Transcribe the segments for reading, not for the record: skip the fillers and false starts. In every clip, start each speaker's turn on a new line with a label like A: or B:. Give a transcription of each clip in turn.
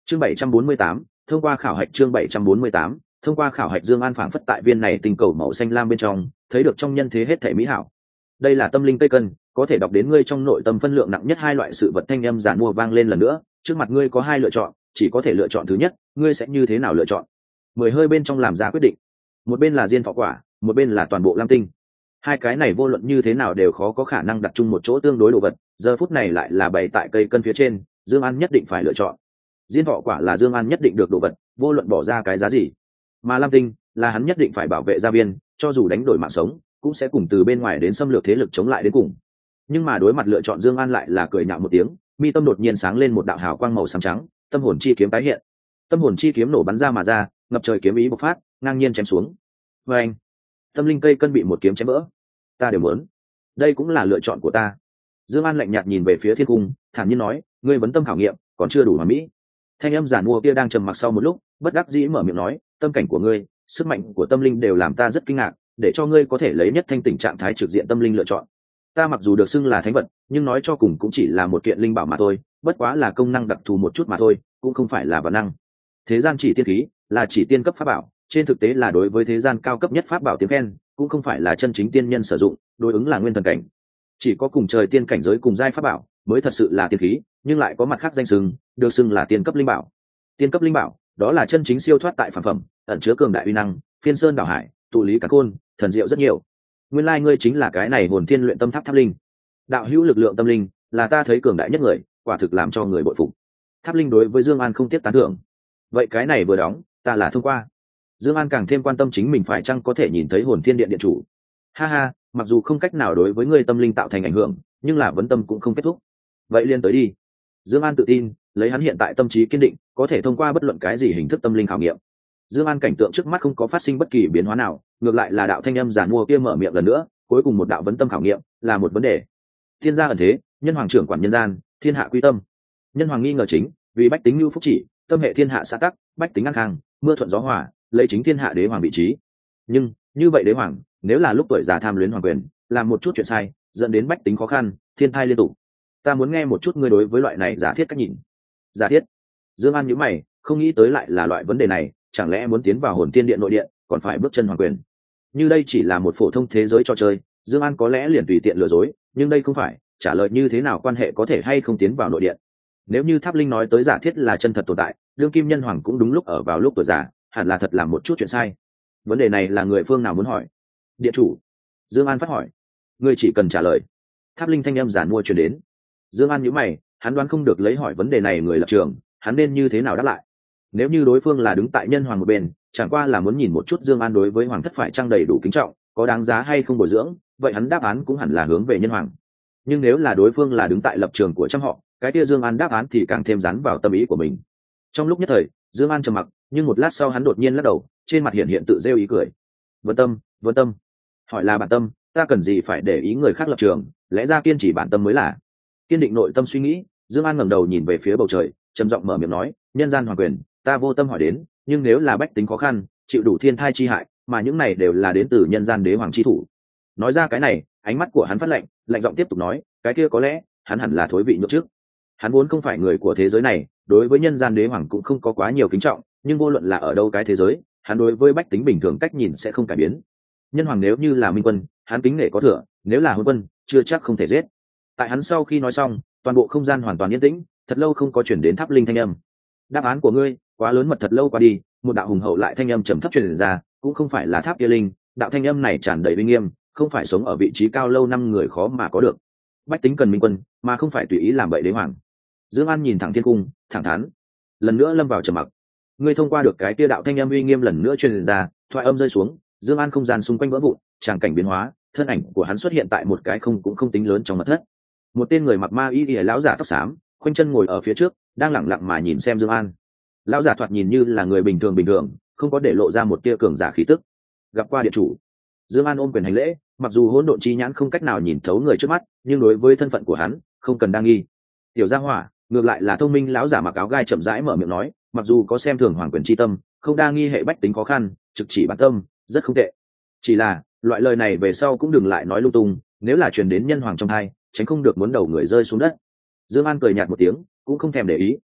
A: Chương 748, thông qua khảo hạch. Chương 748, thông qua khảo hạch. Dương An phảng phất tại viên này tinh cầu màu xanh lam bên trong, thấy được trong nhân thế hết thảy mỹ hảo. Đây là tâm linh cây cân, có thể đọc đến ngươi trong nội tâm phân lượng nặng nhất hai loại sự vật. Thanh âm giản mua vang lên lần nữa, trước mặt ngươi có hai lựa chọn, chỉ có thể lựa chọn thứ nhất, ngươi sẽ như thế nào lựa chọn? 10 hơi bên trong làm ra quyết định. Một bên là diên thọ quả, một bên là toàn bộ lam tinh. Hai cái này vô luận như thế nào đều khó có khả năng đặt chung một chỗ tương đối đồ vật, giờ phút này lại là bày tại cây cân phía trên, Dương An nhất định phải lựa chọn. Diên thọ quả là Dương An nhất định được đồ vật, vô luận bỏ ra cái giá gì. Mà lam tinh là hắn nhất định phải bảo vệ gia viên, cho dù đánh đổi mạng sống, cũng sẽ cùng từ bên ngoài đến xâm lược thế lực chống lại đến cùng. Nhưng mà đối mặt lựa chọn, Dương An lại là cười nhạo một tiếng, mi tâm đột nhiên sáng lên một đạo hào quang màu xám trắng, tâm hồn chi kiếm tái hiện. Tâm hồn chi kiếm nổ bắn ra mà ra, ngập trời kiếm ý bộc phát, ngang nhiên chém xuống. Oeng! Tâm linh cây cân bị một kiếm chém vỡ. Ta đều muốn. Đây cũng là lựa chọn của ta. Dương An lạnh nhạt nhìn về phía thiên cung, thản nhiên nói, ngươi vấn tâm khảo nghiệm, còn chưa đủ hoàn mỹ. Thanh âm giản mua kia đang trầm mặc sau một lúc, bất đắc dĩ mở miệng nói, tâm cảnh của ngươi, sức mạnh của tâm linh đều làm ta rất kinh ngạc, để cho ngươi có thể lấy nhất thanh tỉnh trạng thái trực diện tâm linh lựa chọn. Ta mặc dù được xưng là thánh vật, nhưng nói cho cùng cũng chỉ là một kiện linh bảo mà thôi, bất quá là công năng đặc thù một chút mà thôi, cũng không phải là bản năng. Thế gian chỉ tiên khí, là chỉ tiên cấp pháp bảo, trên thực tế là đối với thế gian cao cấp nhất pháp bảo tiếng khen, cũng không phải là chân chính tiên nhân sử dụng, đối ứng là nguyên thần cảnh. Chỉ có cùng trời tiên cảnh giới cùng giai pháp bảo mới thật sự là tiên khí, nhưng lại có mặt khác danh xưng, được xưng là tiên cấp linh bảo. Tiên cấp linh bảo, đó là chân chính siêu thoát tại phàm phẩm, ẩn chứa cường đại uy năng, phiên sơn đảo hải, tụ lý cả côn, thần diệu rất nhiều. Nguyên lai ngươi chính là cái này hồn thiên luyện tâm tháp tháp linh. Đạo hữu lực lượng tâm linh, là ta thấy cường đại nhất người, quả thực làm cho người bội phục. Tháp linh đối với Dương An không tiếc tán thưởng. Vậy cái này vừa đóng, ta là thông qua. Dương An càng thêm quan tâm chính mình phải chăng có thể nhìn thấy hồn thiên điện điện chủ. Ha ha, mặc dù không cách nào đối với ngươi tâm linh tạo thành ảnh hưởng, nhưng là vấn tâm cũng không kết thúc. Vậy liên tới đi. Dương An tự tin, lấy hắn hiện tại tâm trí kiên định, có thể thông qua bất luận cái gì hình thức tâm linh khảo nghiệm. Dương An cảnh tượng trước mắt không có phát sinh bất kỳ biến hóa nào, ngược lại là đạo thanh âm giản mua kia mở miệng lần nữa, cuối cùng một đạo vấn tâm khảo nghiệm, là một vấn đề. Thiên gia ẩn thế, nhân hoàng trưởng quản nhân gian, thiên hạ quy tâm. Nhân hoàng nghi ngờ chính, vì bách tính lưu phúc chỉ, tâm hệ thiên hạ xã tắc, bách tính an khang, mưa thuận gió hòa, lấy chính thiên hạ đế hoàng vị trí. Nhưng, như vậy đế hoàng, nếu là lúc tuổi già tham luyến hoàng quyền, làm một chút chuyện sai, dẫn đến bách tính khó khăn, thiên thai liên tục. Ta muốn nghe một chút ngươi đối với loại này giả thiết cách nhìn. Giả thiết? Dương An nhíu mày, không nghĩ tới lại là loại vấn đề này, chẳng lẽ muốn tiến vào hồn thiên điện nội điện, còn phải bước chân hoàng quyền? Như đây chỉ là một phổ thông thế giới trò chơi, Dương An có lẽ liền tùy tiện lừa dối, nhưng đây không phải, trả lời như thế nào quan hệ có thể hay không tiến vào nội điện. Nếu như Tháp Linh nói tới giả thiết là chân thật tồn tại, đương kim nhân hoàng cũng đúng lúc ở vào lúc tuổi già, hẳn là thật làm một chút chuyện sai. Vấn đề này là người phương nào muốn hỏi? Điện chủ. Dương An phát hỏi. Ngươi chỉ cần trả lời. Tháp Linh thanh âm giản mua truyền đến. Dương An nhíu mày, hắn đoán không được lấy hỏi vấn đề này người lập trường, hắn nên như thế nào đáp lại. Nếu như đối phương là đứng tại nhân hoàng một bên, chẳng qua là muốn nhìn một chút Dương An đối với hoàng thất phải trang đầy đủ kính trọng, có đáng giá hay không bồi dưỡng, vậy hắn đáp án cũng hẳn là hướng về nhân hoàng. Nhưng nếu là đối phương là đứng tại lập trường của trăm họ, cái kia Dương An đáp án thì càng thêm dán vào tâm ý của mình. Trong lúc nhất thời, Dương An trầm mặc, nhưng một lát sau hắn đột nhiên lắc đầu, trên mặt hiện tự rêu ý cười. Vân tâm, hỏi là bản tâm, ta cần gì phải để ý người khác lập trường, lẽ ra kiên trì bản tâm mới là. Kiên định nội tâm suy nghĩ, Dương An ngẩng đầu nhìn về phía bầu trời, trầm giọng mở miệng nói, nhân gian hoàng quyền, ta vô tâm hỏi đến, nhưng nếu là bách tính khó khăn, chịu đủ thiên thai chi hại, mà những này đều là đến từ nhân gian đế hoàng chi thủ. Nói ra cái này, ánh mắt của hắn phát lạnh, lạnh giọng tiếp tục nói, cái kia có lẽ hắn hẳn là thối vị nhượng trước. Hắn vốn không phải người của thế giới này, đối với nhân gian đế hoàng cũng không có quá nhiều kính trọng, nhưng vô luận là ở đâu cái thế giới, hắn đối với bách tính bình thường cách nhìn sẽ không cải biến. Nhân hoàng nếu như là minh quân, hắn kính nể có thừa, nếu là hôn quân, chưa chắc không thể giết. Tại hắn sau khi nói xong, toàn bộ không gian hoàn toàn yên tĩnh, thật lâu không có chuyển đến Tháp Linh thanh âm. Đáp án của ngươi quá lớn mật, thật lâu qua đi, một đạo hùng hậu lại thanh âm trầm thấp truyền ra, cũng không phải là Tháp kia Linh, đạo thanh âm này tràn đầy uy nghiêm, không phải sống ở vị trí cao lâu năm người khó mà có được. Bách tính cần minh quân, mà không phải tùy ý làm bậy đế hoàng. Dương An nhìn thẳng thiên cung, thẳng thắn, lần nữa lâm vào trầm mặc. Ngươi thông qua được cái kia đạo thanh âm uy nghiêm lần nữa truyền ra, thoại âm rơi xuống, Dương An không gian xung quanh vỡ vụn, tràng cảnh biến hóa, thân ảnh của hắn xuất hiện tại một cái không cũng không tính lớn trong mật thất. Một tên người mặc ma y lão giả tóc xám, khoanh chân ngồi ở phía trước, đang lặng lặng mà nhìn xem Dương An. Lão giả thoạt nhìn như là người bình thường, không có để lộ ra một tia cường giả khí tức. Gặp qua điện chủ. Dương An ôm quyền hành lễ, mặc dù hỗn độn chi nhãn không cách nào nhìn thấu người trước mắt, nhưng đối với thân phận của hắn, không cần đa nghi. Tiểu Gia Hỏa, ngược lại là thông minh lão giả mặc áo gai chậm rãi mở miệng nói, mặc dù có xem thường hoàng quyền chi tâm, không đa nghi hệ bách tính khó khăn, trực chỉ bản tâm, rất không tệ. Chỉ là, loại lời này về sau cũng đừng lại nói lung tung, nếu là truyền đến nhân hoàng trong tai, tránh không được muốn đầu người rơi xuống đất. Dương An cười nhạt một tiếng, cũng không thèm để ý,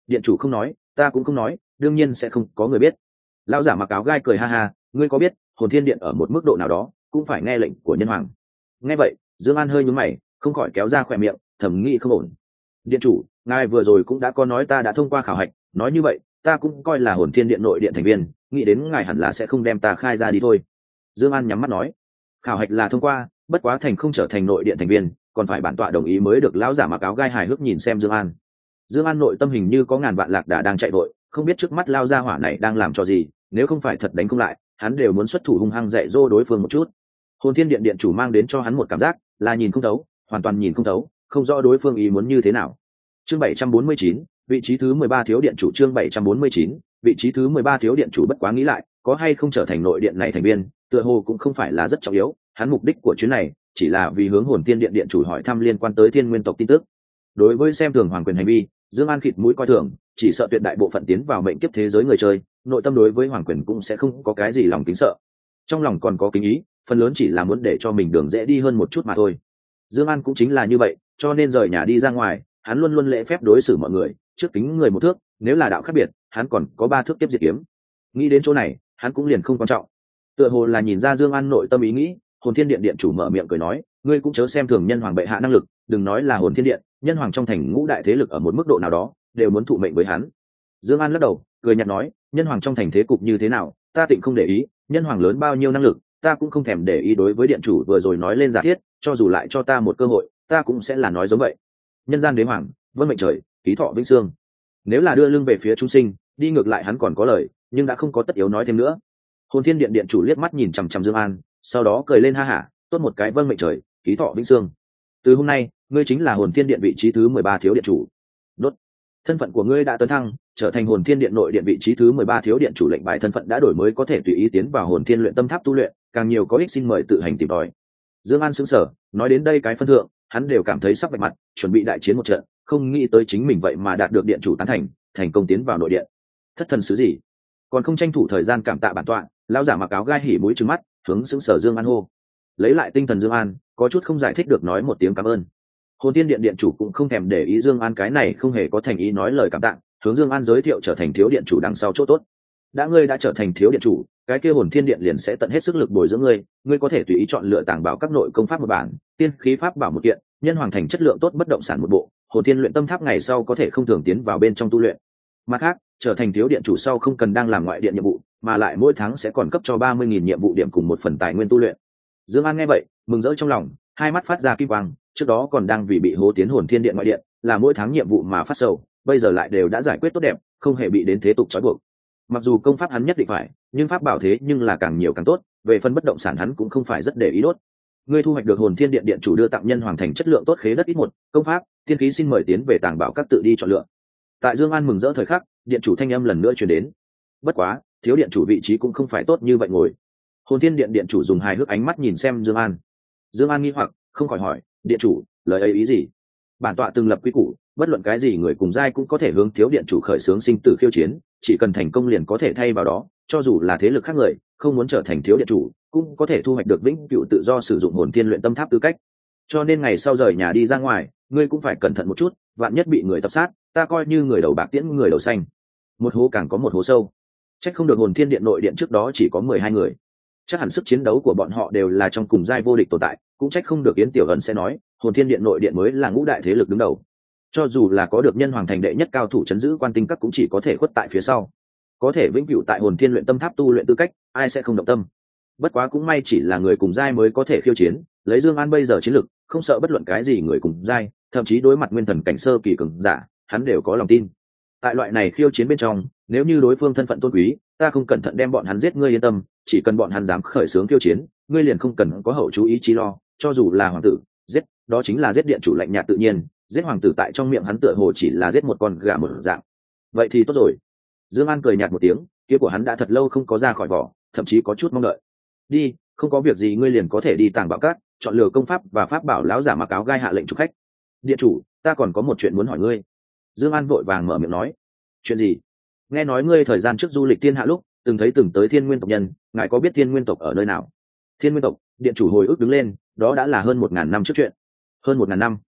A: điện chủ không nói, ta cũng không nói, đương nhiên sẽ không có người biết. Lão giả mặc áo gai cười ha ha, ngươi có biết hồn thiên điện ở một mức độ nào đó cũng phải nghe lệnh của nhân hoàng. Nghe vậy Dương An hơi nhướng mày, không khỏi kéo ra khỏe miệng, thầm nghĩ không ổn. Điện chủ, ngài vừa rồi cũng đã có nói ta đã thông qua khảo hạch, nói như vậy ta cũng coi là hồn thiên điện nội điện thành viên, nghĩ đến ngài hẳn là sẽ không đem ta khai ra đi thôi. Dương An nhắm mắt nói, khảo hạch là thông qua, bất quá thành không trở thành nội điện thành viên, còn phải bản tọa đồng ý mới được. Lão giả mặc áo gai hài hước nhìn xem Dương An. Dương An nội tâm hình như có ngàn vạn lạc đà đang chạy vội, không biết trước mắt lao gia hỏa này đang làm trò gì, nếu không phải thật đánh không lại, hắn đều muốn xuất thủ hung hăng dạy dỗ đối phương một chút. Hồn Thiên Điện điện chủ mang đến cho hắn một cảm giác là nhìn không thấu, hoàn toàn nhìn không thấu, không rõ đối phương ý muốn như thế nào. Chương 749, vị trí thứ 13 thiếu điện chủ. Chương 749, vị trí thứ 13 thiếu điện chủ. Bất quá nghĩ lại, có hay không trở thành nội điện này thành viên, tựa hồ cũng không phải là rất trọng yếu, hắn mục đích của chuyến này chỉ là vì hướng Hồn Thiên Điện điện chủ hỏi thăm liên quan tới Thiên Nguyên tộc tin tức. Đối với xem thường hoàng quyền hành vi, Dương An khịt mũi coi thường, chỉ sợ tuyệt đại bộ phận tiến vào mệnh kiếp thế giới người chơi, nội tâm đối với hoàng quyền cũng sẽ không có cái gì lòng kính sợ. Trong lòng còn có kính ý, phần lớn chỉ là muốn để cho mình đường dễ đi hơn một chút mà thôi. Dương An cũng chính là như vậy, cho nên rời nhà đi ra ngoài, hắn luôn luôn lễ phép đối xử mọi người, trước kính người một thước, nếu là đạo khác biệt, hắn còn có 3 thước tiếp diệt kiếm. Nghĩ đến chỗ này, hắn cũng liền không quan trọng. Tựa hồ là nhìn ra Dương An nội tâm ý nghĩ, Hồn Thiên Điện điện chủ mở miệng cười nói, ngươi cũng chớ xem thường nhân hoàng bệ hạ năng lực, đừng nói là Hồn Thiên Điện, nhân hoàng trong thành ngũ đại thế lực ở một mức độ nào đó đều muốn thụ mệnh với hắn. Dương An lắc đầu, cười nhạt nói, nhân hoàng trong thành thế cục như thế nào, ta tịnh không để ý, nhân hoàng lớn bao nhiêu năng lực, ta cũng không thèm để ý. Đối với điện chủ vừa rồi nói lên giả thiết, cho dù lại cho ta một cơ hội, ta cũng sẽ là nói giống vậy. Nhân gian đế hoàng, vân mệnh trời, ký thọ vĩnh xương. Nếu là đưa lưng về phía chúng sinh, đi ngược lại hắn còn có lời, nhưng đã không có tất yếu nói thêm nữa. Hồn Thiên Điện điện chủ liếc mắt nhìn chằm chằm Dương An, sau đó cười lên ha hả, tốt một cái vân mệnh trời, ký thọ vĩnh xương. Từ hôm nay, ngươi chính là Hồn Thiên Điện vị trí thứ 13 thiếu điện chủ. Đốt. Thân phận của ngươi đã tấn thăng, trở thành Hồn Thiên Điện nội điện vị trí thứ 13 thiếu điện chủ. Lệnh bài thân phận đã đổi mới, có thể tùy ý tiến vào Hồn Thiên luyện tâm tháp tu luyện, càng nhiều có ích xin mời tự hành tìm tòi. Dương An sững sờ, nói đến đây cái phân thượng, hắn đều cảm thấy sắp vạch mặt, chuẩn bị đại chiến một trận, không nghĩ tới chính mình vậy mà đạt được điện chủ tán thành, thành công tiến vào nội điện. Thất thần sứ gì? Còn không tranh thủ thời gian cảm tạ bản tọa. Lão giả mặc áo gai hỉ mũi trừng mắt, hướng sững sờ Dương An hô. Lấy lại tinh thần Dương An, có chút không giải thích được nói một tiếng cảm ơn. Hồn Thiên Điện điện chủ cũng không thèm để ý Dương An cái này không hề có thành ý nói lời cảm tạ, hướng Dương An giới thiệu trở thành thiếu điện chủ đằng sau chỗ tốt. Đã ngươi đã trở thành thiếu điện chủ, cái kia Hồn Thiên Điện liền sẽ tận hết sức lực bồi dưỡng ngươi, ngươi có thể tùy ý chọn lựa tàng bảo các nội công pháp một bản, tiên khí pháp bảo một kiện, nhân hoàng thành chất lượng tốt bất động sản một bộ, Hồn Thiên luyện tâm tháp ngày sau có thể không thường tiến vào bên trong tu luyện. Mặt khác, trở thành thiếu điện chủ sau không cần đang làm ngoại điện nhiệm vụ, mà lại mỗi tháng sẽ còn cấp cho 30.000 nhiệm vụ điểm cùng một phần tài nguyên tu luyện. Dương An nghe vậy, mừng rỡ trong lòng, hai mắt phát ra kim quang, trước đó còn đang vì bị hố tiến Hồn Thiên Điện ngoại điện, là mỗi tháng nhiệm vụ mà phát sầu, bây giờ lại đều đã giải quyết tốt đẹp, không hề bị đến thế tục trói buộc. Mặc dù công pháp hắn nhất định phải, nhưng pháp bảo thế nhưng là càng nhiều càng tốt, về phần bất động sản hắn cũng không phải rất để ý đốt. Ngươi thu hoạch được Hồn Thiên Điện điện chủ đưa tặng nhân hoàng thành chất lượng tốt khế đất ít một, công pháp, tiên khí xin mời tiến về tàng bảo các tự đi chọn lựa. Tại Dương An mừng rỡ thời khắc, điện chủ thanh âm lần nữa truyền đến. Bất quá, thiếu điện chủ vị trí cũng không phải tốt như vậy ngồi. Hồn Thiên Điện điện chủ dùng hài hước ánh mắt nhìn xem Dương An. Dương An nghi hoặc, không khỏi hỏi, điện chủ, lời ấy ý gì? Bản tọa từng lập quy củ, bất luận cái gì người cùng giai cũng có thể hướng thiếu điện chủ khởi xướng sinh tử khiêu chiến, chỉ cần thành công liền có thể thay vào đó, cho dù là thế lực khác người, không muốn trở thành thiếu điện chủ, cũng có thể thu hoạch được vĩnh cửu tự do sử dụng Hồn Thiên luyện tâm tháp tư cách. Cho nên ngày sau rời nhà đi ra ngoài, ngươi cũng phải cẩn thận một chút, vạn nhất bị người tập sát, ta coi như người đầu bạc tiễn người đầu xanh. Một hố càng có một hố sâu. Chắc không được Hồn Thiên Điện nội điện trước đó chỉ có 12 người. Chắc hẳn sức chiến đấu của bọn họ đều là trong cùng giai vô địch tồn tại, cũng trách không được Yến Tiểu Ẩn sẽ nói, Hồn Thiên Điện nội điện mới là ngũ đại thế lực đứng đầu. Cho dù là có được nhân hoàng thành đệ nhất cao thủ trấn giữ quan tinh các cũng chỉ có thể khuất tại phía sau. Có thể vĩnh cửu tại Hồn Thiên luyện tâm tháp tu luyện tư cách, ai sẽ không động tâm. Bất quá cũng may chỉ là người cùng giai mới có thể khiêu chiến, lấy Dương An bây giờ chiến lực, không sợ bất luận cái gì người cùng giai, thậm chí đối mặt nguyên thần cảnh sơ kỳ cường giả, hắn đều có lòng tin. Tại loại này khiêu chiến bên trong, nếu như đối phương thân phận tôn quý, ta không cẩn thận đem bọn hắn giết, ngươi yên tâm, chỉ cần bọn hắn dám khởi xướng khiêu chiến, ngươi liền không cần có hậu chú ý chi lo, cho dù là hoàng tử, giết, đó chính là giết điện chủ lạnh nhạt tự nhiên, giết hoàng tử tại trong miệng hắn tựa hồ chỉ là giết một con gà một dạng. Vậy thì tốt rồi. Dương An cười nhạt một tiếng, kiếm của hắn đã thật lâu không có ra khỏi vỏ, thậm chí có chút mong đợi. Đi, không có việc gì ngươi liền có thể đi tàng bảo cát, chọn lựa công pháp và pháp bảo. Lão giả mặc áo gai hạ lệnh chúc khách. Điện chủ, ta còn có một chuyện muốn hỏi ngươi. Dương An vội vàng mở miệng nói. Chuyện gì? Nghe nói ngươi thời gian trước du lịch thiên hạ lúc từng tới Thiên Nguyên tộc nhân, ngài có biết Thiên Nguyên tộc ở nơi nào? Thiên Nguyên tộc? Điện chủ hồi ức đứng lên, đó đã là hơn 1000 năm trước chuyện. Hơn 1000 năm?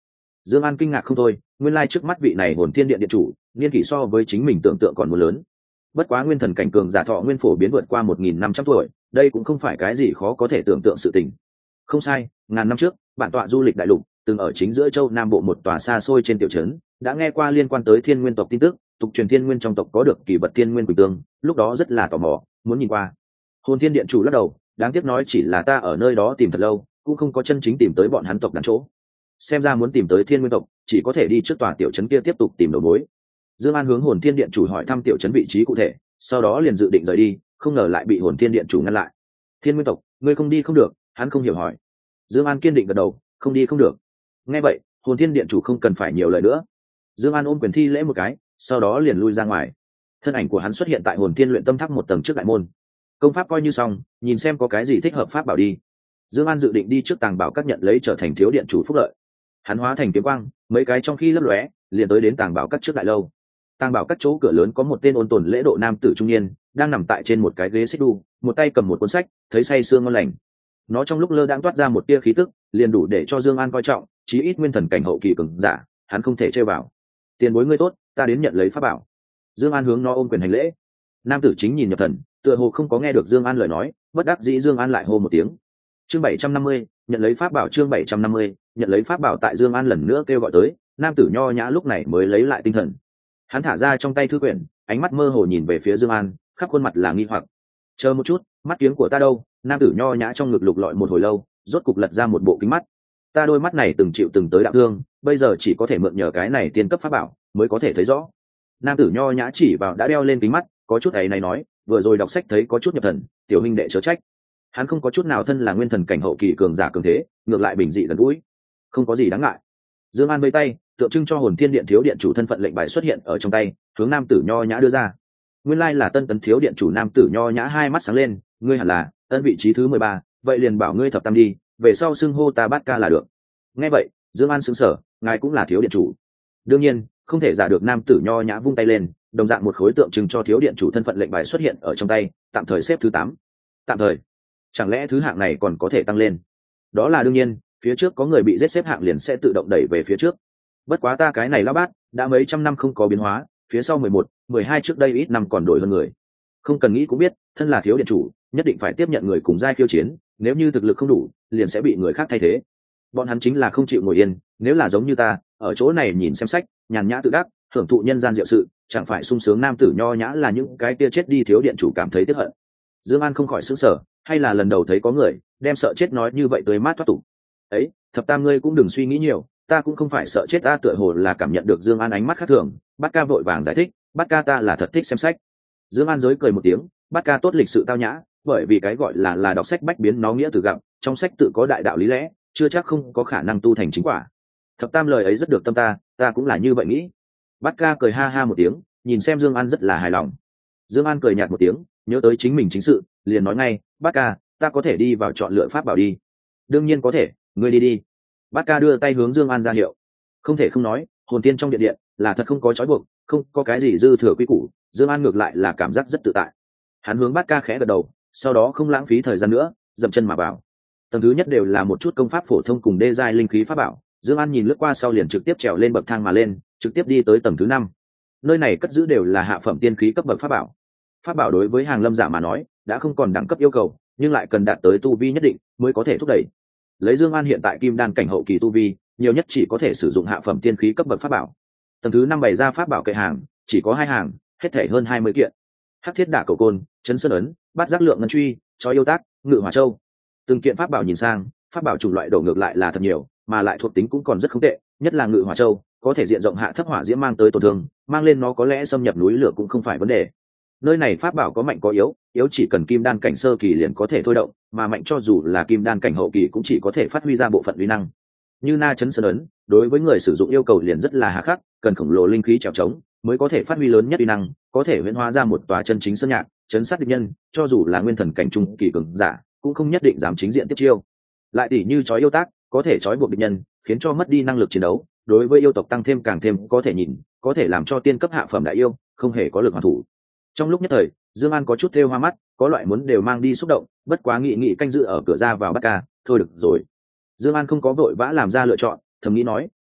A: Dương An kinh ngạc không thôi, nguyên lai trước mắt vị này hồn thiên điện điện chủ niên kỷ so với chính mình tưởng tượng còn muốn lớn. Bất quá nguyên thần cảnh cường giả thọ nguyên phổ biến vượt qua 1.500 tuổi, đây cũng không phải cái gì khó có thể tưởng tượng sự tình. Không sai, ngàn năm trước, bản tọa du lịch đại lục, từng ở chính giữa châu Nam Bộ một tòa xa xôi trên tiểu trấn, đã nghe qua liên quan tới Thiên Nguyên tộc tin tức, tục truyền Thiên Nguyên trong tộc có được kỳ vật Thiên Nguyên quỷ tương, lúc đó rất là tò mò, muốn nhìn qua. Hồn Thiên điện chủ lắc đầu, đáng tiếc nói chỉ là ta ở nơi đó tìm thật lâu, cũng không có chân chính tìm tới bọn hắn tộc đàn chỗ. Xem ra muốn tìm tới Thiên Nguyên tộc, chỉ có thể đi trước tòa tiểu trấn kia tiếp tục tìm đầu mối. Dương An hướng Hồn Thiên điện chủ hỏi thăm tiểu trấn vị trí cụ thể, sau đó liền dự định rời đi, không ngờ lại bị Hồn Thiên điện chủ ngăn lại. Thiên Nguyên tộc, ngươi không đi không được. Hắn không hiểu hỏi. Dương An kiên định gật đầu, không đi không được. Nghe vậy, Hồn Thiên điện chủ không cần phải nhiều lời nữa. Dương An ôm quyền thi lễ một cái, sau đó liền lui ra ngoài. Thân ảnh của hắn xuất hiện tại Hồn Thiên luyện tâm tháp một tầng trước đại môn. Công pháp coi như xong, nhìn xem có cái gì thích hợp pháp bảo đi. Dương An dự định đi trước tàng bảo các nhận lấy trở thành thiếu điện chủ phúc lợi. Hắn hóa thành kiếm quang, mấy cái trong khi lấp lóe, liền tới đến tàng bảo các trước đại lâu. Tàng bảo các chỗ cửa lớn có một tên ôn tồn lễ độ nam tử trung niên, đang nằm tại trên một cái ghế xích đu, một tay cầm một cuốn sách, thấy say sưa ngon lành. Nó trong lúc lơ đãng toát ra một tia khí tức, liền đủ để cho Dương An coi trọng, chí ít nguyên thần cảnh hậu kỳ cường giả, hắn không thể chơi vào. Tiền bối ngươi tốt, ta đến nhận lấy pháp bảo. Dương An hướng nó ôm quyền hành lễ. Nam tử chính nhìn nhập thần, tựa hồ không có nghe được Dương An lời nói, bất đắc dĩ Dương An lại hô một tiếng. Chương 750, nhận lấy pháp bảo. Chương 750, nhận lấy pháp bảo. Tại Dương An lần nữa kêu gọi tới, nam tử nho nhã lúc này mới lấy lại tinh thần. Hắn thả ra trong tay thư quyển, ánh mắt mơ hồ nhìn về phía Dương An, khắp khuôn mặt là nghi hoặc. Chờ một chút, mắt kiếng của ta đâu? Nam tử nho nhã trong ngực lục lọi một hồi lâu, rốt cục lật ra một bộ kính mắt. Ta đôi mắt này từng chịu từng tới đạo thương, bây giờ chỉ có thể mượn nhờ cái này tiên cấp pháp bảo mới có thể thấy rõ. Nam tử nho nhã chỉ vào đã đeo lên kính mắt, có chút ấy này nói, vừa rồi đọc sách thấy có chút nhập thần, tiểu huynh đệ chớ trách. Hắn không có chút nào thân là nguyên thần cảnh hậu kỳ cường giả cường thế, ngược lại bình dị gần gũi, không có gì đáng ngại. Dương An vẫy tay, tượng trưng cho Hồn Thiên điện thiếu điện chủ thân phận lệnh bài xuất hiện ở trong tay, hướng nam tử nho nhã đưa ra. Nguyên lai là Tân Tấn thiếu điện chủ. Nam tử nho nhã hai mắt sáng lên, ngươi hẳn là ân vị trí thứ 13, vậy liền bảo ngươi thập tam đi, về sau xưng hô ta Bát Ca là được. Nghe vậy, Dương An sững sờ, ngài cũng là thiếu điện chủ? Đương nhiên, không thể giả được. Nam tử nho nhã vung tay lên, đồng dạng một khối tượng trưng cho thiếu điện chủ thân phận lệnh bài xuất hiện ở trong tay, tạm thời xếp thứ 8. Tạm thời? Chẳng lẽ thứ hạng này còn có thể tăng lên? Đó là đương nhiên, phía trước có người bị giết xếp hạng liền sẽ tự động đẩy về phía trước. Bất quá ta cái này lão bát, đã mấy trăm năm không có biến hóa, phía sau 11, 12 trước đây ít năm còn đổi hơn người. Không cần nghĩ cũng biết, thân là thiếu điện chủ, nhất định phải tiếp nhận người cùng giai khiêu chiến, nếu như thực lực không đủ, liền sẽ bị người khác thay thế. Bọn hắn chính là không chịu ngồi yên, nếu là giống như ta, ở chỗ này nhìn xem sách, nhàn nhã tự đắc, hưởng thụ nhân gian diệu sự, chẳng phải sung sướng. Nam tử nho nhã là những cái kia chết đi thiếu điện chủ cảm thấy tiếc hận. Dương An không khỏi sửng sở, hay là lần đầu thấy có người đem sợ chết nói như vậy tươi mát thoát tục. Ấy, thập tam ngươi cũng đừng suy nghĩ nhiều, ta cũng không phải sợ chết. Ta tựa hồ là cảm nhận được Dương An ánh mắt khác thường, Bát Ca vội vàng giải thích, Bát Ca ta là thật thích xem sách. Dương An giới cười một tiếng, Bát Ca tốt lịch sự tao nhã, bởi vì cái gọi là đọc sách bách biến nó nghĩa từ gặp, trong sách tự có đại đạo lý lẽ, chưa chắc không có khả năng tu thành chính quả. Thập tam lời ấy rất được tâm ta cũng là như vậy nghĩ. Bát Ca cười ha ha một tiếng, nhìn xem Dương An rất là hài lòng. Dương An cười nhạt một tiếng, nhớ tới chính mình chính sự, liền nói ngay, Bát Ca, ta có thể đi vào chọn lựa pháp bảo đi. Đương nhiên có thể, ngươi đi đi. Bát Ca đưa tay hướng Dương An ra hiệu. Không thể không nói, hồn tiên trong điện là thật không có trói buộc, không có cái gì dư thừa quy củ. Dương An ngược lại là cảm giác rất tự tại. Hắn hướng Bát Ca khẽ gật đầu, sau đó không lãng phí thời gian nữa, dậm chân mà vào. Tầng thứ nhất đều là một chút công pháp phổ thông cùng đê giai linh khí pháp bảo. Dương An nhìn lướt qua sau liền trực tiếp trèo lên bậc thang mà lên, trực tiếp đi tới tầng thứ 5. Nơi này cất giữ đều là hạ phẩm tiên khí cấp bậc pháp bảo. Pháp bảo đối với hàng lâm giả mà nói, đã không còn đẳng cấp yêu cầu, nhưng lại cần đạt tới tu vi nhất định mới có thể thúc đẩy. Lấy Dương An hiện tại kim đan cảnh hậu kỳ tu vi, nhiều nhất chỉ có thể sử dụng hạ phẩm tiên khí cấp bậc pháp bảo. Tầng thứ 5 bày ra pháp bảo kệ hàng, chỉ có 2 hàng, hết thảy hơn 20 kiện. Hắc thiết đả cầu côn, chấn sơn ấn, bát giác lượng ngân truy, chói yêu tác, ngự hỏa châu. Từng kiện pháp bảo nhìn sang, pháp bảo chủng loại đổ ngược lại là thật nhiều, mà lại thuộc tính cũng còn rất không tệ, nhất là ngự hỏa châu, có thể diện rộng hạ thấp hỏa diễm mang tới tổn thương, mang lên nó có lẽ xâm nhập núi lửa cũng không phải vấn đề. Nơi này pháp bảo có mạnh có yếu, yếu chỉ cần kim đan cảnh sơ kỳ liền có thể thôi động, mà mạnh cho dù là kim đan cảnh hậu kỳ cũng chỉ có thể phát huy ra bộ phận uy năng. Như na chấn sơn ấn, đối với người sử dụng yêu cầu liền rất là hà khắc, cần khổng lồ linh khí trèo trống mới có thể phát huy lớn nhất uy năng, có thể huyễn hóa ra một tòa chân chính sơn nhạc, chấn sát địch nhân, cho dù là nguyên thần cảnh trung kỳ cường giả, cũng không nhất định dám chính diện tiếp chiêu. Lại tỷ như chói yêu tác, có thể chói buộc địch nhân, khiến cho mất đi năng lực chiến đấu, đối với yêu tộc tăng thêm càng thêm có thể nhìn, có thể làm cho tiên cấp hạ phẩm đại yêu không hề có lực hoàn thủ. Trong lúc nhất thời, Dương An có chút thêu hoa mắt, có loại muốn đều mang đi xúc động, bất quá nghị canh giữ ở cửa ra vào Bát Ca, thôi được rồi. Dương An không có vội vã làm ra lựa chọn, thầm nghĩ nói,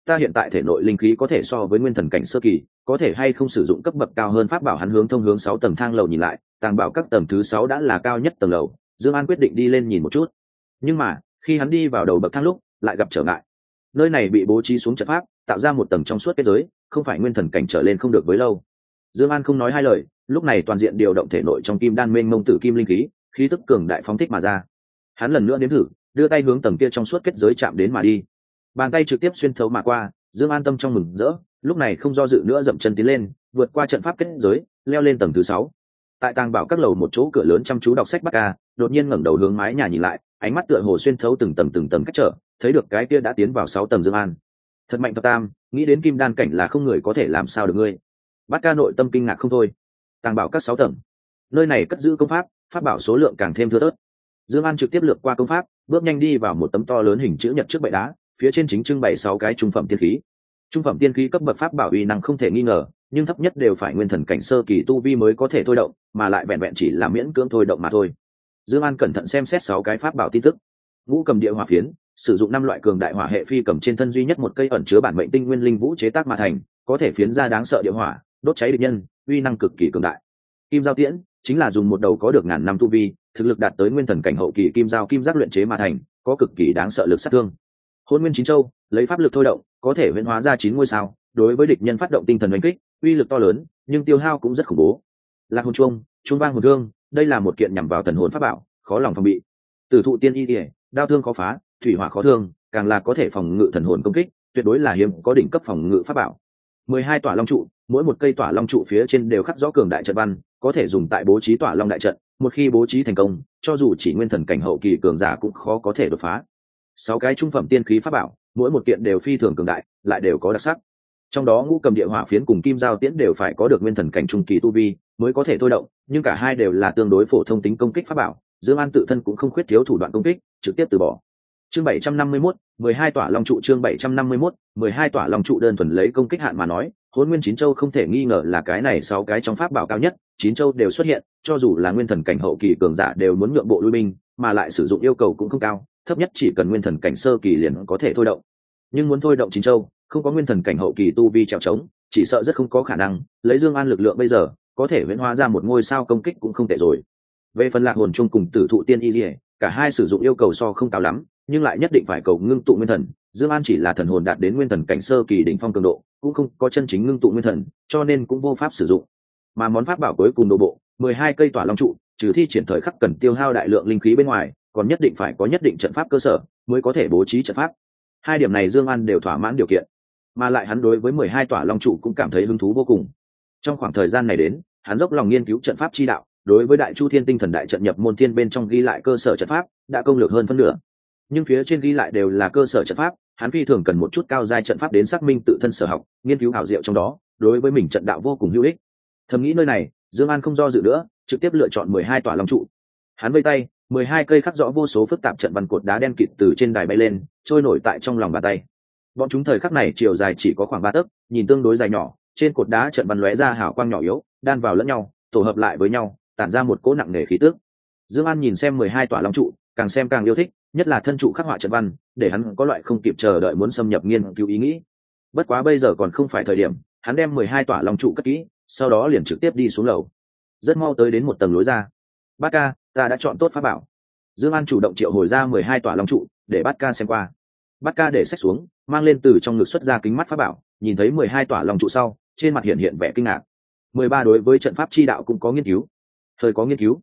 A: ta hiện tại thể nội linh khí có thể so với nguyên thần cảnh sơ kỳ, có thể hay không sử dụng cấp bậc cao hơn pháp bảo. Hắn hướng thông hướng 6 tầng thang lầu nhìn lại, tàng bảo các tầng thứ 6 đã là cao nhất tầng lầu. Dương An quyết định đi lên nhìn một chút, nhưng mà khi hắn đi vào đầu bậc thang lúc lại gặp trở ngại. Nơi này bị bố trí xuống trận pháp, tạo ra một tầng trong suốt kết giới, không phải nguyên thần cảnh trở lên không được với lâu. Dương An không nói hai lời, lúc này toàn diện điều động thể nội trong kim đan mênh mông tử kim linh khí, khí tức cường đại phóng thích mà ra. Hắn lần nữa nếm thử, đưa tay hướng tầng kia trong suốt kết giới chạm đến mà đi. Bàn tay trực tiếp xuyên thấu mà qua, Dương An tâm trong mừng rỡ, lúc này không do dự nữa dậm chân tiến lên, vượt qua trận pháp kết giới, leo lên tầng thứ 6. Tại tàng bảo các lầu một chỗ cửa lớn chăm chú đọc sách Bát Ca, đột nhiên ngẩng đầu hướng mái nhà nhìn lại, ánh mắt tựa hồ xuyên thấu từng tầng cách trở, thấy được cái kia đã tiến vào 6 tầng Dương An. Thật mạnh thập tam, nghĩ đến kim đan cảnh là không người có thể làm sao được ngươi. Bát Ca nội tâm kinh ngạc không thôi. Tàng bảo các 6 tầng, nơi này cất giữ công pháp, pháp bảo số lượng càng thêm thưa thớt. Dương An trực tiếp lược qua công pháp, bước nhanh đi vào một tấm to lớn hình chữ nhật trước bệ đá, phía trên chính trưng bày 6 cái trung phẩm tiên khí. Trung phẩm tiên khí cấp bậc pháp bảo uy năng không thể nghi ngờ, nhưng thấp nhất đều phải nguyên thần cảnh sơ kỳ tu vi mới có thể thôi động, mà lại vẹn vẹn chỉ là miễn cưỡng thôi động mà thôi. Dương An cẩn thận xem xét 6 cái pháp bảo tin tức. Ngũ cầm địa hỏa phiến, sử dụng 5 loại cường đại hỏa hệ phi cầm trên thân duy nhất một cây ẩn chứa bản mệnh tinh nguyên linh vũ chế tác mà thành, có thể phiến ra đáng sợ địa hỏa, đốt cháy địch nhân, uy năng cực kỳ cường đại. Kim giao tiễn, chính là dùng một đầu có được ngàn năm tu vi, thực lực đạt tới nguyên thần cảnh hậu kỳ kim giao kim giác luyện chế mà thành, có cực kỳ đáng sợ lực sát thương. Hỗn nguyên chín châu, lấy pháp lực thôi động, có thể huyễn hóa ra 9 ngôi sao, đối với địch nhân phát động tinh thần đánh kích, uy lực to lớn, nhưng tiêu hao cũng rất khủng bố. Lạc hồn chuông, chuông vang hồn thương, đây là một kiện nhằm vào thần hồn pháp bảo, khó lòng phòng bị. Tử thụ tiên y liễu, đao thương khó phá, thủy hỏa khó thương, càng là có thể phòng ngự thần hồn công kích, tuyệt đối là hiếm có đỉnh cấp phòng ngự pháp bảo. 12 tỏa long trụ, mỗi một cây tỏa long trụ phía trên đều khắc rõ cường đại trận văn, có thể dùng tại bố trí tỏa long đại trận, một khi bố trí thành công, cho dù chỉ nguyên thần cảnh hậu kỳ cường giả cũng khó có thể đột phá. 6 cái trung phẩm tiên khí pháp bảo, mỗi một kiện đều phi thường cường đại, lại đều có đặc sắc. Trong đó ngũ cầm địa hỏa phiến cùng kim giao tiễn đều phải có được nguyên thần cảnh trung kỳ tu vi mới có thể thôi động, nhưng cả hai đều là tương đối phổ thông tính công kích pháp bảo. Dương An tự thân cũng không khuyết thiếu thủ đoạn công kích, trực tiếp từ bỏ. Chương 751, 12 tỏa long trụ. Chương 751, 12 tỏa long trụ. Đơn thuần lấy công kích hạn mà nói, Hỗn Nguyên Chín Châu không thể nghi ngờ là cái này 6 cái trong pháp bảo cao nhất, 9 châu đều xuất hiện, cho dù là nguyên thần cảnh hậu kỳ cường giả đều muốn nhượng bộ lui binh, mà lại sử dụng yêu cầu cũng không cao, thấp nhất chỉ cần nguyên thần cảnh sơ kỳ liền có thể thôi động. Nhưng muốn thôi động 9 châu, không có nguyên thần cảnh hậu kỳ tu vi trèo trống, chỉ sợ rất không có khả năng. Lấy Dương An lực lượng bây giờ, có thể huyễn hóa ra một ngôi sao công kích cũng không tệ rồi. Về phần Lạc hồn chung cùng Tử thụ tiên y liễu, cả hai sử dụng yêu cầu so không cao lắm, nhưng lại nhất định phải cầu ngưng tụ nguyên thần. Dương An chỉ là thần hồn đạt đến nguyên thần cảnh sơ kỳ đỉnh phong cường độ, cũng không có chân chính ngưng tụ nguyên thần, cho nên cũng vô pháp sử dụng. Mà món pháp bảo cuối cùng đồ bộ, 12 cây tỏa long trụ, trừ thi triển thời khắc cần tiêu hao đại lượng linh khí bên ngoài, còn nhất định phải có nhất định trận pháp cơ sở mới có thể bố trí trận pháp. Hai điểm này Dương An đều thỏa mãn điều kiện, mà lại hắn đối với 12 tỏa long trụ cũng cảm thấy hứng thú vô cùng. Trong khoảng thời gian này đến, hắn dốc lòng nghiên cứu trận pháp chi đạo, đối với Đại Chu Thiên Tinh Thần Đại Trận nhập môn thiên bên trong ghi lại cơ sở trận pháp, đã công lược hơn phân nửa. Nhưng phía trên ghi lại đều là cơ sở trận pháp, hắn phi thường cần một chút cao giai trận pháp đến xác minh tự thân sở học, nghiên cứu hảo diệu trong đó, đối với mình trận đạo vô cùng hữu ích. Thầm nghĩ nơi này, Dương An không do dự nữa, trực tiếp lựa chọn 12 tỏa long trụ. Hắn vây tay, 12 cây khắc rõ vô số phức tạp trận văn cột đá đen kịt từ trên đài bay lên, trôi nổi tại trong lòng bàn tay. Bọn chúng thời khắc này chiều dài chỉ có khoảng 3 tấc, nhìn tương đối dài nhỏ, trên cột đá trận văn lóe ra hào quang nhỏ yếu, đan vào lẫn nhau, tổ hợp lại với nhau, tản ra một cỗ nặng nề khí tức. Dương An nhìn xem 12 tỏa long trụ, càng xem càng yêu thích, nhất là thân trụ khắc họa trận văn, để hắn có loại không kịp chờ đợi muốn xâm nhập nghiên cứu ý nghĩ. Bất quá bây giờ còn không phải thời điểm, hắn đem 12 tỏa long trụ cất kỹ, sau đó liền trực tiếp đi xuống lầu. Rất mau tới đến một tầng lối ra. Bát Ca, ta đã chọn tốt pháp bảo. Dương An chủ động triệu hồi ra 12 tỏa long trụ, để Bát Ca xem qua. Bát Ca để sách xuống, mang lên từ trong ngực xuất ra kính mắt pháp bảo, nhìn thấy 12 tỏa long trụ sau, trên mặt hiện vẻ kinh ngạc. 13 đối với trận pháp chi đạo cũng có nghiên cứu. Thời có nghiên cứu.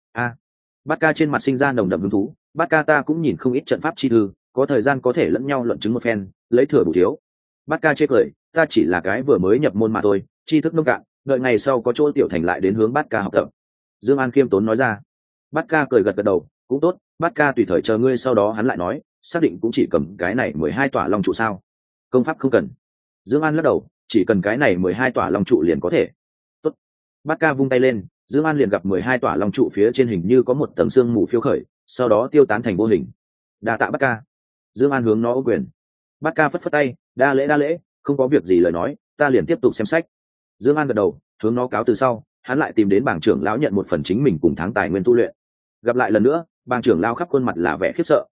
A: Bát Ca trên mặt sinh ra nồng đậm hứng thú. Bát Ca ta cũng nhìn không ít trận pháp chi thư, có thời gian có thể lẫn nhau luận chứng một phen, lấy thừa bù thiếu. Bát Ca chê cười, ta chỉ là cái vừa mới nhập môn mà thôi, tri thức nông cạn, đợi ngày sau có chỗ tiểu thành lại đến hướng Bát Ca học tập. Dương An khiêm tốn nói ra. Bát Ca cười gật gật đầu, cũng tốt, Bát Ca tùy thời chờ ngươi. Sau đó hắn lại nói, xác định cũng chỉ cầm cái này 12 tỏa long trụ sao? Công pháp không cần. Dương An lắc đầu, chỉ cần cái này 12 tỏa long trụ liền có thể. Tốt. Bát Ca vung tay lên, Dương An liền gặp 12 tỏa long trụ phía trên hình như có một tầng sương mù phiêu khởi, sau đó tiêu tán thành vô hình. Đa tạ Bát Ca. Dương An hướng nó ô quyền. Bát Ca phất phất tay, đa lễ, không có việc gì lời nói, ta liền tiếp tục xem sách. Dương An gật đầu, hướng nó cáo từ sau, hắn lại tìm đến bảng trưởng lão nhận một phần chính mình cùng tháng tài nguyên tu luyện. Gặp lại lần nữa, bảng trưởng lão khắp khuôn mặt là vẻ khiếp sợ,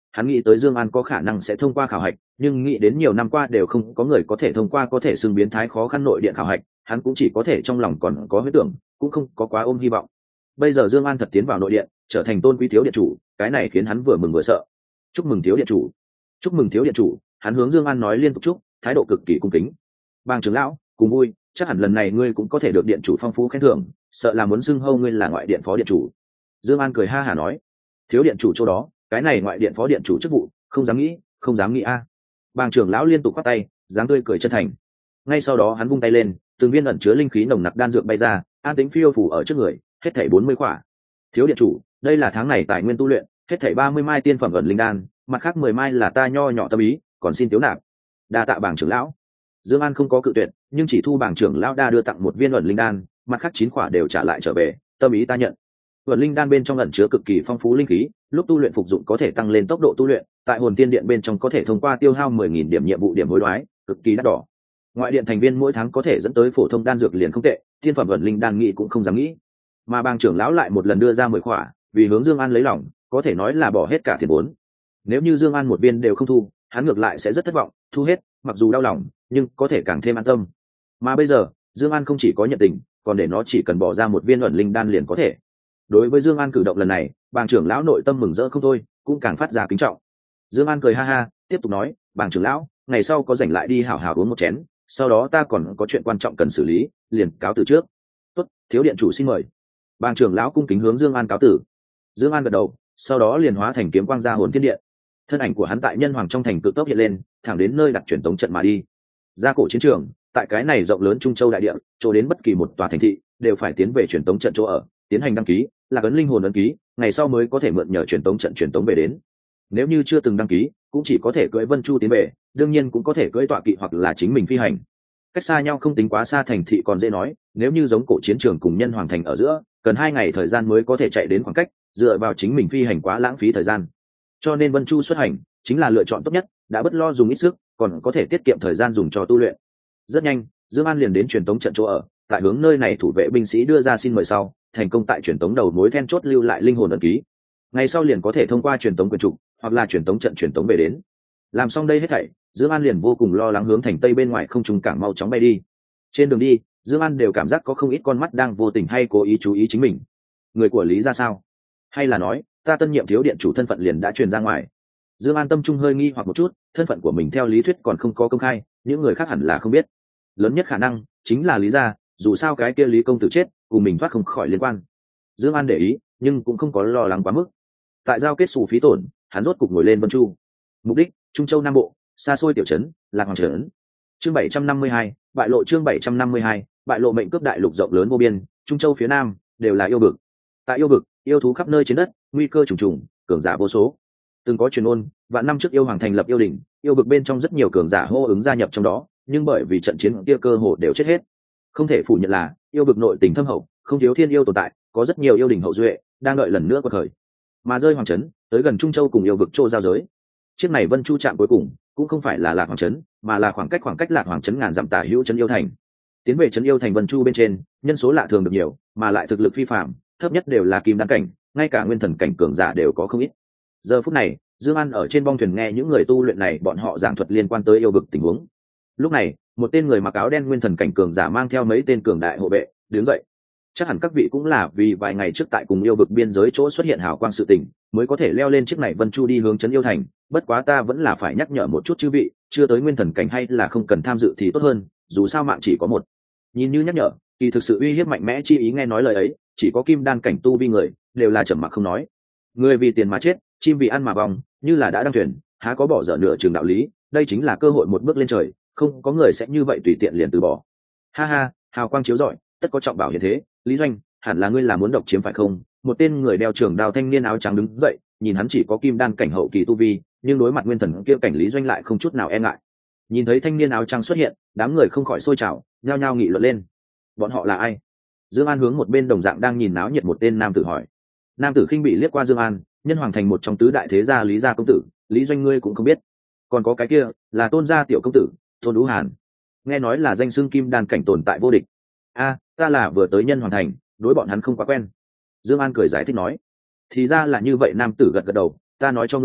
A: hắn nghĩ tới Dương An có khả năng sẽ thông qua khảo hạch, nhưng nghĩ đến nhiều năm qua đều không có người có thể thông qua có thể xưng biến thái khó khăn nội điện khảo hạch, hắn cũng chỉ có thể trong lòng còn có huyết tưởng, cũng không có quá ôm hy vọng. Bây giờ Dương An thật tiến vào nội điện, trở thành tôn quý thiếu điện chủ, cái này khiến hắn vừa mừng vừa sợ. Chúc mừng thiếu điện chủ, chúc mừng thiếu điện chủ. Hắn hướng Dương An nói liên tục chúc, thái độ cực kỳ cung kính. Bàng trưởng lão, cùng vui, chắc hẳn lần này ngươi cũng có thể được điện chủ phong phú khen thưởng, sợ là muốn xưng hô ngươi là ngoại điện phó điện chủ. Dương An cười ha hả nói, thiếu điện chủ chỗ đó, cái này ngoại điện phó điện chủ chức vụ, không dám nghĩ, không dám nghĩ a. Bàng trưởng lão liên tục quát tay, dáng tươi cười chân thành. Ngay sau đó hắn vung tay lên, từng viên ẩn chứa linh khí nồng nặc đan dược bay ra, an tĩnh phiêu phù ở trước người, hết thảy 40 quả. Thiếu điện chủ, đây là tháng này tài nguyên tu luyện, hết thảy 30 mai tiên phẩm ẩn linh đan, mặt khác 10 mai là ta nho nhỏ tâm ý, còn xin tiếu nạp. Đa tạ bàng trưởng lão. Dương An không có cự tuyệt, nhưng chỉ thu bàng trưởng lão đa đưa tặng một viên ẩn linh đan, mặt khác 9 quả đều trả lại trở về, tâm ý ta nhận. Ẩn linh đan bên trong ẩn chứa cực kỳ phong phú linh khí, lúc tu luyện phục dụng có thể tăng lên tốc độ tu luyện, tại hồn tiên điện bên trong có thể thông qua tiêu hao 10.000 điểm nhiệm vụ điểm hối đoái, cực kỳ đắt đỏ. Ngoại điện thành viên mỗi tháng có thể dẫn tới phổ thông đan dược liền không tệ, tiên phẩm ẩn linh đan nghĩ cũng không dám nghĩ. Mà bàng trưởng lão lại một lần đưa ra 10 quả, vì hướng Dương An lấy lòng, có thể nói là bỏ hết cả tiền vốn. Nếu như Dương An một viên đều không thu, hắn ngược lại sẽ rất thất vọng, thu hết, mặc dù đau lòng, nhưng có thể càng thêm an tâm. Mà bây giờ, Dương An không chỉ có nhận tình, còn để nó chỉ cần bỏ ra một viên ẩn linh đan liền có thể. Đối với Dương An cử động lần này, bàng trưởng lão nội tâm mừng rỡ không thôi, cũng càng phát ra kính trọng. Dương An cười ha ha, tiếp tục nói, bàng trưởng lão, ngày sau có rảnh lại đi hảo hảo uống một chén, sau đó ta còn có chuyện quan trọng cần xử lý, liền cáo từ trước. Tốt, thiếu điện chủ xin mời. Bàng trưởng lão cung kính hướng Dương An cáo tử. Dương An gật đầu, sau đó liền hóa thành kiếm quang ra hồn thiên điện. Thân ảnh của hắn tại nhân hoàng trong thành cực tốc hiện lên, thẳng đến nơi đặt truyền tống trận mà đi. Ra cổ chiến trường, tại cái này rộng lớn Trung Châu đại địa, chỗ đến bất kỳ một tòa thành thị đều phải tiến về truyền tống trận chỗ ở, tiến hành đăng ký, là ấn linh hồn ấn ký, ngày sau mới có thể mượn nhờ truyền tống trận truyền tống về đến. Nếu như chưa từng đăng ký, cũng chỉ có thể cưỡi Vân Chu tiến về, đương nhiên cũng có thể cưỡi tọa kỵ hoặc là chính mình phi hành. Cách xa nhau không tính quá xa thành thị còn dễ nói, nếu như giống cổ chiến trường cùng nhân hoàng thành ở giữa, cần 2 ngày thời gian mới có thể chạy đến khoảng cách, dựa vào chính mình phi hành quá lãng phí thời gian. Cho nên Vân Chu xuất hành chính là lựa chọn tốt nhất, đã bất lo dùng ít sức, còn có thể tiết kiệm thời gian dùng cho tu luyện. Rất nhanh, Dương An liền đến truyền tống trận chỗ ở, tại hướng nơi này thủ vệ binh sĩ đưa ra xin mời sau, thành công tại truyền tống đầu mối then chốt lưu lại linh hồn ấn ký. Ngày sau liền có thể thông qua truyền tống quyền trục, hoặc là truyền tống trận truyền tống về đến. Làm xong đây hết thảy, Dương An liền vô cùng lo lắng hướng thành tây bên ngoài không trung cảng mau chóng bay đi. Trên đường đi, Dương An đều cảm giác có không ít con mắt đang vô tình hay cố ý chú ý chính mình. Người của Lý gia sao? Hay là nói, ta tân nhiệm thiếu điện chủ thân phận liền đã truyền ra ngoài? Dương An tâm trung hơi nghi hoặc một chút, thân phận của mình theo lý thuyết còn không có công khai, những người khác hẳn là không biết. Lớn nhất khả năng chính là Lý gia, dù sao cái kia Lý công tử chết, cùng mình thoát không khỏi liên quan. Dương An để ý, nhưng cũng không có lo lắng quá mức. Tại giao kết sổ phí tổn, hắn rốt cục ngồi lên Vân Chu. Mục đích, Trung Châu Nam Bộ, xa xôi tiểu trấn, Lạc Hoàng trấn. Chương 752, bại lộ chương 752, bại lộ mệnh cướp đại lục rộng lớn vô biên, Trung Châu phía Nam đều là yêu vực. Tại yêu vực, yêu thú khắp nơi trên đất, nguy cơ trùng trùng, cường giả vô số. Từng có truyền ôn, vạn năm trước yêu hoàng thành lập yêu đỉnh, yêu vực bên trong rất nhiều cường giả hô ứng gia nhập trong đó, nhưng bởi vì trận chiến kia cơ hồ đều chết hết. Không thể phủ nhận là yêu vực nội tình thâm hậu, không thiếu thiên yêu tồn tại, có rất nhiều yêu đỉnh hậu duệ đang đợi lần nữa quật khởi. Mà rơi hoàng trấn, tới gần Trung Châu cùng yêu vực chỗ giao giới. Chiếc này Vân Chu trạm cuối cùng cũng không phải là Lạc Hoàng trấn, mà là khoảng cách Lạc Hoàng trấn ngàn dặm tả hữu trấn yêu thành. Tiến về trấn yêu thành Vân Chu bên trên, nhân số lạ thường được nhiều, mà lại thực lực phi phàm, thấp nhất đều là kim đan cảnh, ngay cả nguyên thần cảnh cường giả đều có không ít. Giờ phút này, Dương An ở trên bong thuyền nghe những người tu luyện này bọn họ giảng thuật liên quan tới yêu vực tình huống. Lúc này, một tên người mặc áo đen nguyên thần cảnh cường giả mang theo mấy tên cường đại hộ vệ đứng dậy. Chắc hẳn các vị cũng là vì vài ngày trước tại cùng yêu vực biên giới chỗ xuất hiện hào quang sự tình, mới có thể leo lên chiếc này Vân Chu đi hướng trấn yêu thành. Bất quá ta vẫn là phải nhắc nhở một chút chư vị, chưa tới nguyên thần cảnh hay là không cần tham dự thì tốt hơn, dù sao mạng chỉ có một. Nhìn như nhắc nhở, kỳ thực sự uy hiếp mạnh mẽ chi ý nghe nói lời ấy, chỉ có kim đan cảnh tu vi người đều là trầm mặc không nói. Người vì tiền mà chết, chim vì ăn mà vòng, như là đã đăng thuyền, há có bỏ dở nửa chừng đạo lý, đây chính là cơ hội một bước lên trời, không có người sẽ như vậy tùy tiện liền từ bỏ. Ha ha, hào quang chiếu rọi, tất có trọng bảo hiện thế, Lý Doanh, hẳn là ngươi là muốn độc chiếm phải không? Một tên người đeo trường đao thanh niên áo trắng đứng dậy, nhìn hắn chỉ có kim đan cảnh hậu kỳ tu vi, nhưng đối mặt nguyên thần kia cảnh Lý Doanh lại không chút nào e ngại. Nhìn thấy thanh niên áo trắng xuất hiện, đám người không khỏi sôi trào, nhao nhao nghị luận lên. Bọn họ là ai? Dương An hướng một bên đồng dạng đang nhìn náo nhiệt một tên nam tử hỏi. Nam tử khinh bị liếc qua Dương An, nhân hoàng thành một trong tứ đại thế gia Lý gia công tử, Lý Doanh ngươi cũng không biết. Còn có cái kia, là Tôn gia tiểu công tử, Tôn Đũ Hàn. Nghe nói là danh xưng kim đan cảnh tồn tại vô địch. A, ta là vừa tới nhân hoàng thành, đối bọn hắn không quá quen. Dương An cười giải thích nói. Thì ra là như vậy, nam tử gật gật đầu, ta nói cho ngươi,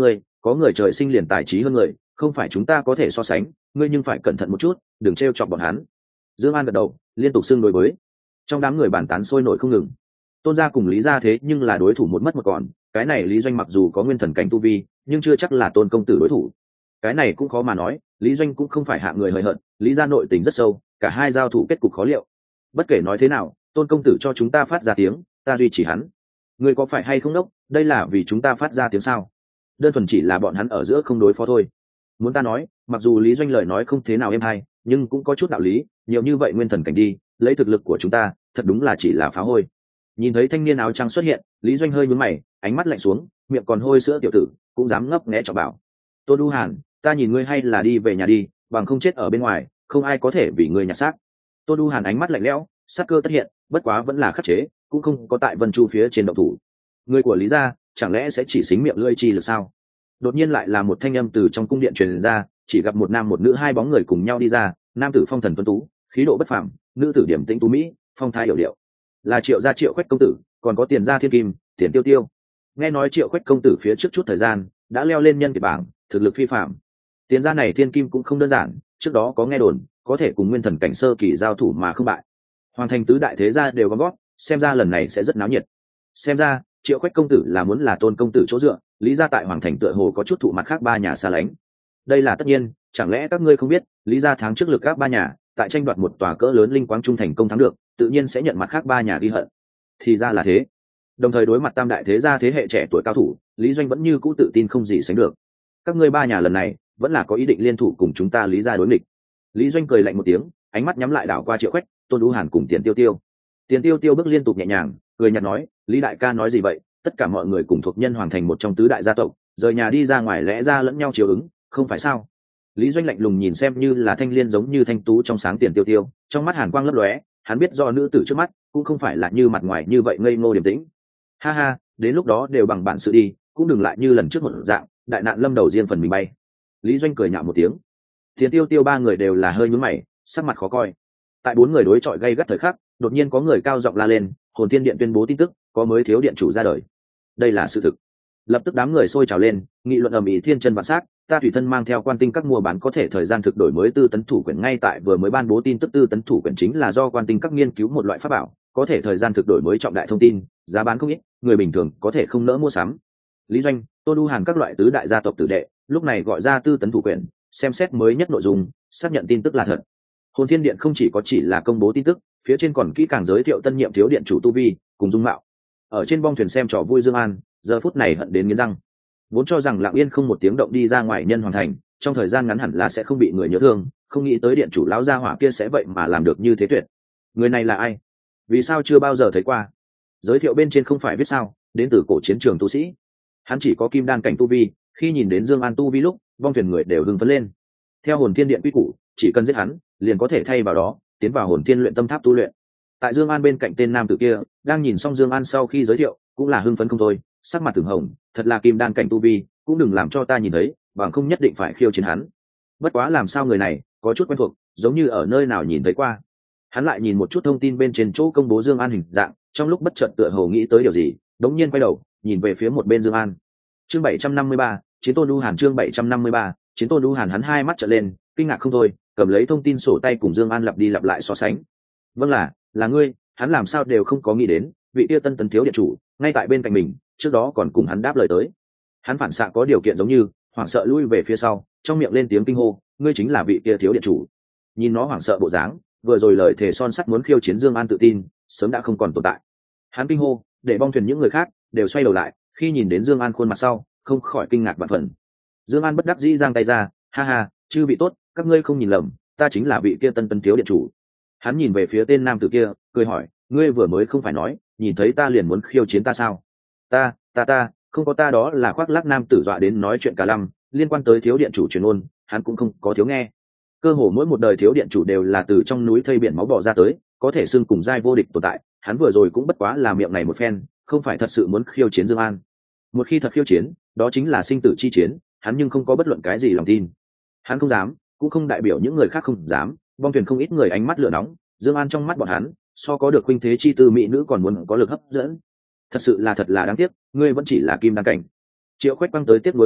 A: có người trời sinh liền tài trí hơn người, không phải chúng ta có thể so sánh, ngươi nhưng phải cẩn thận một chút, đừng t chọc bọn hắn. Dương An gật đầu, liên tục xưng đối với. Trong đám người bàn tán sôi nổi không ngừng. Tôn gia cùng Lý gia thế nhưng là đối thủ một mất một còn, cái này Lý Doanh mặc dù có nguyên thần cảnh tu vi, nhưng chưa chắc là Tôn công tử đối thủ. Cái này cũng khó mà nói, Lý Doanh cũng không phải hạng người hời hợt, Lý gia nội tình rất sâu, cả hai giao thủ kết cục khó liệu. Bất kể nói thế nào, Tôn công tử cho chúng ta phát ra tiếng, ta duy trì hắn. Ngươi có phải hay không đốc, đây là vì chúng ta phát ra tiếng sao? Đơn thuần chỉ là bọn hắn ở giữa không đối phó thôi. Muốn ta nói, mặc dù Lý Doanh lời nói không thế nào êm hay, nhưng cũng có chút đạo lý, nhiều như vậy nguyên thần cảnh đi, lấy thực lực của chúng ta, thật đúng là chỉ là phá hôi. Nhìn thấy thanh niên áo trắng xuất hiện, Lý Doanh hơi nhướng mày, ánh mắt lạnh xuống, miệng còn hôi sữa tiểu tử, cũng dám ngấp nghé trọng bảo. Tô Du Hàn, ta nhìn ngươi hay là đi về nhà đi, bằng không chết ở bên ngoài, không ai có thể vì ngươi nhặt xác. Tô Du Hàn ánh mắt lạnh lẽo, sát cơ tất hiện, bất quá vẫn là khắc chế, cũng không có tại Vân Chu phía trên động thủ. Người của Lý gia, chẳng lẽ sẽ chỉ xính miệng lưỡi chi lực sao? Đột nhiên lại là một thanh âm từ trong cung điện truyền ra, chỉ gặp một nam một nữ hai bóng người cùng nhau đi ra, nam tử phong thần tuấn tú, khí độ bất phàm, nữ tử điểm tĩnh tú mỹ, phong thái hiểu điệu. Là Triệu gia Triệu Quách công tử, còn có Tiền gia Thiên Kim, Tiền Tiêu Tiêu. Nghe nói Triệu Quách công tử phía trước chút thời gian đã leo lên nhân kiệt bảng, thực lực phi phàm. Tiền gia này Thiên Kim cũng không đơn giản, trước đó có nghe đồn có thể cùng nguyên thần cảnh sơ kỳ giao thủ mà không bại. Hoàng thành tứ đại thế gia đều gom gót, xem ra lần này sẽ rất náo nhiệt. Xem ra Triệu Quách công tử là muốn là Tôn công tử chỗ dựa, Lý gia tại Hoàng thành tựa hồ có chút thụ mặt khác ba nhà xa lánh. Đây là tất nhiên, chẳng lẽ các ngươi không biết, Lý gia tháng trước lực các ba nhà, tại tranh đoạt một tòa cỡ lớn linh quang trung thành công thắng được, tự nhiên sẽ nhận mặt khác ba nhà ghi hận. Thì ra là thế. Đồng thời đối mặt tam đại thế gia thế hệ trẻ tuổi cao thủ, Lý Doanh vẫn như cũ tự tin không gì sánh được. Các ngươi ba nhà lần này vẫn là có ý định liên thủ cùng chúng ta Lý gia đối nghịch. Lý Doanh cười lạnh một tiếng, ánh mắt nhắm lại đảo qua Triệu Quách, Tôn Ú Hàn cùng Tiền Tiêu Tiêu. Tiền Tiêu Tiêu bước liên tục nhẹ nhàng, cười nhạt nói, Lý đại ca nói gì vậy? Tất cả mọi người cùng thuộc nhân Hoàng thành một trong tứ đại gia tộc, rời nhà đi ra ngoài lẽ ra lẫn nhau chiều ứng, không phải sao? Lý Doanh lạnh lùng nhìn xem như là thanh liên giống như thanh tú trong sáng Tiền Tiêu Tiêu, trong mắt hàn quang lấp lóe, hắn biết do nữ tử trước mắt cũng không phải là như mặt ngoài như vậy ngây ngô điềm tĩnh. Ha ha, đến lúc đó đều bằng bản sự đi, cũng đừng lại như lần trước một dạng, đại nạn lâm đầu riêng phần mình bay. Lý Doanh cười nhạo một tiếng. Tiền Tiêu Tiêu ba người đều là hơi nhướng mày, sắc mặt khó coi. Tại bốn người đối chọi gay gắt thời khắc, đột nhiên có người cao giọng la lên, Hồn Thiên Điện tuyên bố tin tức, có mới thiếu điện chủ ra đời. Đây là sự thực. Lập tức đám người sôi trào lên, nghị luận ầm ĩ thiên chân vạn sắc, ta tùy thân mang theo quan tinh các mua bán có thể thời gian thực đổi mới tư tấn thủ quyển ngay tại vừa mới ban bố tin tức tư tấn thủ quyển chính là do quan tinh các nghiên cứu một loại pháp bảo, có thể thời gian thực đổi mới trọng đại thông tin, giá bán không ít, người bình thường có thể không nỡ mua sắm. Lý Doanh, Tô Du Hàn các loại tứ đại gia tộc tử đệ, lúc này gọi ra tư tấn thủ quyển, xem xét mới nhất nội dung, xác nhận tin tức là thật. Hồn Thiên Điện không chỉ là công bố tin tức, phía trên còn kỹ càng giới thiệu tân nhiệm thiếu điện chủ tu vi cùng dung mạo. Ở trên bong thuyền xem trò vui Dương An, giờ phút này hận đến nghiến răng. Vốn cho rằng lặng yên không một tiếng động đi ra ngoài nhân Hoàng thành, trong thời gian ngắn hẳn là sẽ không bị người nhớ thương, không nghĩ tới điện chủ lão gia hỏa kia sẽ vậy mà làm được như thế tuyệt. Người này là ai? Vì sao chưa bao giờ thấy qua? Giới thiệu bên trên không phải viết sao, đến từ cổ chiến trường tu sĩ. Hắn chỉ có kim đan cảnh tu vi, khi nhìn đến Dương An tu vi lúc, vong thuyền người đều hưng phấn lên. Theo Hồn Thiên Điện quy củ, chỉ cần giết hắn, liền có thể thay vào đó, tiến vào Hồn Thiên luyện tâm tháp tu luyện. Tại Dương An bên cạnh tên nam tử kia, đang nhìn xong Dương An sau khi giới thiệu, cũng là hưng phấn không thôi, sắc mặt từng hồng, thật là kim đan cảnh tu vi, cũng đừng làm cho ta nhìn thấy, bằng không nhất định phải khiêu chiến hắn. Bất quá làm sao người này có chút quen thuộc, giống như ở nơi nào nhìn thấy qua. Hắn lại nhìn một chút thông tin bên trên chỗ công bố Dương An hình dạng, trong lúc bất chợt tựa hồ nghĩ tới điều gì, đống nhiên quay đầu, nhìn về phía một bên Dương An. Chương 753, Chiến Tôn Du Hàn chương 753, Chiến Tôn Du Hàn hắn hai mắt trợn lên, kinh ngạc không thôi, cầm lấy thông tin sổ tay cùng Dương An lặp đi lặp lại so sánh. Vâng là ngươi, hắn làm sao đều không có nghĩ đến, vị kia tân tấn thiếu điện chủ, ngay tại bên cạnh mình, trước đó còn cùng hắn đáp lời tới. Hắn phản xạ có điều kiện giống như, hoảng sợ lui về phía sau, trong miệng lên tiếng kinh hô, ngươi chính là vị kia thiếu điện chủ. Nhìn nó hoảng sợ bộ dáng, vừa rồi lời thề son sắt muốn khiêu chiến Dương An tự tin, sớm đã không còn tồn tại. Hắn kinh hô, để bong thuyền những người khác đều xoay đầu lại, khi nhìn đến Dương An khuôn mặt sau, không khỏi kinh ngạc vạn phần. Dương An bất đắc dĩ giang tay ra, ha ha, chư vị tốt, các ngươi không nhìn lầm, ta chính là vị kia tân tấn thiếu điện chủ. Hắn nhìn về phía tên nam tử kia, cười hỏi, ngươi vừa mới không phải nói, nhìn thấy ta liền muốn khiêu chiến ta sao? Ta, không có ta đó là khoác lác nam tử dọa đến nói chuyện cả lăm, liên quan tới thiếu điện chủ truyền ôn, hắn cũng không có thiếu nghe. Cơ hồ mỗi một đời thiếu điện chủ đều là từ trong núi thây biển máu bò ra tới, có thể xưng cùng giai vô địch tồn tại, hắn vừa rồi cũng bất quá là miệng này một phen, không phải thật sự muốn khiêu chiến Dương An. Một khi thật khiêu chiến, đó chính là sinh tử chi chiến, hắn nhưng không có bất luận cái gì lòng tin. Hắn không dám, cũng không đại biểu những người khác không dám, bong thuyền không ít người ánh mắt lửa nóng, Dương An trong mắt bọn hắn, so có được huynh thế chi tư mỹ nữ còn muốn có lực hấp dẫn. Thật là đáng tiếc, ngươi vẫn chỉ là kim đan cảnh. Triệu Khoách băng tới tiếp nối ánh mắt,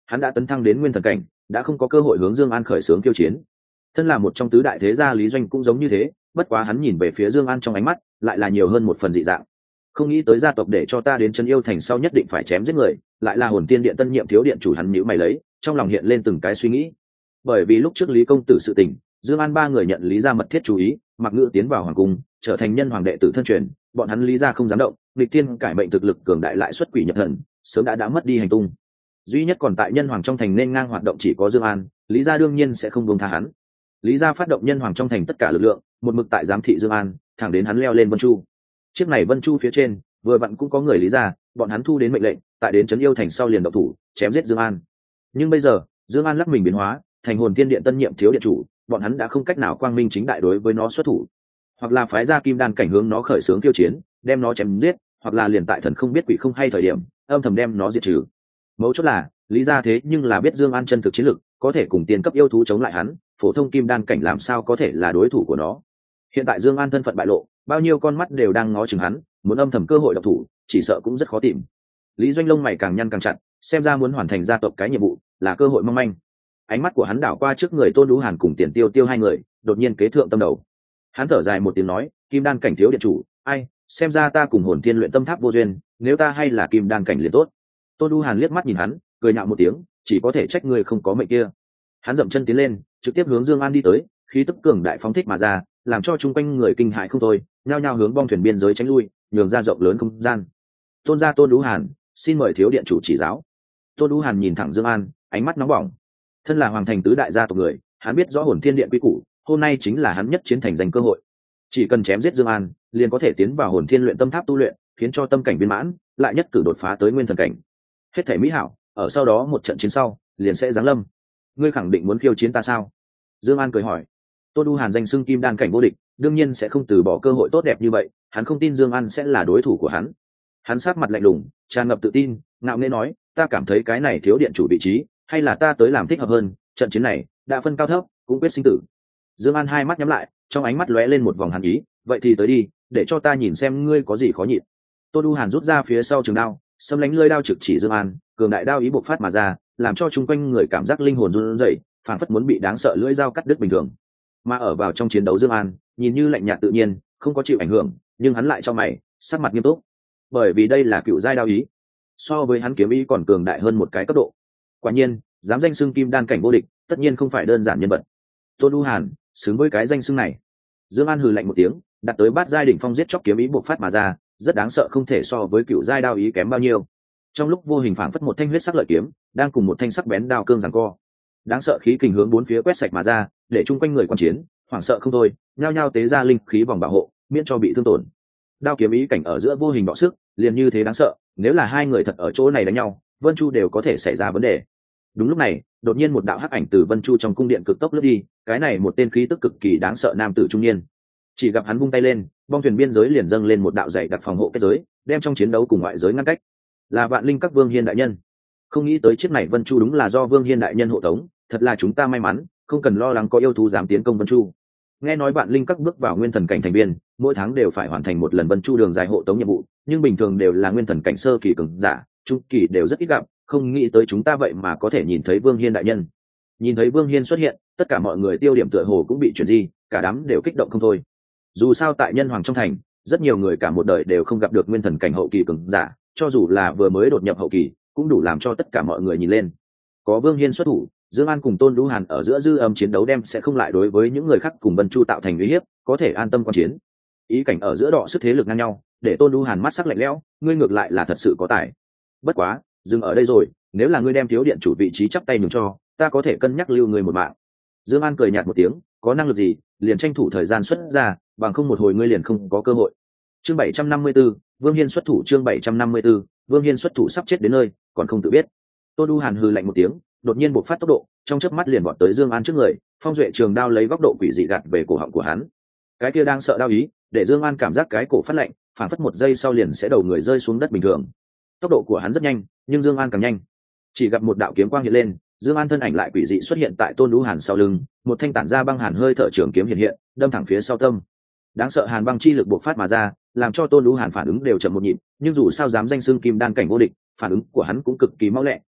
A: hắn đã tấn thăng đến nguyên thần cảnh, đã không có cơ hội hướng Dương An khởi xướng khiêu chiến. Thân là một trong tứ đại thế gia Lý Doanh cũng giống như thế, bất quá hắn nhìn về phía Dương An trong ánh mắt lại là nhiều hơn một phần dị dạng. Không nghĩ tới gia tộc để cho ta đến Trấn Yêu Thành sau nhất định phải chém giết người, lại là Hồn Tiên Điện tân nhiệm thiếu điện chủ. Hắn nhíu mày lấy, trong lòng hiện lên từng cái suy nghĩ. Bởi vì lúc trước Lý công tử sự tình, Dương An ba người nhận Lý gia mật thiết chú ý, mặc ngự tiến vào hoàng cung, trở thành nhân hoàng đệ tử thân truyền, bọn hắn Lý gia không dám động, nghịch tiên cải mệnh thực lực cường đại lại xuất quỷ nhập thần, sớm đã mất đi hành tung. Duy nhất còn tại nhân hoàng trong thành nên ngang hoạt động chỉ có Dương An, Lý gia đương nhiên sẽ không buông tha hắn. Lý gia phát động nhân hoàng trong thành tất cả lực lượng, một mực tại giám thị Dương An, thẳng đến hắn leo lên Vân Chu. Chiếc này Vân Chu phía trên, vừa vặn cũng có người Lý gia, bọn hắn thu đến mệnh lệnh, tại đến Trấn Yêu Thành sau liền động thủ, chém giết Dương An. Nhưng bây giờ, Dương An lắc mình biến hóa, thành Hồn Tiên Điện tân nhiệm thiếu điện chủ, bọn hắn đã không cách nào quang minh chính đại đối với nó xuất thủ, hoặc là phái ra kim đan cảnh hướng nó khởi xướng tiêu chiến, đem nó chém giết, hoặc là liền tại thần không biết quỷ không hay thời điểm, âm thầm đem nó diệt trừ. Mấu chốt là, Lý gia thế nhưng là biết Dương An chân thực chiến lực, có thể cùng tiền cấp yêu thú chống lại hắn, phổ thông kim đan cảnh làm sao có thể là đối thủ của nó. Hiện tại Dương An thân phận bại lộ, bao nhiêu con mắt đều đang ngó chừng hắn, muốn âm thầm cơ hội động thủ, chỉ sợ cũng rất khó tìm. Lý Doanh lông mày càng nhăn càng chặt, xem ra muốn hoàn thành gia tộc cái nhiệm vụ là cơ hội mong manh. Ánh mắt của hắn đảo qua trước người Tôn Đũ Hàn cùng Tiền Tiêu Tiêu hai người, đột nhiên kế thượng tâm đầu. Hắn thở dài một tiếng nói, kim đan cảnh thiếu điện chủ, ai, xem ra ta cùng Hồn Thiên luyện tâm tháp vô duyên, nếu ta hay là kim đan cảnh liền tốt. Tôn Đũ Hàn liếc mắt nhìn hắn, cười nhạo một tiếng, chỉ có thể trách ngươi không có mệnh kia. Hắn dậm chân tiến lên, trực tiếp hướng Dương An đi tới, khí tức cường đại phóng thích mà ra, làm cho chung quanh người kinh hãi không thôi, nhao nhao hướng bong thuyền biên giới tránh lui, nhường ra rộng lớn không gian. Tôn gia Tôn Đũ Hàn, xin mời thiếu điện chủ chỉ giáo. Tôn Đũ Hàn nhìn thẳng Dương An, ánh mắt nóng bỏng. Thân là hoàng thành tứ đại gia tộc người, hắn biết rõ Hồn Thiên Điện quy củ, hôm nay chính là hắn nhất chiến thành danh cơ hội. Chỉ cần chém giết Dương An, liền có thể tiến vào Hồn Thiên luyện tâm tháp tu luyện, khiến cho tâm cảnh viên mãn, lại nhất cử đột phá tới nguyên thần cảnh. Hết thảy mỹ hảo, ở sau đó một trận chiến sau, liền sẽ giáng lâm. Ngươi khẳng định muốn khiêu chiến ta sao? Dương An cười hỏi. Tôn Đũ Hàn danh xưng kim đan cảnh vô địch, đương nhiên sẽ không từ bỏ cơ hội tốt đẹp như vậy, hắn không tin Dương An sẽ là đối thủ của hắn. Hắn sắc mặt lạnh lùng, tràn ngập tự tin, ngạo nghễ nói, ta cảm thấy cái này thiếu điện chủ vị trí, hay là ta tới làm thích hợp hơn, trận chiến này đã phân cao thấp, cũng quyết sinh tử. Dương An hai mắt nhắm lại, trong ánh mắt lóe lên một vòng hàn ý, vậy thì tới đi, để cho ta nhìn xem ngươi có gì khó nhịn. Tôn Đũ Hàn rút ra phía sau trường đao, xâm lánh lưỡi đao trực chỉ Dương An, cường đại đao ý bộc phát mà ra, làm cho chung quanh người cảm giác linh hồn run rẩy, phảng phất muốn bị đáng sợ lưỡi dao cắt đứt bình thường. Mà ở vào trong chiến đấu Dương An, nhìn như lạnh nhạt tự nhiên, không có chịu ảnh hưởng, nhưng hắn lại cho mày, sắc mặt nghiêm túc. Bởi vì đây là cựu giai đao ý, so với hắn kiếm ý còn cường đại hơn một cái cấp độ. Quả nhiên, dám danh xưng kim đan cảnh vô địch, tất nhiên không phải đơn giản nhân vật. Tôn Đũ Hàn, xứng với cái danh xưng này. Dương An hừ lạnh một tiếng, đặt tới bát giai đỉnh phong giết chóc kiếm ý bộc phát mà ra, rất đáng sợ, không thể so với cựu giai đao ý kém bao nhiêu. Trong lúc vô hình phảng phất một thanh huyết sắc lợi kiếm, đang cùng một thanh sắc bén đao cương giằng co. Đáng sợ khí kình hướng bốn phía quét sạch mà ra, để chung quanh người quan chiến hoảng sợ không thôi, nhao nhao tế ra linh khí vòng bảo hộ, miễn cho bị thương tổn. Đao kiếm ý cảnh ở giữa vô hình bọ sức, liền như thế đáng sợ, nếu là hai người thật ở chỗ này đánh nhau, Vân Chu đều có thể xảy ra vấn đề. Đúng lúc này, đột nhiên một đạo hắc ảnh từ Vân Chu trong cung điện cực tốc lướt đi, cái này một tên khí tức cực kỳ đáng sợ nam tử trung niên. Chỉ gặp hắn vung tay lên, bong thuyền biên giới liền dâng lên một đạo dày đặc phòng hộ kết giới, đem trong chiến đấu cùng ngoại giới ngăn cách. Là Vạn Linh Các Vương Hiên đại nhân. Không nghĩ tới chiếc này Vân Chu đúng là do Vương Hiên đại nhân hộ tống, thật là chúng ta may mắn, không cần lo lắng có yêu thú dám tiến công Vân Chu. Nghe nói Vạn Linh Các bước vào nguyên thần cảnh thành viên, mỗi tháng đều phải hoàn thành một lần Vân Chu đường dài hộ tống nhiệm vụ, nhưng bình thường đều là nguyên thần cảnh sơ kỳ cường giả, trung kỳ đều rất ít gặp, không nghĩ tới chúng ta vậy mà có thể nhìn thấy Vương Hiên đại nhân. Nhìn thấy Vương Hiên xuất hiện, tất cả mọi người tiêu điểm tựa hồ cũng bị chuyển di, cả đám đều kích động không thôi. Dù sao tại nhân hoàng trong thành, rất nhiều người cả một đời đều không gặp được nguyên thần cảnh hậu kỳ cường giả, cho dù là vừa mới đột nhập hậu kỳ, cũng đủ làm cho tất cả mọi người nhìn lên. Có Vương Hiên xuất thủ, Dương An cùng Tôn Đũ Hàn ở giữa dư âm chiến đấu đem sẽ không lại đối với những người khác cùng Vân Chu tạo thành uy hiếp, có thể an tâm quan chiến. Ý cảnh ở giữa đọ sức thế lực ngang nhau, để Tôn Đũ Hàn mắt sắc lạnh lẽo, ngươi ngược lại là thật sự có tài. Bất quá, dừng ở đây rồi, nếu là ngươi đem thiếu điện chủ vị trí chắp tay nhường cho, ta có thể cân nhắc lưu ngươi một mạng. Dương An cười nhạt một tiếng, có năng lực gì, liền tranh thủ thời gian xuất ra, bằng không một hồi ngươi liền không có cơ hội. Chương 754, Vương Hiên xuất thủ. Chương 754, Vương Hiên xuất thủ sắp chết đến nơi, còn không tự biết. Tôn Đũ Hàn hừ lạnh một tiếng, đột nhiên bộc phát tốc độ, trong chớp mắt liền vọt tới Dương An trước người, phong duệ trường đao lấy góc độ quỷ dị gạt về cổ họng của hắn. Cái kia đang sợ đao ý, để Dương An cảm giác cái cổ phát lạnh, phản phất một giây sau liền sẽ đầu người rơi xuống đất bình thường. Tốc độ của hắn rất nhanh, nhưng Dương An càng nhanh. Chỉ gặp một đạo kiếm quang hiện lên, Dương An thân ảnh lại quỷ dị xuất hiện tại Tôn Đũ Hàn sau lưng, một thanh tản ra băng hàn hơi thở trường kiếm hiện hiện, đâm thẳng phía sau tâm. Đáng sợ hàn băng chi lực bộc phát mà ra, làm cho Tôn Đũ Hàn phản ứng đều chậm một nhịp, nhưng dù sao dám danh xưng kim đan cảnh vô địch, phản ứng của hắn cũng cực kỳ mau lẹ,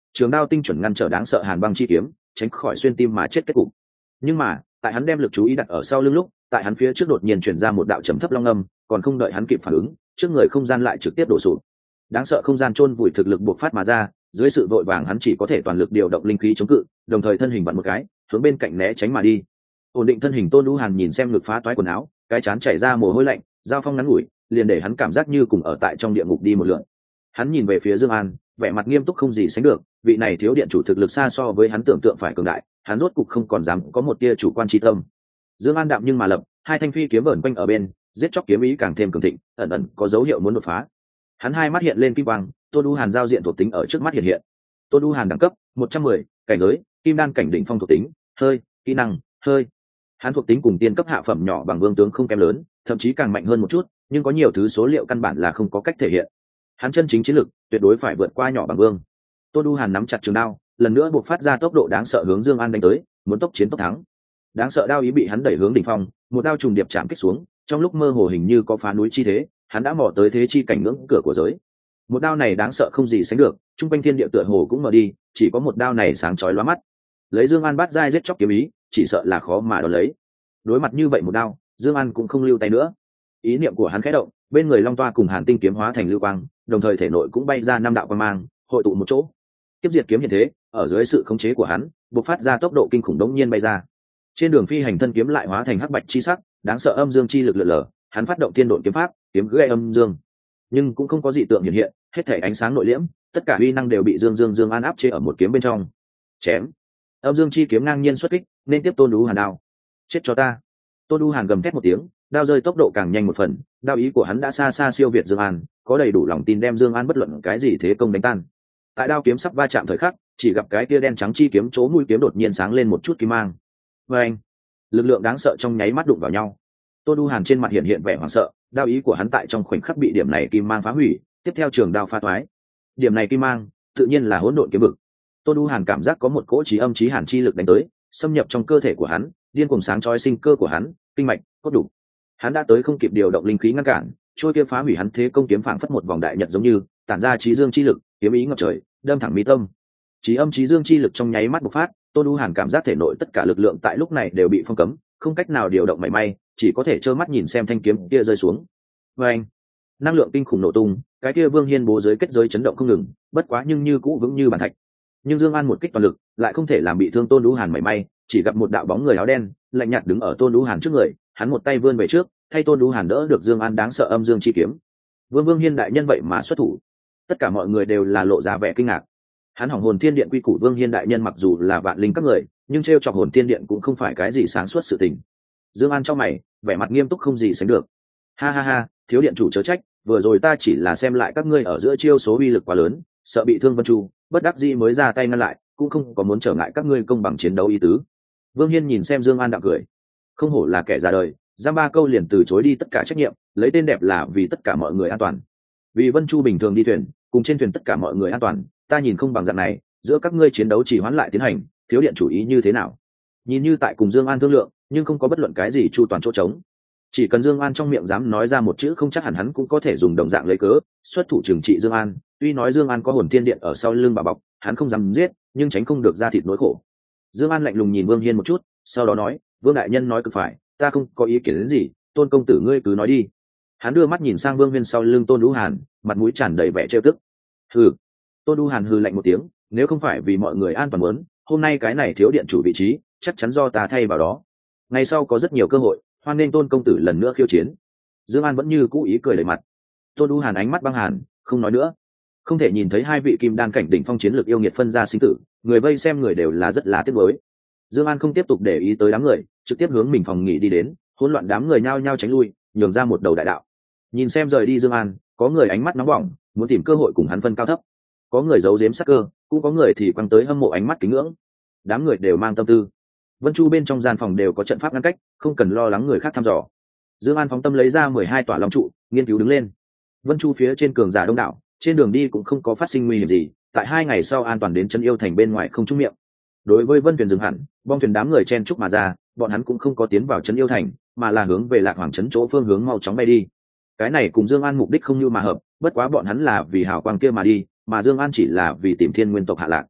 A: trường đao tinh chuẩn ngăn trở đáng sợ hàn băng chi kiếm, tránh khỏi xuyên tim mà chết kết cục. Nhưng mà tại hắn đem lực chú ý đặt ở sau lưng lúc, tại hắn phía trước đột nhiên chuyển ra một đạo trầm thấp long âm, còn không đợi hắn kịp phản ứng, trước người không gian lại trực tiếp đổ sụp. Đáng sợ không gian chôn vùi thực lực bộc phát mà ra, dưới sự vội vàng hắn chỉ có thể toàn lực điều động linh khí chống cự, đồng thời thân hình vặn một cái, hướng bên cạnh né tránh mà đi. Ổn định thân hình Tôn Lũ Hàn nhìn xem ngực phá toái quần áo, cái chán chảy ra mồ hôi lạnh, giao phong ngắn ngủi, liền để hắn cảm giác như cùng ở tại trong địa ngục đi một lượt. Hắn nhìn về phía Dương An, vẻ mặt nghiêm túc không gì sánh được, vị này thiếu điện chủ thực lực xa so với hắn tưởng tượng phải cường đại, hắn rốt cục không còn dám có một tia chủ quan chi tâm. Dương An đạm nhưng mà lập, hai thanh phi kiếm vờn quanh ở bên, giết chóc kiếm ý càng thêm cường thịnh, ẩn ẩn có dấu hiệu muốn đột phá. Hắn hai mắt hiện lên kim quang, Tôn Lũ Hàn giao diện thuộc tính ở trước mắt hiện. Tôn Lũ Hàn đẳng cấp 110, cảnh giới kim đan cảnh đỉnh phong thuộc tính, hơi, kỹ năng, hơi. Hắn thuộc tính cùng tiên cấp hạ phẩm nhỏ bằng vương tướng không kém lớn, thậm chí càng mạnh hơn một chút, nhưng có nhiều thứ số liệu căn bản là không có cách thể hiện. Hắn chân chính chiến lực tuyệt đối phải vượt qua nhỏ bằng vương. Tôn Lũ Hàn nắm chặt trường đao, lần nữa buộc phát ra tốc độ đáng sợ hướng Dương An đánh tới, muốn tốc chiến tốc thắng. Đáng sợ đao ý bị hắn đẩy hướng đỉnh phong, một đao trùng điệp chạm kích xuống, trong lúc mơ hồ hình như có phá núi chi thế, hắn đã mò tới thế chi cảnh ngưỡng cửa của giới. Một đao này đáng sợ không gì sánh được, trung quanh thiên địa tựa hồ cũng mở đi, chỉ có một đao này sáng chói lóa mắt. Lấy Dương An bát giai giết chóc kiếm ý, chỉ sợ là khó mà đón lấy. Đối mặt như vậy một đao, Dương An cũng không lưu tay nữa. Ý niệm của hắn khẽ động, bên người long toa cùng hàn tinh kiếm hóa thành lưu quang, đồng thời thể nội cũng bay ra năm đạo quang mang, hội tụ một chỗ. Tiếp diệt kiếm hiện thế, ở dưới sự khống chế của hắn, bộc phát ra tốc độ kinh khủng đống nhiên bay ra. Trên đường phi hành thân kiếm lại hóa thành hắc bạch chi sắc, đáng sợ âm dương chi lực lượn lờ, hắn phát động thiên độn kiếm pháp, kiếm gãy âm dương, nhưng cũng không có dị tượng hiện hiện, hết thảy ánh sáng nội liễm, tất cả uy năng đều bị Dương An áp chế ở một kiếm bên trong. Chém. Âm dương chi kiếm ngang nhiên xuất kích, nên tiếp Tôn Lũ Hàn đao. Chết cho ta. Tôn Lũ Hàn gầm thét một tiếng, đao rơi tốc độ càng nhanh một phần, đao ý của hắn đã xa xa siêu việt Dương An, có đầy đủ lòng tin đem Dương An bất luận cái gì thế công đánh tan. Tại đao kiếm sắp va chạm thời khắc, chỉ gặp cái kia đen trắng chi kiếm chỗ mũi kiếm đột nhiên sáng lên một chút kim mang. Oeng! Lực lượng đáng sợ trong nháy mắt đụng vào nhau. Tôn Lũ Hàn trên mặt hiện vẻ hoảng sợ, đao ý của hắn tại trong khoảnh khắc bị điểm này kim mang phá hủy, tiếp theo trường đao pha toái. Điểm này kim mang, tự nhiên là hỗn độn kiếm vực. Tôn Lũ Hàn cảm giác có một cỗ chí âm chí hàn chi lực đánh tới, xâm nhập trong cơ thể của hắn, điên cuồng sáng chói sinh cơ của hắn, kinh mạch, cốt đủ. Hắn đã tới không kịp điều động linh khí ngăn cản, trôi kia phá hủy hắn thế công kiếm phảng phất một vòng đại nhật giống như, tản ra chí dương chi lực, kiếm ý ngập trời, đâm thẳng mi tâm. Chí âm chí dương chi lực trong nháy mắt bộc phát, Tôn Lũ Hàn cảm giác thể nội tất cả lực lượng tại lúc này đều bị phong cấm, không cách nào điều động mảy may, chỉ có thể trơ mắt nhìn xem thanh kiếm kia rơi xuống. Oeng! Năng lượng kinh khủng nổ tung, cái kia Vương Hiên bố giới kết giới chấn động không ngừng, bất quá nhưng như cũ vững như bàn thạch. Nhưng Dương An một kích toàn lực, lại không thể làm bị thương Tôn Lũ Hàn mảy may, chỉ gặp một đạo bóng người áo đen, lạnh nhạt đứng ở Tôn Lũ Hàn trước người, hắn một tay vươn về trước, thay Tôn Lũ Hàn đỡ được Dương An đáng sợ âm dương chi kiếm. Vương Hiên đại nhân vậy mà xuất thủ. Tất cả mọi người đều là lộ ra vẻ kinh ngạc. Hắn hỏng hồn thiên điện quy củ Vương Hiên đại nhân mặc dù là vạn linh các người, nhưng trêu chọc hồn thiên điện cũng không phải cái gì sáng suốt sự tình. Dương An trong mày, vẻ mặt nghiêm túc không gì sánh được. Ha ha ha, thiếu điện chủ chớ trách, vừa rồi ta chỉ là xem lại các ngươi ở giữa chiêu số uy lực quá lớn, sợ bị thương Vân Chu, bất đắc dĩ mới ra tay ngăn lại, cũng không có muốn trở ngại các ngươi công bằng chiến đấu ý tứ. Vương Hiên nhìn xem Dương An đạm cười, không hổ là kẻ già đời, giam ba câu liền từ chối đi tất cả trách nhiệm, lấy tên đẹp là vì tất cả mọi người an toàn. Vì Vân Chu bình thường đi thuyền, cùng trên thuyền tất cả mọi người an toàn, ta nhìn không bằng dạng này, giữa các ngươi chiến đấu chỉ hoãn lại tiến hành, thiếu điện chủ ý như thế nào? Nhìn như tại cùng Dương An thương lượng, nhưng không có bất luận cái gì chu toàn chỗ trống. Chỉ cần Dương An trong miệng dám nói ra một chữ không chắc hẳn hắn cũng có thể dùng đồng dạng lấy cớ xuất thủ trừng trị Dương An. Tuy nói Dương An có hồn thiên điện ở sau lưng bà bọc, hắn không dám giết, nhưng tránh không được ra thịt nỗi khổ. Dương An lạnh lùng nhìn Vương Hiên một chút, sau đó nói, Vương đại nhân nói cực phải, ta không có ý kiến đến gì, Tôn công tử ngươi cứ nói đi. Hắn đưa mắt nhìn sang Vương Hiên sau lưng Tôn Lũ Hàn, mặt mũi tràn đầy vẻ trêu tức. Hừ. Tôn Lũ Hàn hừ lạnh một tiếng, nếu không phải vì mọi người an toàn muốn, hôm nay cái này thiếu điện chủ vị trí, chắc chắn do ta thay vào đó. Ngày sau có rất nhiều cơ hội, hoan nên Tôn công tử lần nữa khiêu chiến. Dương An vẫn như cũ ý cười đầy mặt. Tôn Lũ Hàn ánh mắt băng hàn, không nói nữa. Không thể nhìn thấy hai vị kim đan cảnh đỉnh phong chiến lược yêu nghiệt phân ra sinh tử, người vây xem người đều là rất là tiếc nuối. Dương An không tiếp tục để ý tới đám người, trực tiếp hướng mình phòng nghỉ đi đến, hỗn loạn đám người nhao nhao tránh lui, nhường ra một đầu đại đạo. Nhìn xem rời đi Dương An, có người ánh mắt nóng bỏng, muốn tìm cơ hội cùng hắn phân cao thấp. Có người giấu giếm sắc cơ, cũng có người thì quăng tới hâm mộ ánh mắt kính ngưỡng. Đám người đều mang tâm tư. Vân Chu bên trong gian phòng đều có trận pháp ngăn cách, không cần lo lắng người khác thăm dò. Dương An phóng tâm lấy ra 12 tỏa long trụ, nghiên cứu đứng lên. Vân Chu phía trên cường giả đông đảo, trên đường đi cũng không có phát sinh nguy hiểm gì, tại 2 ngày sau an toàn đến chân yêu thành bên ngoài không trúng miệng. Đối với Vân thuyền dừng hẳn, bong thuyền đám người chen chúc mà ra, bọn hắn cũng không có tiến vào chân yêu thành, mà là hướng về Lạc Hoàng trấn chỗ phương hướng mau chóng bay đi. Cái này cùng Dương An mục đích không như mà hợp, bất quá bọn hắn là vì hào quang kia mà đi, mà Dương An chỉ là vì tìm Thiên Nguyên tộc hạ lạc.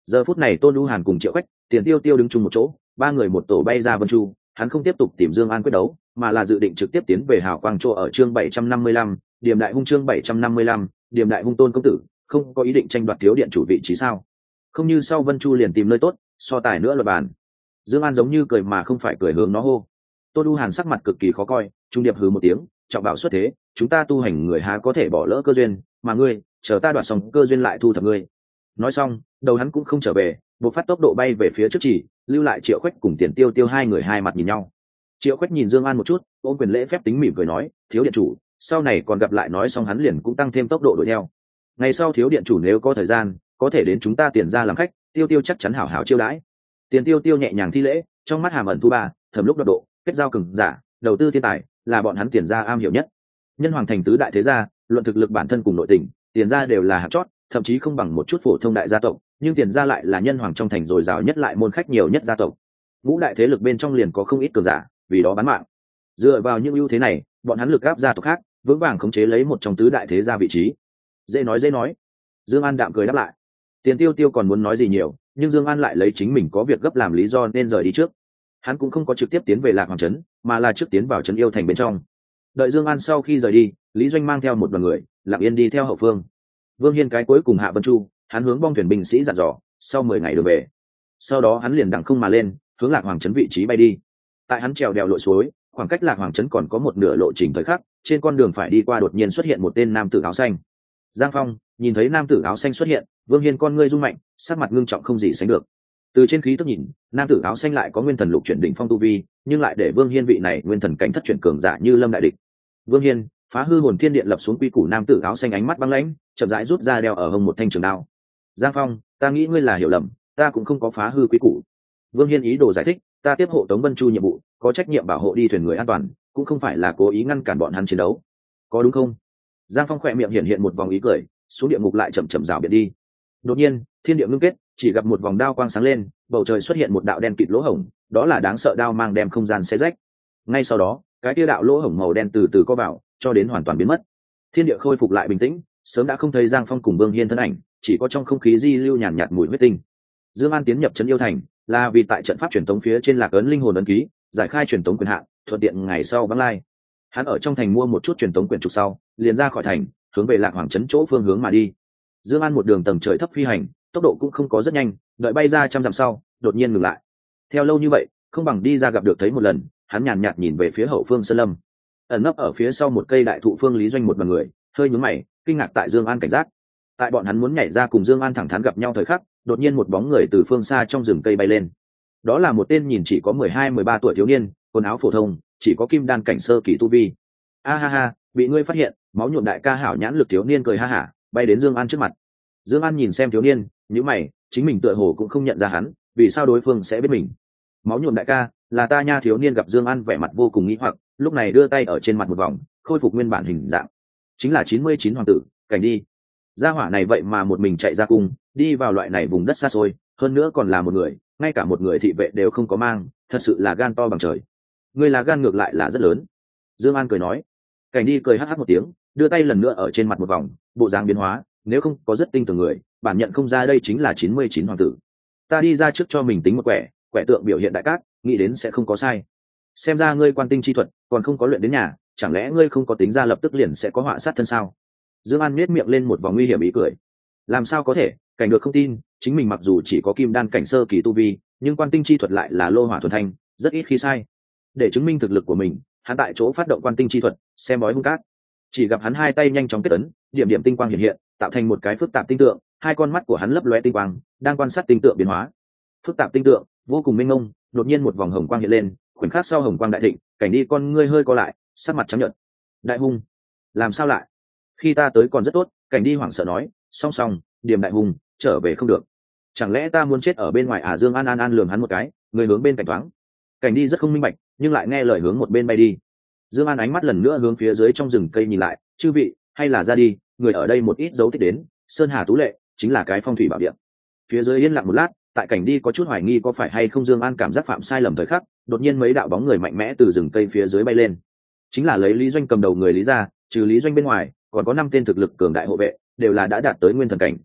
A: Giờ phút này Tôn Lu Hàn cùng Triệu Quách, Tiền Tiêu Tiêu đứng chung một chỗ, ba người một tổ bay ra Vân Chu. Hắn không tiếp tục tìm Dương An quyết đấu, mà là dự định trực tiếp tiến về Hào Quang Chỗ ở chương 755, Điểm Đại Hung chương 755, Điểm Đại Hung. Tôn công tử, không có ý định tranh đoạt thiếu điện chủ vị trí sao? Không như sau Vân Chu liền tìm nơi tốt, so tài nữa luật bàn. Dương An giống như cười mà không phải cười hướng nó hô. Tôn Du Hàn sắc mặt cực kỳ khó coi, trung điệp hừ một tiếng, trọng bảo xuất thế, chúng ta tu hành người há có thể bỏ lỡ cơ duyên, mà ngươi, chờ ta đoạt xong cơ duyên lại thu thập ngươi. Nói xong, đầu hắn cũng không trở về, bộc phát tốc độ bay về phía trước chỉ, lưu lại Triệu Quách cùng Tiền Tiêu Tiêu hai người hai mặt nhìn nhau. Triệu Quách nhìn Dương An một chút, ôm quyền lễ phép tính mỉm cười nói, thiếu điện chủ, sau này còn gặp lại. Nói xong hắn liền cũng tăng thêm tốc độ đuổi theo. Ngày sau thiếu điện chủ nếu có thời gian, có thể đến chúng ta Tiền gia làm khách, Tiêu Tiêu chắc chắn hảo hảo chiêu đãi. Tiền Tiêu Tiêu nhẹ nhàng thi lễ, trong mắt hàm ẩn thu ba, thầm lúc đoạt độ, kết giao cường giả, đầu tư thiên tài, là bọn hắn Tiền gia am hiểu nhất. Nhân hoàng thành tứ đại thế gia, luận thực lực bản thân cùng nội tình, Tiền gia đều là hạng chót, thậm chí không bằng một chút phổ thông đại gia tộc, nhưng Tiền gia lại là nhân hoàng trong thành dồi dào nhất lại môn khách nhiều nhất gia tộc. Ngũ đại thế lực bên trong liền có không ít cường giả, vì đó bán mạng. Dựa vào những ưu thế này, bọn hắn lực áp gia tộc khác, vững vàng khống chế lấy một trong tứ đại thế gia vị trí. Dễ nói. Dương An đạm cười đáp lại. Tiền Tiêu Tiêu còn muốn nói gì nhiều, nhưng Dương An lại lấy chính mình có việc gấp làm lý do nên rời đi trước. Hắn cũng không có trực tiếp tiến về Lạc Hoàng trấn, mà là trước tiến vào trấn Yêu Thành bên trong. Đợi Dương An sau khi rời đi, Lý Doanh mang theo một đoàn người, lặng yên đi theo hậu phương. Vương Hiên cái cuối cùng hạ Vân Chu, hắn hướng bong thuyền binh sĩ dặn dò, sau 10 ngày đường về. Sau đó hắn liền đằng không mà lên, hướng Lạc Hoàng trấn vị trí bay đi. Tại hắn trèo đèo lội suối, khoảng cách Lạc Hoàng trấn còn có một nửa lộ trình thời khắc, trên con đường phải đi qua đột nhiên xuất hiện một tên nam tử áo xanh. Giang Phong nhìn thấy nam tử áo xanh xuất hiện, Vương Hiên con ngươi rung mạnh, sắc mặt ngưng trọng không gì sánh được. Từ trên khí tức nhìn, nam tử áo xanh lại có nguyên thần lục chuyển đỉnh phong tu vi, nhưng lại để Vương Hiên vị này nguyên thần cảnh thất chuyển cường giả như lâm đại địch. Vương Hiên phá hư hồn thiên điện lập xuống quy củ. Nam tử áo xanh ánh mắt băng lãnh, chậm rãi rút ra đeo ở hông một thanh trường đao. Giang Phong, ta nghĩ ngươi là hiểu lầm, ta cũng không có phá hư quy củ. Vương Hiên ý đồ giải thích, ta tiếp hộ Tống Vân Chu nhiệm vụ, có trách nhiệm bảo hộ đi thuyền người an toàn, cũng không phải là cố ý ngăn cản bọn hắn chiến đấu, có đúng không? Giang Phong khỏe miệng hiện một vòng ý cười, xuống địa ngục lại chậm rào biệt đi. Đột nhiên, thiên địa ngưng kết, chỉ gặp một vòng đao quang sáng lên, bầu trời xuất hiện một đạo đen kịt lỗ hổng, đó là đáng sợ đao mang đem không gian xé rách. Ngay sau đó, cái kia đạo lỗ hổng màu đen từ từ co vào, cho đến hoàn toàn biến mất. Thiên địa khôi phục lại bình tĩnh, sớm đã không thấy Giang Phong cùng Vương Hiên thân ảnh, chỉ có trong không khí di lưu nhàn nhạt mùi huyết tinh. Dương An tiến nhập trấn Yêu Thành, là vì tại trận pháp truyền tống phía trên lạc ấn linh hồn ấn ký, giải khai truyền tống quyền hạn, thuận tiện ngày sau vãng lai. Hắn ở trong thành mua một chút truyền tống quyển trục sau, liền ra khỏi thành, hướng về Lạc Hoàng trấn chỗ phương hướng mà đi. Dương An một đường tầng trời thấp phi hành, tốc độ cũng không có rất nhanh, đợi bay ra trăm dặm sau, đột nhiên ngừng lại. Theo lâu như vậy, không bằng đi ra gặp được thấy một lần. Hắn nhàn nhạt nhìn về phía hậu phương sơn lâm, ẩn nấp ở phía sau một cây đại thụ phương Lý Doanh một đoàn người, hơi nhướng mày, kinh ngạc tại Dương An cảnh giác. Tại bọn hắn muốn nhảy ra cùng Dương An thẳng thắn gặp nhau thời khắc, đột nhiên một bóng người từ phương xa trong rừng cây bay lên. Đó là một tên nhìn chỉ có 12-13 tuổi thiếu niên, quần áo phổ thông, chỉ có kim đan cảnh sơ kỳ tu vi. A ha ha, bị ngươi phát hiện, máu nhuộm đại ca hảo nhãn lực. Thiếu niên cười ha hả, bay đến Dương An trước mặt. Dương An nhìn xem thiếu niên, nhíu mày, chính mình tựa hồ cũng không nhận ra hắn, vì sao đối phương sẽ biết mình? Máu nhuộm đại ca, là ta nha. Thiếu niên gặp Dương An vẻ mặt vô cùng nghi hoặc, lúc này đưa tay ở trên mặt một vòng, khôi phục nguyên bản hình dạng. Chính là 99 hoàng tử, Cảnh Đi. Gia hỏa này vậy mà một mình chạy ra cung, đi vào loại này vùng đất xa xôi, hơn nữa còn là một người, ngay cả một người thị vệ đều không có mang, thật sự là gan to bằng trời. Ngươi là gan ngược lại là rất lớn. Dương An cười nói. Cảnh Đi cười hắc hắc một tiếng, đưa tay lần nữa ở trên mặt một vòng, bộ dáng biến hóa, nếu không có rất tinh tường người, bản nhận không ra đây chính là 99 hoàng tử. Ta đi ra trước cho mình tính một quẻ, quẻ tượng biểu hiện đại cát, nghĩ đến sẽ không có sai. Xem ra ngươi quan tinh chi thuật còn không có luyện đến nhà, chẳng lẽ ngươi không có tính ra lập tức liền sẽ có họa sát thân sao? Dương An nhếch miệng lên một vòng nguy hiểm ý cười. Làm sao có thể, Cảnh được không tin, chính mình mặc dù chỉ có kim đan cảnh sơ kỳ tu vi, nhưng quan tinh chi thuật lại là lô hỏa thuần thanh, rất ít khi sai. Để chứng minh thực lực của mình, hắn tại chỗ phát động quan tinh chi thuật, xem bói hung cát. Chỉ gặp hắn hai tay nhanh chóng kết ấn, điểm điểm tinh quang hiện hiện, tạo thành một cái phức tạp tinh tượng, hai con mắt của hắn lấp lóe tinh quang, đang quan sát tinh tượng biến hóa. Phức tạp tinh tượng, vô cùng mênh mông, đột nhiên một vòng hồng quang hiện lên, khoảnh khắc sau hồng quang đại thịnh, Cảnh Đi con ngươi hơi co lại, sắc mặt trắng nhợt. Đại hung, làm sao lại? Khi ta tới còn rất tốt. Cảnh Đi hoảng sợ nói, song, Điềm đại hung, trở về không được. Chẳng lẽ ta muốn chết ở bên ngoài à? Dương An lườm hắn một cái, người hướng bên cạnh thoáng. Cảnh Đi rất không minh bạch, nhưng lại nghe lời hướng một bên bay đi. Dương An ánh mắt lần nữa hướng phía dưới trong rừng cây nhìn lại, chư vị, hay là ra đi, người ở đây một ít dấu tích đến, sơn hà tú lệ, chính là cái phong thủy bảo địa. Phía dưới yên lặng một lát, tại Cảnh Đi có chút hoài nghi có phải hay không Dương An cảm giác phạm sai lầm thời khắc, đột nhiên mấy đạo bóng người mạnh mẽ từ rừng cây phía dưới bay lên. Chính là lấy Lý Doanh cầm đầu người Lý gia, trừ Lý Doanh bên ngoài, còn có 5 tên thực lực cường đại hộ vệ, đều là đã đạt tới nguyên thần cảnh.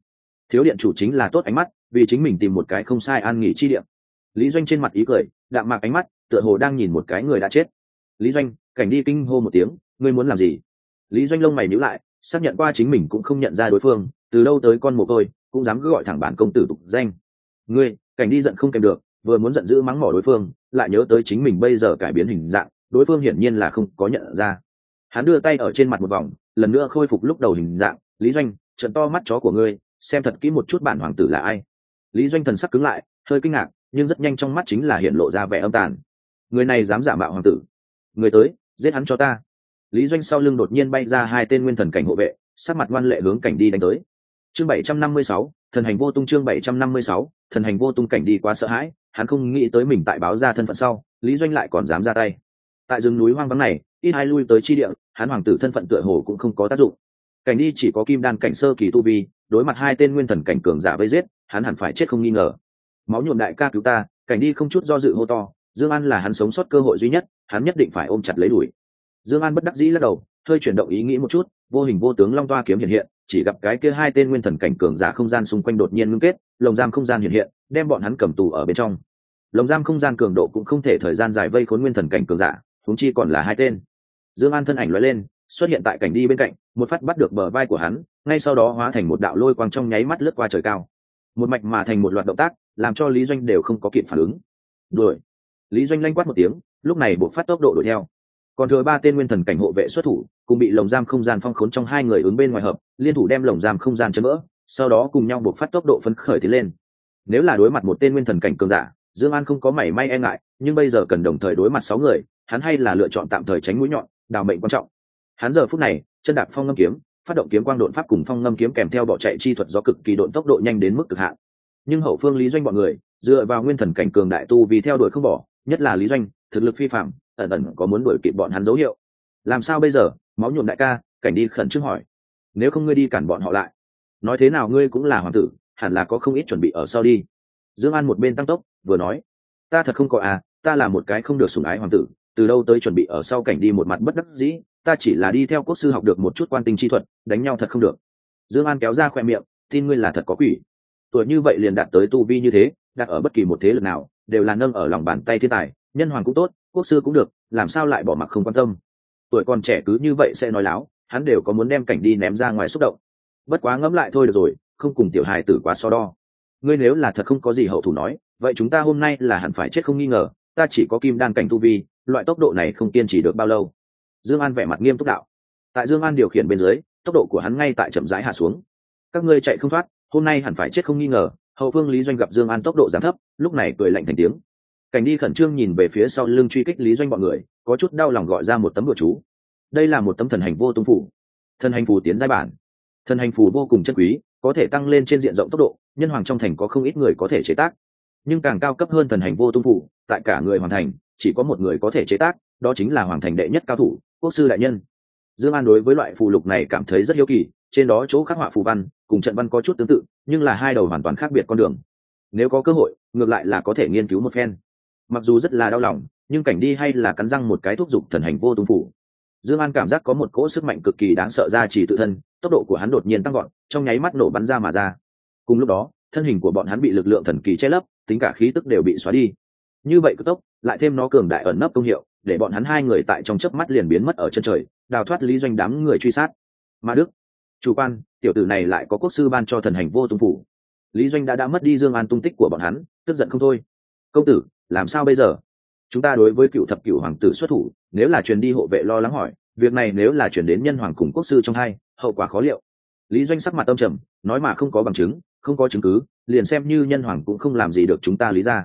A: Thiếu điện chủ chính là tốt ánh mắt, vì chính mình tìm một cái không sai an nghỉ chi điện. Lý Doanh trên mặt ý cười, đạm mạc ánh mắt tựa hồ đang nhìn một cái người đã chết. Lý Doanh, Cảnh đi kinh hô một tiếng, ngươi muốn làm gì? Lý Doanh lông mày nhíu lại, xác nhận qua chính mình cũng không nhận ra đối phương, từ đâu tới con mồ côi cũng dám cứ gọi thẳng bản công tử tục danh. Ngươi, Cảnh đi giận không kèm được, vừa muốn giận dữ mắng mỏ đối phương, lại nhớ tới chính mình bây giờ cải biến hình dạng, đối phương hiển nhiên là không có nhận ra. Hắn đưa tay ở trên mặt một vòng, lần nữa khôi phục lúc đầu hình dạng. Lý Doanh, trợn to mắt chó của ngươi, xem thật kỹ một chút bản hoàng tử là ai. Lý Doanh thần sắc cứng lại, hơi kinh ngạc, nhưng rất nhanh trong mắt chính là hiện lộ ra vẻ âm tàn. Người này dám giả mạo hoàng tử, người tới, giết hắn cho ta. Lý Doanh sau lưng đột nhiên bay ra hai tên nguyên thần cảnh hộ vệ, sát mặt ngoan lệ hướng Cảnh đi đánh tới. Chương 756, thần hành vô tung. Chương 756, thần hành vô tung. Cảnh đi quá sợ hãi, hắn không nghĩ tới mình tại báo ra thân phận sau, Lý Doanh lại còn dám ra tay. Tại rừng núi hoang vắng này, ít ai lui tới chi địa, hắn hoàng tử thân phận tựa hồ cũng không có tác dụng. Cảnh đi chỉ có kim đan cảnh sơ kỳ tu vi, đối mặt hai tên nguyên thần cảnh cường giả vây giết, hắn hẳn phải chết không nghi ngờ. Máu nhuộm đại ca cứu ta! Cảnh đi không chút do dự hô to. Dương An là hắn sống sót cơ hội duy nhất, hắn nhất định phải ôm chặt lấy đuổi. Dương An bất đắc dĩ lắc đầu, hơi chuyển động ý nghĩ một chút, vô hình vô tướng long toa kiếm hiện hiện, chỉ gặp cái kia hai tên nguyên thần cảnh cường giả không gian xung quanh đột nhiên ngưng kết, lồng giam không gian hiện hiện, đem bọn hắn cầm tù ở bên trong. Lồng giam không gian cường độ cũng không thể thời gian dài vây khốn nguyên thần cảnh cường giả, huống chi còn là hai tên. Dương An thân ảnh lóe lên, xuất hiện tại Cảnh đi bên cạnh, một phát bắt được bờ vai của hắn, ngay sau đó hóa thành một đạo lôi quang trong nháy mắt lướt qua trời cao. Một mạch mà thành một loạt động tác, làm cho Lý Doanh đều không có kịp phản ứng. Đuổi! Lý Doanh lanh quát một tiếng, lúc này buộc phát tốc độ đuổi theo. Còn thừa ba tên nguyên thần cảnh hộ vệ xuất thủ, cùng bị lồng giam không gian phong khốn trong hai người ứng bên ngoài hợp, liên thủ đem lồng giam không gian chấn vỡ, sau đó cùng nhau buộc phát tốc độ phấn khởi tiến lên. Nếu là đối mặt một tên nguyên thần cảnh cường giả, Dương An không có mảy may e ngại, nhưng bây giờ cần đồng thời đối mặt 6 người, hắn hay là lựa chọn tạm thời tránh mũi nhọn, đào mệnh quan trọng. Hắn giờ phút này, chân đạp phong ngâm kiếm, phát động kiếm quang độn pháp cùng phong ngâm kiếm kèm theo bỏ chạy chi thuật do cực kỳ độn tốc độ nhanh đến mức cực hạn. Nhưng hậu phương Lý Doanh bọn người, dựa vào nguyên thần cảnh cường đại tu vì theo đuổi không bỏ, nhất là Lý Doanh, thực lực phi phàm, ẩn ẩn có muốn đuổi kịp bọn hắn dấu hiệu. Làm sao bây giờ? Máu nhuộm đại ca, Cảnh đi khẩn trương hỏi. Nếu không ngươi đi cản bọn họ lại. Nói thế nào ngươi cũng là hoàng tử, hẳn là có không ít chuẩn bị ở sau đi. Dương An một bên tăng tốc, vừa nói, ta thật không có à, ta là một cái không được sủng ái hoàng tử, từ đâu tới chuẩn bị ở sau. Cảnh đi một mặt bất đắc dĩ, ta chỉ là đi theo quốc sư học được một chút quan tinh chi thuật, đánh nhau thật không được. Dương An kéo ra khóe miệng, tin ngươi là thật có quỷ. Tuổi như vậy liền đạt tới tu vi như thế, đặt ở bất kỳ một thế lực nào, đều là nâng ở lòng bàn tay thiên tài, nhân hoàng cũng tốt, quốc sư cũng được, làm sao lại bỏ mặc không quan tâm. Tuổi còn trẻ cứ như vậy sẽ nói láo, hắn đều có muốn đem Cảnh đi ném ra ngoài xúc động. Bất quá ngẫm lại thôi được rồi, không cùng tiểu hài tử quá so đo. Ngươi nếu là thật không có gì hậu thủ nói, vậy chúng ta hôm nay là hẳn phải chết không nghi ngờ, ta chỉ có kim đan cảnh tu vi, loại tốc độ này không kiên trì được bao lâu. Dương An vẻ mặt nghiêm túc đạo. Tại Dương An điều khiển bên dưới, tốc độ của hắn ngay tại chậm rãi hạ xuống. Các ngươi chạy không thoát, hôm nay hẳn phải chết không nghi ngờ. Hậu phương Lý Doanh gặp Dương An tốc độ giảm thấp, lúc này cười lạnh thành tiếng. Cảnh đi khẩn trương nhìn về phía sau lưng truy kích Lý Doanh bọn người, có chút đau lòng gọi ra một tấm bùa chú. Đây là một tấm thần hành vô tung phủ. Thần hành phù tiến giai bản. Thần hành phù vô cùng chân quý, có thể tăng lên trên diện rộng tốc độ, nhân hoàng trong thành có không ít người có thể chế tác. Nhưng càng cao cấp hơn thần hành vô tung phủ, tại cả người hoàng thành, chỉ có một người có thể chế tác, đó chính là hoàng thành đệ nhất cao thủ, quốc sư đại nhân. Dương An đối với loại phù lục này cảm thấy rất hiếu kỳ, trên đó chỗ khắc họa phù văn cùng trận văn có chút tương tự, nhưng là hai đầu hoàn toàn khác biệt con đường. Nếu có cơ hội, ngược lại là có thể nghiên cứu một phen. Mặc dù rất là đau lòng, nhưng Cảnh đi hay là cắn răng một cái thúc giục thần hành vô tung phủ. Dương An cảm giác có một cỗ sức mạnh cực kỳ đáng sợ ra chỉ tự thân, tốc độ của hắn đột nhiên tăng vọt, trong nháy mắt nổ bắn ra mà ra. Cùng lúc đó, thân hình của bọn hắn bị lực lượng thần kỳ che lấp, tính cả khí tức đều bị xóa đi. Như vậy cực tốc, lại thêm nó cường đại ẩn nấp công hiệu, để bọn hắn hai người tại trong chớp mắt liền biến mất ở chân trời, đào thoát Lý Doanh đám người truy sát. Ma Đức, chủ quan, tiểu tử này lại có quốc sư ban cho thần hành vô tung phủ. Lý Doanh đã mất đi Dương An tung tích của bọn hắn, tức giận không thôi. Công tử, làm sao bây giờ? Chúng ta đối với cựu thập cửu hoàng tử xuất thủ, nếu là truyền đi hộ vệ lo lắng hỏi, việc này nếu là truyền đến nhân hoàng cùng quốc sư trong hai, hậu quả khó liệu. Lý Doanh sắc mặt âm trầm, nói mà không có bằng chứng, không có chứng cứ, liền xem như nhân hoàng cũng không làm gì được chúng ta Lý gia.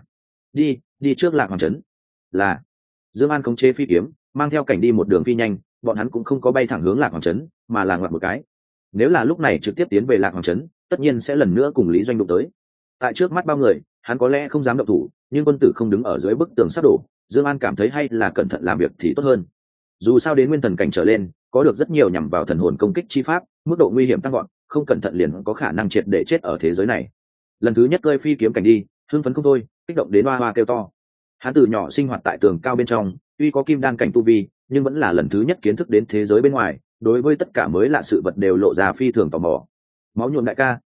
A: Đi trước Lạc Hoàng trấn. Là. Dương An khống chế phi kiếm, mang theo Cảnh đi một đường phi nhanh, bọn hắn cũng không có bay thẳng hướng Lạc Hoàng trấn, mà là ngoặt một cái. Nếu là lúc này trực tiếp tiến về Lạc Hoàng trấn, tất nhiên sẽ lần nữa cùng Lý Doanh đụng tới. Tại trước mắt bao người, hắn có lẽ không dám động thủ, nhưng quân tử không đứng ở dưới bức tường sắp đổ, Dương An cảm thấy hay là cẩn thận làm việc thì tốt hơn. Dù sao đến nguyên thần cảnh trở lên, có được rất nhiều nhằm vào thần hồn công kích chi pháp, mức độ nguy hiểm tăng vọt, không cẩn thận liền có khả năng triệt để chết ở thế giới này. Lần thứ nhất cơi phi kiếm Cảnh đi, hưng phấn không thôi, kích động đến hoa hoa kêu to. Hắn từ nhỏ sinh hoạt tại tường cao bên trong, tuy có kim đan cảnh tu vi, nhưng vẫn là lần thứ nhất kiến thức đến thế giới bên ngoài, đối với tất cả mới lạ sự vật đều lộ ra phi thường tò mò. Máu nhuộm đại ca,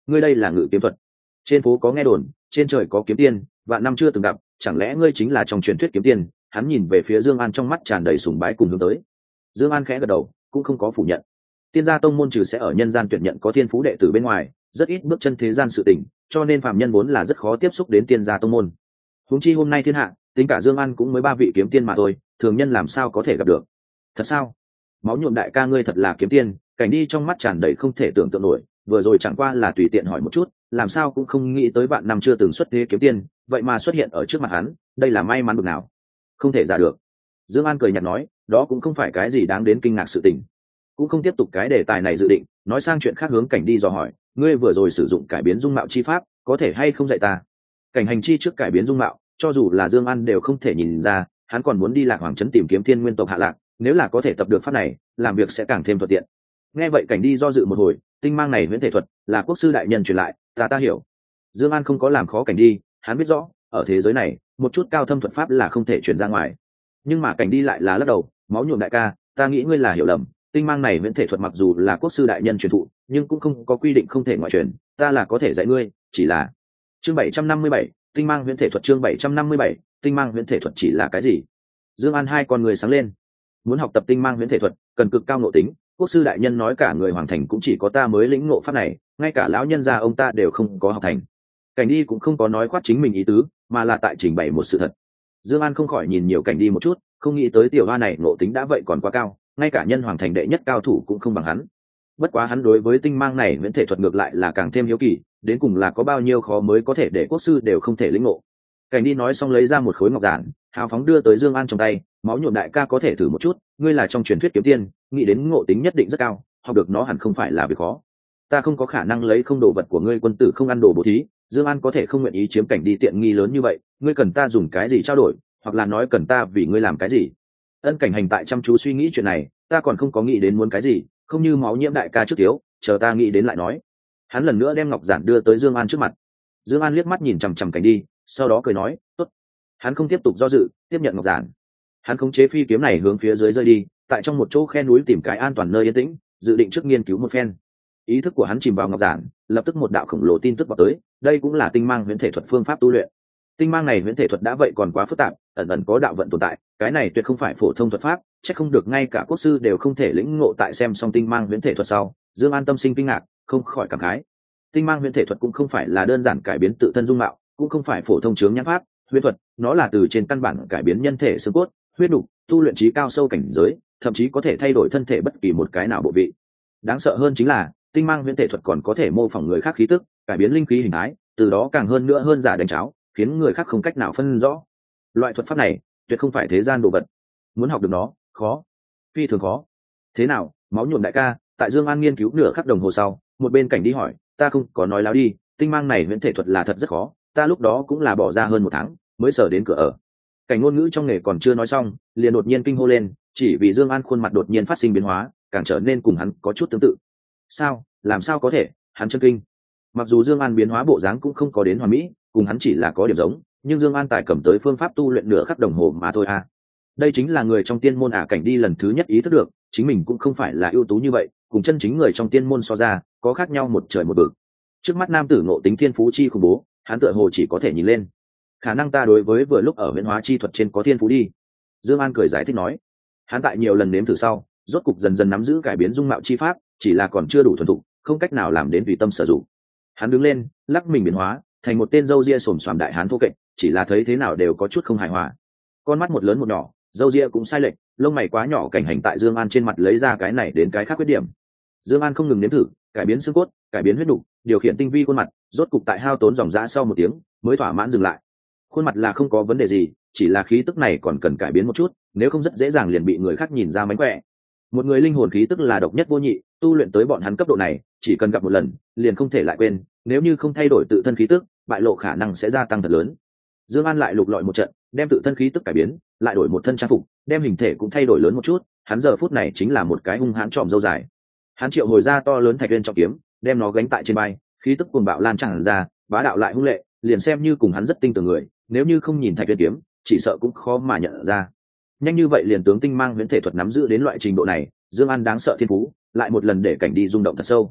A: ngươi đây là ngự kiếm thuật. Trên phố có nghe đồn, trên trời có kiếm tiên, vạn năm chưa từng gặp, chẳng lẽ ngươi chính là trong truyền thuyết kiếm tiên? Hắn nhìn về phía Dương An trong mắt tràn đầy sùng bái cùng hướng tới. Dương An khẽ gật đầu, cũng không có phủ nhận. Tiên gia tông môn trừ sẽ ở nhân gian tuyển nhận có thiên phú đệ tử bên ngoài, rất ít bước chân thế gian sự tình, cho nên phàm nhân vốn là rất khó tiếp xúc đến tiên gia tông môn. Huống chi hôm nay thiên hạ, tính cả Dương An cũng mới 3 vị kiếm tiên mà thôi, thường nhân làm sao có thể gặp được. Thật sao? Máu nhuộm đại ca ngươi thật là kiếm tiên, Cảnh Đi trong mắt tràn đầy không thể tưởng tượng nổi, vừa rồi chẳng qua là tùy tiện hỏi một chút, làm sao cũng không nghĩ tới vạn năm chưa từng xuất thế kiếm tiên, vậy mà xuất hiện ở trước mặt hắn, đây là may mắn bực nào. Không thể giả được. Dương An cười nhạt nói, đó cũng không phải cái gì đáng đến kinh ngạc sự tình. Cũng không tiếp tục cái đề tài này dự định, nói sang chuyện khác hướng Cảnh Đi dò hỏi, ngươi vừa rồi sử dụng cải biến dung mạo chi pháp, có thể hay không dạy ta? Cảnh hành chi trước cải biến dung mạo, cho dù là Dương An đều không thể nhìn ra, hắn còn muốn đi Lạc Hoàng trấn tìm kiếm Thiên Nguyên tộc hạ lạc, nếu là có thể tập được pháp này, làm việc sẽ càng thêm thuận tiện. Nghe vậy Cảnh Đi do dự một hồi, tinh mang này huyễn thể thuật là quốc sư đại nhân truyền lại, ta hiểu. Dương An không có làm khó Cảnh Đi, hắn biết rõ, ở thế giới này, một chút cao thâm thuật pháp là không thể truyền ra ngoài. Nhưng mà Cảnh Đi lại là lắc đầu, máu nhuộm đại ca, ta nghĩ ngươi là hiểu lầm, tinh mang này huyễn thể thuật mặc dù là quốc sư đại nhân truyền thụ, nhưng cũng không có quy định không thể ngoại truyền, ta là có thể dạy ngươi, chỉ là chương 757, tinh mang huyễn thể thuật chương 757, tinh mang huyễn thể thuật chỉ là cái gì? Dương An hai con người sáng lên. Muốn học tập tinh mang huyễn thể thuật, cần cực cao nội tính, quốc sư đại nhân nói cả người hoàng thành cũng chỉ có ta mới lĩnh ngộ pháp này, ngay cả lão nhân gia ông ta đều không có học thành. Cảnh Đi cũng không có nói khoác chính mình ý tứ, mà là tại trình bày một sự thật. Dương An không khỏi nhìn nhiều Cảnh Đi một chút, không nghĩ tới tiểu hoa này nội tính đã vậy còn quá cao, ngay cả nhân hoàng thành đệ nhất cao thủ cũng không bằng hắn. Bất quá hắn đối với tinh mang này huyễn thể thuật ngược lại là càng thêm hiếu kỳ, đến cùng là có bao nhiêu khó mới có thể để quốc sư đều không thể lĩnh ngộ. Cảnh Đi nói xong lấy ra một khối ngọc giản, hào phóng đưa tới Dương An trong tay, máu nhuộm đại ca có thể thử một chút, ngươi là trong truyền thuyết kiếm tiên, nghĩ đến ngộ tính nhất định rất cao, học được nó hẳn không phải là việc khó. Ta không có khả năng lấy không đồ vật của ngươi quân tử không ăn đồ bố thí, Dương An có thể không nguyện ý chiếm Cảnh Đi tiện nghi lớn như vậy, ngươi cần ta dùng cái gì trao đổi, hoặc là nói cần ta vì ngươi làm cái gì? Ân Cảnh Hành tại chăm chú suy nghĩ chuyện này, ta còn không có nghĩ đến muốn cái gì, không như máu nhiễm đại ca trước thiếu, chờ ta nghĩ đến lại nói. Hắn lần nữa đem ngọc giản đưa tới Dương An trước mặt. Dương An liếc mắt nhìn chằm chằm Cảnh Đi, sau đó cười nói, "Tốt." Hắn không tiếp tục do dự, tiếp nhận ngọc giản. Hắn khống chế phi kiếm này hướng phía dưới rơi đi, tại trong một chỗ khe núi tìm cái an toàn nơi yên tĩnh, dự định trước nghiên cứu một phen. Ý thức của hắn chìm vào ngọc giản, lập tức một đạo khổng lồ tin tức vào tới, đây cũng là tinh mang huyễn thể thuật phương pháp tu luyện. Tinh mang này huyễn thể thuật đã vậy còn quá phức tạp, ẩn ẩn có đạo vận tồn tại, cái này tuyệt không phải phổ thông thuật pháp, chắc không được ngay cả quốc sư đều không thể lĩnh ngộ. Tại xem xong tinh mang huyễn thể thuật sau, Dương An tâm sinh kinh ngạc, không khỏi cảm khái. Tinh mang huyễn thể thuật cũng không phải là đơn giản cải biến tự thân dung mạo, cũng không phải phổ thông chướng nhãn pháp, huyễn thuật, nó là từ trên căn bản cải biến nhân thể xương cốt, huyết nục, tu luyện trí cao sâu cảnh giới, thậm chí có thể thay đổi thân thể bất kỳ một cái nào bộ vị. Đáng sợ hơn chính là, tinh mang huyễn thể thuật còn có thể mô phỏng người khác khí tức, cải biến linh khí hình thái, từ đó càng hơn nữa hơn giả đánh cháo, khiến người khác không cách nào phân rõ. Loại thuật pháp này tuyệt không phải thế gian đồ vật, muốn học được nó khó, phi thường khó. Thế nào, máu nhuộm đại ca? Tại Dương An nghiên cứu nửa khắc đồng hồ sau, một bên Cảnh Đi hỏi, ta không có nói láo đi, tinh mang này huyễn thể thuật là thật rất khó, ta lúc đó cũng là bỏ ra hơn 1 tháng mới sở đến cửa ở. Cảnh ngôn ngữ trong nghề còn chưa nói xong, liền đột nhiên kinh hô lên, chỉ vì Dương An khuôn mặt đột nhiên phát sinh biến hóa, càng trở nên cùng hắn có chút tương tự. Sao, làm sao có thể? Hắn chân kinh. Mặc dù Dương An biến hóa bộ dáng cũng không có đến hoàn mỹ, cùng hắn chỉ là có điểm giống, nhưng Dương An tài cầm tới phương pháp tu luyện nửa khắc đồng hồ mà thôi à. Đây chính là người trong tiên môn Cảnh Đi lần thứ nhất ý thức được, chính mình cũng không phải là ưu tú như vậy, cùng chân chính người trong tiên môn so ra, có khác nhau một trời một vực. Trước mắt nam tử ngộ tính thiên phú chi khủng bố, hắn tựa hồ chỉ có thể nhìn lên. Khả năng ta đối với vừa lúc ở huyễn hóa chi thuật trên có thiên phú đi. Dương An cười giải thích nói. Hắn tại nhiều lần nếm thử sau, rốt cục dần dần nắm giữ cải biến dung mạo chi pháp, chỉ là còn chưa đủ thuần thục, không cách nào làm đến tùy tâm sử dụng. Hắn đứng lên, lắc mình biến hóa, thành một tên râu ria xồm xoàm đại hán thô kệch, chỉ là thấy thế nào đều có chút không hài hòa. Con mắt một lớn một nhỏ, râu ria cũng sai lệch, lông mày quá nhỏ. Cảnh Hành tại Dương An trên mặt lấy ra cái này đến cái khác khuyết điểm. Dương An không ngừng nếm thử, cải biến xương cốt, cải biến huyết nục, điều khiển tinh vi khuôn mặt, rốt cục tại hao tốn dòng dã sau 1 tiếng, mới thỏa mãn dừng lại. Khuôn mặt là không có vấn đề gì, chỉ là khí tức này còn cần cải biến một chút, nếu không rất dễ dàng liền bị người khác nhìn ra mánh khỏe. Một người linh hồn khí tức là độc nhất vô nhị, tu luyện tới bọn hắn cấp độ này, chỉ cần gặp một lần, liền không thể lại quên, nếu như không thay đổi tự thân khí tức, bại lộ khả năng sẽ gia tăng thật lớn. Dương An lại lục lọi một trận, đem tự thân khí tức cải biến, lại đổi một thân trang phục, đem hình thể cũng thay đổi lớn một chút, hắn giờ phút này chính là một cái hung hãn trọm râu dài. Hắn triệu hồi ra to lớn thạch viên trọng kiếm, đem nó gánh tại trên bay, khí tức cuồng bạo lan tràn ra, bá đạo lại hung lệ, liền xem như cùng hắn rất tinh tường người, nếu như không nhìn thạch viên kiếm, chỉ sợ cũng khó mà nhận ra. Nhanh như vậy liền tướng tinh mang huyễn thể thuật nắm giữ đến loại trình độ này, Dương An đáng sợ thiên phú, lại một lần để Cảnh Đi rung động thật sâu.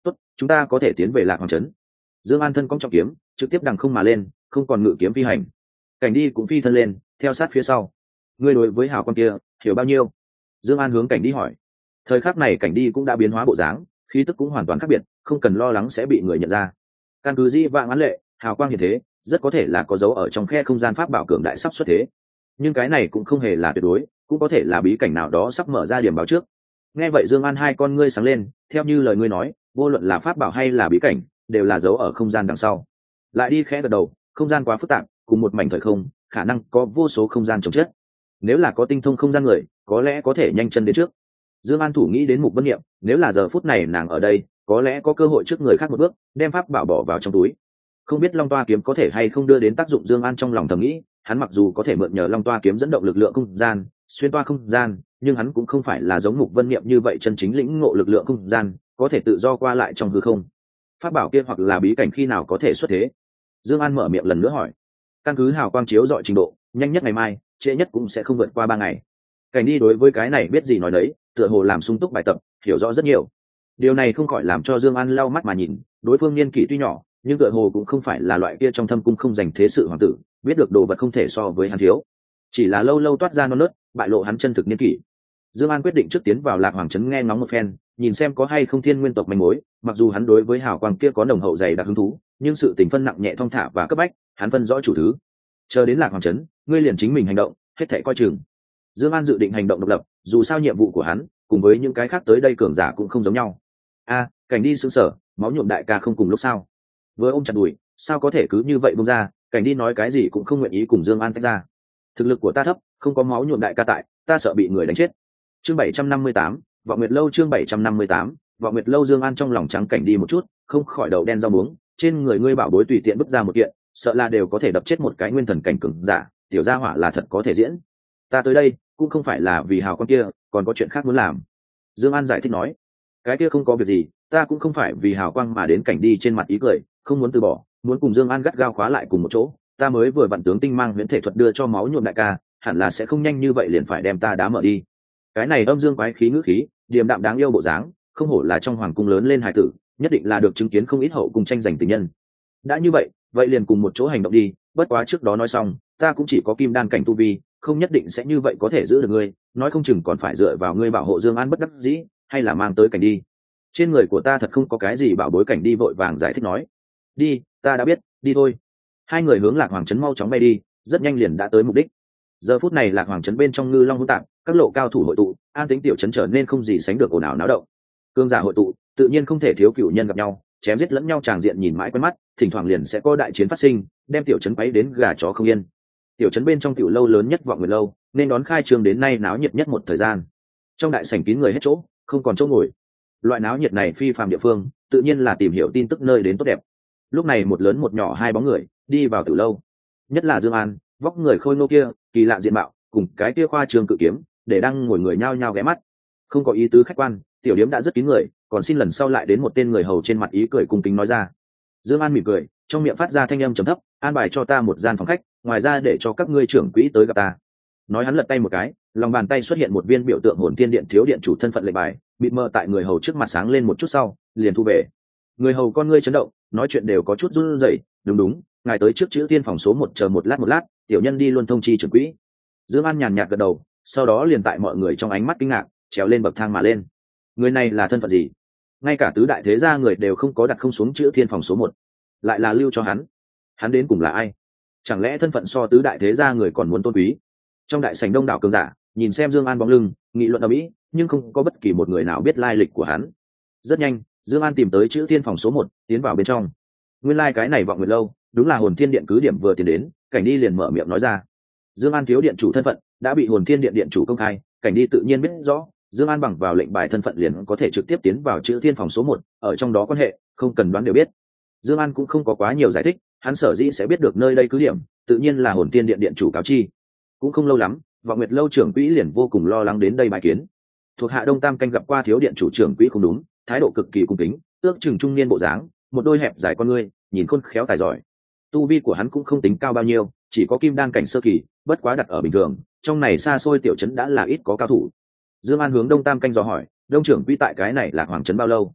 A: tốt, chúng ta có thể tiến về lạc hoàng trấn. Dương An thân cong trọng kiếm trực tiếp đằng không mà lên, không còn ngự kiếm phi hành. Cảnh đi cũng phi thân lên theo sát phía sau. Ngươi đối với hào quang kia hiểu bao nhiêu? Dương An hướng cảnh đi hỏi. Thời khắc này cảnh đi cũng đã biến hóa bộ dáng, khí tức cũng hoàn toàn khác biệt, không cần lo lắng sẽ bị người nhận ra. Căn cứ di vãng án lệ, hào quang hiện thế rất có thể là có dấu ở trong khe không gian pháp bảo cường đại sắp xuất thế, nhưng cái này cũng không hề là tuyệt đối, cũng có thể là bí cảnh nào đó sắp mở ra điểm báo trước. Nghe vậy Dương An hai con ngươi sáng lên, theo như lời ngươi nói, vô luận là pháp bảo hay là bí cảnh đều là dấu ở không gian đằng sau. Lại đi khẽ gật đầu, không gian quá phức tạp, cùng một mảnh thời không khả năng có vô số không gian chồng chết. Nếu là có tinh thông không gian người có lẽ có thể nhanh chân đến trước. Dương An thủ nghĩ đến Mục Vân Niệm, nếu là giờ phút này nàng ở đây có lẽ có cơ hội trước người khác một bước đem pháp bảo bỏ vào trong túi. Không biết Long Toa kiếm có thể hay không đưa đến tác dụng. Dương An trong lòng thầm nghĩ, hắn mặc dù có thể mượn nhờ Long Toa kiếm dẫn động lực lượng không gian xuyên toa không gian, nhưng hắn cũng không phải là giống Mục Vân Niệm như vậy chân chính lĩnh ngộ lực lượng không gian có thể tự do qua lại trong hư không. Pháp bảo kia hoặc là bí cảnh khi nào có thể xuất thế? Dương An mở miệng lần nữa hỏi. Căn cứ hào quang chiếu dọi trình độ, nhanh nhất ngày mai, trễ nhất cũng sẽ không vượt qua 3 ngày. Cảnh đi đối với cái này biết gì nói đấy, tựa hồ làm sung túc bài tập, hiểu rõ rất nhiều. Điều này không khỏi làm cho Dương An lau mắt mà nhìn, đối phương niên kỷ tuy nhỏ, nhưng tựa hồ cũng không phải là loại kia trong thâm cung không dành thế sự hoàng tử, biết được đồ vật không thể so với hắn thiếu. Chỉ là lâu lâu toát ra non nớt, bại lộ hắn chân thực niên kỷ. Dương An quyết định trước tiến vào Lạc Hoàng trấn nghe ngóng một phen, nhìn xem có hay không Thiên Nguyên tộc manh mối, mặc dù hắn đối với hào quang kia có nồng hậu dày đặc hứng thú, nhưng sự tình phân nặng nhẹ thong thả và cấp bách, hắn phân rõ chủ thứ. Chờ đến Lạc Hoàng trấn, ngươi liền chính mình hành động, hết thảy coi chừng. Dương An dự định hành động độc lập, dù sao nhiệm vụ của hắn cùng với những cái khác tới đây cường giả cũng không giống nhau. Cảnh đi sững sờ, máu nhuộm đại ca không cùng lúc sao? Với ôm chặt đùi, sao có thể cứ như vậy buông ra? Cảnh đi nói cái gì cũng không nguyện ý cùng Dương An tách ra. Thực lực của ta thấp, không có máu nhuộm đại ca tại, ta sợ bị người đánh chết. Chương 758, Vọng Nguyệt lâu. Chương 758, Vọng Nguyệt lâu. Dương An trong lòng trắng cảnh đi một chút, không khỏi đầu đen rau muống, trên người ngươi bảo bối tùy tiện bứt ra một kiện, sợ là đều có thể đập chết một cái nguyên thần cảnh cường giả, tiểu gia hỏa là thật có thể diễn. Ta tới đây cũng không phải là vì hào con kia, còn có chuyện khác muốn làm. Dương An giải thích nói. Cái kia không có việc gì, ta cũng không phải vì hào quang mà đến. Cảnh đi trên mặt ý cười, không muốn từ bỏ, muốn cùng Dương An gắt gao khóa lại cùng một chỗ. Ta mới vừa vặn tướng tinh mang huyễn thể thuật đưa cho máu nhuộm đại ca, hẳn là sẽ không nhanh như vậy liền phải đem ta đá mở đi. Cái này âm dương quái khí ngữ khí, điềm đạm đáng yêu bộ dáng, không hổ là trong hoàng cung lớn lên hài tử, nhất định là được chứng kiến không ít hậu cung tranh giành tình nhân. Đã như vậy, vậy liền cùng một chỗ hành động đi, bất quá trước đó nói xong, ta cũng chỉ có kim đan cảnh tu vi, không nhất định sẽ như vậy có thể giữ được ngươi, nói không chừng còn phải dựa vào ngươi bảo hộ. Dương An bất đắc dĩ, hay là mang tới cảnh đi. Trên người của ta thật không có cái gì bảo bối. Cảnh đi vội vàng giải thích nói. Đi, ta đã biết, đi thôi. Hai người hướng Lạc Hoàng trấn mau chóng bay đi, rất nhanh liền đã tới mục đích. Giờ phút này Lạc Hoàng trấn bên trong ngư long hỗn tạp, các lộ cao thủ hội tụ, an tĩnh tiểu trấn trở nên không gì sánh được ồn ào náo động. Cương giả hội tụ, tự nhiên không thể thiếu cửu nhân gặp nhau, chém giết lẫn nhau tràng diện nhìn mãi quen mắt, thỉnh thoảng liền sẽ có đại chiến phát sinh, đem tiểu trấn quấy đến gà chó không yên. Tiểu trấn bên trong tiểu lâu lớn nhất Vọng Nguyệt lâu, nên đón khai trương đến nay náo nhiệt nhất một thời gian. Trong đại sảnh kín người hết chỗ, không còn chỗ ngồi. Loại náo nhiệt này phi phàm địa phương, tự nhiên là tìm hiểu tin tức nơi đến tốt đẹp. Lúc này một lớn một nhỏ hai bóng người đi vào tiểu lâu, nhất là Dương An, vóc người khôi ngô kia, kỳ lạ diện mạo, cùng cái kia khoa trương cự kiếm, để đang ngồi người nhao nhao ghé mắt. Không có ý tứ khách quan, tiểu điếm đã rất kín người, còn xin lần sau lại đến. Một tên người hầu trên mặt ý cười cung kính nói ra. Dương An mỉm cười, trong miệng phát ra thanh âm trầm thấp, an bài cho ta một gian phòng khách, ngoài ra để cho các ngươi trưởng quỹ tới gặp ta. Nói hắn lật tay một cái, lòng bàn tay xuất hiện một viên biểu tượng Hồn Thiên Điện thiếu điện chủ thân phận lệnh bài, mịt mờ tại người hầu trước mặt sáng lên một chút sau, liền thu về. Người hầu con ngươi chấn động, nói chuyện đều có chút run rẩy. Đúng, ngài tới trước chữ tiên phòng số 1 chờ một lát, tiểu nhân đi luôn thông chi trưởng quỹ. Dương An nhàn nhạt gật đầu, sau đó liền tại mọi người trong ánh mắt kinh ngạc, trèo lên bậc thang mà lên. Người này là thân phận gì? Ngay cả tứ đại thế gia người đều không có đặt không xuống chữ thiên phòng số 1, lại là lưu cho hắn. Hắn đến cùng là ai? Chẳng lẽ thân phận so tứ đại thế gia người còn muốn tôn quý? Trong đại sảnh đông đảo cường giả nhìn xem Dương An bóng lưng, nghị luận ầm ĩ, nhưng không có bất kỳ một người nào biết lai lịch của hắn. Rất nhanh, Dương An tìm tới chữ thiên phòng số 1, tiến vào bên trong. Nguyên lai cái này Vọng Nguyệt lâu, đúng là Hồn Thiên Điện cứ điểm vừa tiến đến, Cảnh đi liền mở miệng nói ra. Dương An thiếu điện chủ thân phận đã bị Hồn Thiên Điện điện chủ công khai, Cảnh đi tự nhiên biết rõ, Dương An bằng vào lệnh bài thân phận liền có thể trực tiếp tiến vào chữ thiên phòng số 1, ở trong đó quan hệ không cần đoán đều biết. Dương An cũng không có quá nhiều giải thích, hắn sở dĩ sẽ biết được nơi đây cứ điểm, tự nhiên là Hồn Thiên Điện điện chủ cáo chi. Cũng không lâu lắm, Vọng Nguyệt lâu trưởng quỹ liền vô cùng lo lắng đến đây bài kiến. Thuộc hạ Đông Tam canh gặp qua thiếu điện chủ trưởng quỹ không đúng, thái độ cực kỳ cung kính, ước chừng trung niên bộ dáng, một đôi hẹp dài con ngươi, nhìn khôn khéo tài giỏi. Tu vi của hắn cũng không tính cao bao nhiêu, chỉ có kim đan cảnh sơ kỳ, bất quá đặt ở bình thường, trong này xa xôi tiểu trấn đã là ít có cao thủ. Dương An hướng Đông Tam canh dò hỏi, Đông trưởng quỹ tại cái này Lạc Hoàng trấn bao lâu?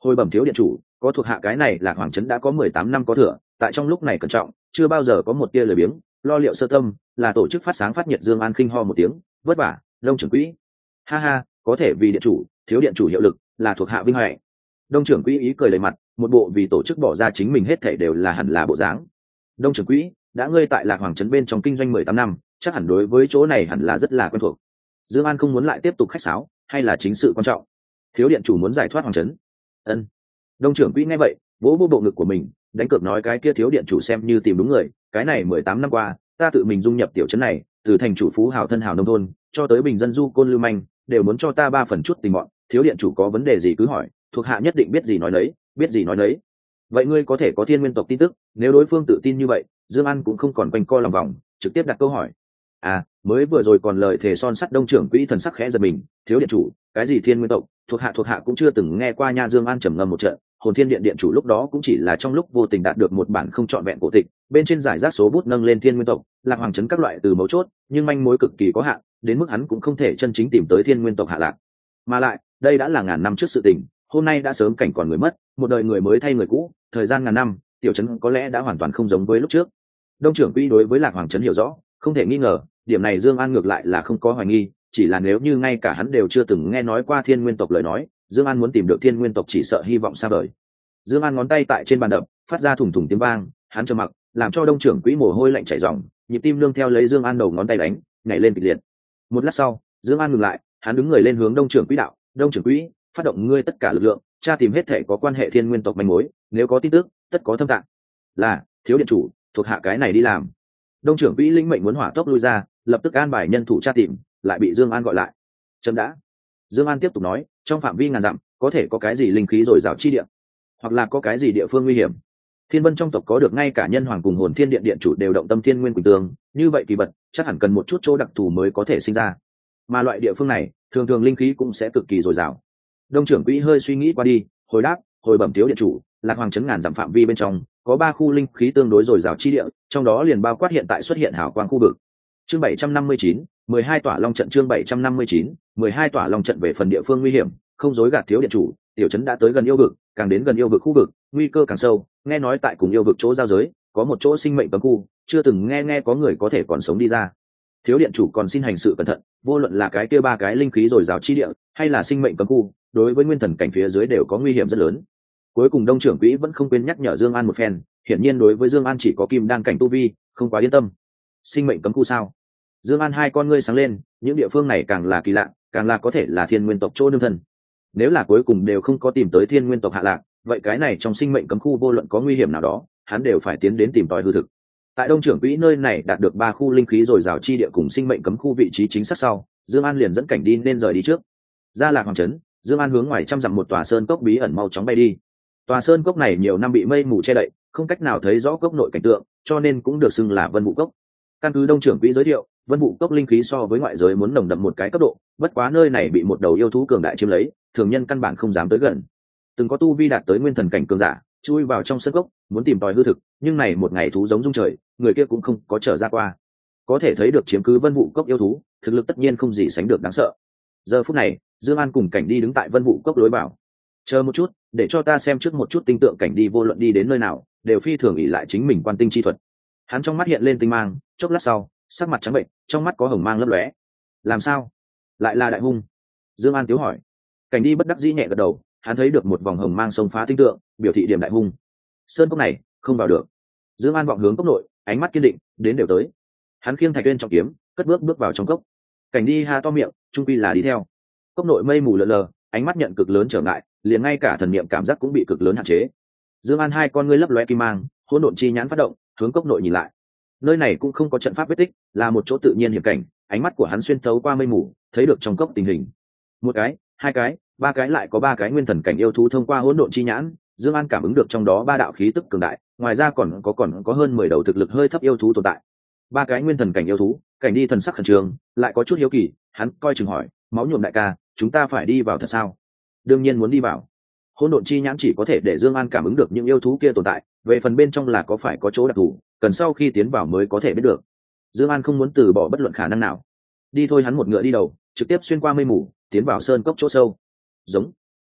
A: Hồi bẩm thiếu điện chủ, có thuộc hạ cái này Lạc Hoàng trấn đã có 18 năm có thừa, tại trong lúc này cẩn trọng, chưa bao giờ có một tia lười biếng, lo liệu sơ tâm, là tổ chức phát sáng phát nhiệt. Dương An khinh ho một tiếng, vất vả, Đông trưởng quỹ. Ha ha, có thể vì điện chủ, thiếu điện chủ hiệu lực, là thuộc hạ vinh hạnh. Đông trưởng quỹ ý cười đầy mặt, một bộ vì tổ chức bỏ ra chính mình hết thảy đều là hẳn là bộ dáng. Đông trưởng quỹ, đã ngươi tại Lạc Hoàng trấn bên trong kinh doanh 18 năm, chắc hẳn đối với chỗ này hẳn là rất là quen thuộc. Dương An không muốn lại tiếp tục khách sáo, hay là chính sự quan trọng. Thiếu điện chủ muốn giải thoát Hoàng trấn. Ân. Đông trưởng quỹ nghe vậy, vỗ vỗ bộ ngực của mình, đánh cược nói cái kia thiếu điện chủ xem như tìm đúng người, cái này 18 năm qua, ta tự mình dung nhập tiểu trấn này, từ thành chủ phú hào thân hào nông thôn, cho tới bình dân du côn lưu manh, đều muốn cho ta 3 phần chút tình mọn, thiếu điện chủ có vấn đề gì cứ hỏi, thuộc hạ nhất định biết gì nói nấy, biết gì nói nấy. Vậy ngươi có thể có thiên nguyên tộc tin tức, nếu đối phương tự tin như vậy, Dương An cũng không còn quanh co lòng vòng, trực tiếp đặt câu hỏi. À, mới vừa rồi còn lời thề son sắt. Đông trưởng quỹ thần sắc khẽ giật mình, thiếu điện chủ, cái gì thiên nguyên tộc, thuộc hạ cũng chưa từng nghe qua nha. Dương An trầm ngâm một trận, hồn thiên điện điện chủ lúc đó cũng chỉ là trong lúc vô tình đạt được một bản không trọn vẹn cổ tịch, bên trên giải rác số bút nâng lên thiên nguyên tộc, Lạc Hoàng trấn các loại từ mấu chốt, nhưng manh mối cực kỳ có hạn, đến mức hắn cũng không thể chân chính tìm tới thiên nguyên tộc hạ lạc. Mà lại, đây đã là ngàn năm trước sự tình, hôm nay đã sớm cảnh còn người mất, một đời người mới thay người cũ, thời gian ngàn năm, tiểu trấn có lẽ đã hoàn toàn không giống với lúc trước. Đông trưởng quỹ đối với Lạc Hoàng trấn hiểu rõ, không thể nghi ngờ, điểm này Dương An ngược lại là không có hoài nghi, chỉ là nếu như ngay cả hắn đều chưa từng nghe nói qua thiên nguyên tộc lời nói, Dương An muốn tìm được thiên nguyên tộc chỉ sợ hy vọng xa vời. Dương An ngón tay tại trên bàn đập, phát ra thủng thủng tiếng vang, hắn trầm mặc, làm cho Đông trưởng quỹ mồ hôi lạnh chảy ròng, nhịp tim nương theo lấy Dương An đầu ngón tay đánh, nhảy lên kịch liệt. Một lát sau, Dương An ngừng lại, hắn đứng người lên hướng Đông trưởng quỹ đạo, Đông trưởng quỹ, phát động ngươi tất cả lực lượng, tra tìm hết thể có quan hệ thiên nguyên tộc manh mối, nếu có tin tức, tất có thâm tạng. Là, thiếu điện chủ, thuộc hạ cái này đi làm. Đông trưởng quỹ linh mệnh muốn hỏa tốc lui ra, lập tức an bài nhân thủ tra tìm, lại bị Dương An gọi lại. Chấm đã. Dương An tiếp tục nói, trong phạm vi ngàn dặm, có thể có cái gì linh khí rồi rào chi địa, hoặc là có cái gì địa phương nguy hiểm. Thiên Vân trong tộc có được ngay cả nhân hoàng cùng hồn thiên điện điện chủ đều động tâm thiên nguyên quỳnh tường, như vậy kỳ vật chắc hẳn cần một chút chỗ đặc thù mới có thể sinh ra. Mà loại địa phương này, thường thường linh khí cũng sẽ cực kỳ dồi dào. Đông trưởng quỹ hơi suy nghĩ qua đi, hồi đáp, hồi bẩm thiếu điện chủ, Lạc Hoàng trấn ngàn dặm phạm vi bên trong có 3 khu linh khí tương đối dồi dào chi địa, trong đó liền bao quát hiện tại xuất hiện hào quang khu vực. Chương 759, 12 tỏa long trận. Chương 759, 12 tỏa long trận. Về phần địa phương nguy hiểm, không dối gạt thiếu điện chủ, tiểu trấn đã tới gần yêu vực, càng đến gần yêu vực khu vực, nguy cơ càng sâu. Nghe nói tại cùng yêu vực chỗ giao giới, có một chỗ sinh mệnh cấm khu, chưa từng nghe có người có thể còn sống đi ra. Thiếu điện chủ còn xin hành sự cẩn thận, vô luận là cái kia 3 cái linh khí dồi dào chi địa, hay là sinh mệnh cấm khu, đối với nguyên thần cảnh phía dưới đều có nguy hiểm rất lớn. Cuối cùng Đông trưởng quỹ vẫn không quên nhắc nhở Dương An một phen, hiển nhiên đối với Dương An chỉ có kim đan cảnh tu vi, không quá yên tâm. Sinh mệnh cấm khu sao? Dương An hai con ngươi sáng lên, những địa phương này càng là kỳ lạ, càng là có thể là thiên nguyên tộc chỗ nương thân. Nếu là cuối cùng đều không có tìm tới thiên nguyên tộc hạ lạc, vậy cái này trong sinh mệnh cấm khu vô luận có nguy hiểm nào đó, hắn đều phải tiến đến tìm tòi hư thực. Tại Đông trưởng quỹ nơi này đạt được 3 khu linh khí dồi dào chi địa cùng sinh mệnh cấm khu vị trí chính xác sau, Dương An liền dẫn cảnh đi nên rời đi trước. Ra Lạc Hoàng trấn, Dương An hướng ngoài trăm dặm một tòa sơn cốc bí ẩn mau chóng bay đi. Tòa sơn cốc này nhiều năm bị mây mù che đậy, không cách nào thấy rõ cốc nội cảnh tượng, cho nên cũng được xưng là Vân Vũ Cốc. Căn cứ Đông trưởng quỹ giới thiệu, Vân Vũ Cốc linh khí so với ngoại giới muốn nồng đậm một cái cấp độ, bất quá nơi này bị một đầu yêu thú cường đại chiếm lấy, thường nhân căn bản không dám tới gần. Từng có tu vi đạt tới nguyên thần cảnh cường giả, chui vào trong sơn cốc, muốn tìm tòi hư thực, nhưng này một ngày thú giống rung trời, người kia cũng không có trở ra qua. Có thể thấy được chiếm cứ Vân Vũ Cốc yêu thú, thực lực tất nhiên không gì sánh được đáng sợ. Giờ phút này, Dương An cùng cảnh đi đứng tại Vân Vũ Cốc lối vào. Chờ một chút, để cho ta xem trước một chút tinh tượng cảnh đi, vô luận đi đến nơi nào, đều phi thường ỷ lại chính mình quan tinh chi thuật. Hắn trong mắt hiện lên tinh mang, chốc lát sau, sắc mặt trắng bệnh, trong mắt có hồng mang lấp lóe. Làm sao? Lại là đại hung? Dương An tiếu hỏi. Cảnh đi bất đắc dĩ nhẹ gật đầu, hắn thấy được một vòng hồng mang xông phá tinh tượng, biểu thị điểm đại hung. Sơn cốc này, không vào được. Dương An vọng hướng cốc nội, ánh mắt kiên định, đến đều tới. Hắn khiêng thạch uyên trọng kiếm, cất bước vào trong cốc. Cảnh đi ha to miệng, trung quy là đi theo. Cốc nội mây mù lờ lờ, ánh mắt nhận cực lớn trở ngại, liền ngay cả thần niệm cảm giác cũng bị cực lớn hạn chế. Dương An hai con ngươi lấp lóe kim mang, hỗn độn chi nhãn phát động, hướng cốc nội nhìn lại. Nơi này cũng không có trận pháp vết tích, là một chỗ tự nhiên hiểm cảnh, ánh mắt của hắn xuyên thấu qua mây mù, thấy được trong cốc tình hình. Một cái, 2 cái, 3 cái, lại có 3 cái nguyên thần cảnh yêu thú thông qua hỗn độn chi nhãn, Dương An cảm ứng được trong đó 3 đạo khí tức cường đại, ngoài ra còn có hơn 10 đầu thực lực hơi thấp yêu thú tồn tại. 3 cái nguyên thần cảnh yêu thú, cảnh đi thần sắc khẩn trương, lại có chút hiếu kỳ, hắn coi chừng hỏi, máu nhuộm đại ca, chúng ta phải đi vào thật sao? Đương nhiên muốn đi vào. Hỗn độn chi nhãn chỉ có thể để Dương An cảm ứng được những yêu thú kia tồn tại, về phần bên trong là có phải có chỗ đặc thù, cần sau khi tiến vào mới có thể biết được. Dương An không muốn từ bỏ bất luận khả năng nào. Đi thôi, hắn một ngựa đi đầu, trực tiếp xuyên qua mây mù, tiến vào sơn cốc chỗ sâu. Giống.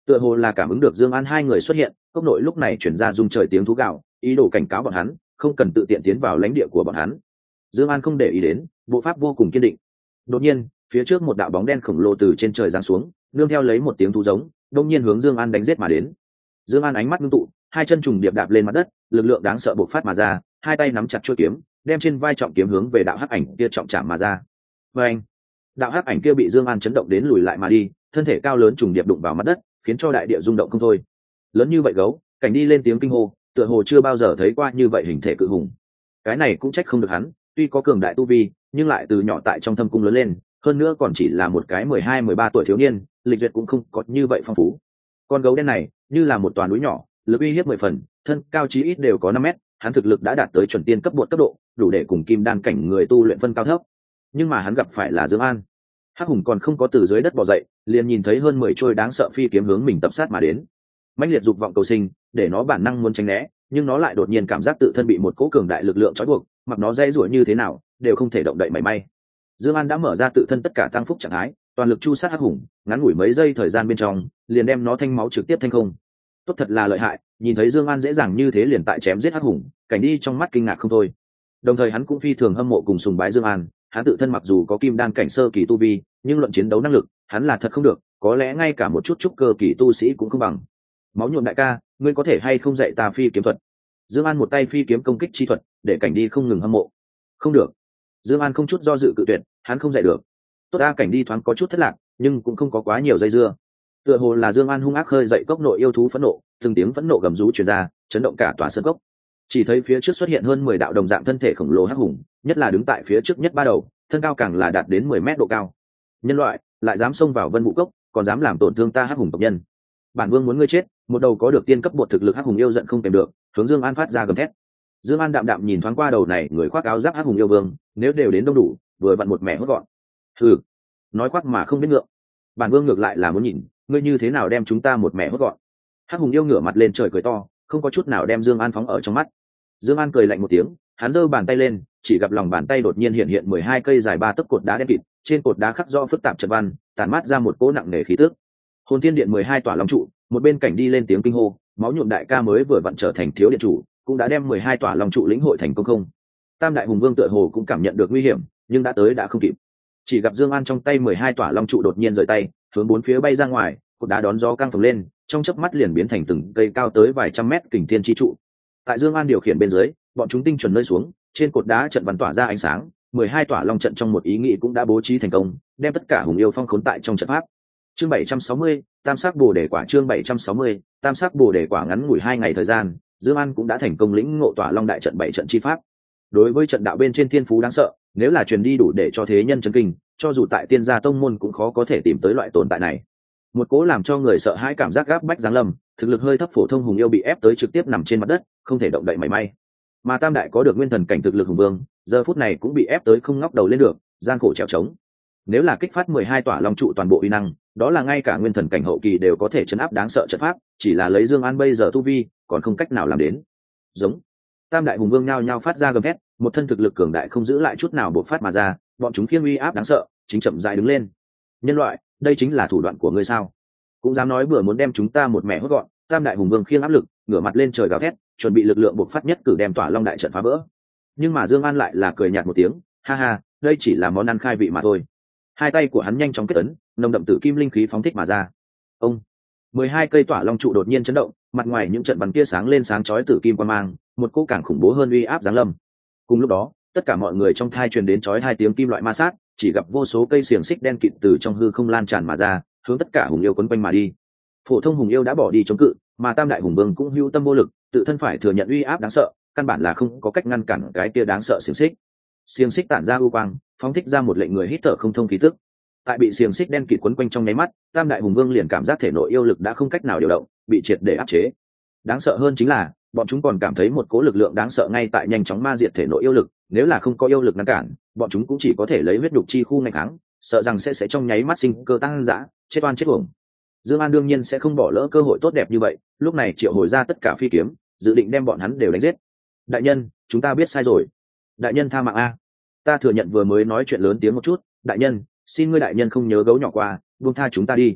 A: Tựa hồ là cảm ứng được Dương An hai người xuất hiện, cốc nội lúc này chuyển ra rung trời tiếng thú gào, ý đồ cảnh cáo bọn hắn không cần tự tiện tiến vào lãnh địa của bọn hắn. Dương An không để ý đến, bộ pháp vô cùng kiên định. Đột nhiên, phía trước một đạo bóng đen khổng lồ từ trên trời giáng xuống, nương theo lấy một tiếng thú giống, đột nhiên hướng Dương An đánh giết mà đến. Dương An ánh mắt ngưng tụ, hai chân trùng điệp đạp lên mặt đất, lực lượng đáng sợ bộc phát mà ra, hai tay nắm chặt chuôi kiếm, đem trên vai trọng kiếm hướng về đạo hắc ảnh kia trọng chạm mà ra. Oeng! Đạo hắc ảnh kia bị Dương An chấn động đến lùi lại mà đi, thân thể cao lớn trùng điệp đụng vào mặt đất, khiến cho đại địa rung động không thôi. Lớn như vậy gấu, cảnh đi lên tiếng kinh hô, tựa hồ chưa bao giờ thấy qua như vậy hình thể cự hùng. Cái này cũng trách không được hắn, tuy có cường đại tu vi, nhưng lại từ nhỏ tại trong thâm cung lớn lên, hơn nữa còn chỉ là một cái 12-13 tuổi thiếu niên, lịch duyệt cũng không có như vậy phong phú. Con gấu đen này, như là một tòa núi nhỏ, lực uy hiếp 10 phần, thân cao chí ít đều có 5 mét, hắn thực lực đã đạt tới chuẩn tiên cấp bột cấp độ, đủ để cùng kim đan cảnh người tu luyện phân cao thấp. Nhưng mà hắn gặp phải là Dương An. Hắc hùng còn không có từ dưới đất bò dậy, liền nhìn thấy hơn 10 trôi đáng sợ phi kiếm hướng mình tập sát mà đến. Mãnh liệt dục vọng cầu sinh, để nó bản năng muốn tránh né, nhưng nó lại đột nhiên cảm giác tự thân bị một cỗ cường đại lực lượng trói buộc, mặc nó dây rủa như thế nào, đều không thể động đậy mảy may. Dương An đã mở ra tự thân tất cả tăng phúc trạng thái, toàn lực chu sát hắc hùng, ngắn ngủi mấy giây thời gian bên trong, liền đem nó thanh máu trực tiếp thanh không. Tốt thật là lợi hại, nhìn thấy Dương An dễ dàng như thế liền tại chém giết hắc hùng, cảnh đi trong mắt kinh ngạc không thôi. Đồng thời hắn cũng phi thường hâm mộ cùng sùng bái Dương An, hắn tự thân mặc dù có kim đan cảnh sơ kỳ tu vi, nhưng luận chiến đấu năng lực, hắn là thật không được, có lẽ ngay cả một chút trúc cơ kỳ tu sĩ cũng không bằng. Máu nhuộm đại ca, ngươi có thể hay không dạy ta phi kiếm thuật? Dương An một tay phi kiếm công kích chi thuật, để cảnh đi không ngừng hâm mộ. Không được. Dương An không chút do dự cự tuyệt, hắn không dạy được. Tốt a, cảnh đi thoáng có chút thất lạc, nhưng cũng không có quá nhiều dây dưa. Tựa hồ là Dương An hung ác khơi dậy cốc nội yêu thú phẫn nộ, từng tiếng phẫn nộ gầm rú truyền ra, chấn động cả tòa sơn cốc. Chỉ thấy phía trước xuất hiện hơn 10 đạo đồng dạng thân thể khổng lồ hắc hùng, nhất là đứng tại phía trước nhất ba đầu, thân cao càng là đạt đến 10 mét độ cao. Nhân loại lại dám xông vào Vân Vũ Cốc, còn dám làm tổn thương ta hắc hùng tộc nhân. Bản vương muốn ngươi chết. Một đầu có được tiên cấp bột thực lực hắc hùng yêu giận không kèm được, hướng Dương An phát ra gầm thét. Dương An đạm đạm nhìn thoáng qua đầu này người khoác áo giáp hắc hùng yêu vương, nếu đều đến đông đủ, vừa vặn một mẻ hốt gọn. Hừ, nói khoác mà không biết ngượng. Bản vương ngược lại là muốn nhìn, ngươi như thế nào đem chúng ta một mẻ hốt gọn. Hắc hùng yêu ngửa mặt lên trời cười to, không có chút nào đem Dương An phóng ở trong mắt. Dương An cười lạnh một tiếng, hắn giơ bàn tay lên, chỉ gặp lòng bàn tay đột nhiên hiện 12 cây dài 3 tấc cột đá đen kịt, trên cột đá khắc rõ phức tạp trận văn, tản mát ra một cỗ nặng nề khí tức. Hồn Thiên Điện 12 tỏa long trụ, một bên cảnh đi lên tiếng kinh hô, máu nhuộm đại ca mới vừa vặn trở thành thiếu điện chủ, cũng đã đem 12 tỏa long trụ lĩnh hội thành công không. Tam đại hùng vương tựa hồ cũng cảm nhận được nguy hiểm, nhưng đã tới đã không kịp. Chỉ gặp Dương An trong tay 12 tỏa long trụ đột nhiên rời tay, hướng bốn phía bay ra ngoài, cột đá đón gió căng phồng lên, trong chớp mắt liền biến thành từng cây cao tới vài trăm mét kình thiên chi trụ. Tại Dương An điều khiển bên dưới, bọn chúng tinh chuẩn rơi xuống, trên cột đá trận văn tỏa ra ánh sáng, 12 tỏa long trận trong một ý nghĩ cũng đã bố trí thành công, đem tất cả hùng yêu phong khốn tại trong trận pháp. Chương 760, Tam sắc Bồ đề quả. Chương 760, Tam sắc Bồ đề quả. Ngắn ngủi 2 ngày thời gian, Dương An cũng đã thành công lĩnh ngộ tỏa long đại trận 7 trận chi pháp. Đối với trận đạo bên trên thiên phú đáng sợ, nếu là truyền đi đủ để cho thế nhân chấn kinh, cho dù tại tiên gia tông môn cũng khó có thể tìm tới loại tồn tại này. Một cố làm cho người sợ hãi cảm giác gáp bách giáng lâm, thực lực hơi thấp phổ thông hùng yêu bị ép tới trực tiếp nằm trên mặt đất, không thể động đậy mảy may. Mà Tam đại có được nguyên thần cảnh thực lực hùng vương, giờ phút này cũng bị ép tới không ngóc đầu lên được, gian khổ trèo trống. Nếu là kích phát 12 tỏa long trụ toàn bộ uy năng, đó là ngay cả nguyên thần cảnh hậu kỳ đều có thể chấn áp đáng sợ trận pháp, chỉ là lấy Dương An bây giờ tu vi, còn không cách nào làm đến. Giống. Tam đại hùng vương nhao nhao phát ra gầm thét, một thân thực lực cường đại không giữ lại chút nào bộc phát mà ra, bọn chúng khiêng uy áp đáng sợ, chính chậm rãi đứng lên. Nhân loại, đây chính là thủ đoạn của ngươi sao? Cũng dám nói vừa muốn đem chúng ta một mẻ hốt gọn. Tam đại hùng vương khiêng áp lực, ngửa mặt lên trời gào thét, chuẩn bị lực lượng bộc phát nhất cử đem tỏa long đại trận phá vỡ. Nhưng mà Dương An lại là cười nhạt một tiếng, ha ha, đây chỉ là món ăn khai vị mà thôi. Hai tay của hắn nhanh chóng kết ấn, nồng đậm tử kim linh khí phóng thích mà ra. Ông, 12 cây tỏa long trụ đột nhiên chấn động, mặt ngoài những trận bắn kia sáng lên sáng chói tử kim quang mang, một cỗ càng khủng bố hơn uy áp giáng lâm. Cùng lúc đó, tất cả mọi người trong thai truyền đến chói hai tiếng kim loại ma sát, chỉ gặp vô số cây xiềng xích đen kịt từ trong hư không lan tràn mà ra, hướng tất cả hùng yêu quấn quanh mà đi. Phổ thông hùng yêu đã bỏ đi chống cự, mà Tam đại hùng vương cũng hưu tâm vô lực, tự thân phải thừa nhận uy áp đáng sợ, căn bản là không có cách ngăn cản cái kia đáng sợ xiềng xích. Xiềng xích tản ra u quang, phóng thích ra một lệnh người hít thở không thông khí tức. Tại bị xiềng xích đen kịt quấn quanh trong nháy mắt, Tam đại hùng vương liền cảm giác thể nội yêu lực đã không cách nào điều động, bị triệt để áp chế. Đáng sợ hơn chính là, bọn chúng còn cảm thấy một cỗ lực lượng đáng sợ ngay tại nhanh chóng ma diệt thể nội yêu lực, nếu là không có yêu lực ngăn cản, bọn chúng cũng chỉ có thể lấy huyết đục chi khu ngày kháng, sợ rằng sẽ trong nháy mắt sinh cơ tăng dã, chết oan chết uổng. Dương An đương nhiên sẽ không bỏ lỡ cơ hội tốt đẹp như vậy, lúc này triệu hồi ra tất cả phi kiếm, dự định đem bọn hắn đều đánh giết. Đại nhân, chúng ta biết sai rồi. Đại nhân tha mạng a. Ta thừa nhận vừa mới nói chuyện lớn tiếng một chút, đại nhân, xin ngươi đại nhân không nhớ gấu nhỏ qua, buông tha chúng ta đi.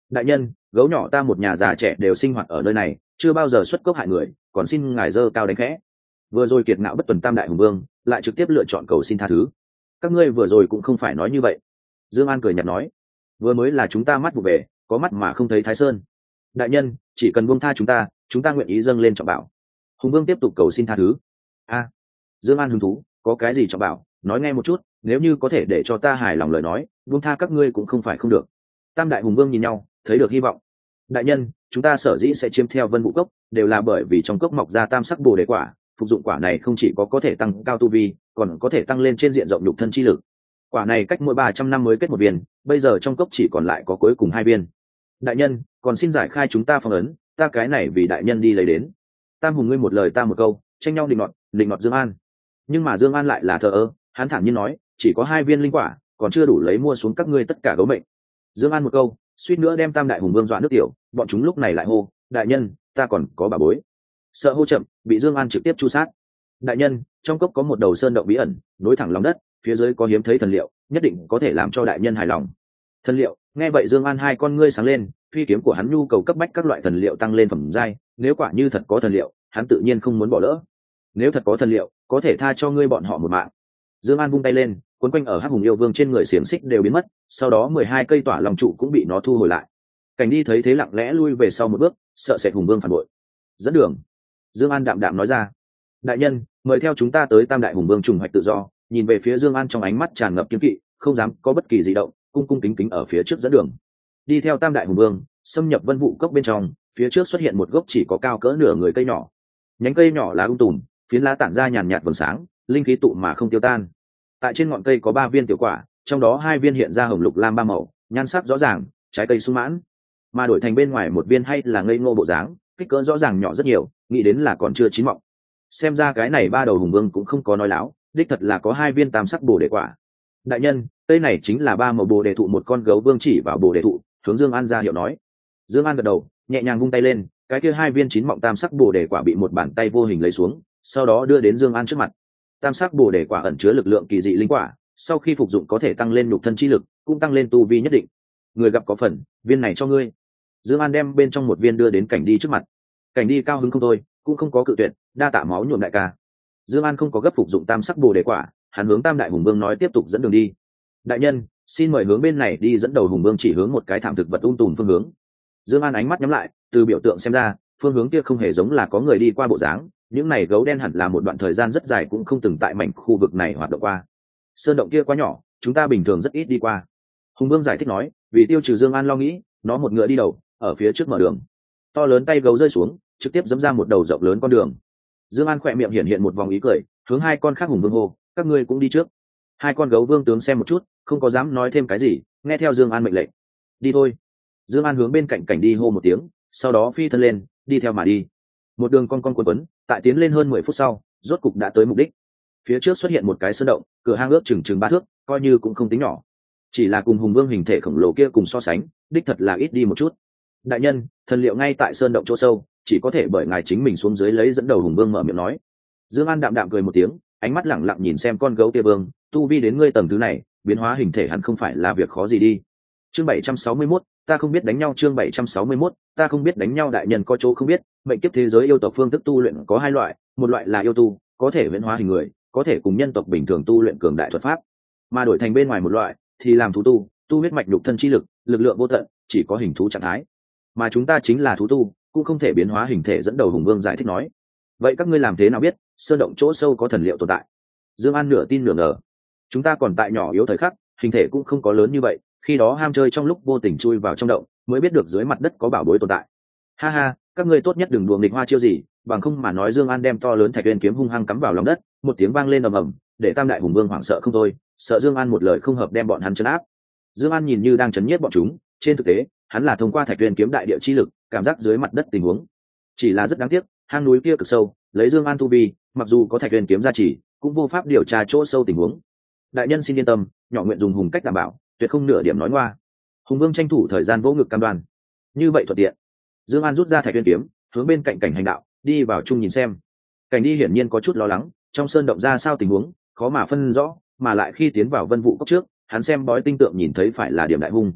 A: đại nhân, gấu nhỏ ta một nhà già trẻ đều sinh hoạt ở nơi này, chưa bao giờ xuất cốc hại người, còn xin ngài dơ cao đánh khẽ. Vừa rồi kiệt ngạo bất tuần tam đại hùng vương lại trực tiếp lựa chọn cầu xin tha thứ. Các ngươi vừa rồi cũng không phải nói như vậy. Dương An cười nhạt nói, vừa mới là chúng ta mắt vụ về, có mắt mà không thấy Thái Sơn. Đại nhân, chỉ cần buông tha chúng ta nguyện ý dâng lên trọng bảo. Hùng vương tiếp tục cầu xin tha thứ. A, Dương An hứng thú, có cái gì trọng bảo, nói nghe một chút, nếu như có thể để cho ta hài lòng lời nói, buông tha các ngươi cũng không phải không được. Tam đại hùng vương nhìn nhau, thấy được hy vọng. Đại nhân, chúng ta sở dĩ sẽ chiếm theo Vân Vũ cốc, đều là bởi vì trong cốc mọc ra tam sắc bồ đề quả, phục dụng quả này không chỉ có thể tăng cao tu vi, còn có thể tăng lên trên diện rộng nhục thân chi lực. Quả này cách mỗi 300 năm mới kết một viên, bây giờ trong cốc chỉ còn lại có cuối cùng 2 viên. Đại nhân, còn xin giải khai chúng ta phong ấn, ta cái này vì đại nhân đi lấy đến. Tam hùng ngươi một lời ta một câu, tranh nhau định ngọt Dương An. Nhưng mà Dương An lại là thờ ơ, hắn thản nhiên nói, chỉ có 2 viên linh quả, còn chưa đủ lấy mua xuống các ngươi tất cả gấu mệnh. Dương An một câu, suýt nữa đem tam đại hùng vương dọa nước tiểu, bọn chúng lúc này lại hô, đại nhân, ta còn có bà bối. Sợ hô chậm, bị Dương An trực tiếp chu sát. Đại nhân, trong cốc có một đầu sơn động bí ẩn, nối thẳng lòng đất, phía dưới có hiếm thấy thần liệu, nhất định có thể làm cho đại nhân hài lòng. Thần liệu? Nghe vậy Dương An hai con ngươi sáng lên, phi kiếm của hắn nhu cầu cấp bách các loại thần liệu tăng lên phẩm giai, nếu quả như thật có thần liệu, hắn tự nhiên không muốn bỏ lỡ. Nếu thật có thần liệu, có thể tha cho ngươi bọn họ một mạng. Dương An vung tay lên, cuốn quanh ở Hắc Hùng yêu vương trên người xiềng xích đều biến mất, sau đó 12 cây tỏa lòng trụ cũng bị nó thu hồi lại. Cảnh Đi thấy thế lặng lẽ lui về sau một bước, sợ sệt hùng vương phản bội. Dẫn đường. Dương An đạm đạm nói ra, đại nhân, mời theo chúng ta tới tam đại hùng vương trùng hoạch tự do. Nhìn về phía Dương An trong ánh mắt tràn ngập kiêng kỵ, không dám có bất kỳ dị động, cung cung kính kính ở phía trước dẫn đường. Đi theo tam đại hùng vương, xâm nhập Vân Vũ cốc bên trong, phía trước xuất hiện một gốc chỉ có cao cỡ nửa người cây nhỏ. Nhánh cây nhỏ lá tùm, phiến lá tản ra nhàn nhạt vầng sáng, linh khí tụ mà không tiêu tan. Tại trên ngọn cây có 3 viên tiểu quả, trong đó 2 viên hiện ra hồng lục lam ba màu, nhan sắc rõ ràng, trái cây sung mãn. Mà đổi thành bên ngoài một viên hay là ngây ngô bộ dáng, kích cỡ rõ ràng nhỏ rất nhiều, nghĩ đến là còn chưa chín mọng. Xem ra cái này 3 đầu hùng vương cũng không có nói láo, đích thật là có 2 viên tam sắc bồ đề quả. Đại nhân, cây này chính là 3 màu bồ đề thụ. Một con gấu vương chỉ vào bồ đề thụ, hướng Dương An ra hiệu nói. Dương An gật đầu, nhẹ nhàng vung tay lên, cái kia 2 viên chín mọng tam sắc bồ đề quả bị một bàn tay vô hình lấy xuống, sau đó đưa đến Dương An trước mặt. Tam sắc bồ đề quả ẩn chứa lực lượng kỳ dị linh quả, sau khi phục dụng có thể tăng lên nhục thân chi lực, cũng tăng lên tu vi nhất định. Người gặp có phần, viên này cho ngươi. Dương An đem bên trong một viên đưa đến Cảnh Đi trước mặt. Cảnh Đi cao hứng không thôi, cũng không có cự tuyệt, đa tạ máu nhuộm đại ca. Dương An không có gấp phục dụng tam sắc bồ đề quả, hắn hướng tam đại hùng vương nói tiếp tục dẫn đường đi. Đại nhân, xin mời hướng bên này đi. Dẫn đầu hùng vương chỉ hướng một cái thảm thực vật tùm phương hướng. Dương An ánh mắt nhắm lại, từ biểu tượng xem ra, phương hướng kia không hề giống là có người đi qua bộ dáng. Những này gấu đen hẳn là một đoạn thời gian rất dài cũng không từng tại mảnh khu vực này hoạt động qua. Sơn động kia quá nhỏ, chúng ta bình thường rất ít đi qua. Hùng vương giải thích nói, vì tiêu trừ Dương An lo nghĩ, nó một ngựa đi đầu, ở phía trước mở đường. To lớn tay gấu rơi xuống, trực tiếp giẫm ra một đầu rộng lớn con đường. Dương An khẽ miệng hiện một vòng ý cười, hướng hai con khác hùng vương hô, các ngươi cũng đi trước. Hai con gấu vương tướng xem một chút, không có dám nói thêm cái gì, nghe theo Dương An mệnh lệnh. Đi thôi. Dương An hướng bên cạnh Cảnh Đi hô một tiếng, sau đó phi thân lên, đi theo mà đi. Một đường con quấn, tại tiến lên hơn 10 phút sau, rốt cục đã tới mục đích. Phía trước xuất hiện một cái sơn động, cửa hang ước chừng 3 thước, coi như cũng không tính nhỏ. Chỉ là cùng hùng vương hình thể khổng lồ kia cùng so sánh, đích thật là ít đi một chút. Đại nhân, thần liệu ngay tại sơn động chỗ sâu, chỉ có thể bởi ngài chính mình xuống dưới lấy. Dẫn đầu hùng vương mở miệng nói. Dương An đạm đạm cười một tiếng, ánh mắt lẳng lặng nhìn xem con gấu kia vương, tu vi đến ngươi tầng thứ này, biến hóa hình thể hẳn không phải là việc khó gì đi. Chương 761, ta không biết đánh nhau. Chương 761, ta không biết đánh nhau. Đại nhân có chỗ không biết, mệnh kiếp thế giới yêu tộc phương thức tu luyện có 2 loại, một loại là yêu tu, có thể biến hóa hình người, có thể cùng nhân tộc bình thường tu luyện cường đại thuật pháp, mà đổi thành bên ngoài một loại thì làm thú tu, tu huyết mạch nhục thân chi lực, lực lượng vô tận, chỉ có hình thú trạng thái. Mà chúng ta chính là thú tu, cũng không thể biến hóa hình thể. Dẫn đầu hùng vương giải thích nói. Vậy các ngươi làm thế nào biết sơn động chỗ sâu có thần liệu tồn tại? Dương An nửa tin nửa ngờ. Chúng ta còn tại nhỏ yếu thời khắc, hình thể cũng không có lớn như vậy, khi đó ham chơi trong lúc vô tình chui vào trong động, mới biết được dưới mặt đất có bảo bối tồn tại. Ha ha, các ngươi tốt nhất đừng đùa nghịch hoa chiêu gì, bằng không mà nói. Dương An đem to lớn thạch uyên kiếm hung hăng cắm vào lòng đất, một tiếng vang lên ầm ầm, để tam đại hùng vương hoảng sợ không thôi, sợ Dương An một lời không hợp đem bọn hắn trấn áp. Dương An nhìn như đang trấn nhiếp bọn chúng, trên thực tế, hắn là thông qua thạch uyên kiếm đại địa chi lực, cảm giác dưới mặt đất tình huống. Chỉ là rất đáng tiếc, hang núi kia cực sâu, lấy Dương An tu vi, mặc dù có thạch uyên kiếm gia trì, cũng vô pháp điều tra chỗ sâu tình huống. Đại nhân xin yên tâm, nhỏ nguyện dùng hùng cách đảm bảo, tuyệt không nửa điểm nói ngoa. Hùng vương tranh thủ thời gian vỗ ngực cam đoan. Như vậy thuận tiện. Dương An rút ra thạch uyên kiếm, hướng bên cạnh Cảnh Hành đạo, đi vào chung nhìn xem. Cảnh Đi hiển nhiên có chút lo lắng, trong sơn động ra sao tình huống, khó mà phân rõ, mà lại khi tiến vào Vân Vũ cốc trước, hắn xem bói tinh tượng nhìn thấy phải là điểm đại hung.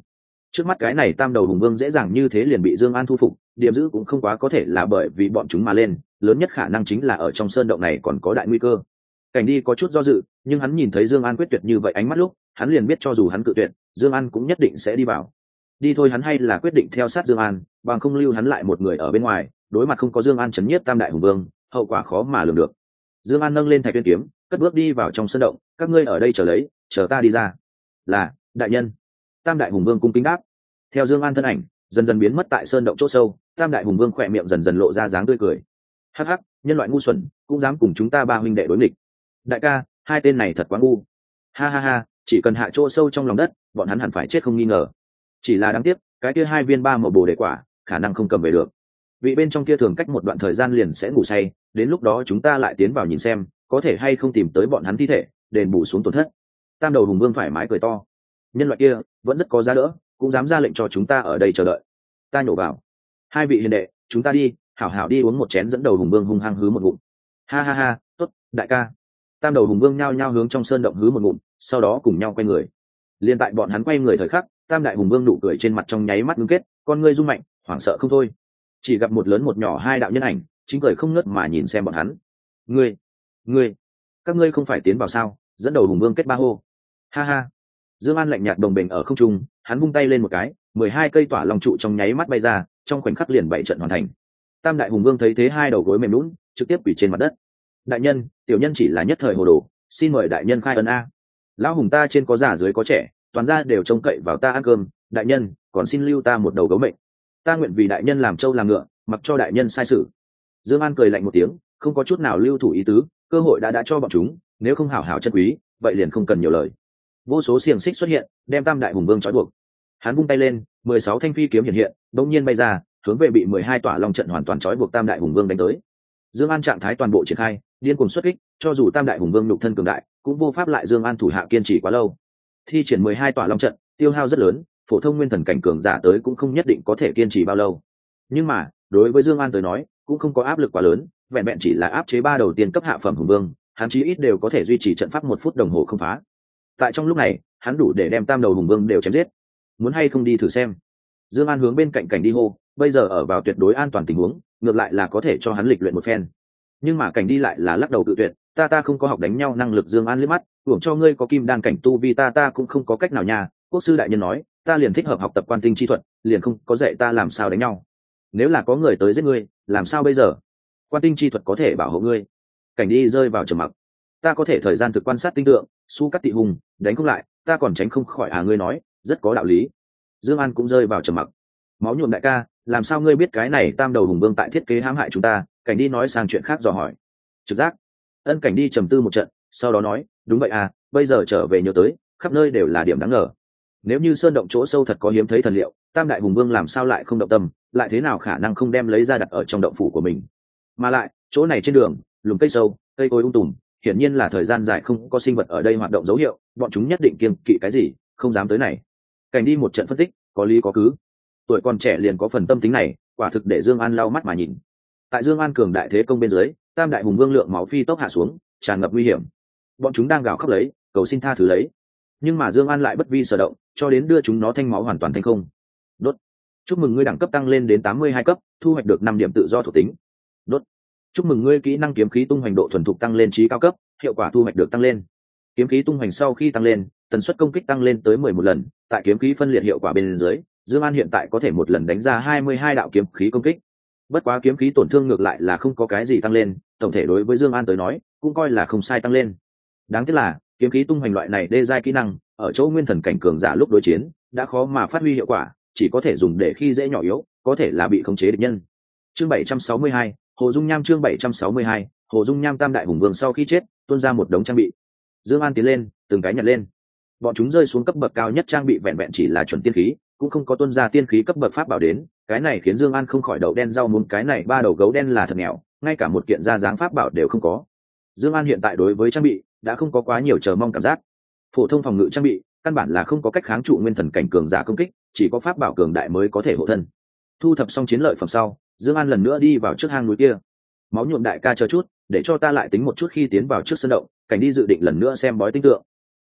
A: Trước mắt cái này tam đầu hùng vương dễ dàng như thế liền bị Dương An thu phục, điểm giữ cũng không quá có thể là bởi vì bọn chúng mà lên, lớn nhất khả năng chính là ở trong sơn động này còn có đại nguy cơ. Cảnh đi có chút do dự, nhưng hắn nhìn thấy Dương An quyết tuyệt như vậy ánh mắt lúc, hắn liền biết cho dù hắn cự tuyệt, Dương An cũng nhất định sẽ đi vào. Đi thôi, hắn hay là quyết định theo sát Dương An, bằng không lưu hắn lại một người ở bên ngoài, đối mặt không có Dương An chấn nhiếp tam đại hùng vương, hậu quả khó mà lường được. Dương An nâng lên thạch tuyên kiếm, cất bước đi vào trong sơn động, các ngươi ở đây chờ lấy, chờ ta đi ra. Là, đại nhân. Tam đại hùng vương cung kính đáp. Theo Dương An thân ảnh dần dần biến mất tại sơn động chỗ sâu, tam đại hùng vương khỏe miệng dần dần lộ ra dáng tươi cười. Hắc hắc, nhân loại ngu xuẩn, cũng dám cùng chúng ta ba huynh đệ đối nghịch. Đại ca, hai tên này thật quá ngu. Ha ha ha, chỉ cần hạ chỗ sâu trong lòng đất, bọn hắn hẳn phải chết không nghi ngờ. Chỉ là đáng tiếc, cái kia hai viên ba màu bồ đề quả, khả năng không cầm về được. Vị bên trong kia thường cách một đoạn thời gian liền sẽ ngủ say, đến lúc đó chúng ta lại tiến vào nhìn xem, có thể hay không tìm tới bọn hắn thi thể, đền bù xuống tổn thất. Tam đầu hùng vương thoải mái cười to. Nhân loại kia vẫn rất có giá đỡ, cũng dám ra lệnh cho chúng ta ở đây chờ đợi. Ta nhổ vào. Hai vị hiền đệ, chúng ta đi, hảo hảo đi uống một chén. Dẫn đầu hùng vương hung hăng hứ một ngụm. Ha ha ha, tốt, đại ca. Tam đầu hùng vương nhao nhao hướng trong sơn động hứ một ngụm, sau đó cùng nhau quay người. Liên tại bọn hắn quay người thời khắc, tam đại hùng vương nụ cười trên mặt trong nháy mắt ngưng kết, con ngươi rung mạnh, hoảng sợ không thôi. Chỉ gặp một lớn một nhỏ hai đạo nhân ảnh, chính cười không ngớt mà nhìn xem bọn hắn. Ngươi, các ngươi không phải tiến vào sao? Dẫn đầu hùng vương kết ba hô. Ha ha. Dương An lạnh nhạt đồng bình ở không trung, hắn vung tay lên một cái, 12 cây tỏa long trụ trong nháy mắt bay ra, trong khoảnh khắc liền bảy trận hoàn thành. Tam đại hùng vương thấy thế hai đầu gối mềm nhũn, trực tiếp quỳ trên mặt đất. Đại nhân, tiểu nhân chỉ là nhất thời hồ đồ, xin mời đại nhân khai ân a. Lão hùng ta trên có già dưới có trẻ, toàn gia đều trông cậy vào ta ăn cơm, đại nhân, còn xin lưu ta một đầu gấu mệnh. Ta nguyện vì đại nhân làm trâu làm ngựa, mặc cho đại nhân sai sử. Dương An cười lạnh một tiếng, không có chút nào lưu thủ ý tứ, cơ hội đã cho bọn chúng, nếu không hảo hảo chân quý, vậy liền không cần nhiều lời. Vô số xiềng xích xuất hiện, đem tam đại hùng vương trói buộc. Hắn vung tay lên, 16 thanh phi kiếm hiện hiện, bỗng nhiên bay ra, hướng về bị 12 tỏa long trận hoàn toàn trói buộc tam đại hùng vương đánh tới. Dương An trạng thái toàn bộ triển khai, điên cuồng xuất kích, cho dù tam đại hùng vương nhục thân cường đại, cũng vô pháp lại Dương An thủ hạ kiên trì quá lâu. Thi triển 12 tỏa long trận, tiêu hao rất lớn, phổ thông nguyên thần cảnh cường giả tới cũng không nhất định có thể kiên trì bao lâu. Nhưng mà, đối với Dương An tới nói, cũng không có áp lực quá lớn, vẹn vẹn chỉ là áp chế ba đầu tiên cấp hạ phẩm hùng vương, hắn chí ít đều có thể duy trì trận pháp 1 phút đồng hồ không phá. Tại trong lúc này, hắn đủ để đem tam đầu hùng vương đều chém giết. Muốn hay không đi thử xem? Dương An hướng bên cạnh Cảnh đi hô, bây giờ ở vào tuyệt đối an toàn tình huống, ngược lại là có thể cho hắn lịch luyện một phen. Nhưng mà Cảnh đi lại là lắc đầu cự tuyệt, ta không có học đánh nhau năng lực. Dương An liếc mắt, hưởng cho ngươi có kim đan cảnh tu vi, ta cũng không có cách nào nha. Quốc sư đại nhân nói, ta liền thích hợp học tập quan tinh chi thuật, liền không có dạy ta làm sao đánh nhau. Nếu là có người tới giết ngươi, làm sao bây giờ? Quan tinh chi thuật có thể bảo hộ ngươi. Cảnh đi rơi vào trầm mặc. Ta có thể thời gian thực quan sát tinh tượng, su cắt tị hùng, đánh không lại, ta còn tránh không khỏi. Ngươi nói rất có đạo lý. Dương An cũng rơi vào trầm mặc. Máu nhuộm đại ca, làm sao ngươi biết cái này tam đầu hùng vương tại thiết kế hãm hại chúng ta? Cảnh đi nói sang chuyện khác dò hỏi. Trực giác. Ân. Cảnh đi trầm tư một trận, sau đó nói, đúng vậy à, bây giờ trở về nhớ tới, khắp nơi đều là điểm đáng ngờ. Nếu như sơn động chỗ sâu thật có hiếm thấy thần liệu, tam đại hùng vương làm sao lại không động tâm, lại thế nào khả năng không đem lấy ra đặt ở trong động phủ của mình? Mà lại, chỗ này trên đường, lùm cây sâu, cây cối tùm, hiển nhiên là thời gian dài không có sinh vật ở đây hoạt động dấu hiệu, bọn chúng nhất định kiêng kỵ cái gì, không dám tới này. Cảnh đi một trận phân tích, có lý có cứ. Tuổi còn trẻ liền có phần tâm tính này, quả thực để Dương An lau mắt mà nhìn. Tại Dương An cường đại thế công bên dưới, tam đại hùng vương lượng máu phi tốc hạ xuống, tràn ngập nguy hiểm. Bọn chúng đang gào khóc lấy, cầu xin tha thứ lấy. Nhưng mà Dương An lại bất vi sở động, cho đến đưa chúng nó thanh máu hoàn toàn thành không. Đốt. Chúc mừng ngươi đẳng cấp tăng lên đến 82 cấp, thu hoạch được 5 điểm tự do thuộc tính. Đốt. Chúc mừng ngươi kỹ năng kiếm khí tung hoành độ thuần thục tăng lên chí cao cấp, hiệu quả thu hoạch được tăng lên. Kiếm khí tung hoành sau khi tăng lên, tần suất công kích tăng lên tới 11 lần, tại kiếm khí phân liệt hiệu quả bên dưới, Dương An hiện tại có thể một lần đánh ra 22 đạo kiếm khí công kích. Bất quá kiếm khí tổn thương ngược lại là không có cái gì tăng lên, tổng thể đối với Dương An tới nói, cũng coi là không sai tăng lên. Đáng tiếc là, kiếm khí tung hoành loại này đê giai kỹ năng, ở chỗ nguyên thần cảnh cường giả lúc đối chiến, đã khó mà phát huy hiệu quả, chỉ có thể dùng để khi dễ nhỏ yếu, có thể là bị khống chế địch nhân. Chương 762, Hồ Dung Nham. Chương 762, Hồ Dung Nham. Tam đại hùng vương sau khi chết, tuôn ra một đống trang bị. Dương An tiến lên, từng cái nhặt lên. Bọn chúng rơi xuống cấp bậc cao nhất trang bị vẹn vẹn chỉ là chuẩn tiên khí, cũng không có tuôn ra tiên khí cấp bậc pháp bảo đến, cái này khiến Dương An không khỏi đầu đen rau muống, cái này ba đầu gấu đen là thật nghèo, ngay cả một kiện ra dáng pháp bảo đều không có. Dương An hiện tại đối với trang bị đã không có quá nhiều chờ mong cảm giác. Phổ thông phòng ngự trang bị, căn bản là không có cách kháng trụ nguyên thần cảnh cường giả công kích, chỉ có pháp bảo cường đại mới có thể hộ thân. Thu thập xong chiến lợi phẩm sau, Dương An lần nữa đi vào trước hang núi kia. Máu nhuộm đại ca chờ chút, để cho ta lại tính một chút. Khi tiến vào trước sân động, Cảnh đi dự định lần nữa xem bói tinh tượng.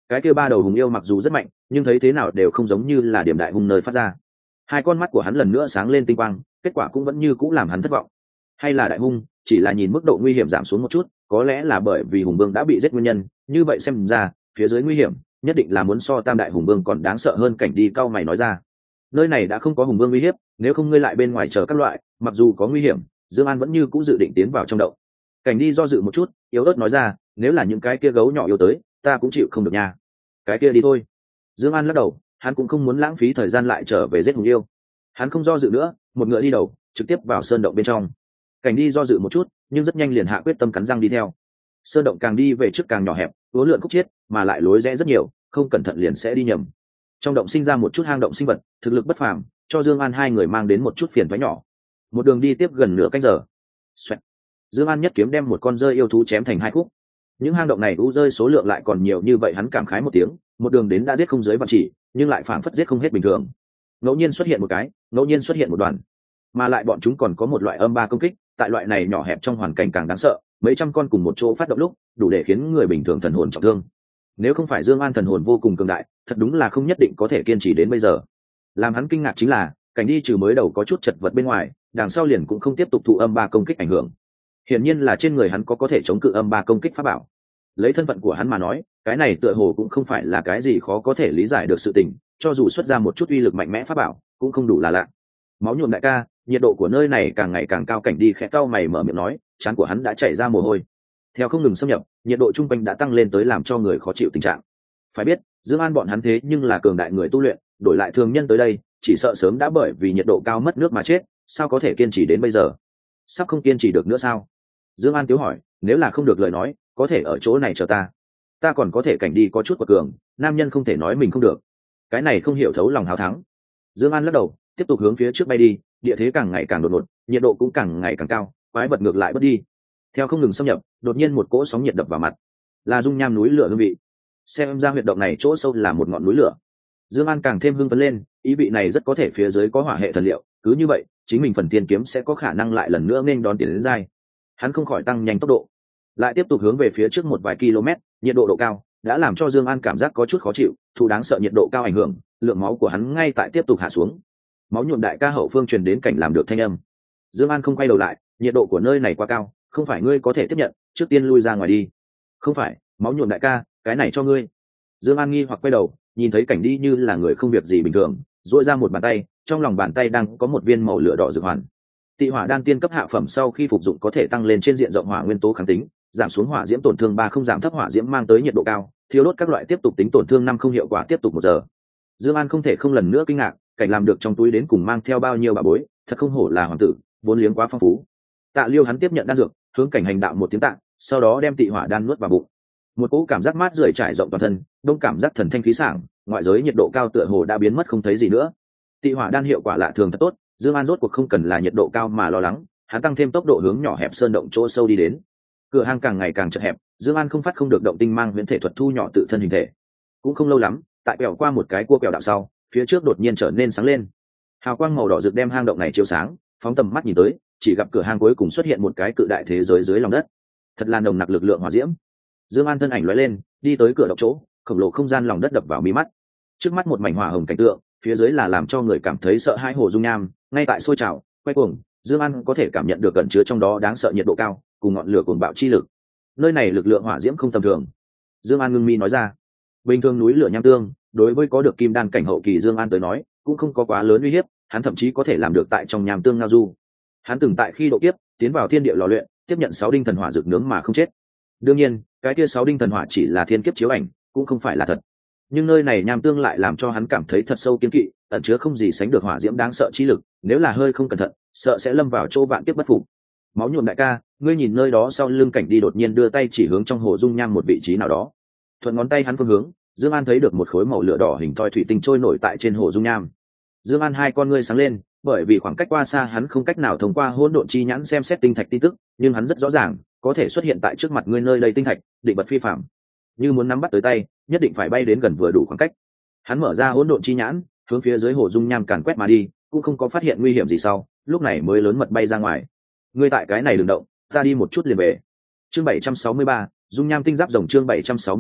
A: cái kia ba đầu hùng yêu mặc dù rất mạnh nhưng thấy thế nào đều không giống như là điểm đại hùng nơi phát ra. Hai con mắt của hắn lần nữa sáng lên tinh quang, kết quả cũng vẫn như cũ làm hắn thất vọng. Hay là đại hung, chỉ là nhìn mức độ nguy hiểm giảm xuống một chút, có lẽ là bởi vì hùng vương đã bị giết nguyên nhân, như vậy xem ra phía dưới nguy hiểm nhất định là muốn so tam đại hùng vương còn đáng sợ hơn. Cảnh đi cau mày nói ra, nơi này đã không có hùng vương uy hiếp, nếu không ngươi lại bên ngoài chờ các loại, mặc dù có nguy hiểm Dương An vẫn như cũ dự định tiến vào trong động. Cảnh đi do dự một chút, yếu ớt nói ra, nếu là những cái kia gấu nhỏ yêu tới ta cũng chịu không được nha. Cái kia đi thôi. Dương An lắc đầu, hắn cũng không muốn lãng phí thời gian lại trở về giết hùng yêu. Hắn không do dự nữa, một ngựa đi đầu trực tiếp vào sơn động bên trong. Cảnh đi do dự một chút nhưng rất nhanh liền hạ quyết tâm cắn răng đi theo. Sơn động càng đi về trước càng nhỏ hẹp, uốn lượn khúc chiết mà lại lối rẽ rất nhiều, không cẩn thận liền sẽ đi nhầm. Trong động sinh ra một chút hang động sinh vật thực lực bất phàm, cho Dương An hai người mang đến một chút phiền toái nhỏ. Một đường đi tiếp gần nửa canh giờ. Xoẹt. Dương An nhất kiếm đem một con rơi yêu thú chém thành hai khúc. Những hang động này u rơi số lượng lại còn nhiều như vậy, hắn cảm khái một tiếng, một đường đến đã giết không dưới vạn chỉ, nhưng lại phảng phất giết không hết bình thường. Ngẫu nhiên xuất hiện một cái, ngẫu nhiên xuất hiện một đoàn, mà lại bọn chúng còn có một loại âm ba công kích, tại loại này nhỏ hẹp trong hoàn cảnh càng đáng sợ, mấy trăm con cùng một chỗ phát động lúc, đủ để khiến người bình thường thần hồn trọng thương. Nếu không phải Dương An thần hồn vô cùng cường đại, thật đúng là không nhất định có thể kiên trì đến bây giờ. Làm hắn kinh ngạc chính là, Cảnh đi trừ mới đầu có chút chật vật bên ngoài, đằng sau liền cũng không tiếp tục thụ âm ba công kích ảnh hưởng. Hiển nhiên là trên người hắn có thể chống cự âm ba công kích pháp bảo. Lấy thân phận của hắn mà nói, cái này tựa hồ cũng không phải là cái gì khó có thể lý giải được sự tình, cho dù xuất ra một chút uy lực mạnh mẽ pháp bảo, cũng không đủ là lạ. Máu nhuộm đại ca, nhiệt độ của nơi này càng ngày càng cao. Cảnh đi khẽ cau mày mở miệng nói, trán của hắn đã chảy ra mồ hôi. Theo không ngừng xâm nhập, nhiệt độ trung bình đã tăng lên tới làm cho người khó chịu tình trạng. Phải biết, Dương An bọn hắn thế nhưng là cường đại người tu luyện, đổi lại thường nhân tới đây, chỉ sợ sớm đã bởi vì nhiệt độ cao mất nước mà chết, sao có thể kiên trì đến bây giờ? Sắp không kiên trì được nữa sao? Dương An tiếu hỏi, nếu là không được lời nói, có thể ở chỗ này chờ ta còn có thể. Cảnh đi có chút quật cường, nam nhân không thể nói mình không được, cái này không hiểu thấu lòng hào thắng. Dương An lắc đầu, tiếp tục hướng phía trước bay đi, địa thế càng ngày càng đột ngột, nhiệt độ cũng càng ngày càng cao, quái vật ngược lại bất đi. Theo không ngừng xâm nhập, đột nhiên một cỗ sóng nhiệt đập vào mặt, là dung nham núi lửa hương vị. Xem ra huyệt động này chỗ sâu là một ngọn núi lửa. Dương An càng thêm hưng phấn lên, ý vị này rất có thể phía dưới có hỏa hệ thần liệu, cứ như vậy, chính mình phần tiên kiếm sẽ có khả năng lại lần nữa nên đón tiền đến giai. Hắn không khỏi tăng nhanh tốc độ, lại tiếp tục hướng về phía trước một vài km. Nhiệt độ độ cao đã làm cho Dương An cảm giác có chút khó chịu, thụ đáng sợ nhiệt độ cao ảnh hưởng, lượng máu của hắn ngay tại tiếp tục hạ xuống. Máu nhuộm đại ca hậu phương truyền đến Cảnh làm được thanh âm. Dương An không quay đầu lại, nhiệt độ của nơi này quá cao, không phải ngươi có thể tiếp nhận, trước tiên lui ra ngoài đi. Không phải, máu nhuộm đại ca, cái này cho ngươi. Dương An nghi hoặc quay đầu, nhìn thấy Cảnh đi như là người không việc gì bình thường, duỗi ra một bàn tay, trong lòng bàn tay đang có một viên màu lửa đỏ dược hoàn. Tị hỏa đan tiên cấp hạ phẩm sau khi phục dụng có thể tăng lên trên diện rộng hỏa nguyên tố kháng tính, giảm xuống hỏa diễm tổn thương 3 không, giảm thấp hỏa diễm mang tới nhiệt độ cao, thiếu đốt các loại tiếp tục tính tổn thương 5 không, hiệu quả tiếp tục 1 giờ. Dương An không thể không lần nữa kinh ngạc, Cảnh làm được trong túi đến cùng mang theo bao nhiêu bà bối, thật không hổ là hoàng tử, vốn liếng quá phong phú. Tạ Liêu hắn tiếp nhận đan dược, hướng Cảnh hành đạo một tiếng tạ, sau đó đem tị hỏa đan nuốt vào bụng. Một cỗ cảm giác mát rượi trải rộng toàn thân, đông cảm giác thần thanh khí sảng, ngoại giới nhiệt độ cao tựa hồ đã biến mất không thấy gì nữa. Tị hỏa đan hiệu quả lạ thường thật tốt, Dương An rốt cuộc không cần là nhiệt độ cao mà lo lắng, hắn tăng thêm tốc độ hướng nhỏ hẹp sơn động chỗ sâu đi đến. Cửa hang càng ngày càng chật hẹp, Dương An không phát không được động tinh mang huyễn thể thuật thu nhỏ tự thân hình thể. Cũng không lâu lắm, tại quẹo qua một cái cua quẹo đạo sau, phía trước đột nhiên trở nên sáng lên. Hào quang màu đỏ rực đem hang động này chiếu sáng, phóng tầm mắt nhìn tới, chỉ gặp cửa hang cuối cùng xuất hiện một cái cự đại thế giới dưới lòng đất. Thật là nồng nặc lực lượng hỏa diễm. Dương An thân ảnh lóe lên, đi tới cửa động chỗ, khổng lồ không gian lòng đất đập vào mí mắt. Trước mắt một mảnh hỏa hồng cảnh tượng, phía dưới là làm cho người cảm thấy sợ hãi hồ dung nham, ngay tại sôi trào, quay cuồng, Dương An có thể cảm nhận được cẩn chứa trong đó đáng sợ nhiệt độ cao, cùng ngọn lửa cuồng bạo chi lực. Nơi này lực lượng hỏa diễm không tầm thường. Dương An ngưng mi nói ra. Bình thường núi lửa nham tương, đối với có được kim đan cảnh hậu kỳ Dương An tới nói, cũng không có quá lớn uy hiếp, hắn thậm chí có thể làm được tại trong nham tương ngao du. Hắn từng tại khi độ kiếp, tiến vào thiên địa lò luyện, tiếp nhận 6 đinh thần hỏa rực nướng mà không chết. Đương nhiên, cái kia 6 đinh thần hỏa chỉ là thiên kiếp chiếu ảnh, cũng không phải là thật. Nhưng nơi này nham tương lại làm cho hắn cảm thấy thật sâu kiên kỵ, ẩn chứa không gì sánh được hỏa diễm đáng sợ chi lực, nếu là hơi không cẩn thận, sợ sẽ lâm vào chỗ vạn kiếp bất phục. Máu nhuộm đại ca, ngươi nhìn nơi đó sau lưng Cảnh đi đột nhiên đưa tay chỉ hướng trong hồ dung nham một vị trí nào đó. Thuận ngón tay hắn phương hướng, Dương An thấy được một khối màu lửa đỏ hình thoi thủy tinh trôi nổi tại trên hồ dung nham. Dương An hai con ngươi sáng lên, bởi vì khoảng cách qua xa hắn không cách nào thông qua hỗn độn chi nhãn xem xét tinh thạch tin tức, nhưng hắn rất rõ ràng, có thể xuất hiện tại trước mặt ngươi nơi đây tinh thạch, định bật phi phàm. Như muốn nắm bắt tới tay, nhất định phải bay đến gần vừa đủ khoảng cách. Hắn mở ra hỗn độn chi nhãn, hướng phía dưới hồ dung nham càn quét mà đi, cũng không có phát hiện nguy hiểm gì sau, lúc này mới lớn mật bay ra ngoài. Ngươi tại cái này đừng động, ta đi một chút liền về. Chương 763, dung nham tinh giáp rồng, chương 763,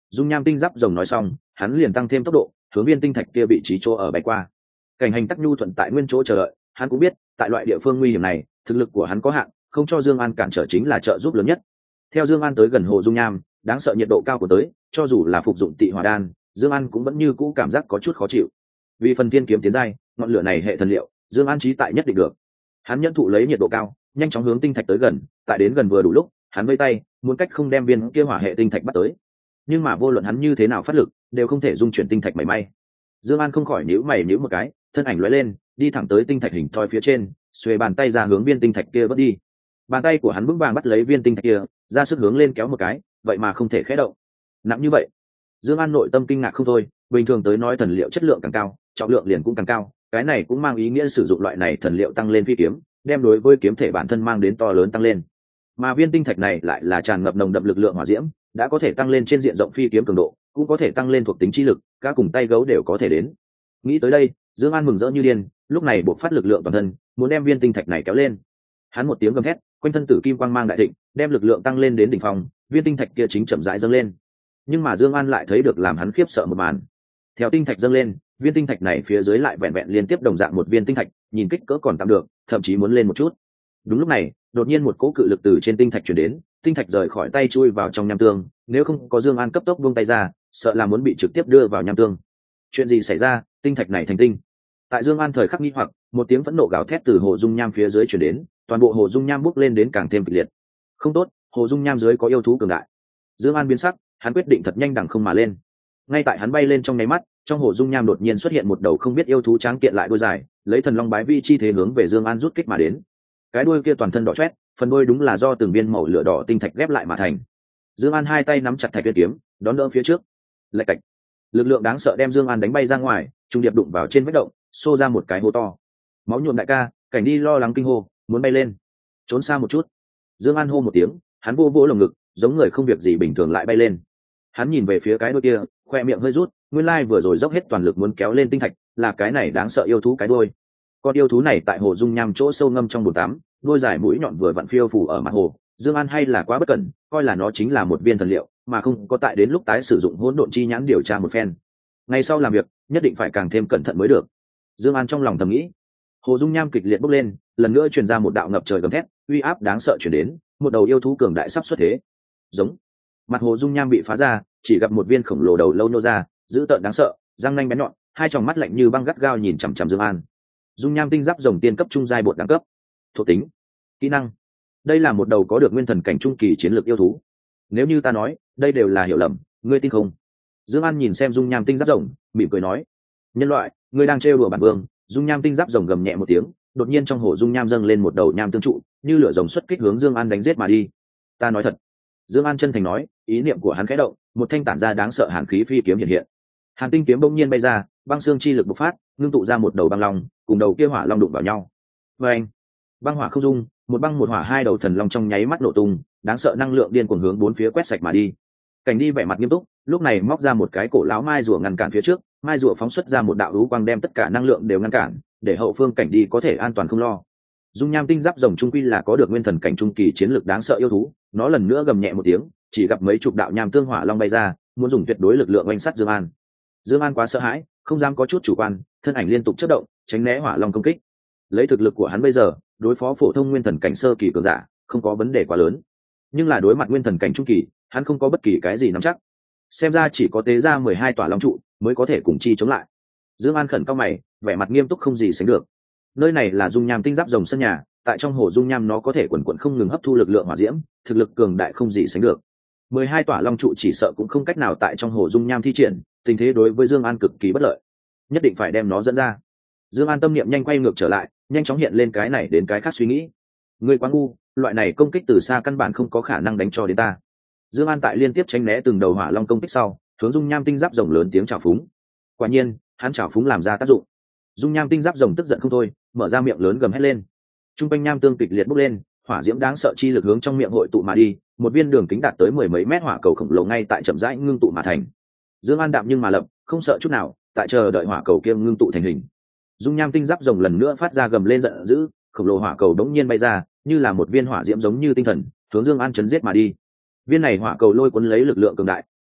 A: Dung nham tinh giáp rồng nói xong, hắn liền tăng thêm tốc độ hướng viên tinh thạch kia vị trí chỗ ở bay qua. Cảnh hành tắc nhu thuận tại nguyên chỗ chờ đợi, hắn cũng biết tại loại địa phương nguy hiểm này thực lực của hắn có hạn, không cho Dương An cản trở chính là trợ giúp lớn nhất. Theo Dương An tới gần hồ dung nham, đáng sợ nhiệt độ cao của tới, cho dù là phục dụng tị hỏa đan, Dương An cũng vẫn như cũ cảm giác có chút khó chịu. Vì phần tiên kiếm tiến giai, ngọn lửa này hệ thần liệu, Dương An trí tại nhất định được. Hắn nhẫn thụ lấy nhiệt độ cao, nhanh chóng hướng tinh thạch tới gần, tại đến gần vừa đủ lúc, hắn vây tay, muốn cách không đem viên kia hỏa hệ tinh thạch bắt tới. Nhưng mà vô luận hắn như thế nào phát lực, đều không thể dung chuyển tinh thạch mảy may. Dương An không khỏi nhíu mày nhíu một cái, thân ảnh lóe lên, đi thẳng tới tinh thạch hình thoi phía trên, xuề bàn tay ra hướng viên tinh thạch kia vớt đi. Bàn tay của hắn vững vàng bắt lấy viên tinh thạch kia, ra sức hướng lên kéo một cái, vậy mà không thể khẽ động. Nặng như vậy, Dương An nội tâm kinh ngạc không thôi, bình thường tới nói thần liệu chất lượng càng cao, trọng lượng liền cũng càng cao, cái này cũng mang ý nghĩa sử dụng loại này thần liệu tăng lên phi kiếm, đem đối với kiếm thể bản thân mang đến to lớn tăng lên. Mà viên tinh thạch này lại là tràn ngập nồng đậm lực lượng hỏa diễm, đã có thể tăng lên trên diện rộng phi kiếm cường độ, cũng có thể tăng lên thuộc tính chi lực, các cùng tay gấu đều có thể đến. Nghĩ tới đây, Dương An mừng rỡ như điên, lúc này buộc phát lực lượng toàn thân, muốn đem viên tinh thạch này kéo lên. Hắn một tiếng gầm thét, quanh thân tử kim quang mang đại thịnh, đem lực lượng tăng lên đến đỉnh phong, viên tinh thạch kia chính chậm rãi dâng lên. Nhưng mà Dương An lại thấy được làm hắn khiếp sợ một màn. Theo tinh thạch dâng lên, viên tinh thạch này phía dưới lại vẹn vẹn liên tiếp đồng dạng một viên tinh thạch, nhìn kích cỡ còn tạm được, thậm chí muốn lên một chút. Đúng lúc này, đột nhiên một cỗ cự lực từ trên tinh thạch truyền đến, tinh thạch rời khỏi tay chui vào trong nham tương, nếu không có Dương An cấp tốc buông tay ra, sợ là muốn bị trực tiếp đưa vào nham tương. Chuyện gì xảy ra? Tinh thạch này thành tinh. Tại Dương An thời khắc nghi hoặc, một tiếng phẫn nộ gào thét từ hồ dung nham phía dưới truyền đến, toàn bộ hồ dung nham bốc lên đến càng thêm kịch liệt. Không tốt, hồ dung nham dưới có yêu thú cường đại. Dương An biến sắc, hắn quyết định thật nhanh đằng không mà lên. Ngay tại hắn bay lên trong nháy mắt, trong hồ dung nham đột nhiên xuất hiện một đầu không biết yêu thú tráng kiện lại đuôi dài, lấy thần long bái vi chi thế hướng về Dương An rút kích mà đến. Cái đuôi kia toàn thân đỏ chót, phần đuôi đúng là do từng viên màu lửa đỏ tinh thạch ghép lại mà thành. Dương An hai tay nắm chặt thạch viên kiếm, đón đỡ phía trước. Lạch cạch. Lực lượng đáng sợ đem Dương An đánh bay ra ngoài, trùng điệp đụng vào trên vách động, xô ra một cái hố to. Máu nhuộm đại ca, Cảnh Đi lo lắng kinh hô, muốn bay lên. Trốn xa một chút. Dương An hô một tiếng, hắn vô vỗ lồng ngực, giống người không việc gì bình thường lại bay lên. Hắn nhìn về phía cái đuôi kia, khoe miệng hơi rút, nguyên lai vừa rồi dốc hết toàn lực muốn kéo lên tinh thạch, là cái này đáng sợ yêu thú cái đuôi. Con yêu thú này tại hồ dung nham chỗ sâu ngâm trong bồn tắm, đuôi dài mũi nhọn vừa vặn phiêu phù ở mặt hồ. Dương An hay là quá bất cẩn, coi là nó chính là một viên thần liệu, mà không có tại đến lúc tái sử dụng hỗn độn chi nhãn điều tra một phen. Ngày sau làm việc, nhất định phải càng thêm cẩn thận mới được. Dương An trong lòng thầm nghĩ. Hồ dung nham kịch liệt bốc lên, lần nữa truyền ra một đạo ngập trời gầm thét, uy áp đáng sợ truyền đến, một đầu yêu thú cường đại sắp xuất thế. Giống. Mặt hồ dung nham bị phá ra, chỉ gặp một viên khổng lồ đầu lâu nô ra, dữ tợn đáng sợ, răng nanh bén nhọn, hai tròng mắt lạnh như băng gắt gao nhìn chằm chằm Dương An. Dung nham tinh giáp rồng tiên cấp trung giai bột đẳng cấp. Thuộc tính, kỹ năng. Đây là một đầu có được nguyên thần cảnh trung kỳ chiến lược yêu thú. Nếu như ta nói, đây đều là hiểu lầm, ngươi tin không? Dương An nhìn xem dung nham tinh giáp rồng, mỉm cười nói: "Nhân loại, ngươi đang trêu đùa bản vương." Dung nham tinh giáp rồng gầm nhẹ một tiếng, đột nhiên trong hồ dung nham dâng lên một đầu nham tương trụ, như lửa rồng xuất kích hướng Dương An đánh giết mà đi. "Ta nói thật." Dương An chân thành nói, ý niệm của hắn khẽ động, một thanh tản ra đáng sợ hàn khí phi kiếm hiện hiện. Hàn tinh kiếm bỗng nhiên bay ra, băng xương chi lực bộc phát, ngưng tụ ra một đầu băng long, cùng đầu kia hỏa long đụng vào nhau. Oeng! Băng hỏa không dung, một băng một hỏa hai đầu thần long trong nháy mắt nổ tung, đáng sợ năng lượng điên cuồng hướng bốn phía quét sạch mà đi. Cảnh Đi vẻ mặt nghiêm túc, lúc này móc ra một cái cổ lão mai rùa ngăn cản phía trước, mai rùa phóng xuất ra một đạo lũ quang đem tất cả năng lượng đều ngăn cản, để hậu phương Cảnh Đi có thể an toàn không lo. Dung nham tinh giáp rồng trung quy là có được nguyên thần cảnh trung kỳ chiến lược đáng sợ yêu thú, nó lần nữa gầm nhẹ một tiếng, chỉ gặp mấy chục đạo nham tương hỏa long bay ra, muốn dùng tuyệt đối lực lượng oanh sát Dương An. Dương An quá sợ hãi, không dám có chút chủ quan, thân ảnh liên tục chớp động, tránh né hỏa long công kích. Lấy thực lực của hắn bây giờ, đối phó phổ thông nguyên thần cảnh sơ kỳ cường giả, không có vấn đề quá lớn. Nhưng là đối mặt nguyên thần cảnh trung kỳ, hắn không có bất kỳ cái gì nắm chắc. Xem ra chỉ có tế ra 12 tòa long trụ mới có thể cùng chi chống lại. Dương An khẩn cao mày, vẻ mặt nghiêm túc không gì sánh được. Nơi này là dung nham tinh giáp rồng sân nhà, tại trong hồ dung nham nó có thể quần quần không ngừng hấp thu lực lượng hỏa diễm, thực lực cường đại không gì sánh được. 12 tòa long trụ chỉ sợ cũng không cách nào tại trong hồ dung nham thi triển, tình thế đối với Dương An cực kỳ bất lợi. Nhất định phải đem nó dẫn ra. Dương An tâm niệm nhanh quay ngược trở lại, nhanh chóng hiện lên cái này đến cái khác suy nghĩ. Ngươi quá ngu, loại này công kích từ xa căn bản không có khả năng đánh cho đến ta. Dương An tại liên tiếp tránh né từng đầu hỏa long công kích sau, hướng dung nham tinh giáp rồng lớn tiếng chào phúng. Quả nhiên, hắn chào phúng làm ra tác dụng. Dung nham tinh giáp rồng tức giận không thôi, mở ra miệng lớn gầm hét lên. Trung quanh nham tương kịch liệt bốc lên, hỏa diễm đáng sợ chi lực hướng trong miệng hội tụ mà đi, một viên đường kính đạt tới mười mấy mét hỏa cầu khổng lồ ngay tại chậm rãi ngưng tụ mà thành. Dương An đạm nhưng mà lập, không sợ chút nào, tại chờ đợi hỏa cầu kia ngưng tụ thành hình. Dung nham tinh giáp rồng lần nữa phát ra gầm lên giận dữ, khổng lồ hỏa cầu đống nhiên bay ra, như là một viên hỏa diễm giống như tinh thần, hướng Dương An chấn giết mà đi. Viên này hỏa cầu lôi cuốn lấy lực lượng cường đại,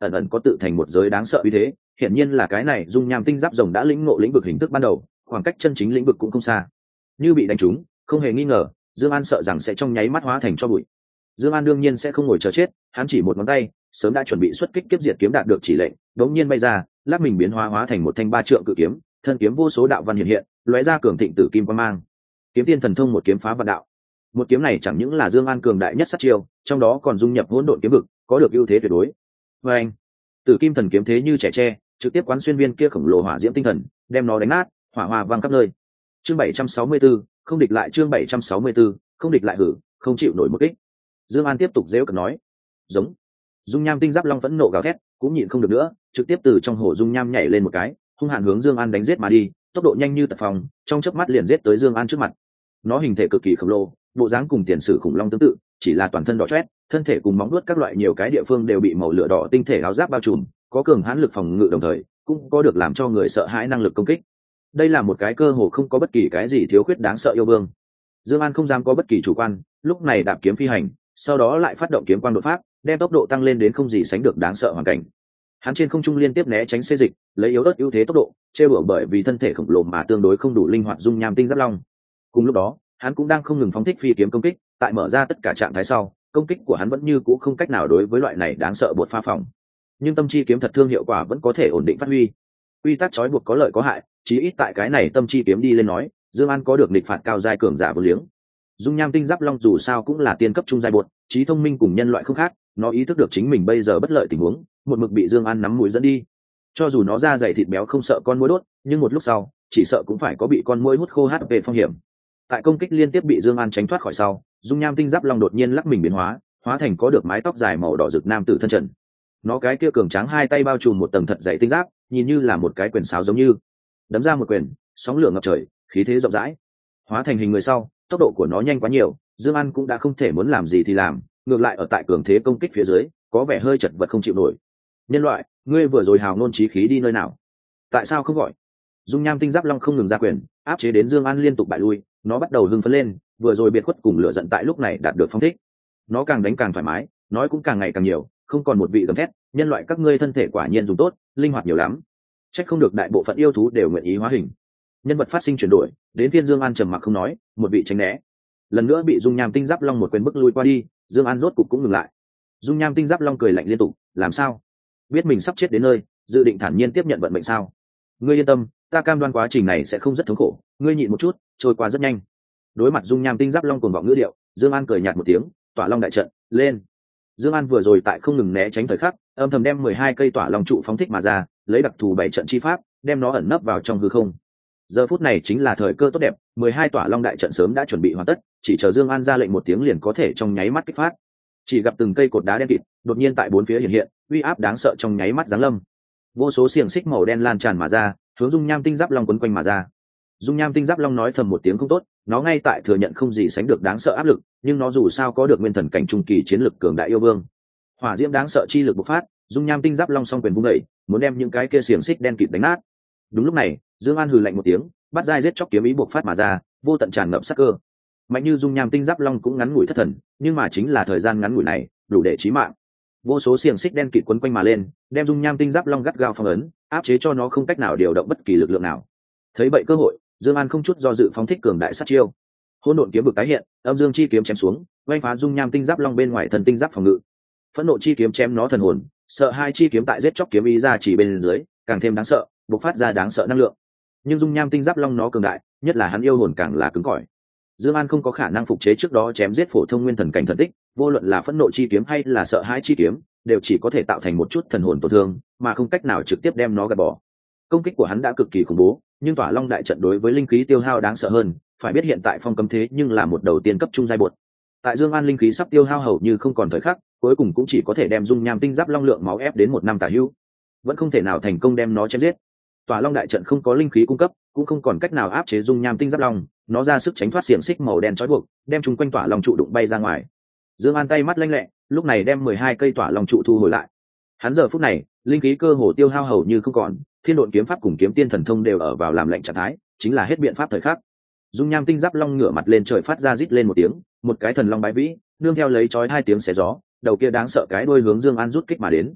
A: ẩn ẩn có tự thành một giới đáng sợ uy thế, hiển nhiên là cái này dung nham tinh giáp rồng đã lĩnh ngộ lĩnh vực hình thức ban đầu, khoảng cách chân chính lĩnh vực cũng không xa. Như bị đánh trúng, không hề nghi ngờ, Dương An sợ rằng sẽ trong nháy mắt hóa thành tro bụi. Dương An đương nhiên sẽ không ngồi chờ chết, hắn chỉ một ngón tay, sớm đã chuẩn bị xuất kích kiếp diệt kiếm đạt được chỉ lệnh, đống nhiên bay ra, lắc mình biến hóa thành một thanh ba trượng cự kiếm, thân kiếm vô số đạo văn hiện hiện, lóe ra cường thịnh tử kim quang mang. Kiếm tiên thần thông một kiếm phá vạn đạo. Một kiếm này chẳng những là Dương An cường đại nhất sát chiêu, trong đó còn dung nhập hỗn độn kiếm vực, có được ưu thế tuyệt đối. Và anh, tử kim thần kiếm thế như trẻ tre, trực tiếp quán xuyên viên kia khổng lồ hỏa diễm tinh thần, đem nó đánh nát, hỏa hoa vang khắp nơi. Chương 764, không địch lại, chương 764, không địch lại hử, không chịu nổi một kích. Dương An tiếp tục giễu cợt nói, giống. Dung nham tinh giáp long vẫn nộ gào thét, cũng nhịn không được nữa, trực tiếp từ trong hồ dung nham nhảy lên một cái, hung hãn hướng Dương An đánh giết mà đi, tốc độ nhanh như tật phong, trong chớp mắt liền giết tới Dương An trước mặt. Nó hình thể cực kỳ khổng lồ, bộ dáng cùng tiền sử khủng long tương tự, chỉ là toàn thân đỏ chót, thân thể cùng móng vuốt các loại nhiều cái địa phương đều bị màu lửa đỏ tinh thể áo giáp bao trùm, có cường hãn lực phòng ngự đồng thời, cũng có được làm cho người sợ hãi năng lực công kích. Đây là một cái cơ hồ không có bất kỳ cái gì thiếu khuyết đáng sợ yêu vương. Dương An không dám có bất kỳ chủ quan, lúc này đạp kiếm phi hành, sau đó lại phát động kiếm quang đột phát, đem tốc độ tăng lên đến không gì sánh được đáng sợ hoàn cảnh. Hắn trên không trung liên tiếp né tránh xê dịch, lấy yếu ớt ưu thế tốc độ, trêu đùa bởi vì thân thể khổng lồ mà tương đối không đủ linh hoạt dung nham tinh giáp long. Cùng lúc đó, hắn cũng đang không ngừng phóng thích phi kiếm công kích, tại mở ra tất cả trạng thái sau, công kích của hắn vẫn như cũ không cách nào đối với loại này đáng sợ bột pha phòng. Nhưng tâm chi kiếm thật thương hiệu quả vẫn có thể ổn định phát huy. Quy tắc trói buộc có lợi có hại, chí ít tại cái này tâm chi kiếm đi lên nói, Dương An có được nghịch phạt cao giai cường giả vô liếng. Dung nham tinh giáp long dù sao cũng là tiên cấp trung giai bột, trí thông minh cùng nhân loại không khác, nó ý thức được chính mình bây giờ bất lợi tình huống, một mực bị Dương An nắm mũi dẫn đi. Cho dù nó da dày thịt béo không sợ con muỗi đốt, nhưng một lúc sau, chỉ sợ cũng phải có bị con muỗi hút khô HP phong hiểm. Tại công kích liên tiếp bị Dương An tránh thoát khỏi sau, dung nham tinh giáp long đột nhiên lắc mình biến hóa, hóa thành có được mái tóc dài màu đỏ rực nam tử thân trần. Nó cái kia cường tráng hai tay bao trùm một tầng thật dày tinh giáp, nhìn như là một cái quyền sáo giống như. Đấm ra một quyền, sóng lửa ngập trời, khí thế rộng rãi. Hóa thành hình người sau, tốc độ của nó nhanh quá nhiều, Dương An cũng đã không thể muốn làm gì thì làm, ngược lại ở tại cường thế công kích phía dưới, có vẻ hơi chật vật không chịu nổi. Nhân loại, ngươi vừa rồi hào ngôn chí khí đi nơi nào? Tại sao không gọi? Dung nham tinh giáp long không ngừng ra quyền, áp chế đến Dương An liên tục bại lui, nó bắt đầu hưng phấn lên, vừa rồi biệt khuất cùng lửa giận tại lúc này đạt được phong thích. Nó càng đánh càng thoải mái, nói cũng càng ngày càng nhiều, không còn một vị gầm thét, nhân loại các ngươi thân thể quả nhiên dùng tốt, linh hoạt nhiều lắm. Chắc không được đại bộ phận yêu thú đều nguyện ý hóa hình. Nhân vật phát sinh chuyển đổi, đến phiên Dương An trầm mặc không nói, một vị tránh né. Lần nữa bị dung nham tinh giáp long một quyền bức lui qua đi, Dương An rốt cục cũng ngừng lại. Dung nham tinh giáp long cười lạnh liên tục, làm sao? Biết mình sắp chết đến nơi, dự định thản nhiên tiếp nhận vận mệnh sao? Ngươi yên tâm, ta cam đoan quá trình này sẽ không rất thống khổ, ngươi nhịn một chút, trôi qua rất nhanh. Đối mặt dung nham tinh giáp long cuồng vọng ngữ điệu, Dương An cười nhạt một tiếng, tỏa long đại trận, lên. Dương An vừa rồi tại không ngừng né tránh thời khắc, âm thầm đem 12 cây tỏa long trụ phóng thích mà ra, lấy đặc thù bảy trận chi pháp, đem nó ẩn nấp vào trong hư không. Giờ phút này chính là thời cơ tốt đẹp, 12 tỏa long đại trận sớm đã chuẩn bị hoàn tất, chỉ chờ Dương An ra lệnh một tiếng liền có thể trong nháy mắt kích phát. Chỉ gặp từng cây cột đá đen kịt, đột nhiên tại bốn phía hiện hiện, uy áp đáng sợ trong nháy mắt giáng lâm. Vô số xiềng xích màu đen lan tràn mà ra, hướng dung nham tinh giáp long quấn quanh mà ra. Dung nham tinh giáp long nói thầm một tiếng không tốt, nó ngay tại thừa nhận không gì sánh được đáng sợ áp lực, nhưng nó dù sao có được nguyên thần cảnh trung kỳ chiến lực cường đại yêu vương. Hỏa diễm đáng sợ chi lực bộc phát, dung nham tinh giáp long song quyền vung đẩy, muốn đem những cái kia xiềng xích đen kịt đánh nát. Đúng lúc này, Dương An hừ lạnh một tiếng, bắt dai giết chóc kiếm ý bộc phát mà ra, vô tận tràn ngập sát cơ. Mạnh như dung nham tinh giáp long cũng ngắn ngủi thất thần, nhưng mà chính là thời gian ngắn ngủi này, đủ để chí mạng. Vô số xiềng xích đen kịt quấn quanh mà lên, đem dung nham tinh giáp long gắt gao phong ấn, áp chế cho nó không cách nào điều động bất kỳ lực lượng nào. Thấy vậy cơ hội, Dương An không chút do dự phóng thích cường đại sát chiêu. Hỗn độn kiếm vực tái hiện, âm dương chi kiếm chém xuống, vây phá dung nham tinh giáp long bên ngoài thần tinh giáp phòng ngự. Phẫn nộ chi kiếm chém nó thần hồn, sợ hai chi kiếm tại giết chóc kiếm ý ra chỉ bên dưới, càng thêm đáng sợ, bộc phát ra đáng sợ năng lượng. Nhưng dung nham tinh giáp long nó cường đại, nhất là hắn yêu hồn càng là cứng cỏi. Dương An không có khả năng phục chế trước đó chém giết phổ thông nguyên thần cảnh thần tích, vô luận là phẫn nộ chi kiếm hay là sợ hãi chi kiếm, đều chỉ có thể tạo thành một chút thần hồn tổn thương, mà không cách nào trực tiếp đem nó gạt bỏ. Công kích của hắn đã cực kỳ khủng bố, nhưng tỏa long đại trận đối với linh khí tiêu hao đáng sợ hơn, phải biết hiện tại phong cấm thế nhưng là một đầu tiên cấp trung giai bột. Tại Dương An linh khí sắp tiêu hao hầu như không còn thời khắc, cuối cùng cũng chỉ có thể đem dung nham tinh giáp long lượng máu ép đến 1 năm tả hữu, vẫn không thể nào thành công đem nó chém giết. Tỏa long đại trận không có linh khí cung cấp, cũng không còn cách nào áp chế dung nham tinh giáp long, nó ra sức tránh thoát xiềng xích màu đen trói buộc, đem chúng quanh tỏa long trụ đụng bay ra ngoài. Dương An tay mắt lanh lẹ, lúc này đem 12 cây tỏa long trụ thu hồi lại. Hắn giờ phút này, linh khí cơ hồ tiêu hao hầu như không còn, thiên độn kiếm pháp cùng kiếm tiên thần thông đều ở vào làm lệnh trạng thái, chính là hết biện pháp thời khắc. Dung nham tinh giáp long ngửa mặt lên trời phát ra rít lên một tiếng, một cái thần long bái vĩ, nương theo lấy chói hai tiếng xé gió, đầu kia đáng sợ cái đuôi hướng Dương An rút kích mà đến.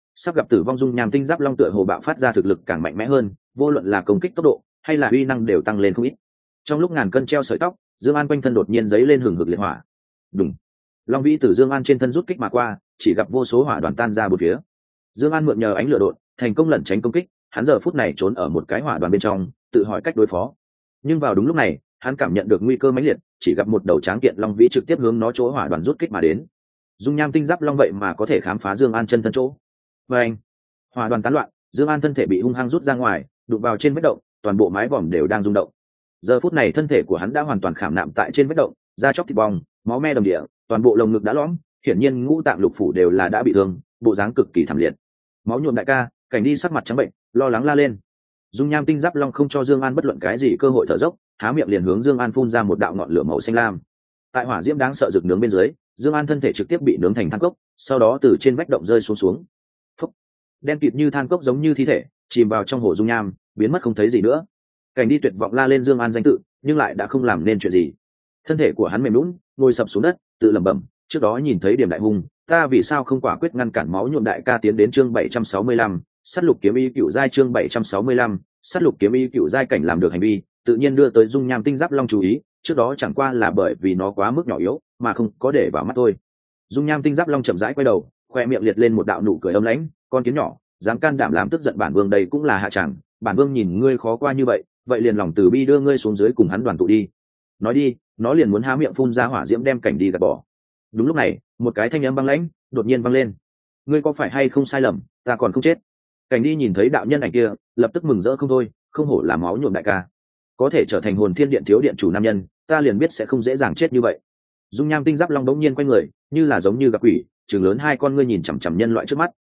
A: sắp gặp tử vong dung nham tinh giáp long tựa hồ bạo phát ra thực lực càng mạnh mẽ hơn, vô luận là công kích tốc độ hay là uy năng đều tăng lên không ít. Trong lúc ngàn cân treo sợi tóc, Dương An quanh thân đột nhiên giấy lên hừng hực liệt hỏa. Đùng. Long vĩ từ Dương An trên thân rút kích mà qua, chỉ gặp vô số hỏa đoàn tan ra bốn phía. Dương An mượn nhờ ánh lửa độn, thành công lẩn tránh công kích, hắn giờ phút này trốn ở một cái hỏa đoàn bên trong, tự hỏi cách đối phó. Nhưng vào đúng lúc này, hắn cảm nhận được nguy cơ mãnh liệt, chỉ gặp một đầu tráng kiện long vĩ trực tiếp hướng nó chỗ hỏa đoàn rút kích mà đến. Dung nham tinh giáp long vậy mà có thể khám phá Dương An chân thân chỗ. Oeng! Hỏa đoàn tán loạn, Dương An thân thể bị hung hăng rút ra ngoài, đụng vào trên vách động, toàn bộ mái vòm đều đang rung động. Giờ phút này thân thể của hắn đã hoàn toàn khảm nạm tại trên vách động, da chóc thịt bong, máu me đầm địa, toàn bộ lồng ngực đã lõm, hiển nhiên ngũ tạng lục phủ đều là đã bị thương, bộ dáng cực kỳ thảm liệt. Máu nhuộm đại ca, Cảnh Đi sắc mặt trắng bệnh, lo lắng la lên. Dung nham tinh giáp long không cho Dương An bất luận cái gì cơ hội thở dốc, há miệng liền hướng Dương An phun ra một đạo ngọn lửa màu xanh lam. Tại hỏa diễm đáng sợ rực nướng bên dưới, Dương An thân thể trực tiếp bị nướng thành than cốc, sau đó từ trên vách động rơi xuống. Phốc. Đen kịt như than cốc giống như thi thể, chìm vào trong hồ dung nham, biến mất không thấy gì nữa. Cảnh Đi tuyệt vọng la lên Dương An danh tự, nhưng lại đã không làm nên chuyện gì. Thân thể của hắn mềm nhũn, ngồi sập xuống đất, tự lẩm bẩm, trước đó nhìn thấy điểm đại hung, ta vì sao không quả quyết ngăn cản máu nhuộm đại ca tiến đến chương 765, sát lục kiếm ý cựu giai chương 765, sát lục kiếm ý cựu giai Cảnh làm được hành vi, tự nhiên đưa tới dung nham tinh giáp long chú ý, trước đó chẳng qua là bởi vì nó quá mức nhỏ yếu, mà không có để vào mắt thôi. Dung nham tinh giáp long chậm rãi quay đầu, khoe miệng liệt lên một đạo nụ cười âm lãnh, con kiến nhỏ, dám can đảm làm tức giận bản vương, đây cũng là hạ chẳng, bản vương nhìn ngươi khó qua như vậy, vậy liền lòng từ bi đưa ngươi xuống dưới cùng hắn đoàn tụ đi. Nói đi, nó liền muốn há miệng phun ra hỏa diễm đem Cảnh Đi gạt bỏ. Đúng lúc này, một cái thanh âm băng lãnh đột nhiên vang lên. Ngươi có phải hay không sai lầm, ta còn không chết. Cảnh Đi nhìn thấy đạo nhân ảnh kia, lập tức mừng rỡ không thôi, không hổ là máu nhuộm đại ca, có thể trở thành hồn thiên điện thiếu điện chủ nam nhân, ta liền biết sẽ không dễ dàng chết như vậy. Dung nham tinh giáp long đống nhiên quay người, như là giống như gặp quỷ, trừng lớn hai con ngươi nhìn chằm chằm nhân loại trước mắt.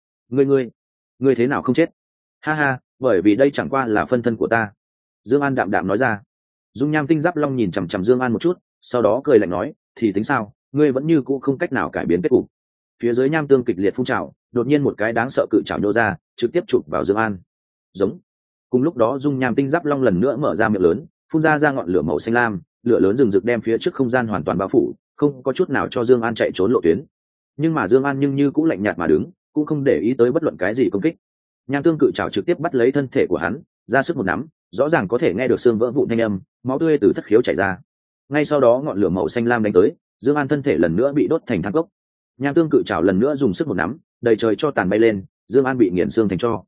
A: Ngươi thế nào không chết? Ha ha, bởi vì đây chẳng qua là phân thân của ta. Dương An đạm đạm nói ra. Dung nham tinh giáp long nhìn chằm chằm Dương An một chút, sau đó cười lạnh nói, thì tính sao, ngươi vẫn như cũ không cách nào cải biến kết cục. Phía dưới nham tương kịch liệt phun trào, đột nhiên một cái đáng sợ cự trảo nhô ra, trực tiếp chụp vào Dương An. Giống. Cùng lúc đó dung nham tinh giáp long lần nữa mở ra miệng lớn, phun ra ngọn lửa màu xanh lam, lửa lớn rừng rực đem phía trước không gian hoàn toàn bao phủ, không có chút nào cho Dương An chạy trốn lộ tuyến. Nhưng mà Dương An nhưng như cũng lạnh nhạt mà đứng, cũng không để ý tới bất luận cái gì công kích. Nham tương cự trảo trực tiếp bắt lấy thân thể của hắn, ra sức một nắm, rõ ràng có thể nghe được xương vỡ vụn thanh âm, máu tươi từ thất khiếu chảy ra. Ngay sau đó ngọn lửa màu xanh lam đánh tới, Dương An thân thể lần nữa bị đốt thành than cốc. Nham tương cự trảo lần nữa dùng sức một nắm, đầy trời cho tàn bay lên, Dương An bị nghiền xương thành tro.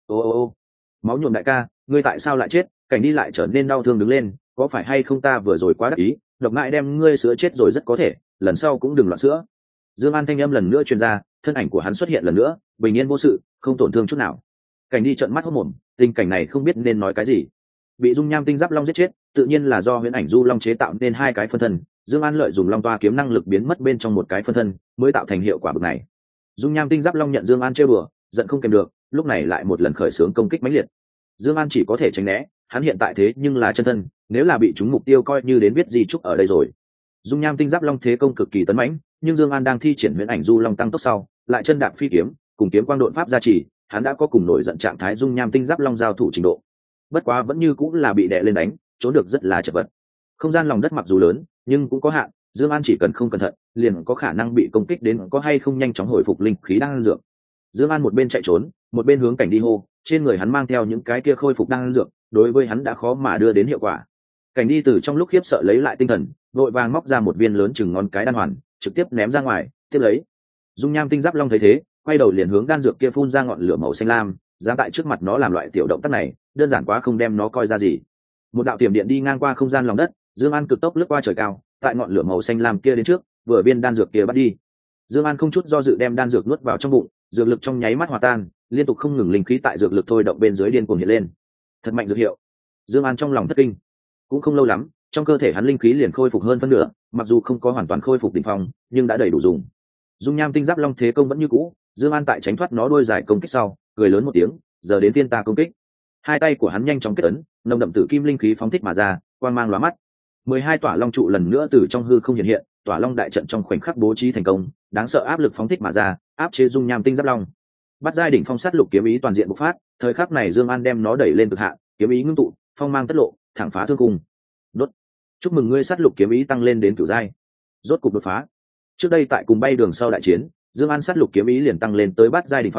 A: Ô, máu nhuộm đại ca, ngươi tại sao lại chết? Cảnh Đi lại trở nên đau thương đứng lên, có phải hay không ta vừa rồi quá đắc ý, độc ngại đem ngươi sữa chết rồi, rất có thể lần sau cũng đừng loạn sữa. Dương An thanh âm lần nữa truyền ra, thân ảnh của hắn xuất hiện lần nữa, bình yên vô sự, không tổn thương chút nào. Cảnh Đi trợn mắt hốt mồm, tình cảnh này không biết nên nói cái gì. Bị dung nham tinh giáp long giết chết, tự nhiên là do huyễn ảnh du long chế tạo nên hai cái phân thân. Dương An lợi dụng long toa kiếm năng lực biến mất bên trong một cái phân thân, mới tạo thành hiệu quả bực này. Dung nham tinh giáp long nhận Dương An trêu đùa, giận không kèm được, lúc này lại một lần khởi xướng công kích mãnh liệt. Dương An chỉ có thể tránh né, hắn hiện tại thế nhưng là chân thân, nếu là bị trúng mục tiêu coi như đến biết gì chúc ở đây rồi. Dung nham tinh giáp long thế công cực kỳ tấn mãnh, nhưng Dương An đang thi triển huyễn ảnh du long tăng tốc sau, lại chân đạp phi kiếm, cùng kiếm quang độn pháp gia trì, hắn đã có cùng nổi giận trạng thái dung nham tinh giáp long giao thủ trình độ. Bất quá vẫn như cũng là bị đè lên đánh, trốn được rất là chật vật. Không gian lòng đất mặc dù lớn, nhưng cũng có hạn, Dương An chỉ cần không cẩn thận, liền có khả năng bị công kích đến, có hay không nhanh chóng hồi phục linh khí đang dược. Dương An một bên chạy trốn, một bên hướng Cảnh Đi hô, trên người hắn mang theo những cái kia khôi phục đang dược, đối với hắn đã khó mà đưa đến hiệu quả. Cảnh Đi từ trong lúc khiếp sợ lấy lại tinh thần, vội vàng móc ra một viên lớn chừng ngón cái đan hoàn, trực tiếp ném ra ngoài, tiếp lấy. Dung nham tinh giáp long thấy thế, quay đầu liền hướng đan dược kia phun ra ngọn lửa màu xanh lam, dám tại trước mặt nó làm loại tiểu động tác này, đơn giản quá không đem nó coi ra gì. Một đạo tiềm điện đi ngang qua không gian lòng đất, Dương An cực tốc lướt qua trời cao, tại ngọn lửa màu xanh lam kia đến trước, vừa viên đan dược kia bắt đi. Dương An không chút do dự đem đan dược nuốt vào trong bụng, dược lực trong nháy mắt hòa tan, liên tục không ngừng linh khí tại dược lực thôi động bên dưới điên cuồng hiện lên. Thật mạnh dược hiệu. Dương An trong lòng thất kinh. Cũng không lâu lắm, trong cơ thể hắn linh khí liền khôi phục hơn phân nửa, mặc dù không có hoàn toàn khôi phục đỉnh phong, nhưng đã đầy đủ dùng. Dung nham tinh giáp long thế công vẫn như cũ, Dương An tại tránh thoát nó đuôi dài công kích sau, cười lớn một tiếng, giờ đến phiên ta công kích. Hai tay của hắn nhanh chóng kết ấn, nồng đậm tử kim linh khí phóng thích mà ra, quang mang lóa mắt. 12 tỏa long trụ lần nữa từ trong hư không hiện hiện, tỏa long đại trận trong khoảnh khắc bố trí thành công, đáng sợ áp lực phóng thích mà ra, áp chế dung nham tinh giáp long. Bắt giai đỉnh phong sát lục kiếm ý toàn diện bộc phát, thời khắc này Dương An đem nó đẩy lên cực hạn, kiếm ý ngưng tụ, phong mang tất lộ, thẳng phá thương cung. Đốt. Chúc mừng ngươi sát lục kiếm ý tăng lên đến cửu giai. Rốt cục đột phá. Trước đây tại cùng bay đường sau đại chiến, Dương An sát lục kiếm ý liền tăng lên tới bát giai đỉnh phong,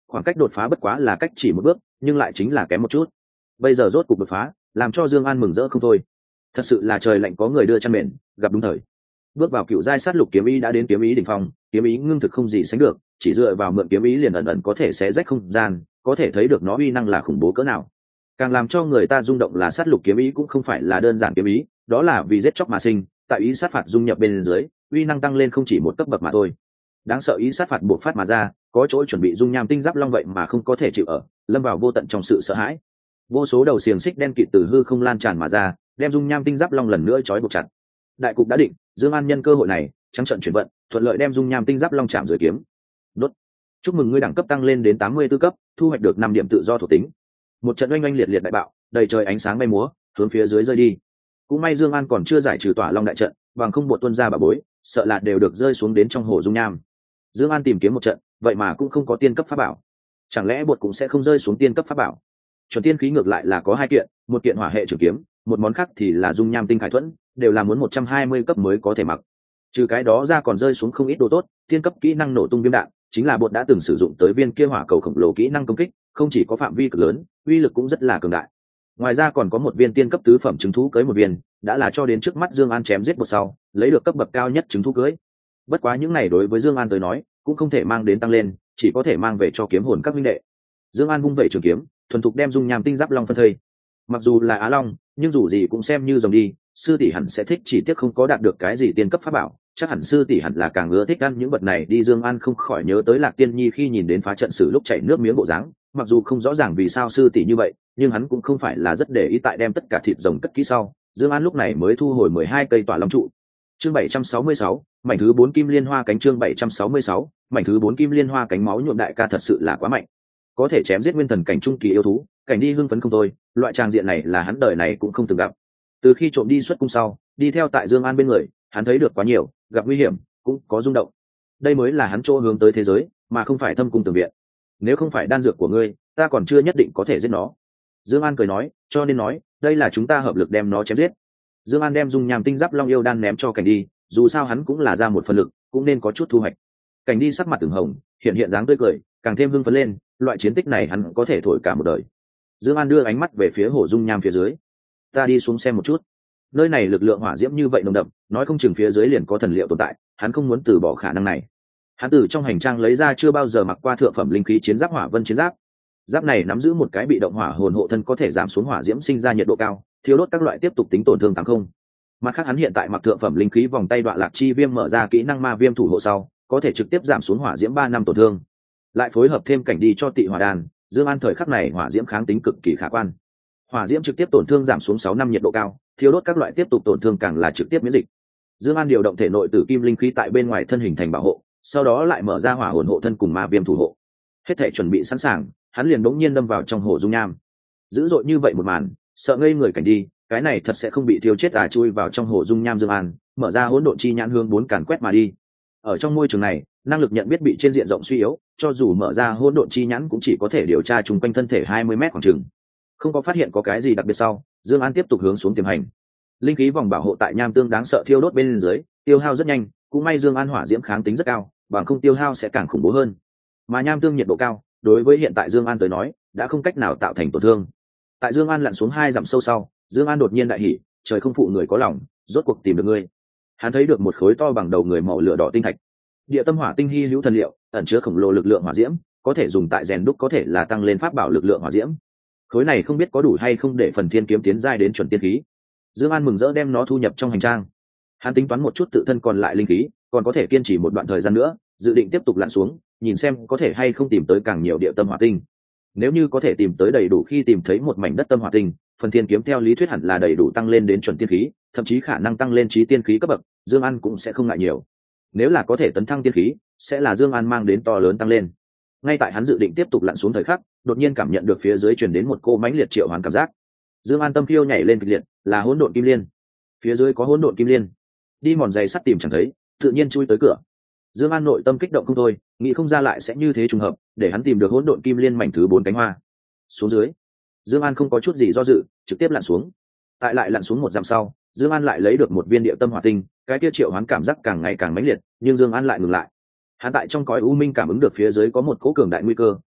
A: khoảng cách đột phá bất quá là cách chỉ một bước, nhưng lại chính là kém một chút. Bây giờ rốt cục đột phá, làm cho Dương An mừng rỡ không thôi. Thật sự là trời lạnh có người đưa chăn mền, gặp đúng thời. Bước vào cựu giai sát lục kiếm ý đã đến kiếm ý đỉnh phong, kiếm ý ngưng thực không gì sánh được, chỉ dựa vào mượn kiếm ý liền ẩn ẩn có thể xé rách không gian, có thể thấy được nó uy năng là khủng bố cỡ nào. Càng làm cho người ta rung động là sát lục kiếm ý cũng không phải là đơn giản kiếm ý, đó là vì giết chóc mà sinh, tại ý sát phạt dung nhập bên dưới, uy năng tăng lên không chỉ một cấp bậc mà thôi. Đáng sợ ý sát phạt buộc phát mà ra, có chỗ chuẩn bị dung nham tinh giáp long vậy mà không có thể chịu ở, lâm vào vô tận trong sự sợ hãi. Vô số đầu xiềng xích đen kịt từ hư không lan tràn mà ra, đem dung nham tinh giáp long lần nữa trói buộc chặt. Đại cục đã định, Dương An nhân cơ hội này trắng trận chuyển vận, thuận lợi đem dung nham tinh giáp long chạm rồi kiếm. Đốt. Chúc mừng ngươi đẳng cấp tăng lên đến 84 cấp, thu hoạch được 5 điểm tự do thuộc tính. Một trận oanh oanh liệt liệt đại bạo, đầy trời ánh sáng bay múa, hướng phía dưới rơi đi. Cũng may Dương An còn chưa giải trừ tỏa long đại trận, bằng không bột tuôn ra bà bối, sợ là đều được rơi xuống đến trong hồ dung nham. Dương An tìm kiếm một trận, vậy mà cũng không có tiên cấp pháp bảo. Chẳng lẽ bột cũng sẽ không rơi xuống tiên cấp pháp bảo? Chuẩn tiên khí ngược lại là có 2 kiện, một kiện hỏa hệ trường kiếm, một món khác thì là dung nham tinh khải thuẫn, đều là muốn 120 cấp mới có thể mặc. Trừ cái đó ra còn rơi xuống không ít đồ tốt, tiên cấp kỹ năng nổ tung viêm đạn, chính là bột đã từng sử dụng tới viên kia hỏa cầu khổng lồ kỹ năng công kích, không chỉ có phạm vi cực lớn, uy lực cũng rất là cường đại. Ngoài ra còn có một viên tiên cấp tứ phẩm trứng thú cưới một viên, đã là cho đến trước mắt Dương An chém giết một sau, lấy được cấp bậc cao nhất trứng thú cưới. Bất quá những này đối với Dương An tới nói, cũng không thể mang đến tăng lên, chỉ có thể mang về cho kiếm hồn các minh đệ. Dương An vung vẩy trường kiếm, thuần thục đem dung nham tinh giáp long phân thây. Mặc dù là Á Long, nhưng dù gì cũng xem như rồng đi, sư tỷ hẳn sẽ thích, chỉ tiếc không có đạt được cái gì tiên cấp pháp bảo, chắc hẳn sư tỷ hẳn là càng ưa thích ăn những vật này đi. Dương An không khỏi nhớ tới Lạc Tiên Nhi khi nhìn đến phá trận sử lúc chảy nước miếng bộ dáng, mặc dù không rõ ràng vì sao sư tỷ như vậy, nhưng hắn cũng không phải là rất để ý. Tại đem tất cả thịt rồng cất kỹ sau, Dương An lúc này mới thu hồi 12 cây tỏa long trụ. Chương 766, mảnh thứ 4 kim liên hoa cánh. Chương 766, mảnh thứ 4 kim liên hoa cánh. Máu nhuộm đại ca thật sự là quá mạnh, có thể chém giết nguyên thần cảnh trung kỳ yêu thú, cảnh đi hưng phấn không thôi. Loại trang diện này là hắn đời này cũng không từng gặp. Từ khi trộm đi xuất cung sau, đi theo tại Dương An bên người, hắn thấy được quá nhiều, gặp nguy hiểm cũng có rung động. Đây mới là hắn chỗ hướng tới thế giới, mà không phải thâm cung tường viện. Nếu không phải đan dược của ngươi, ta còn chưa nhất định có thể giết nó. Dương An cười nói, cho nên nói, đây là chúng ta hợp lực đem nó chém giết. Dương An đem dung nham tinh giáp long yêu đan ném cho cảnh đi, dù sao hắn cũng là ra một phần lực, cũng nên có chút thu hoạch. Cảnh đi sắc mặt ửng hồng, hiện dáng tươi cười, càng thêm hưng phấn lên, loại chiến tích này hắn có thể thổi cả một đời. Dương An đưa ánh mắt về phía hồ dung nham phía dưới. Ta đi xuống xem một chút. Nơi này lực lượng hỏa diễm như vậy nồng đậm, nói không chừng phía dưới liền có thần liệu tồn tại, hắn không muốn từ bỏ khả năng này. Hắn từ trong hành trang lấy ra chưa bao giờ mặc qua thượng phẩm linh khí chiến giáp hỏa vân chiến giáp. Giáp này nắm giữ một cái bị động hỏa hồn hộ thân, có thể giảm xuống hỏa diễm sinh ra nhiệt độ cao, thiếu đốt các loại tiếp tục tính tổn thương tăng không. Mặt khác hắn hiện tại mặc thượng phẩm linh khí vòng tay đoạn lạc chi viêm, mở ra kỹ năng ma viêm thủ hộ sau, có thể trực tiếp giảm xuống hỏa diễm 3 năm tổn thương. Lại phối hợp thêm cảnh đi cho tị hỏa đan, Dương An thời khắc này hỏa diễm kháng tính cực kỳ khả quan. Hỏa diễm trực tiếp tổn thương giảm xuống 6 năm nhiệt độ cao, thiếu đốt các loại tiếp tục tổn thương càng là trực tiếp miễn dịch. Dương An điều động thể nội tử kim linh khí tại bên ngoài thân hình thành bảo hộ, sau đó lại mở ra hỏa hồn hộ thân cùng ma viêm thủ hộ. Hết thể chuẩn bị sẵn sàng, hắn liền bỗng nhiên đâm vào trong hồ dung nham. Dữ dội như vậy một màn, sợ ngây người cảnh đi, cái này thật sẽ không bị thiêu chết à? Chui vào trong hồ dung nham, Dương An mở ra hỗn độn chi nhãn hướng 4 càn quét mà đi. Ở trong môi trường này, năng lực nhận biết bị trên diện rộng suy yếu, cho dù mở ra hỗn độn chi nhãn cũng chỉ có thể điều tra chung quanh thân thể 20 mét khoảng chừng. Không có phát hiện có cái gì đặc biệt sau, Dương An tiếp tục hướng xuống tiềm hành. Linh khí vòng bảo hộ tại nham tương đáng sợ thiêu đốt bên dưới, tiêu hao rất nhanh, cũng may Dương An hỏa diễm kháng tính rất cao, bằng không tiêu hao sẽ càng khủng bố hơn. Mà nham tương nhiệt độ cao, đối với hiện tại Dương An tới nói, đã không cách nào tạo thành tổn thương. Tại Dương An lặn xuống 2 dặm sâu sau, Dương An đột nhiên đại hỉ, trời không phụ người có lòng, rốt cuộc tìm được ngươi. Hắn thấy được một khối to bằng đầu người màu lửa đỏ tinh thạch. Địa tâm hỏa tinh hi hữu thần liệu, ẩn chứa khổng lồ lực lượng hỏa diễm, có thể dùng tại rèn đúc, có thể là tăng lên pháp bảo lực lượng hỏa diễm. Khối này không biết có đủ hay không để phần thiên kiếm tiến giai đến chuẩn tiên khí. Dương An mừng rỡ đem nó thu nhập trong hành trang. Hắn tính toán một chút tự thân còn lại linh khí, còn có thể kiên trì một đoạn thời gian nữa, dự định tiếp tục lặn xuống, nhìn xem có thể hay không tìm tới càng nhiều địa tâm hỏa tinh. Nếu như có thể tìm tới đầy đủ, khi tìm thấy một mảnh đất tâm hỏa tinh, phần thiên kiếm theo lý thuyết hẳn là đầy đủ tăng lên đến chuẩn tiên khí, thậm chí khả năng tăng lên chí tiên khí cấp bậc, Dương An cũng sẽ không ngại nhiều. Nếu là có thể tấn thăng tiên khí, sẽ là Dương An mang đến to lớn tăng lên. Ngay tại hắn dự định tiếp tục lặn xuống thời khắc, đột nhiên cảm nhận được phía dưới truyền đến một cô mãnh liệt triệu hoán cảm giác. Dương An tâm khiêu nhảy lên kịch liệt, là hỗn độn kim liên. Phía dưới có hỗn độn kim liên. Đi mòn giày sắt tìm chẳng thấy, tự nhiên chui tới cửa. Dương An nội tâm kích động không thôi, nghĩ không ra lại sẽ như thế trùng hợp, để hắn tìm được hỗn độn kim liên mảnh thứ 4 cánh hoa. Xuống dưới, Dương An không có chút gì do dự, trực tiếp lặn xuống. Tại lại lặn xuống 1 dặm sau, Dương An lại lấy được một viên địa tâm hỏa tinh, cái kia triệu hoán cảm giác càng ngày càng mãnh liệt, nhưng Dương An lại ngừng lại. Hắn tại trong cõi u minh cảm ứng được phía dưới có một cỗ cường đại nguy cơ,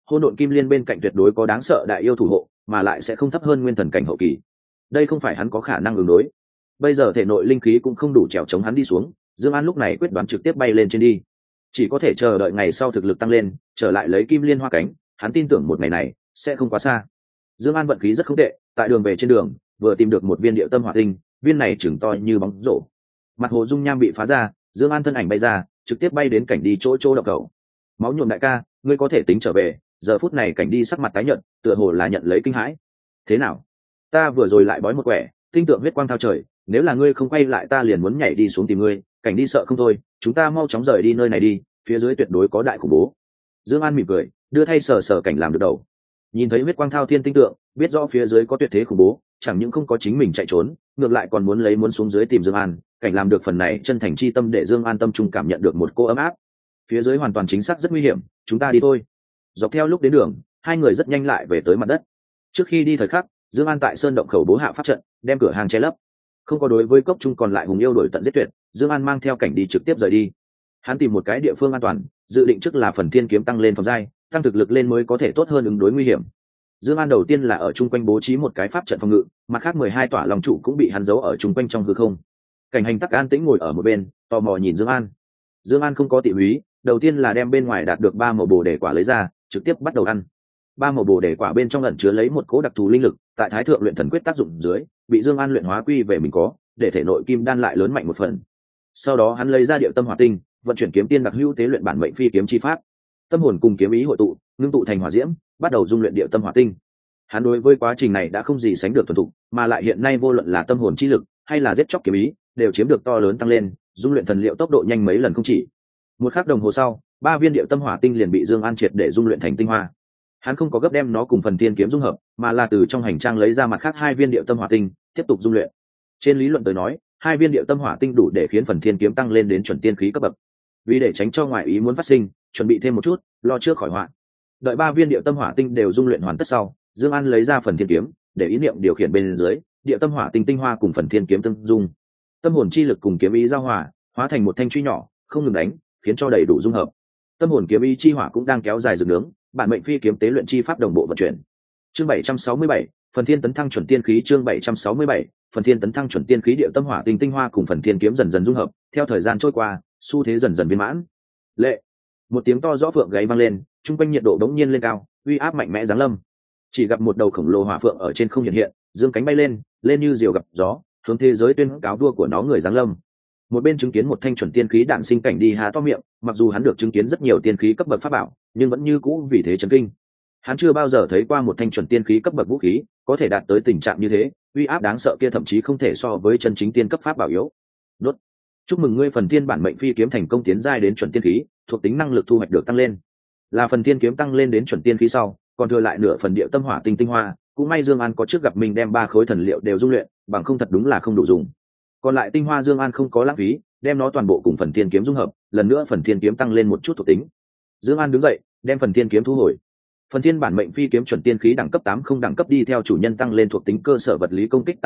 A: hỗn độn kim liên bên cạnh tuyệt đối có đáng sợ đại yêu thủ hộ, mà lại sẽ không thấp hơn nguyên thần cảnh hậu kỳ. Đây không phải hắn có khả năng ứng đối. Bây giờ thể nội linh khí cũng không đủ trèo chống hắn đi xuống, Dương An lúc này quyết đoán trực tiếp bay lên trên đi, chỉ có thể chờ đợi ngày sau thực lực tăng lên, trở lại lấy kim liên hoa cánh. Hắn tin tưởng một ngày này sẽ không quá xa. Dương An vận khí rất không tệ, tại đường về trên đường vừa tìm được một viên địa tâm hỏa tinh, viên này chừng to như bóng rổ. Mặt hồ dung nham bị phá ra, Dương An thân ảnh bay ra, trực tiếp bay đến cảnh đi chỗ động cầu. Máu nhuộm đại ca, ngươi có thể tính trở về. Giờ phút này cảnh đi sắc mặt tái nhợt, tựa hồ là nhận lấy kinh hãi. Thế nào? Ta vừa rồi lại bói một quẻ, tinh tượng huyết quang thao trời, nếu là ngươi không quay lại ta liền muốn nhảy đi xuống tìm ngươi. Cảnh đi sợ không thôi, chúng ta mau chóng rời đi nơi này đi, phía dưới tuyệt đối có đại khủng bố. Dương An mỉm cười, đưa thay sờ cảnh làm được đầu. Nhìn thấy huyết quang thao thiên tinh tượng, biết rõ phía dưới có tuyệt thế khủng bố, chẳng những không có chính mình chạy trốn, ngược lại còn muốn xuống dưới tìm Dương An. Cảnh làm được phần này chân thành chi tâm để Dương An tâm trung cảm nhận được một cô ấm áp. Phía dưới hoàn toàn chính xác rất nguy hiểm, chúng ta đi thôi. Dọc theo lúc đến đường, hai người rất nhanh lại về tới mặt đất. Trước khi đi thời khắc, Dương An tại sơn động khẩu bố hạ pháp trận, đem cửa hàng che lấp. Không có đối với cốc trung còn lại hùng yêu đuổi tận giết tuyệt, Dương An mang theo cảnh đi trực tiếp rời đi. Hắn tìm một cái địa phương an toàn, dự định trước là phần thiên kiếm tăng lên phẩm giai, tăng thực lực lên mới có thể tốt hơn ứng đối nguy hiểm. Dương An đầu tiên là ở trung quanh bố trí một cái pháp trận phòng ngự, mặt khác 12 tỏa long trụ cũng bị hắn giấu ở trung quanh trong hư không. Cảnh Hành tắc an tĩnh ngồi ở một bên, tò mò nhìn Dương An. Dương An không có tị húy, đầu tiên là đem bên ngoài đạt được 3 mẩu bồ đề quả lấy ra, trực tiếp bắt đầu ăn. 3 mẩu bồ đề quả bên trong ẩn chứa lấy một cỗ đặc thù linh lực, tại Thái thượng luyện thần quyết tác dụng dưới, bị Dương An luyện hóa quy về mình có, để thể nội kim đan lại lớn mạnh một phần. Sau đó hắn lấy ra điệu tâm hỏa tinh, vận chuyển kiếm tiên đặc hữu tế luyện bản mệnh phi kiếm chi pháp. Tâm hồn cùng kiếm ý hội tụ, ngưng tụ thành hỏa diễm, bắt đầu dung luyện điệu tâm hỏa tinh. Hắn đối với quá trình này đã không gì sánh được thuần thục, mà lại hiện nay vô luận là tâm hồn chi lực hay là giết chóc kiếm ý, đều chiếm được to lớn tăng lên, dung luyện thần liệu tốc độ nhanh mấy lần không chỉ. Một khắc đồng hồ sau, 3 viên điệu tâm hỏa tinh liền bị Dương An triệt để dung luyện thành tinh hoa. Hắn không có gấp đem nó cùng phần thiên kiếm dung hợp, mà là từ trong hành trang lấy ra mặt khác 2 viên điệu tâm hỏa tinh, tiếp tục dung luyện. Trên lý luận tới nói, 2 viên điệu tâm hỏa tinh đủ để khiến phần thiên kiếm tăng lên đến chuẩn tiên khí cấp bậc. Vì để tránh cho ngoại ý muốn phát sinh, chuẩn bị thêm một chút, lo trước khỏi họa. Đợi 3 viên điệu tâm hỏa tinh đều dung luyện hoàn tất sau, Dương An lấy ra phần thiên kiếm, để ý niệm điều khiển bên dưới, điệu tâm hỏa tinh tinh hoa cùng phần thiên kiếm tương dung. Tâm hồn chi lực cùng kiếm ý giao hòa, hóa thành một thanh truy nhỏ, không ngừng đánh, khiến cho đầy đủ dung hợp. Tâm hồn kiếm ý chi hỏa cũng đang kéo dài dựng nướng, bản mệnh phi kiếm tế luyện chi pháp đồng bộ vận chuyển. Chương 767, phần thiên tấn thăng chuẩn tiên khí. Chương 767, phần thiên tấn thăng chuẩn tiên khí. Điệu tâm hỏa tinh tinh hoa cùng phần thiên kiếm dần dần dung hợp, theo thời gian trôi qua, xu thế dần dần viên mãn. Lệ, một tiếng to rõ phượng gáy vang lên, trung quanh nhiệt độ đống nhiên lên cao, uy áp mạnh mẽ giáng lâm. Chỉ gặp một đầu khổng lồ hỏa phượng ở trên không hiện, dương cánh bay lên, lên như diều gặp gió, hướng thế giới tuyên cáo vua của nó người giáng lâm. Một bên chứng kiến một thanh chuẩn tiên khí đạn sinh cảnh đi há to miệng, mặc dù hắn được chứng kiến rất nhiều tiên khí cấp bậc pháp bảo, nhưng vẫn như cũ vì thế chấn kinh. Hắn chưa bao giờ thấy qua một thanh chuẩn tiên khí cấp bậc vũ khí có thể đạt tới tình trạng như thế, uy áp đáng sợ kia thậm chí không thể so với chân chính tiên cấp pháp bảo yếu. Đốt. Chúc mừng ngươi phần thiên bản mệnh phi kiếm thành công tiến giai đến chuẩn tiên khí, thuộc tính năng lực thu hoạch được tăng lên. Là phần thiên kiếm tăng lên đến chuẩn tiên khí sau, còn thừa lại nửa phần điệu tâm hỏa tinh tinh hoa, cũng may Dương An có trước gặp mình đem 3 khối thần liệu đều dung luyện, bằng không thật đúng là không đủ dùng. Còn lại tinh hoa Dương An không có lãng phí, đem nó toàn bộ cùng phần thiên kiếm dung hợp, lần nữa phần thiên kiếm tăng lên một chút thuộc tính. Dương An đứng dậy, đem phần thiên kiếm thu hồi. Phần thiên bản mệnh phi kiếm chuẩn tiên khí đẳng cấp 8 không đẳng cấp đi theo chủ nhân tăng lên thuộc tính cơ sở vật lý công kích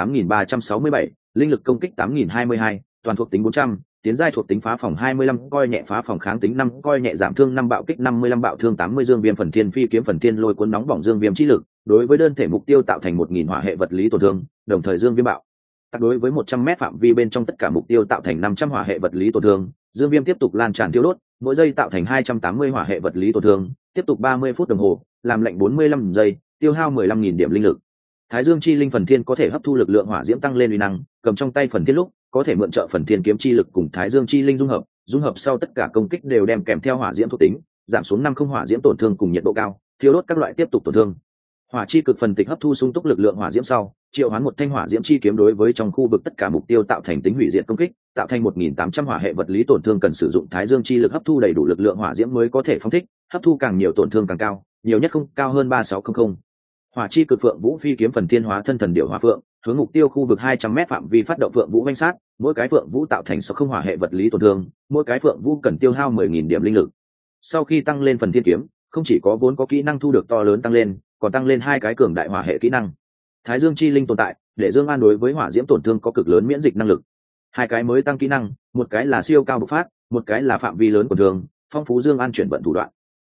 A: 8367, linh lực công kích 8022, toàn thuộc tính 400, tiến giai thuộc tính phá phòng 25, coi nhẹ phá phòng kháng tính 5, coi nhẹ giảm thương 5 bạo kích 55 bạo thương 80 dương viêm phần thiên phi kiếm phần thiên lôi cuốn nóng bỏng dương viêm chi lực, đối với đơn thể mục tiêu tạo thành 1000 hỏa hệ vật lý tổn thương, đồng thời dương viêm bạo tác đối với 100m phạm vi bên trong tất cả mục tiêu tạo thành 500 hỏa hệ vật lý tổn thương, dương viêm tiếp tục lan tràn thiêu đốt, mỗi giây tạo thành 280 hỏa hệ vật lý tổn thương, tiếp tục 30 phút đồng hồ, làm lạnh 45 giây, tiêu hao 15.000 điểm linh lực. Thái Dương chi linh phần thiên có thể hấp thu lực lượng hỏa diễm tăng lên uy năng, cầm trong tay phần thiên lúc có thể mượn trợ phần thiên kiếm chi lực cùng Thái Dương chi linh dung hợp sau tất cả công kích đều đem kèm theo hỏa diễm thuộc tính, giảm xuống 50 hỏa diễm tổn thương cùng nhiệt độ cao, thiêu đốt các loại tiếp tục tổn thương. Hỏa chi cực phần tịch hấp thu sung túc lực lượng hỏa diễm sau, triệu hoán một thanh hỏa diễm chi kiếm đối với trong khu vực tất cả mục tiêu tạo thành tính hủy diệt công kích, tạo thành 1800 hỏa hệ vật lý tổn thương cần sử dụng Thái Dương chi lực hấp thu đầy đủ lực lượng hỏa diễm mới có thể phóng thích, hấp thu càng nhiều tổn thương càng cao, nhiều nhất không cao hơn 3600. Hỏa chi cực phượng vũ phi kiếm phần thiên hóa thân thần điểu hỏa phượng, hướng mục tiêu khu vực 200m phạm vi phát động phượng vũ vanh sát, mỗi cái phượng vũ tạo thành 60 hỏa hệ vật lý tổn thương, mỗi cái phượng vũ cần tiêu hao 10.000 điểm linh lực. Sau khi tăng lên phần thiên kiếm, không chỉ có vốn có kỹ năng thu được to lớn tăng lên, còn tăng lên 2 cái cường đại hỏa hệ kỹ năng. Thái Dương chi linh tồn tại, để Dương An đối với hỏa diễm tổn thương có cực lớn miễn dịch năng lực. 2 cái mới tăng kỹ năng, một cái là siêu cao bộc phát, một cái là phạm vi lớn của thường, phong phú Dương An chuyển vận thủ đoạn.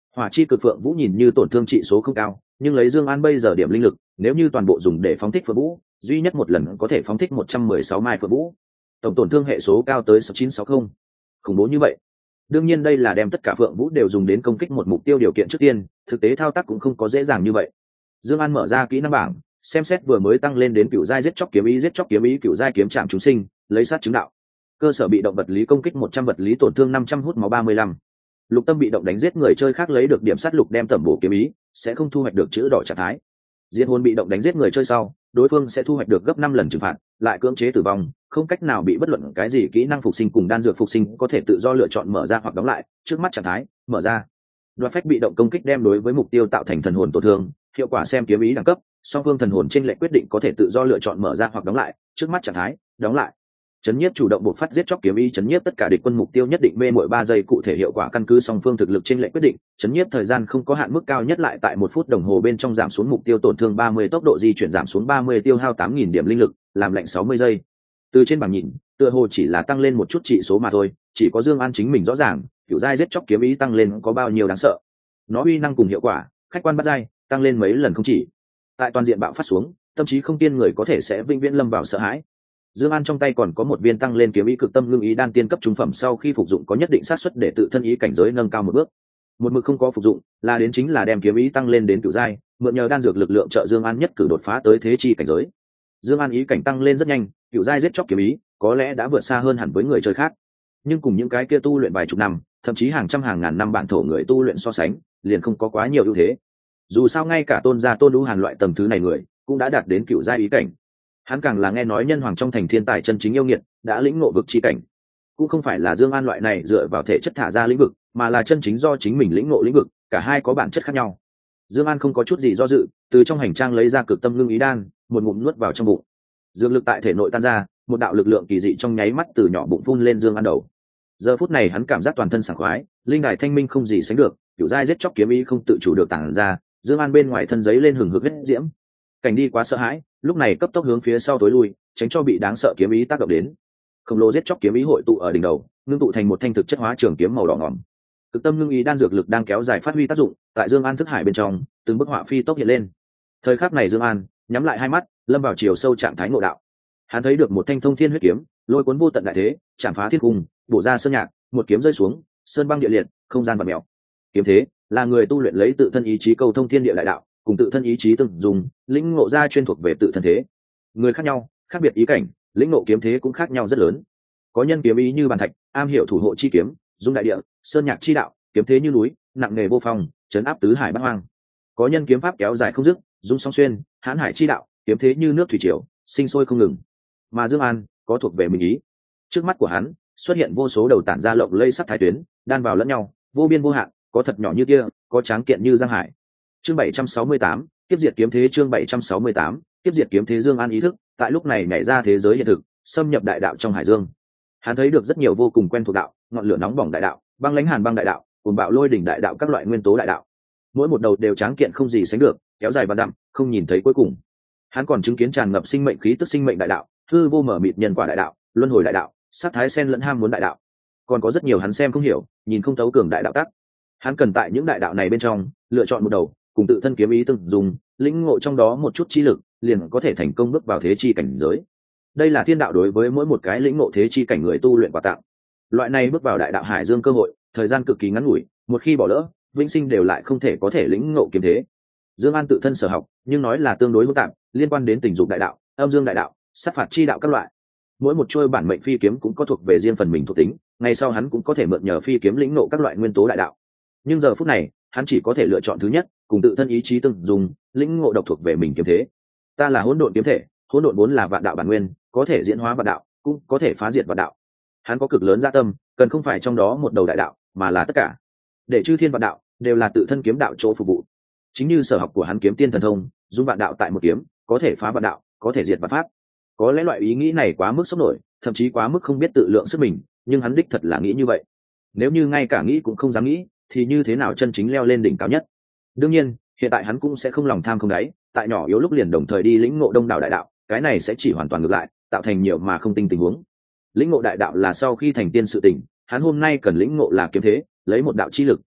A: Hỏa chi cực phượng vũ nhìn như tổn thương trị số không cao, nhưng lấy Dương An bây giờ điểm linh lực, nếu như toàn bộ dùng để phóng thích phượng vũ, duy nhất một lần có thể phóng thích 116 mai phượng vũ, tổng tổn thương hệ số cao tới 6960. Khủng bố như vậy. Đương nhiên đây là đem tất cả phượng vũ đều dùng đến công kích một mục tiêu điều kiện trước tiên, thực tế thao tác cũng không có dễ dàng như vậy. Dương An mở ra kỹ năng bảng, xem xét vừa mới tăng lên đến cửu giai giết chóc kiếm ý cửu giai kiếm trảm chúng sinh, lấy sát chứng đạo. Cơ sở bị động vật lý công kích 100 vật lý tổn thương 500 hút máu 35. Lục tâm bị động đánh giết người chơi khác lấy được điểm sát lục đem tẩm bổ kiếm ý, sẽ không thu hoạch được chữ đỏ trạng thái. Diệt hồn bị động đánh giết người chơi sau, đối phương sẽ thu hoạch được gấp 5 lần trừng phạt, lại cưỡng chế tử vong, không cách nào bị bất luận cái gì kỹ năng phục sinh cùng đan dược phục sinh có thể tự do lựa chọn mở ra hoặc đóng lại, trước mắt trạng thái, mở ra. Đoạt phách bị động công kích đem đối với mục tiêu tạo thành thần hồn tổn thương, hiệu quả xem kiếm ý đẳng cấp, song phương thần hồn chênh lệch quyết định có thể tự do lựa chọn mở ra hoặc đóng lại, trước mắt trạng thái, đóng lại. Chấn nhiếp chủ động buộc phát giết chóc kiếm ý chấn nhiếp tất cả địch quân mục tiêu nhất định mê mỗi 3 giây cụ thể hiệu quả căn cứ song phương thực lực chênh lệch quyết định, chấn nhiếp thời gian không có hạn mức cao nhất lại tại 1 phút đồng hồ bên trong giảm xuống mục tiêu tổn thương 30 tốc độ di chuyển giảm xuống 30 tiêu hao 8000 điểm linh lực, làm lạnh 60 giây. Từ trên bảng nhìn, tựa hồ chỉ là tăng lên một chút trị số mà thôi, chỉ có Dương An chính mình rõ ràng, kiểu giai giết chóc kiếm ý tăng lên có bao nhiêu đáng sợ. Nó uy năng cùng hiệu quả, khách quan bắt giai, tăng lên mấy lần không chỉ. Tại toàn diện bạo phát xuống, tâm trí không tiên người có thể sẽ vĩnh viễn lâm vào sợ hãi. Dương An trong tay còn có một viên tăng lên kiếm ý cực tâm ngưng ý đan tiên cấp trung phẩm sau khi phục dụng có nhất định xác suất để tự thân ý cảnh giới nâng cao một bước. Một mực không có phục dụng, là đến chính là đem kiếm ý tăng lên đến cửu giai, mượn nhờ đan dược lực lượng trợ Dương An nhất cử đột phá tới thế chi cảnh giới. Dương An ý cảnh tăng lên rất nhanh, cửu giai giết chóc kiếm ý, có lẽ đã vượt xa hơn hẳn với người chơi khác. Nhưng cùng những cái kia tu luyện vài chục năm, thậm chí hàng trăm hàng ngàn năm bản thổ người tu luyện so sánh, liền không có quá nhiều ưu thế. Dù sao ngay cả Tôn gia Tôn Lũ Hàn loại tầng thứ này người, cũng đã đạt đến cửu giai ý cảnh. Hắn càng là nghe nói nhân hoàng trong thành thiên tài chân chính yêu nghiệt, đã lĩnh ngộ vực chi cảnh. Cũng không phải là Dương An loại này dựa vào thể chất thả ra lĩnh vực, mà là chân chính do chính mình lĩnh ngộ lĩnh vực, cả hai có bản chất khác nhau. Dương An không có chút gì do dự, từ trong hành trang lấy ra cực tâm ngưng ý đan, một ngụm nuốt vào trong bụng. Dương lực tại thể nội tan ra, một đạo lực lượng kỳ dị trong nháy mắt từ nhỏ bụng phun lên Dương An đầu. Giờ phút này hắn cảm giác toàn thân sảng khoái, linh đài thanh minh không gì sánh được, cửu giai giết chóc kiếm ý không tự chủ được tản ra, Dương An bên ngoài thân giấy lên hừng hực huyết diễm. Cảnh đi quá sợ hãi, lúc này cấp tốc hướng phía sau tối lui, tránh cho bị đáng sợ kiếm ý tác động đến. Khổng lồ giết chóc kiếm ý hội tụ ở đỉnh đầu, ngưng tụ thành một thanh thực chất hóa trường kiếm màu đỏ ngòm. Cực tâm ngưng ý đan dược lực đang kéo dài phát huy tác dụng, tại Dương An thức hải bên trong, từng bức họa phi tốc hiện lên. Thời khắc này Dương An nhắm lại hai mắt, lâm vào chiều sâu trạng thái ngộ đạo. Hắn thấy được một thanh thông thiên huyết kiếm, lôi cuốn vô tận đại thế, chạm phá thiên cung, bổ ra sơn nhạc, một kiếm rơi xuống, sơn băng địa liệt, không gian vặn mèo. Kiếm thế là người tu luyện lấy tự thân ý chí cầu thông thiên địa đại đạo, cùng tự thân ý chí từng dùng, lĩnh ngộ ra chuyên thuộc về tự thân thế. Người khác nhau, khác biệt ý cảnh, lĩnh ngộ kiếm thế cũng khác nhau rất lớn. Có nhân kiếm ý như bàn thạch, am hiểu thủ hộ chi kiếm, dung đại địa, sơn nhạc chi đạo, kiếm thế như núi, nặng nghề vô phong, chấn áp tứ hải bát hoang. Có nhân kiếm pháp kéo dài không dứt, dung song xuyên, hãn hải chi đạo, kiếm thế như nước thủy triều, sinh sôi không ngừng. Mà Dương An có thuộc về mình ý. Trước mắt của hắn xuất hiện vô số đầu tản ra lộng lây sắc thái tuyến, đan vào lẫn nhau, vô biên vô hạn, có thật nhỏ như kia, có tráng kiện như giang hải. Chương 768, tiếp diệt kiếm thế. Chương 768, tiếp diệt kiếm thế. Dương An ý thức tại lúc này nhảy ra thế giới hiện thực, xâm nhập đại đạo trong hải dương. Hắn thấy được rất nhiều vô cùng quen thuộc đạo, ngọn lửa nóng bỏng đại đạo, băng lãnh hàn băng đại đạo, cuồng bạo lôi đỉnh đại đạo, các loại nguyên tố đại đạo. Mỗi một đầu đều tráng kiện không gì sánh được, kéo dài vạn dặm, không nhìn thấy cuối cùng. Hắn còn chứng kiến tràn ngập sinh mệnh khí tức sinh mệnh đại đạo, hư vô mở mịt nhân quả đại đạo, luân hồi đại đạo, sát thái sen lẫn ham muốn đại đạo. Còn có rất nhiều hắn xem không hiểu, nhìn không thấu cường đại đạo tắc. Hắn cần tại những đại đạo này bên trong lựa chọn một đầu, cùng tự thân kiếm ý từng dùng, lĩnh ngộ trong đó một chút chi lực, liền có thể thành công bước vào thế chi cảnh giới. Đây là thiên đạo đối với mỗi một cái lĩnh ngộ thế chi cảnh người tu luyện quà tặng. Loại này bước vào đại đạo hải dương cơ hội, thời gian cực kỳ ngắn ngủi, một khi bỏ lỡ, vĩnh sinh đều lại không thể có thể lĩnh ngộ kiếm thế. Dương An tự thân sở học, nhưng nói là tương đối hỗn tạp, liên quan đến tình dục đại đạo, âm dương đại đạo, sát phạt chi đạo các loại. Mỗi một trôi bản mệnh phi kiếm cũng có thuộc về riêng phần mình thuộc tính, ngày sau hắn cũng có thể mượn nhờ phi kiếm lĩnh ngộ các loại nguyên tố đại đạo. Nhưng giờ phút này, hắn chỉ có thể lựa chọn thứ nhất, cùng tự thân ý chí tương dùng, lĩnh ngộ độc thuộc về mình kiếm thế. Ta là hỗn độn kiếm thể, hỗn độn vốn là vạn đạo bản nguyên, có thể diễn hóa vạn đạo, cũng có thể phá diệt vạn đạo. Hắn có cực lớn dạ tâm, cần không phải trong đó một đầu đại đạo, mà là tất cả. Để chư thiên vạn đạo đều là tự thân kiếm đạo chỗ phục vụ. Chính như sở học của hắn kiếm tiên thần thông, dung vạn đạo tại một kiếm, có thể phá vạn đạo, có thể diệt vạn pháp. Có lẽ loại ý nghĩ này quá mức sốc nổi, thậm chí quá mức không biết tự lượng sức mình, nhưng hắn đích thật là nghĩ như vậy. Nếu như ngay cả nghĩ cũng không dám nghĩ, thì như thế nào chân chính leo lên đỉnh cao nhất? Đương nhiên, hiện tại hắn cũng sẽ không lòng tham không đáy, tại nhỏ yếu lúc liền đồng thời đi lĩnh ngộ đông đảo đại đạo, cái này sẽ chỉ hoàn toàn ngược lại, tạo thành nhiều mà không tinh tình huống. Lĩnh ngộ đại đạo là sau khi thành tiên sự tình, hắn hôm nay cần lĩnh ngộ là kiếm thế, lấy một đạo chi lực,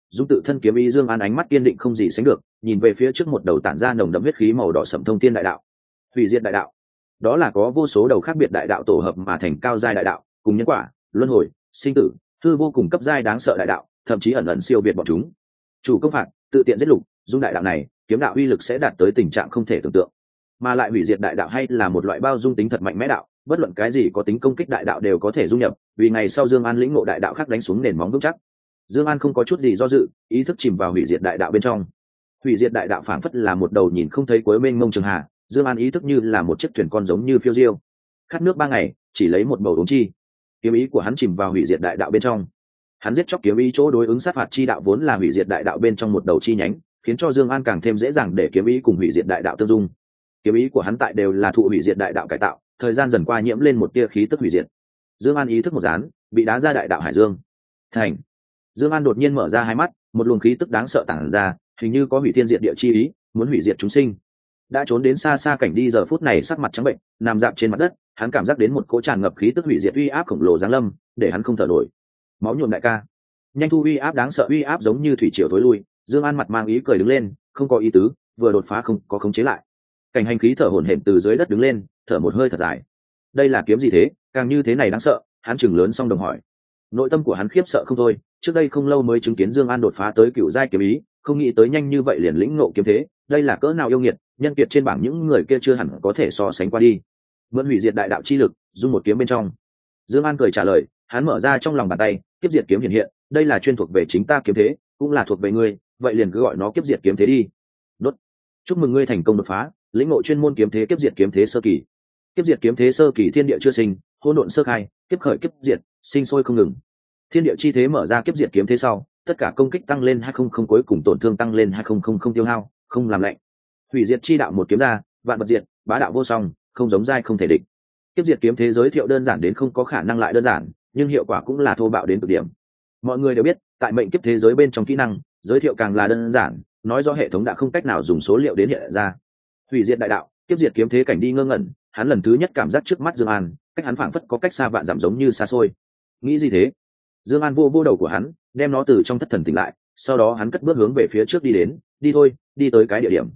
A: dung tự thân kiếm ý Dương An ánh mắt kiên định không gì sánh được, nhìn về phía trước một đầu tản ra nồng đậm huyết khí màu đỏ sẫm thông thiên đại đạo. Hủy diệt đại đạo, đó là có vô số đầu khác biệt đại đạo tổ hợp mà thành cao giai đại đạo, cùng nhân quả, luân hồi, sinh tử, hư vô cùng cấp giai đáng sợ đại đạo, thậm chí ẩn ẩn siêu việt bọn chúng. Chủ công phạt, tự tiện giết lục, dung đại đạo này, kiếm đạo uy lực sẽ đạt tới tình trạng không thể tưởng tượng. Mà lại hủy diệt đại đạo hay là một loại bao dung tính thật mạnh mẽ đạo, bất luận cái gì có tính công kích đại đạo đều có thể dung nhập, vì ngày sau Dương An lĩnh ngộ đại đạo khác đánh xuống nền móng vững chắc. Dương An không có chút gì do dự, ý thức chìm vào hủy diệt đại đạo bên trong. Hủy diệt đại đạo phảng phất là một đầu nhìn không thấy cuối mênh mông trường hà, Dương An ý thức như là một chiếc thuyền con giống như phiêu diêu. Khát nước 3 ngày, chỉ lấy một bầu uống chi. Kiếm ý của hắn chìm vào hủy diệt đại đạo bên trong. Hắn giết chóc kiếm ý chỗ đối ứng sát phạt chi đạo vốn là hủy diệt đại đạo bên trong một đầu chi nhánh, khiến cho Dương An càng thêm dễ dàng để kiếm ý cùng hủy diệt đại đạo tương dung. Kiếm ý của hắn tại đều là thụ hủy diệt đại đạo cải tạo, thời gian dần qua nhiễm lên một tia khí tức hủy diệt. Dương An ý thức một dán, bị đá ra đại đạo hải dương. Thành. Dương An đột nhiên mở ra hai mắt, một luồng khí tức đáng sợ tản ra, hình như có hủy thiên diệt địa chi ý, muốn hủy diệt chúng sinh. Đã trốn đến xa xa cảnh đi giờ phút này sắc mặt trắng bệnh, nằm dạp trên mặt đất, hắn cảm giác đến một cỗ tràn ngập khí tức hủy diệt uy áp khổng lồ giáng lâm, để hắn không thở nổi. Máu nhuộm đại ca, nhanh thu uy áp đáng sợ uy áp giống như thủy triều tối lui. Dương An mặt mang ý cười đứng lên, không có ý tứ, vừa đột phá không có khống chế lại. Cảnh hành khí thở hổn hển từ dưới đất đứng lên, thở một hơi thật dài. Đây là kiếm gì thế, càng như thế này đáng sợ, hắn chừng lớn xong đồng hỏi. Nội tâm của hắn khiếp sợ không thôi, trước đây không lâu mới chứng kiến Dương An đột phá tới cửu giai kiếm ý, không nghĩ tới nhanh như vậy liền lĩnh ngộ kiếm thế, đây là cỡ nào yêu nghiệt, nhân kiệt trên bảng những người kia chưa hẳn có thể so sánh qua đi. Mượn hủy diệt đại đạo chi lực, dung một kiếm bên trong. Dương An cười trả lời, hắn mở ra trong lòng bàn tay, kiếp diệt kiếm hiện hiện, đây là chuyên thuộc về chính ta kiếm thế, cũng là thuộc về ngươi, vậy liền cứ gọi nó kiếp diệt kiếm thế đi. Đốt. Chúc mừng ngươi thành công đột phá, lĩnh ngộ chuyên môn kiếm thế kiếp diệt kiếm thế sơ kỳ. Kiếp diệt kiếm thế sơ kỳ thiên địa chưa sinh, hỗn độn sơ khai, kiếp khởi kiếp diệt, sinh sôi không ngừng. Thiên địa chi thế mở ra kiếp diệt kiếm thế sau, tất cả công kích tăng lên 200, cuối cùng tổn thương tăng lên 2000, tiêu hao, không làm lạnh. Hủy diệt chi đạo một kiếm ra, vạn vật diệt, bá đạo vô song, không giống giai không thể địch. Kiếp diệt kiếm thế giới thiệu đơn giản đến không có khả năng lại đơn giản, nhưng hiệu quả cũng là thô bạo đến cực điểm. Mọi người đều biết, tại mệnh kiếp thế giới bên trong kỹ năng, giới thiệu càng là đơn giản, nói rõ hệ thống đã không cách nào dùng số liệu đến hiện ra. Hủy diệt đại đạo, kiếp diệt kiếm thế cảnh đi ngơ ngẩn, hắn lần thứ nhất cảm giác trước mắt Dương An, cách hắn phảng phất có cách xa vạn dặm giống như xa xôi. Nghĩ gì thế? Dương An vô đầu của hắn, đem nó từ trong thất thần tỉnh lại, sau đó hắn cất bước hướng về phía trước đi đến, đi thôi, đi tới cái địa điểm.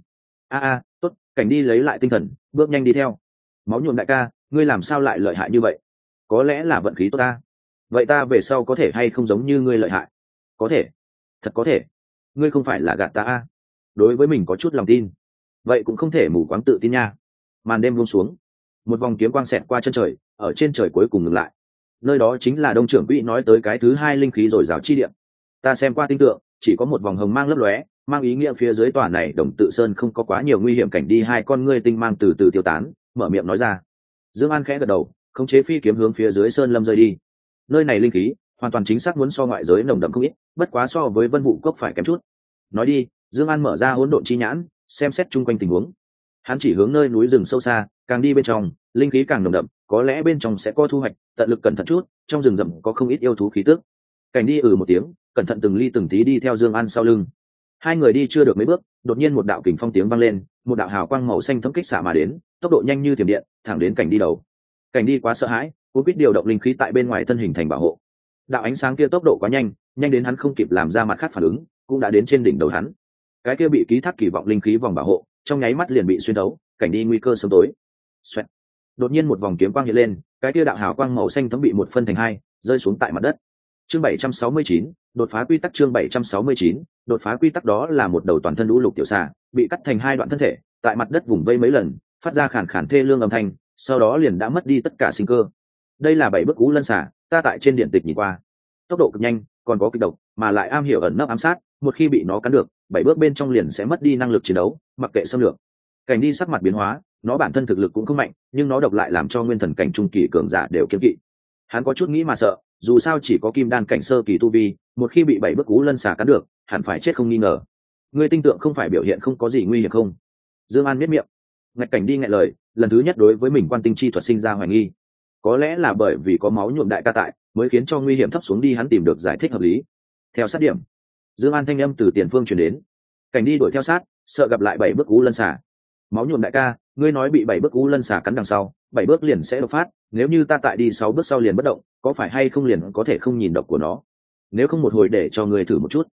A: Tốt, cảnh đi lấy lại tinh thần, bước nhanh đi theo. Máu nhuộm đại ca, ngươi làm sao lại lợi hại như vậy? Có lẽ là vận khí tốt ta. Vậy ta về sau có thể hay không giống như ngươi lợi hại? Có thể, thật có thể. Ngươi không phải là gạt ta a? Đối với mình có chút lòng tin. Vậy cũng không thể mù quáng tự tin nha. Màn đêm buông xuống, một vòng kiếm quang xẹt qua chân trời, ở trên trời cuối cùng ngừng lại. Nơi đó chính là Đông trưởng quỹ nói tới cái thứ hai linh khí rồi rào chi địa. Ta xem qua tinh tượng, chỉ có một vòng hồng mang lấp lóe, mang ý nghĩa phía dưới tòa này Đồng Tự Sơn không có quá nhiều nguy hiểm cảnh đi. Hai con ngươi tinh mang từ từ tiêu tán, mở miệng nói ra. Dương An khẽ gật đầu, khống chế phi kiếm hướng phía dưới sơn lâm rơi đi. Nơi này linh khí hoàn toàn chính xác muốn so ngoại giới nồng đậm không ít, bất quá so với Vân Vũ Cốc phải kém chút. Nói đi, Dương An mở ra hỗn độn chi nhãn, xem xét chung quanh tình huống. Hắn chỉ hướng nơi núi rừng sâu xa, càng đi bên trong, linh khí càng nồng đậm, có lẽ bên trong sẽ có thu hoạch, tận lực cẩn thận chút, trong rừng rậm có không ít yêu thú khí tức. Cảnh đi một tiếng, cẩn thận từng ly từng tí đi theo Dương An sau lưng. Hai người đi chưa được mấy bước, đột nhiên một đạo kình phong tiếng vang lên, một đạo hào quang màu xanh thấm kích xạ mà đến, tốc độ nhanh như thiểm điện, thẳng đến cảnh đi đầu. Cảnh đi quá sợ hãi, cố quyết điều động linh khí tại bên ngoài thân hình thành bảo hộ. Đạo ánh sáng kia tốc độ quá nhanh, nhanh đến hắn không kịp làm ra mặt khác phản ứng, cũng đã đến trên đỉnh đầu hắn. Cái kia bị ký thác kỳ vọng linh khí vòng bảo hộ, trong nháy mắt liền bị xuyên thấu, cảnh đi nguy cơ sớm tối. Xoẹt. Đột nhiên một vòng kiếm quang hiện lên, cái kia đạo hào quang màu xanh thấm bị một phân thành hai, rơi xuống tại mặt đất. Chương 769, đột phá quy tắc. Chương 769, đột phá quy tắc. Đó là một đầu toàn thân lũ lục tiểu xà, bị cắt thành hai đoạn thân thể, tại mặt đất vùng vây mấy lần, phát ra khàn khàn thê lương âm thanh, sau đó liền đã mất đi tất cả sinh cơ. Đây là 7 bước cú lân xà, ta tại trên điện tịch nhìn qua. Tốc độ cực nhanh, còn có kịch độc, mà lại am hiểu ẩn nấp ám sát, một khi bị nó cắn được, 7 bước bên trong liền sẽ mất đi năng lực chiến đấu, mặc kệ xâm lược. Cảnh đi sắc mặt biến hóa, nó bản thân thực lực cũng không mạnh, nhưng nó độc lại làm cho nguyên thần cảnh trung kỳ cường giả đều kiêng kỵ. Hắn có chút nghĩ mà sợ, dù sao chỉ có kim đan cảnh sơ kỳ tu vi, một khi bị 7 bước cú lân xà cắn được, hẳn phải chết không nghi ngờ. Ngươi tinh tượng không phải biểu hiện không có gì nguy hiểm không? Dương An miết miệng. Ngạch cảnh đi nghẹn lời, lần thứ nhất đối với mình quan tinh chi thuật sinh ra hoài nghi. Có lẽ là bởi vì có máu nhuộm đại ca tại, mới khiến cho nguy hiểm thấp xuống đi. Hắn tìm được giải thích hợp lý. Theo sát điểm, Dương An thanh âm từ tiền phương truyền đến. Cảnh đi đuổi theo sát, sợ gặp lại 7 bước cú lân xà. Máu nhuộm đại ca, ngươi nói bị 7 bước cú lân xà cắn đằng sau, 7 bước liền sẽ đột phát, nếu như ta tại đi 6 bước sau liền bất động, có phải hay không liền có thể không nhìn độc của nó? Nếu không một hồi để cho ngươi thử một chút.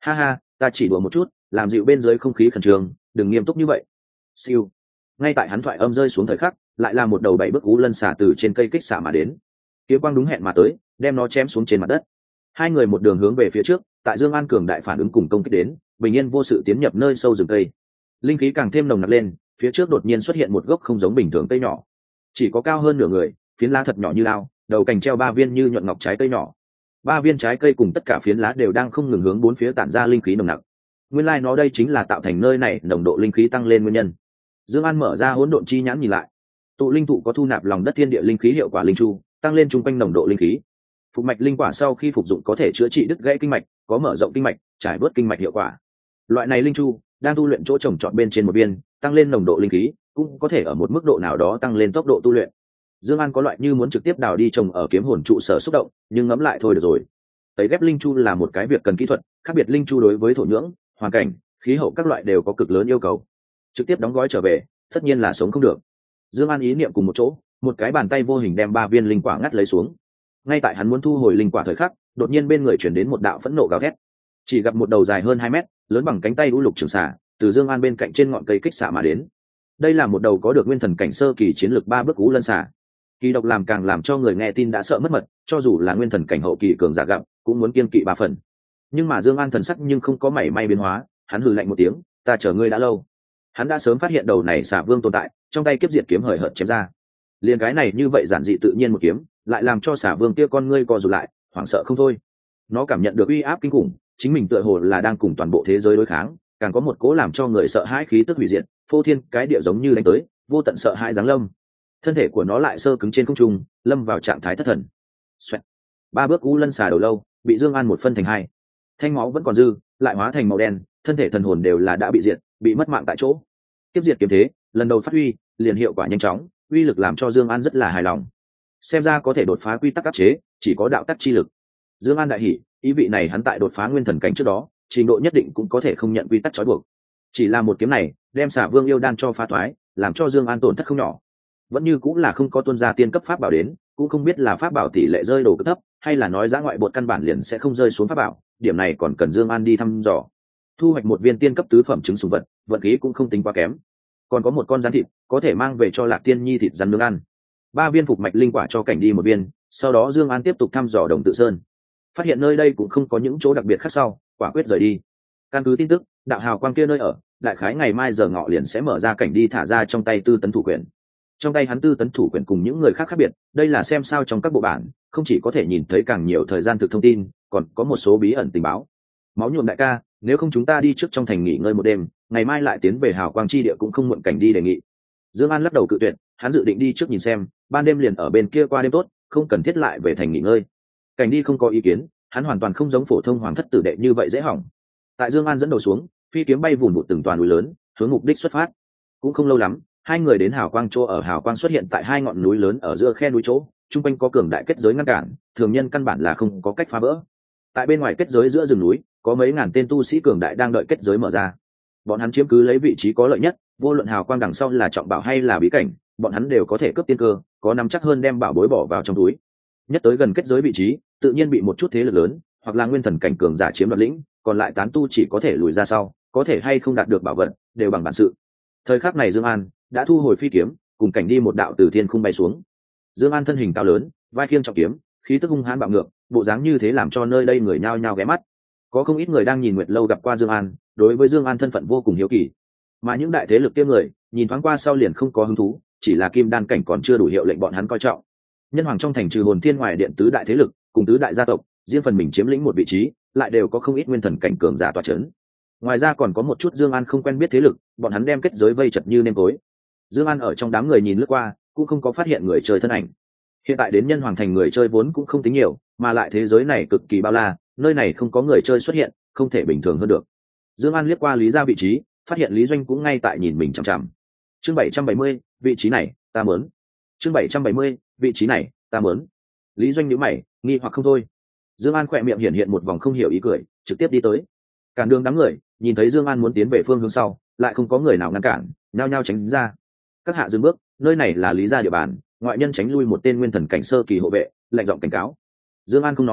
A: Ha ha, ta chỉ đùa một chút, làm dịu bên dưới không khí khẩn trương, đừng nghiêm túc như vậy. Siêu. Ngay tại hắn thoại âm rơi xuống thời khắc, lại là một đầu 7 bước ú lân xả từ trên cây kích xả mà đến. Kiếm quang đúng hẹn mà tới, đem nó chém xuống trên mặt đất. Hai người một đường hướng về phía trước, tại Dương An cường đại phản ứng cùng công kích đến, bình yên vô sự tiến nhập nơi sâu rừng cây. Linh khí càng thêm nồng nặc lên, phía trước đột nhiên xuất hiện một gốc không giống bình thường cây nhỏ, chỉ có cao hơn nửa người, phiến lá thật nhỏ như lao, đầu cành treo 3 viên như nhuận ngọc trái cây nhỏ. 3 viên trái cây cùng tất cả phiến lá đều đang không ngừng hướng bốn phía tản ra linh khí nồng nặc. Nguyên lai nó đây chính là tạo thành nơi này nồng độ linh khí tăng lên nguyên nhân. Dương An mở ra hỗn độn chi nhãn nhìn lại, tụ linh thụ có thu nạp lòng đất thiên địa linh khí hiệu quả linh chu, tăng lên trung quanh nồng độ linh khí. Phục mạch linh quả sau khi phục dụng có thể chữa trị đứt gãy kinh mạch, có mở rộng kinh mạch, trải bớt kinh mạch hiệu quả. Loại này linh chu đang tu luyện chỗ trồng trọt bên trên một viên, tăng lên nồng độ linh khí, cũng có thể ở một mức độ nào đó tăng lên tốc độ tu luyện. Dương An có loại như muốn trực tiếp đào đi trồng ở kiếm hồn trụ sở xúc động, nhưng ngẫm lại thôi được rồi. Tấy ghép linh chu là một cái việc cần kỹ thuật, khác biệt linh chu đối với thổ nhưỡng, hoàn cảnh, khí hậu các loại đều có cực lớn yêu cầu. Trực tiếp đóng gói trở về, tất nhiên là sống không được. Dương An ý niệm cùng một chỗ, một cái bàn tay vô hình đem 3 viên linh quả ngắt lấy xuống. Ngay tại hắn muốn thu hồi linh quả thời khắc, đột nhiên bên người truyền đến một đạo phẫn nộ gào thét. Chỉ gặp một đầu dài hơn 2 mét, lớn bằng cánh tay u lục trường xà, từ Dương An bên cạnh trên ngọn cây kích xạ mà đến. Đây là một đầu có được nguyên thần cảnh sơ kỳ chiến lực 3 bước ú lân xà. Kỳ độc làm càng làm cho người nghe tin đã sợ mất mật, cho dù là nguyên thần cảnh hậu kỳ cường giả gặp, cũng muốn kiêng kỵ 3 phần. Nhưng mà Dương An thần sắc nhưng không có mảy may biến hóa, hắn hừ lạnh một tiếng, ta chờ ngươi đã lâu. Hắn đã sớm phát hiện đầu này xà vương tồn tại, trong tay kiếp diệt kiếm hời hợt chém ra. Liền cái này như vậy giản dị tự nhiên một kiếm, lại làm cho xà vương kia con ngươi co rụt lại, hoảng sợ không thôi. Nó cảm nhận được uy áp kinh khủng, chính mình tựa hồ là đang cùng toàn bộ thế giới đối kháng, càng có một cố làm cho người sợ hãi khí tức hủy diệt, phô thiên cái địa giống như đánh tới, vô tận sợ hãi giáng lâm. Thân thể của nó lại sơ cứng trên không trung, lâm vào trạng thái thất thần. Xoẹt. 3 bước u lân xà đầu lâu bị Dương An một phân thành 2. Thanh máu vẫn còn dư, lại hóa thành màu đen, thân thể thần hồn đều là đã bị diệt, bị mất mạng tại chỗ. Tiếp diệt kiếm thế, lần đầu phát huy, liền hiệu quả nhanh chóng, uy lực làm cho Dương An rất là hài lòng. Xem ra có thể đột phá quy tắc áp chế, chỉ có đạo tắc chi lực. Dương An đại hỉ, ý vị này hắn tại đột phá nguyên thần cảnh trước đó, trình độ nhất định cũng có thể không nhận quy tắc trói buộc. Chỉ là một kiếm này, đem Xà Vương yêu đan cho phá toái, làm cho Dương An tổn thất không nhỏ. Vẫn như cũng là không có tuân gia tiên cấp pháp bảo đến, cũng không biết là pháp bảo tỷ lệ rơi đồ thấp, hay là nói giá ngoại bột căn bản liền sẽ không rơi xuống pháp bảo, điểm này còn cần Dương An đi thăm dò. Thu hoạch một viên tiên cấp tứ phẩm trứng sùng vật, vận khí cũng không tính quá kém. Còn có một con rắn thịt, có thể mang về cho Lạc Tiên Nhi thịt rắn nướng ăn. 3 viên phục mạch linh quả cho cảnh đi một viên, sau đó Dương An tiếp tục thăm dò Đồng Tự Sơn. Phát hiện nơi đây cũng không có những chỗ đặc biệt khác sau, quả quyết rời đi. Căn cứ tin tức, đạo hào quang kia nơi ở, đại khái ngày mai giờ ngọ liền sẽ mở ra cảnh đi thả ra trong tay Tư Tấn thủ quyển. Trong tay hắn Tư Tấn thủ quyển cùng những người khác khác biệt, đây là xem sao trong các bộ bản, không chỉ có thể nhìn thấy càng nhiều thời gian thực thông tin, còn có một số bí ẩn tình báo. Máu nhuộm đại ca, nếu không chúng ta đi trước trong thành nghỉ ngơi một đêm, ngày mai lại tiến về hào quang chi địa cũng không muộn, cảnh đi đề nghị. Dương An lắc đầu cự tuyệt, hắn dự định đi trước nhìn xem, ban đêm liền ở bên kia qua đêm tốt, không cần thiết lại về thành nghỉ ngơi. Cảnh đi không có ý kiến, hắn hoàn toàn không giống phổ thông hoàng thất tử đệ như vậy dễ hỏng. Tại Dương An dẫn đầu xuống, phi kiếm bay vụn vụt từng toàn núi lớn, hướng mục đích xuất phát. Cũng không lâu lắm, hai người đến hào quang chỗ ở. Hào quang xuất hiện tại 2 ngọn núi lớn ở giữa khe núi chỗ, trung quanh có cường đại kết giới ngăn cản, thường nhân căn bản là không có cách phá vỡ. Tại bên ngoài kết giới giữa rừng núi, có mấy ngàn tên tu sĩ cường đại đang đợi kết giới mở ra. Bọn hắn chiếm cứ lấy vị trí có lợi nhất, vô luận hào quang đằng sau là trọng bảo hay là bí cảnh, bọn hắn đều có thể cướp tiên cơ, có nắm chắc hơn đem bảo bối bỏ vào trong túi. Nhất tới gần kết giới vị trí, tự nhiên bị một chút thế lực lớn, hoặc là nguyên thần cảnh cường giả chiếm đoạt lĩnh, còn lại tán tu chỉ có thể lùi ra sau, có thể hay không đạt được bảo vật, đều bằng bản sự. Thời khắc này Dương An đã thu hồi phi kiếm, cùng cảnh đi một đạo từ thiên khung bay xuống. Dương An thân hình cao lớn, vai khiêng trọng kiếm, khí tức hung hãn bạo ngược, bộ dáng như thế làm cho nơi đây người nhao nhao ghé mắt. Có không ít người đang nhìn Nguyệt Lâu gặp qua Dương An, đối với Dương An thân phận vô cùng hiếu kỳ. Mà những đại thế lực kia người, nhìn thoáng qua sau liền không có hứng thú, chỉ là kim đan cảnh còn chưa đủ hiệu lệnh bọn hắn coi trọng. Nhân hoàng trong thành trừ Hồn Thiên ngoài điện tứ đại thế lực, cùng tứ đại gia tộc, riêng phần mình chiếm lĩnh một vị trí, lại đều có không ít nguyên thần cảnh cường giả tọa chấn. Ngoài ra còn có một chút Dương An không quen biết thế lực, bọn hắn đem kết giới vây chật như nêm tối. Dương An ở trong đám người nhìn lướt qua, cũng không có phát hiện người chơi thân ảnh. Hiện tại đến Nhân hoàng thành người chơi vốn cũng không tính nhiều, mà lại thế giới này cực kỳ bao la, nơi này không có người chơi xuất hiện, không thể bình thường hơn được. Dương An liếc qua Lý gia vị trí, phát hiện Lý Doanh cũng ngay tại nhìn mình chằm chằm. Chương 770, vị trí này, ta muốn. Chương 770, vị trí này, ta muốn. Lý Doanh nhíu mày, nghi hoặc không thôi. Dương An khẽ miệng hiện một vòng không hiểu ý cười, trực tiếp đi tới. Cản đường đám người, nhìn thấy Dương An muốn tiến về phương hướng sau, lại không có người nào ngăn cản, nhao nhao tránh ra. Các hạ dừng bước, nơi này là Lý gia địa bàn, ngoại nhân tránh lui một tên nguyên thần cảnh sơ kỳ hộ vệ, lạnh giọng cảnh cáo. Dương An không nói,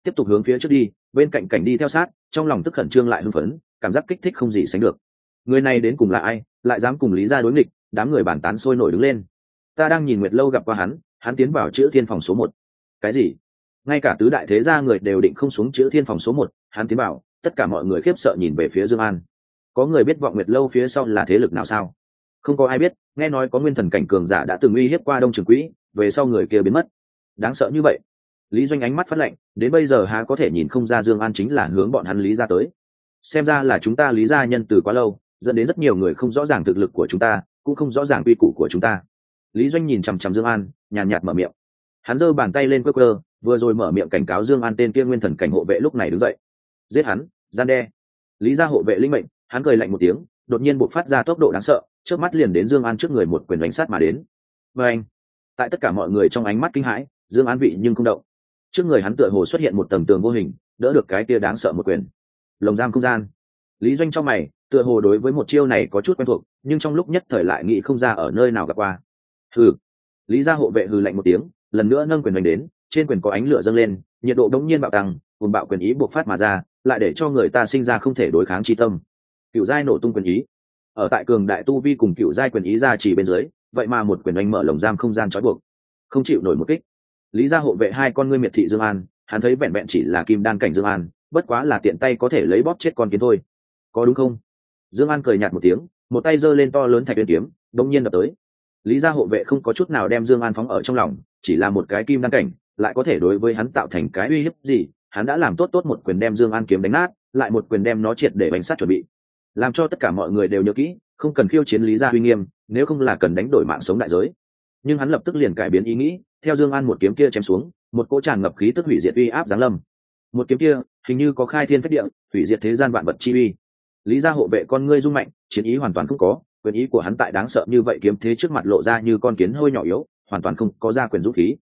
A: tiếp tục hướng phía trước đi, bên cạnh cảnh đi theo sát, trong lòng tức khẩn trương lại hưng phấn, cảm giác kích thích không gì sánh được. Người này đến cùng là ai, lại dám cùng Lý gia đối nghịch? Đám người bàn tán sôi nổi đứng lên. Ta đang nhìn Nguyệt lâu gặp qua hắn tiến vào chữ thiên phòng số 1. Cái gì? Ngay cả tứ đại thế gia người đều định không xuống chữ thiên phòng số 1, hắn tiến vào, tất cả mọi người khiếp sợ nhìn về phía Dương An. Có người biết Vọng Nguyệt lâu phía sau là thế lực nào sao? Không có ai biết, nghe nói có nguyên thần cảnh cường giả đã từng uy hiếp qua Đông Trường Quỹ, về sau người kia biến mất. Đáng sợ như vậy. Lý Doanh ánh mắt phát lạnh, đến bây giờ há có thể nhìn không ra Dương An chính là hướng bọn hắn Lý gia tới. Xem ra là chúng ta Lý gia nhân từ quá lâu, dẫn đến rất nhiều người không rõ ràng thực lực của chúng ta, cũng không rõ ràng quy củ của chúng ta. Lý Doanh nhìn chằm chằm Dương An, nhàn nhạt mở miệng. Hắn giơ bàn tay lên quơ, vừa rồi mở miệng cảnh cáo Dương An tên kia nguyên thần cảnh hộ vệ lúc này đứng dậy. Giết hắn, gian đe. Lý gia hộ vệ linh mệnh, hắn cười lạnh một tiếng, đột nhiên bộc phát ra tốc độ đáng sợ, chớp mắt liền đến Dương An trước người một quyền đánh sát mà đến. Oeng! Tại tất cả mọi người trong ánh mắt kinh hãi, Dương An vị nhưng không động. Trước người hắn tựa hồ xuất hiện một tầng tường vô hình, đỡ được cái kia đáng sợ một quyền. Lồng giam không gian. Lý Doanh trong mày, tựa hồ đối với một chiêu này có chút quen thuộc, nhưng trong lúc nhất thời lại nghĩ không ra ở nơi nào gặp qua. Hừ. Lý gia hộ vệ hừ lạnh một tiếng, lần nữa nâng quyền đánh đến, trên quyền có ánh lửa dâng lên, nhiệt độ đống nhiên bạo tăng, cuồng bạo quyền ý bộc phát mà ra, lại để cho người ta sinh ra không thể đối kháng chi tâm. Cựu giai nổ tung quyền ý. Ở tại cường đại tu vi cùng cựu giai quyền ý ra chỉ bên dưới, vậy mà một quyền đánh mở lồng giam không gian trói buộc, không chịu nổi một kích. Lý gia hộ vệ hai con ngươi miệt thị Dương An, hắn thấy vẹn vẹn chỉ là kim đan cảnh Dương An, bất quá là tiện tay có thể lấy bóp chết con kiến thôi. Có đúng không? Dương An cười nhạt một tiếng, một tay giơ lên to lớn thạch uyên kiếm, đống nhiên đập tới. Lý gia hộ vệ không có chút nào đem Dương An phóng ở trong lòng, chỉ là một cái kim đan cảnh, lại có thể đối với hắn tạo thành cái uy hiếp gì? Hắn đã làm tốt một quyền đem Dương An kiếm đánh nát, lại một quyền đem nó triệt để bánh sát chuẩn bị. Làm cho tất cả mọi người đều nhớ kỹ, không cần khiêu chiến Lý gia uy nghiêm, nếu không là cần đánh đổi mạng sống đại giới. Nhưng hắn lập tức liền cải biến ý nghĩ, theo Dương An một kiếm kia chém xuống, một cỗ tràn ngập khí tức hủy diệt uy áp giáng lâm. Một kiếm kia, hình như có khai thiên phách địa, hủy diệt thế gian vạn vật chi uy. Lý gia hộ vệ con ngươi rung mạnh, chiến ý hoàn toàn không có, quyền ý của hắn tại đáng sợ như vậy kiếm thế trước mặt lộ ra như con kiến hơi nhỏ yếu, hoàn toàn không có ra quyền dũng khí.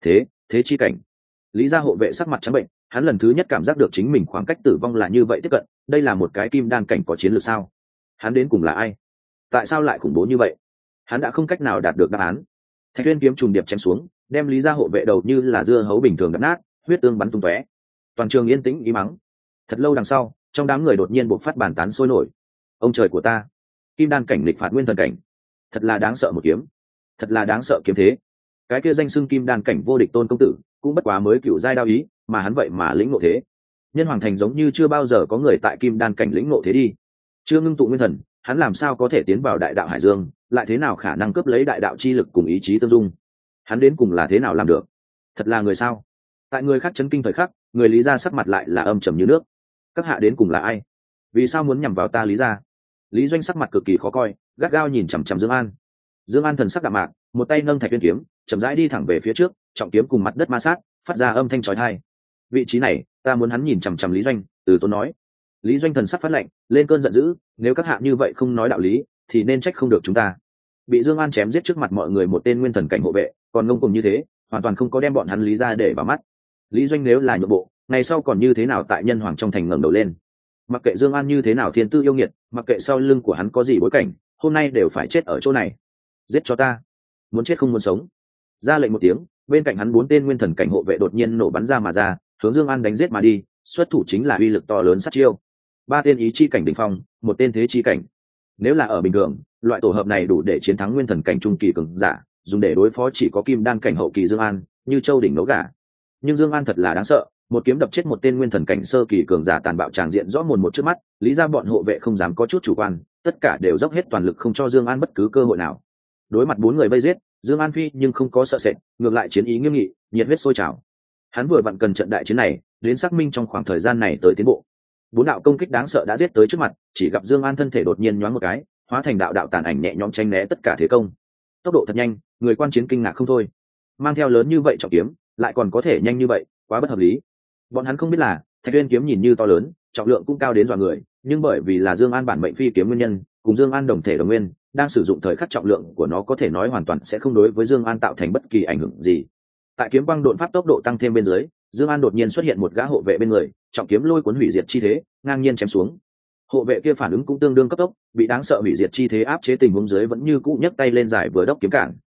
A: Thế chi cảnh. Lý gia hộ vệ sắc mặt trắng bệnh, hắn lần thứ nhất cảm giác được chính mình khoảng cách tử vong là như vậy tiếp cận, đây là một cái kim đan cảnh có chiến lược sao? Hắn đến cùng là ai? Tại sao lại khủng bố như vậy? Hắn đã không cách nào đạt được đáp án. Thạch Uyên kiếm trùng điệp chém xuống, đem Lý gia hộ vệ đầu như là dưa hấu bình thường đập nát, huyết tương bắn tung tóe. Toàn trường yên tĩnh ý mắng. Thật lâu đằng sau, trong đám người đột nhiên bộc phát bàn tán sôi nổi. Ông trời của ta, kim đan cảnh địch phạt nguyên thần cảnh, thật là đáng sợ một kiếm, thật là đáng sợ kiếm thế. Cái kia danh xưng kim đan cảnh vô địch Tôn công tử, cũng bất quá mới cựu giai đao ý, mà hắn vậy mà lĩnh ngộ thế. Nhân hoàng thành giống như chưa bao giờ có người tại kim đan cảnh lĩnh ngộ thế đi. Chưa ngưng tụ nguyên thần, hắn làm sao có thể tiến vào đại đạo hải dương, lại thế nào khả năng cướp lấy đại đạo chi lực cùng ý chí tương dung? Hắn đến cùng là thế nào làm được? Thật là người sao? Tại người khác chấn kinh thời khắc, người Lý gia sắc mặt lại là âm trầm như nước. Các hạ đến cùng là ai? Vì sao muốn nhằm vào ta Lý gia? Lý Doanh sắc mặt cực kỳ khó coi, gắt gao nhìn chằm chằm Dương An. Dương An thần sắc đạm mạc, một tay nâng Thạch Uyên kiếm, chậm rãi đi thẳng về phía trước, trọng kiếm cùng mặt đất ma sát, phát ra âm thanh chói tai. Vị trí này, ta muốn hắn nhìn chằm chằm Lý Doanh, Từ Tốn nói. Lý Doanh thần sắc phát lạnh, lên cơn giận dữ, nếu các hạ như vậy không nói đạo lý, thì nên trách không được chúng ta. Bị Dương An chém giết trước mặt mọi người một tên nguyên thần cảnh hộ vệ, còn ngông cuồng như thế, hoàn toàn không có đem bọn hắn Lý gia để vào mắt. Lý Doanh nếu là nhượng bộ, ngày sau còn như thế nào tại nhân hoàng trong thành ngẩng đầu lên? Mặc kệ Dương An như thế nào thiên tư yêu nghiệt, mặc kệ sau lưng của hắn có gì bối cảnh, hôm nay đều phải chết ở chỗ này. Giết cho ta, muốn chết không muốn sống. Ra lệnh một tiếng, bên cạnh hắn bốn tên nguyên thần cảnh hộ vệ đột nhiên nổ bắn ra mà ra, hướng Dương An đánh giết mà đi, xuất thủ chính là uy lực to lớn sát chiêu. Ba tên ý chi cảnh đỉnh phong, một tên thế chi cảnh. Nếu là ở bình thường, loại tổ hợp này đủ để chiến thắng nguyên thần cảnh trung kỳ cường giả, dùng để đối phó chỉ có kim đan cảnh hậu kỳ Dương An, như châu đỉnh nấu gà. Nhưng Dương An thật là đáng sợ, một kiếm đập chết một tên nguyên thần cảnh sơ kỳ cường giả tàn bạo tràng diện rõ mồn một trước mắt, Lý gia bọn hộ vệ không dám có chút chủ quan, tất cả đều dốc hết toàn lực không cho Dương An bất cứ cơ hội nào. Đối mặt bốn người vây giết, Dương An phi nhưng không có sợ sệt, ngược lại chiến ý nghiêm nghị, nhiệt huyết sôi trào. Hắn vừa vặn cần trận đại chiến này, đến xác minh trong khoảng thời gian này tới tiến bộ. Bốn đạo công kích đáng sợ đã giết tới trước mặt, chỉ gặp Dương An thân thể đột nhiên nhoáng một cái, hóa thành đạo đạo tàn ảnh nhẹ nhõm tránh né tất cả thế công. Tốc độ thật nhanh, người quan chiến kinh ngạc không thôi. Mang theo lớn như vậy trọng kiếm, lại còn có thể nhanh như vậy, quá bất hợp lý. Bọn hắn không biết là, Thạch Uyên kiếm nhìn như to lớn, trọng lượng cũng cao đến dọa người, nhưng bởi vì là Dương An bản mệnh phi kiếm nguyên nhân, cùng Dương An đồng thể đồng nguyên, đang sử dụng thời khắc trọng lượng của nó có thể nói hoàn toàn sẽ không đối với Dương An tạo thành bất kỳ ảnh hưởng gì. Tại kiếm quang độn pháp tốc độ tăng thêm bên dưới, Dương An đột nhiên xuất hiện một gã hộ vệ bên người, trọng kiếm lôi cuốn hủy diệt chi thế, ngang nhiên chém xuống. Hộ vệ kia phản ứng cũng tương đương cấp tốc, bị đáng sợ hủy diệt chi thế áp chế tình huống dưới vẫn như cũ nhấc tay lên giải vừa đốc kiếm cản.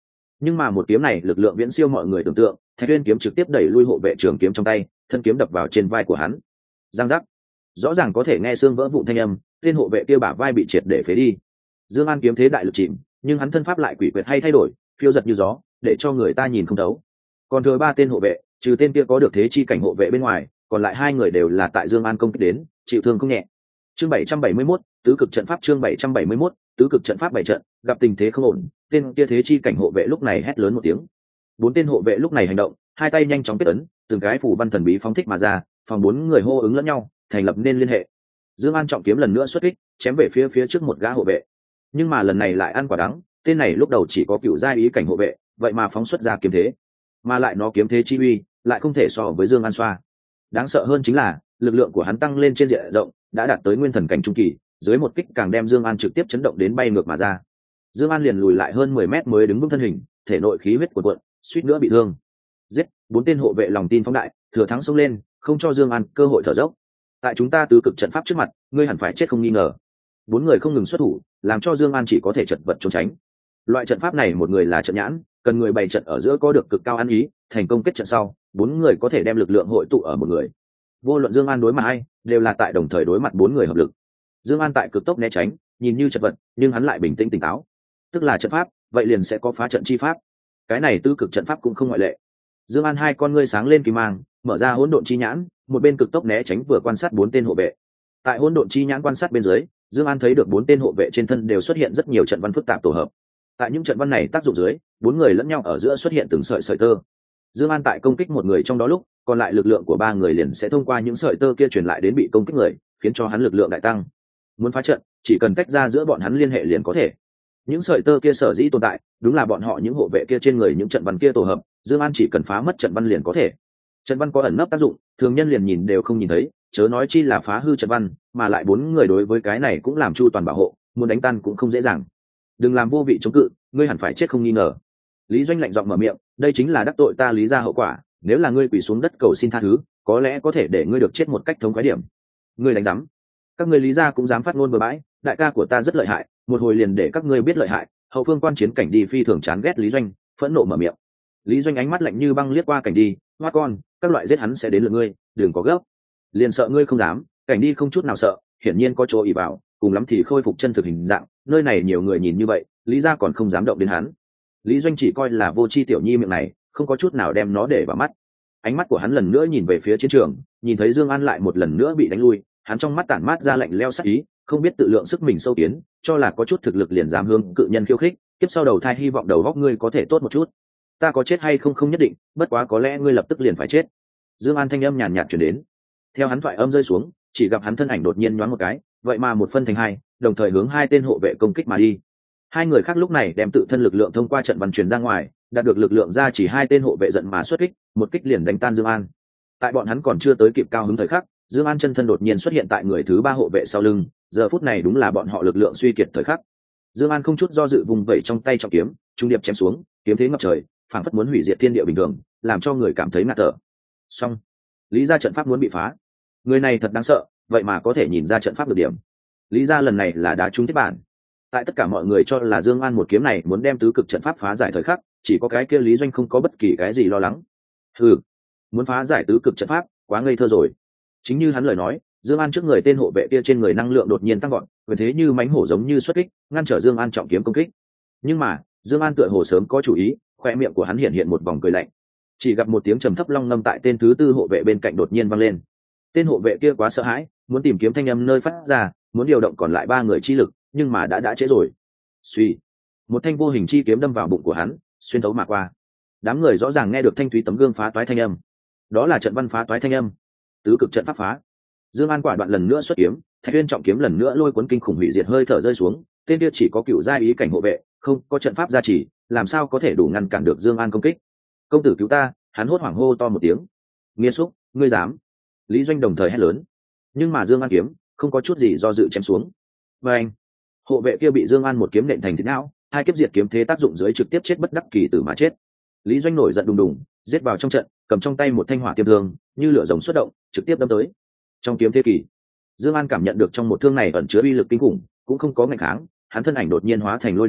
A: Nhưng mà một kiếm này lực lượng viễn siêu mọi người tưởng tượng, Thạch Uyên kiếm trực tiếp đẩy lui hộ vệ trường kiếm trong tay, thân kiếm đập vào trên vai của hắn. Giang giác, rõ ràng có thể nghe xương vỡ vụn thanh âm, tên hộ vệ kia bả vai bị triệt để phế đi. Dương An kiếm thế đại lực chìm, nhưng hắn thân pháp lại quỷ quyệt hay thay đổi, phiêu giật như gió, để cho người ta nhìn không thấu. Còn thừa ba tên hộ vệ, trừ tên kia có được thế chi cảnh hộ vệ bên ngoài, còn lại hai người đều là tại Dương An công kích đến, chịu thương không nhẹ. Chương 771, tứ cực trận pháp. Chương 771, tứ cực trận pháp bảy trận. Gặp tình thế không ổn, tên kia thế chi cảnh hộ vệ lúc này hét lớn một tiếng. Bốn tên hộ vệ lúc này hành động, hai tay nhanh chóng kết ấn, từng cái phủ văn thần bí phóng thích mà ra, phòng bốn người hô ứng lẫn nhau, thành lập nên liên hệ. Dương An trọng kiếm lần nữa xuất kích, chém về phía trước một gã hộ vệ. Nhưng mà lần này lại ăn quả đắng, tên này lúc đầu chỉ có cựu giai ý cảnh hộ vệ, vậy mà phóng xuất ra kiếm thế, mà lại nó kiếm thế chi uy, lại không thể so với Dương An xoa. Đáng sợ hơn chính là, lực lượng của hắn tăng lên trên diện rộng, đã đạt tới nguyên thần cảnh trung kỳ, dưới một kích càng đem Dương An trực tiếp chấn động đến bay ngược mà ra. Dương An liền lùi lại hơn 10 mét mới đứng vững thân hình, thể nội khí huyết cuộn cuộn, suýt nữa bị thương. Giết, bốn tên hộ vệ lòng tin phóng đại, thừa thắng xông lên, không cho Dương An cơ hội thở dốc. Tại chúng ta tứ cực trận pháp trước mặt, ngươi hẳn phải chết không nghi ngờ. Bốn người không ngừng xuất thủ, làm cho Dương An chỉ có thể chật vật trốn tránh. Loại trận pháp này một người là trận nhãn, cần người bày trận ở giữa có được cực cao ăn ý, thành công kết trận sau, bốn người có thể đem lực lượng hội tụ ở một người. Vô luận Dương An đối mặt ai, đều là tại đồng thời đối mặt bốn người hợp lực. Dương An tại cực tốc né tránh, nhìn như chật vật, nhưng hắn lại bình tĩnh tỉnh táo. Tức là trận pháp, vậy liền sẽ có phá trận chi pháp. Cái này tứ cực trận pháp cũng không ngoại lệ. Dương An hai con ngươi sáng lên kỳ mang, mở ra hỗn độn chi nhãn, một bên cực tốc né tránh vừa quan sát bốn tên hộ vệ. Tại hỗn độn chi nhãn quan sát bên dưới, Dương An thấy được bốn tên hộ vệ trên thân đều xuất hiện rất nhiều trận văn phức tạp tổ hợp. Tại những trận văn này tác dụng dưới, bốn người lẫn nhau ở giữa xuất hiện từng sợi tơ. Dương An tại công kích một người trong đó lúc, còn lại lực lượng của ba người liền sẽ thông qua những sợi tơ kia truyền lại đến bị công kích người, khiến cho hắn lực lượng đại tăng. Muốn phá trận, chỉ cần tách ra giữa bọn hắn liên hệ liền có thể. Những sợi tơ kia sở dĩ tồn tại, đúng là bọn họ những hộ vệ kia trên người những trận văn kia tổ hợp, Dương An chỉ cần phá mất trận văn liền có thể. Trận văn có ẩn nấp tác dụng, thường nhân liền nhìn đều không nhìn thấy, chớ nói chi là phá hư trận văn, mà lại bốn người đối với cái này cũng làm chu toàn bảo hộ, muốn đánh tan cũng không dễ dàng. Đừng làm vô vị chống cự, ngươi hẳn phải chết không nghi ngờ. Lý Doanh lạnh giọng mở miệng, đây chính là đắc tội ta Lý gia hậu quả, nếu là ngươi quỳ xuống đất cầu xin tha thứ, có lẽ có thể để ngươi được chết một cách thống khoái điểm. Ngươi đánh rắm? Các ngươi Lý gia cũng dám phát ngôn bừa bãi, đại ca của ta rất lợi hại, một hồi liền để các ngươi biết lợi hại. Hậu phương quan chiến Cảnh Đi phi thường chán ghét Lý Doanh, phẫn nộ mở miệng. Lý Doanh ánh mắt lạnh như băng liếc qua Cảnh Đi, hoa con, các loại giết hắn sẽ đến lượt ngươi, đừng có gấp. Liền sợ ngươi không dám. Cảnh Đi không chút nào sợ, hiển nhiên có chỗ ỷ vào, cùng lắm thì khôi phục chân thực hình dạng, nơi này nhiều người nhìn như vậy, Lý gia còn không dám động đến hắn. Lý Doanh chỉ coi là vô chi tiểu nhi miệng này, không có chút nào đem nó để vào mắt. Ánh mắt của hắn lần nữa nhìn về phía chiến trường, nhìn thấy Dương An lại một lần nữa bị đánh lui, hắn trong mắt tản mát ra lạnh lẽo sắc ý, không biết tự lượng sức mình sâu kiến, cho là có chút thực lực liền dám hướng cự nhân khiêu khích, tiếp sau đầu thai hy vọng đầu góc ngươi có thể tốt một chút. Ta có chết hay không không nhất định, bất quá có lẽ ngươi lập tức liền phải chết. Dương An thanh âm nhàn nhạt truyền đến. Theo hắn thoại âm rơi xuống, chỉ gặp hắn thân ảnh đột nhiên nhoáng một cái, vậy mà một phân thành hai, đồng thời hướng hai tên hộ vệ công kích mà đi. Hai người khác lúc này đem tự thân lực lượng thông qua trận văn truyền ra ngoài, đạt được lực lượng ra chỉ hai tên hộ vệ giận mà xuất kích, một kích liền đánh tan Dương An. Tại bọn hắn còn chưa tới kịp cao hứng thời khắc, Dương An chân thân đột nhiên xuất hiện tại người thứ ba hộ vệ sau lưng, giờ phút này đúng là bọn họ lực lượng suy kiệt thời khắc. Dương An không chút do dự vùng vẩy trong tay trọng kiếm, trung điệp chém xuống, kiếm thế ngập trời, phảng phất muốn hủy diệt thiên địa bình thường, làm cho người cảm thấy ngạt thở. Xong, Lý gia trận pháp muốn bị phá. Người này thật đáng sợ, vậy mà có thể nhìn ra trận pháp được điểm. Lý gia lần này là đá trúng thiết bản. Tại tất cả mọi người cho là Dương An một kiếm này muốn đem tứ cực trận pháp phá giải thời khắc, chỉ có cái kia Lý Doanh không có bất kỳ cái gì lo lắng. Hừ, muốn phá giải tứ cực trận pháp, quá ngây thơ rồi. Chính như hắn lời nói, Dương An trước người tên hộ vệ kia trên người năng lượng đột nhiên tăng vọt, quyền thế như mãnh hổ giống như xuất kích, ngăn trở Dương An trọng kiếm công kích. Nhưng mà, Dương An tựa hồ sớm có chủ ý, khoe miệng của hắn hiện hiện một vòng cười lạnh. Chỉ gặp một tiếng trầm thấp long ngâm tại tên thứ tư hộ vệ bên cạnh đột nhiên vang lên. Tên hộ vệ kia quá sợ hãi, muốn tìm kiếm thanh âm nơi phát ra, muốn điều động còn lại ba người chi lực, nhưng mà đã trễ rồi. Suy, một thanh vô hình chi kiếm đâm vào bụng của hắn, xuyên thấu mà qua. Đám người rõ ràng nghe được thanh thúy tấm gương phá toái thanh âm. Đó là trận văn phá toái thanh âm. Tứ cực trận pháp phá. Dương An quả đoạn lần nữa xuất kiếm, Thạch Uyên trọng kiếm lần nữa lôi cuốn kinh khủng hủy diệt hơi thở rơi xuống, tên kia chỉ có cựu giai ý cảnh hộ vệ, không có trận pháp gia trì, làm sao có thể đủ ngăn cản được Dương An công kích. Công tử cứu ta! Hắn hốt hoảng hô to một tiếng. Nghĩa xúc, ngươi dám! Lý Doanh đồng thời hét lớn. Nhưng mà Dương An kiếm không có chút gì do dự chém xuống. Và anh, hộ vệ kia bị Dương An một kiếm nện thành thịt não, hai kiếp diệt kiếm thế tác dụng dưới trực tiếp chết bất đắc kỳ tử mà chết. Lý Doanh nổi giận đùng đùng, giết vào trong trận, cầm trong tay một thanh hỏa tiêm thương, như lửa rồng xuất động, trực tiếp đâm tới. Trong kiếm thế kỷ, Dương An cảm nhận được trong một thương này ẩn chứa uy lực kinh khủng, cũng không có ngạnh kháng, hắn thân ảnh đột nhiên hóa thành lôi đỉnh,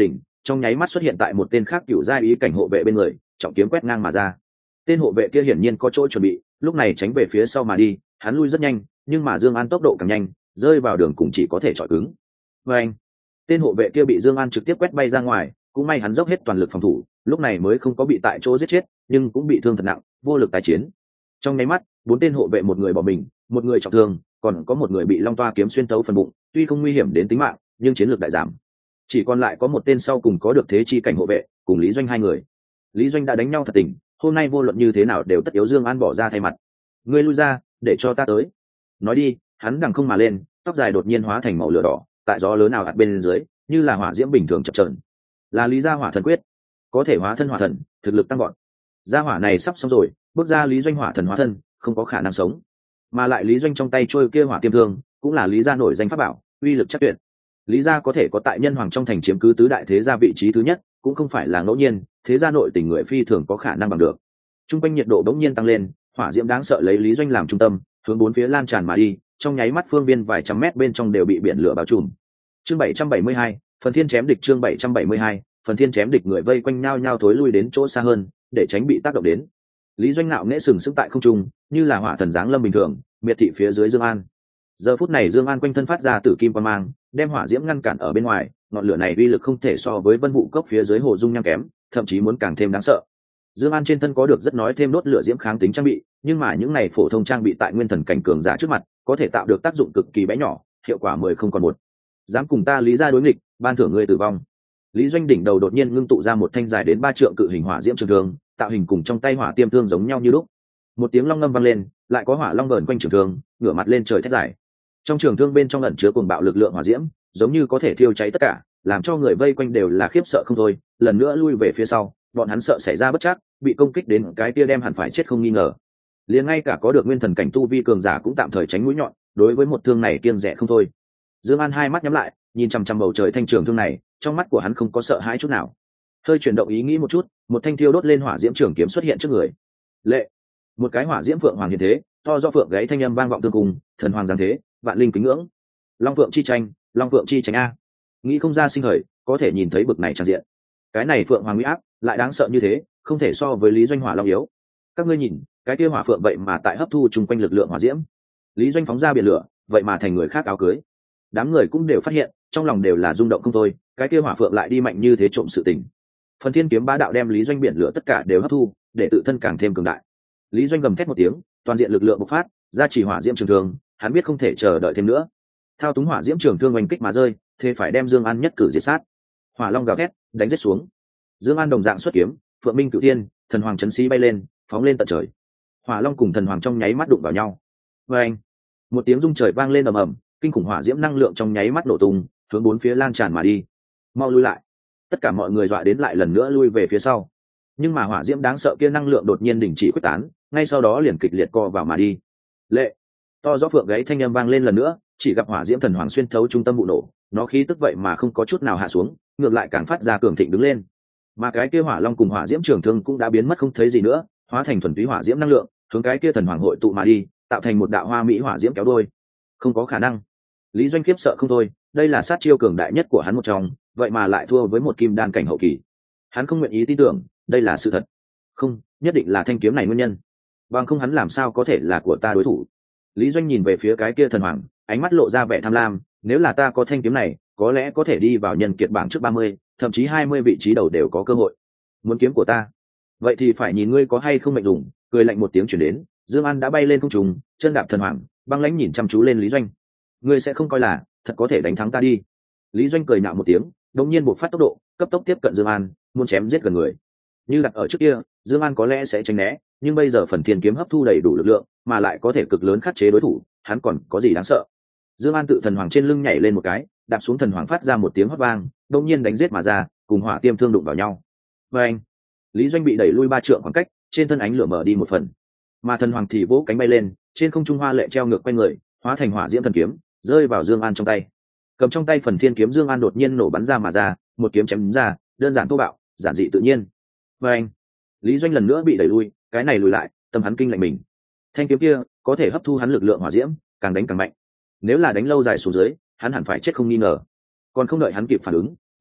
A: trong nháy mắt xuất hiện tại một tên khác cựu giai ý cảnh hộ vệ bên người, trọng kiếm quét ngang mà ra. Tên hộ vệ kia hiển nhiên có chỗ chuẩn bị, lúc này tránh về phía sau mà đi, hắn lui rất nhanh, nhưng mà Dương An tốc độ càng nhanh, rơi vào đường cùng chỉ có thể chọi cứng. Và anh, tên hộ vệ kia bị Dương An trực tiếp quét bay ra ngoài, cũng may hắn dốc hết toàn lực phòng thủ, lúc này mới không có bị tại chỗ giết chết, nhưng cũng bị thương thật nặng, vô lực tái chiến. Trong nháy mắt, bốn tên hộ vệ, một người bỏ mình, một người trọng thương, còn có một người bị long toa kiếm xuyên tấu phần bụng, tuy không nguy hiểm đến tính mạng, nhưng chiến lược đại giảm. Chỉ còn lại có một tên sau cùng có được thế chi cảnh hộ vệ, cùng Lý Doanh hai người. Lý Doanh đã đánh nhau thật tình, hôm nay vô luận như thế nào đều tất yếu Dương An bỏ ra thay mặt. Ngươi lui ra, để cho ta tới. Nói đi, hắn đằng không mà lên, tóc dài đột nhiên hóa thành màu lửa đỏ, tại gió lớn nào ạt bên dưới, như là hỏa diễm bình thường chập chờn. Là Lý gia hỏa thần quyết, có thể hóa thân hỏa thần, thực lực tăng vọt. Gia hỏa này sắp xong rồi, bước ra Lý Doanh hỏa thần hóa thân, không có khả năng sống. Mà lại Lý Doanh trong tay trôi kia hỏa tiêm thương, cũng là Lý gia nổi danh pháp bảo, uy lực chắc tuyệt. Lý gia có thể có tại nhân hoàng trong thành chiếm cứ tứ đại thế gia vị trí thứ nhất, cũng không phải là ngẫu nhiên, thế gia nội tình người phi thường có khả năng bằng được. Trung quanh nhiệt độ bỗng nhiên tăng lên, hỏa diễm đáng sợ lấy Lý Doanh làm trung tâm, hướng bốn phía lan tràn mà đi, trong nháy mắt phương viên vài trăm mét bên trong đều bị biển lửa bao trùm. Chương 772, phần thiên chém địch. Chương 772, phần thiên chém địch. Người vây quanh nhau nhau thối lui đến chỗ xa hơn, để tránh bị tác động đến. Lý Doanh nạo nghễ sừng sững tại không trung, như là hỏa thần giáng lâm bình thường, miệt thị phía dưới Dương An. Giờ phút này Dương An quanh thân phát ra tử kim quang mang, đem hỏa diễm ngăn cản ở bên ngoài, ngọn lửa này uy lực không thể so với Vân Vũ cốc phía dưới hồ dung nham kém, thậm chí muốn càng thêm đáng sợ. Dương An trên thân có được rất nói thêm đốt lửa diễm kháng tính trang bị, nhưng mà những này phổ thông trang bị tại nguyên thần cảnh cường giả trước mặt, có thể tạo được tác dụng cực kỳ bé nhỏ, hiệu quả 10 không còn một. Dám cùng ta Lý gia đối nghịch, ban thưởng ngươi tử vong. Lý Doanh đỉnh đầu đột nhiên ngưng tụ ra một thanh dài đến 3 trượng cự hình hỏa diễm trường thương, tạo hình cùng trong tay hỏa tiêm thương giống nhau như lúc. Một tiếng long ngâm vang lên, lại có hỏa long vờn quanh trường thương, ngửa mặt lên trời thét dài. Trong trường thương bên trong ẩn chứa cuồng bạo lực lượng hỏa diễm, giống như có thể thiêu cháy tất cả, làm cho người vây quanh đều là khiếp sợ không thôi, lần nữa lui về phía sau, bọn hắn sợ xảy ra bất trắc, bị công kích đến cái kia đem hẳn phải chết không nghi ngờ. Liền ngay cả có được nguyên thần cảnh tu vi cường giả cũng tạm thời tránh mũi nhọn, đối với một thương này kiêng dè không thôi. Dương An hai mắt nhắm lại, nhìn chằm chằm bầu trời thanh trường thương này, trong mắt của hắn không có sợ hãi chút nào. Hơi chuyển động ý nghĩ một chút, một thanh thiêu đốt lên hỏa diễm trường kiếm xuất hiện trước người. Lệ, một cái hỏa diễm phượng hoàng hiện thế, to do phượng gáy thanh âm vang vọng tương cùng, thần hoàng giáng thế, vạn linh kính ngưỡng. Long phượng chi tranh, long phượng chi tranh a. Nghĩ không ra sinh thời, có thể nhìn thấy bực này tràn diện. Cái này phượng hoàng uy áp, lại đáng sợ như thế, không thể so với Lý Doanh hỏa long yếu. Các ngươi nhìn, cái kia hỏa phượng vậy mà tại hấp thu chung quanh lực lượng hỏa diễm. Lý Doanh phóng ra biển lửa, vậy mà thành người khác áo cưới. Đám người cũng đều phát hiện, trong lòng đều là rung động không thôi, cái kia hỏa phượng lại đi mạnh như thế trộm sự tình. Phần thiên kiếm bá đạo đem Lý Doanh biển lửa tất cả đều hấp thu, để tự thân càng thêm cường đại. Lý Doanh gầm thét một tiếng, toàn diện lực lượng bộc phát, ra chỉ hỏa diễm trường thương, hắn biết không thể chờ đợi thêm nữa. Thao túng hỏa diễm trường thương oanh kích mà rơi, thế phải đem Dương An nhất cử diệt sát. Hỏa long gào thét, đánh giết xuống. Dương An đồng dạng xuất kiếm, phượng minh cửu thiên, thần hoàng chấn xí bay lên, phóng lên tận trời. Hỏa long cùng thần hoàng trong nháy mắt đụng vào nhau. Oeng! Một tiếng rung trời vang lên ầm ầm, kinh khủng hỏa diễm năng lượng trong nháy mắt nổ tung, hướng bốn phía lan tràn mà đi. Mau lui lại! Tất cả mọi người dọa đến lại lần nữa lui về phía sau. Nhưng mà hỏa diễm đáng sợ kia năng lượng đột nhiên đình chỉ quyết tán, ngay sau đó liền kịch liệt co vào mà đi. Lệ! To rõ phượng gáy thanh âm vang lên lần nữa, chỉ gặp hỏa diễm thần hoàng xuyên thấu trung tâm vụ nổ, nó khí tức vậy mà không có chút nào hạ xuống, ngược lại càng phát ra cường thịnh đứng lên. Mà cái kia hỏa long cùng hỏa diễm trường thương cũng đã biến mất không thấy gì nữa, hóa thành thuần túy hỏa diễm năng lượng, hướng cái kia thần hoàng hội tụ mà đi, tạo thành một đạo hoa mỹ hỏa diễm kéo đôi. Không có khả năng. Lý Doanh khiếp sợ không thôi, đây là sát chiêu cường đại nhất của hắn một trong, vậy mà lại thua với một kim đan cảnh hậu kỳ. Hắn không nguyện ý tin tưởng, đây là sự thật. Không, nhất định là thanh kiếm này nguyên nhân. Bằng không hắn làm sao có thể là của ta đối thủ. Lý Doanh nhìn về phía cái kia thần hoàng, ánh mắt lộ ra vẻ tham lam, nếu là ta có thanh kiếm này, có lẽ có thể đi vào nhân kiệt bảng trước 30, thậm chí 20 vị trí đầu đều có cơ hội. Muốn kiếm của ta, vậy thì phải nhìn ngươi có hay không mệnh dùng. Cười lạnh một tiếng truyền đến, Dương An đã bay lên không trung, chân đạp thần hoàng, băng lãnh nhìn chăm chú lên Lý Doanh. Ngươi sẽ không coi là thật có thể đánh thắng ta đi. Lý Doanh cười nhạo một tiếng, đột nhiên bộc phát tốc độ, cấp tốc tiếp cận Dương An, muốn chém giết gần người. Như đặt ở trước kia, Dương An có lẽ sẽ tránh né, nhưng bây giờ phần thiên kiếm hấp thu đầy đủ lực lượng, mà lại có thể cực lớn khắc chế đối thủ, hắn còn có gì đáng sợ. Dương An tự thần hoàng trên lưng nhảy lên một cái, đạp xuống thần hoàng phát ra một tiếng hót vang, đột nhiên đánh giết mà ra, cùng hỏa tiêm thương đụng vào nhau. Oeng! Lý Doanh bị đẩy lui 3 trượng khoảng cách, trên thân ánh lửa mở đi một phần. Mà thần hoàng thì vỗ cánh bay lên, trên không trung hoa lệ treo ngược quanh người, hóa thành hỏa diễm thần kiếm, rơi vào Dương An trong tay. Cầm trong tay phần thiên kiếm Dương An đột nhiên nổ bắn ra mà ra, một kiếm chém ra, đơn giản thô bạo, giản dị tự nhiên. Oeng! Lý Doanh lần nữa bị đẩy lui, cái này lùi lại, tâm hắn kinh lạnh mình. Thanh kiếm kia có thể hấp thu hắn lực lượng hỏa diễm, càng đánh càng mạnh. Nếu là đánh lâu dài xuống dưới, hắn hẳn phải chết không nghi ngờ. Còn không đợi hắn kịp phản ứng,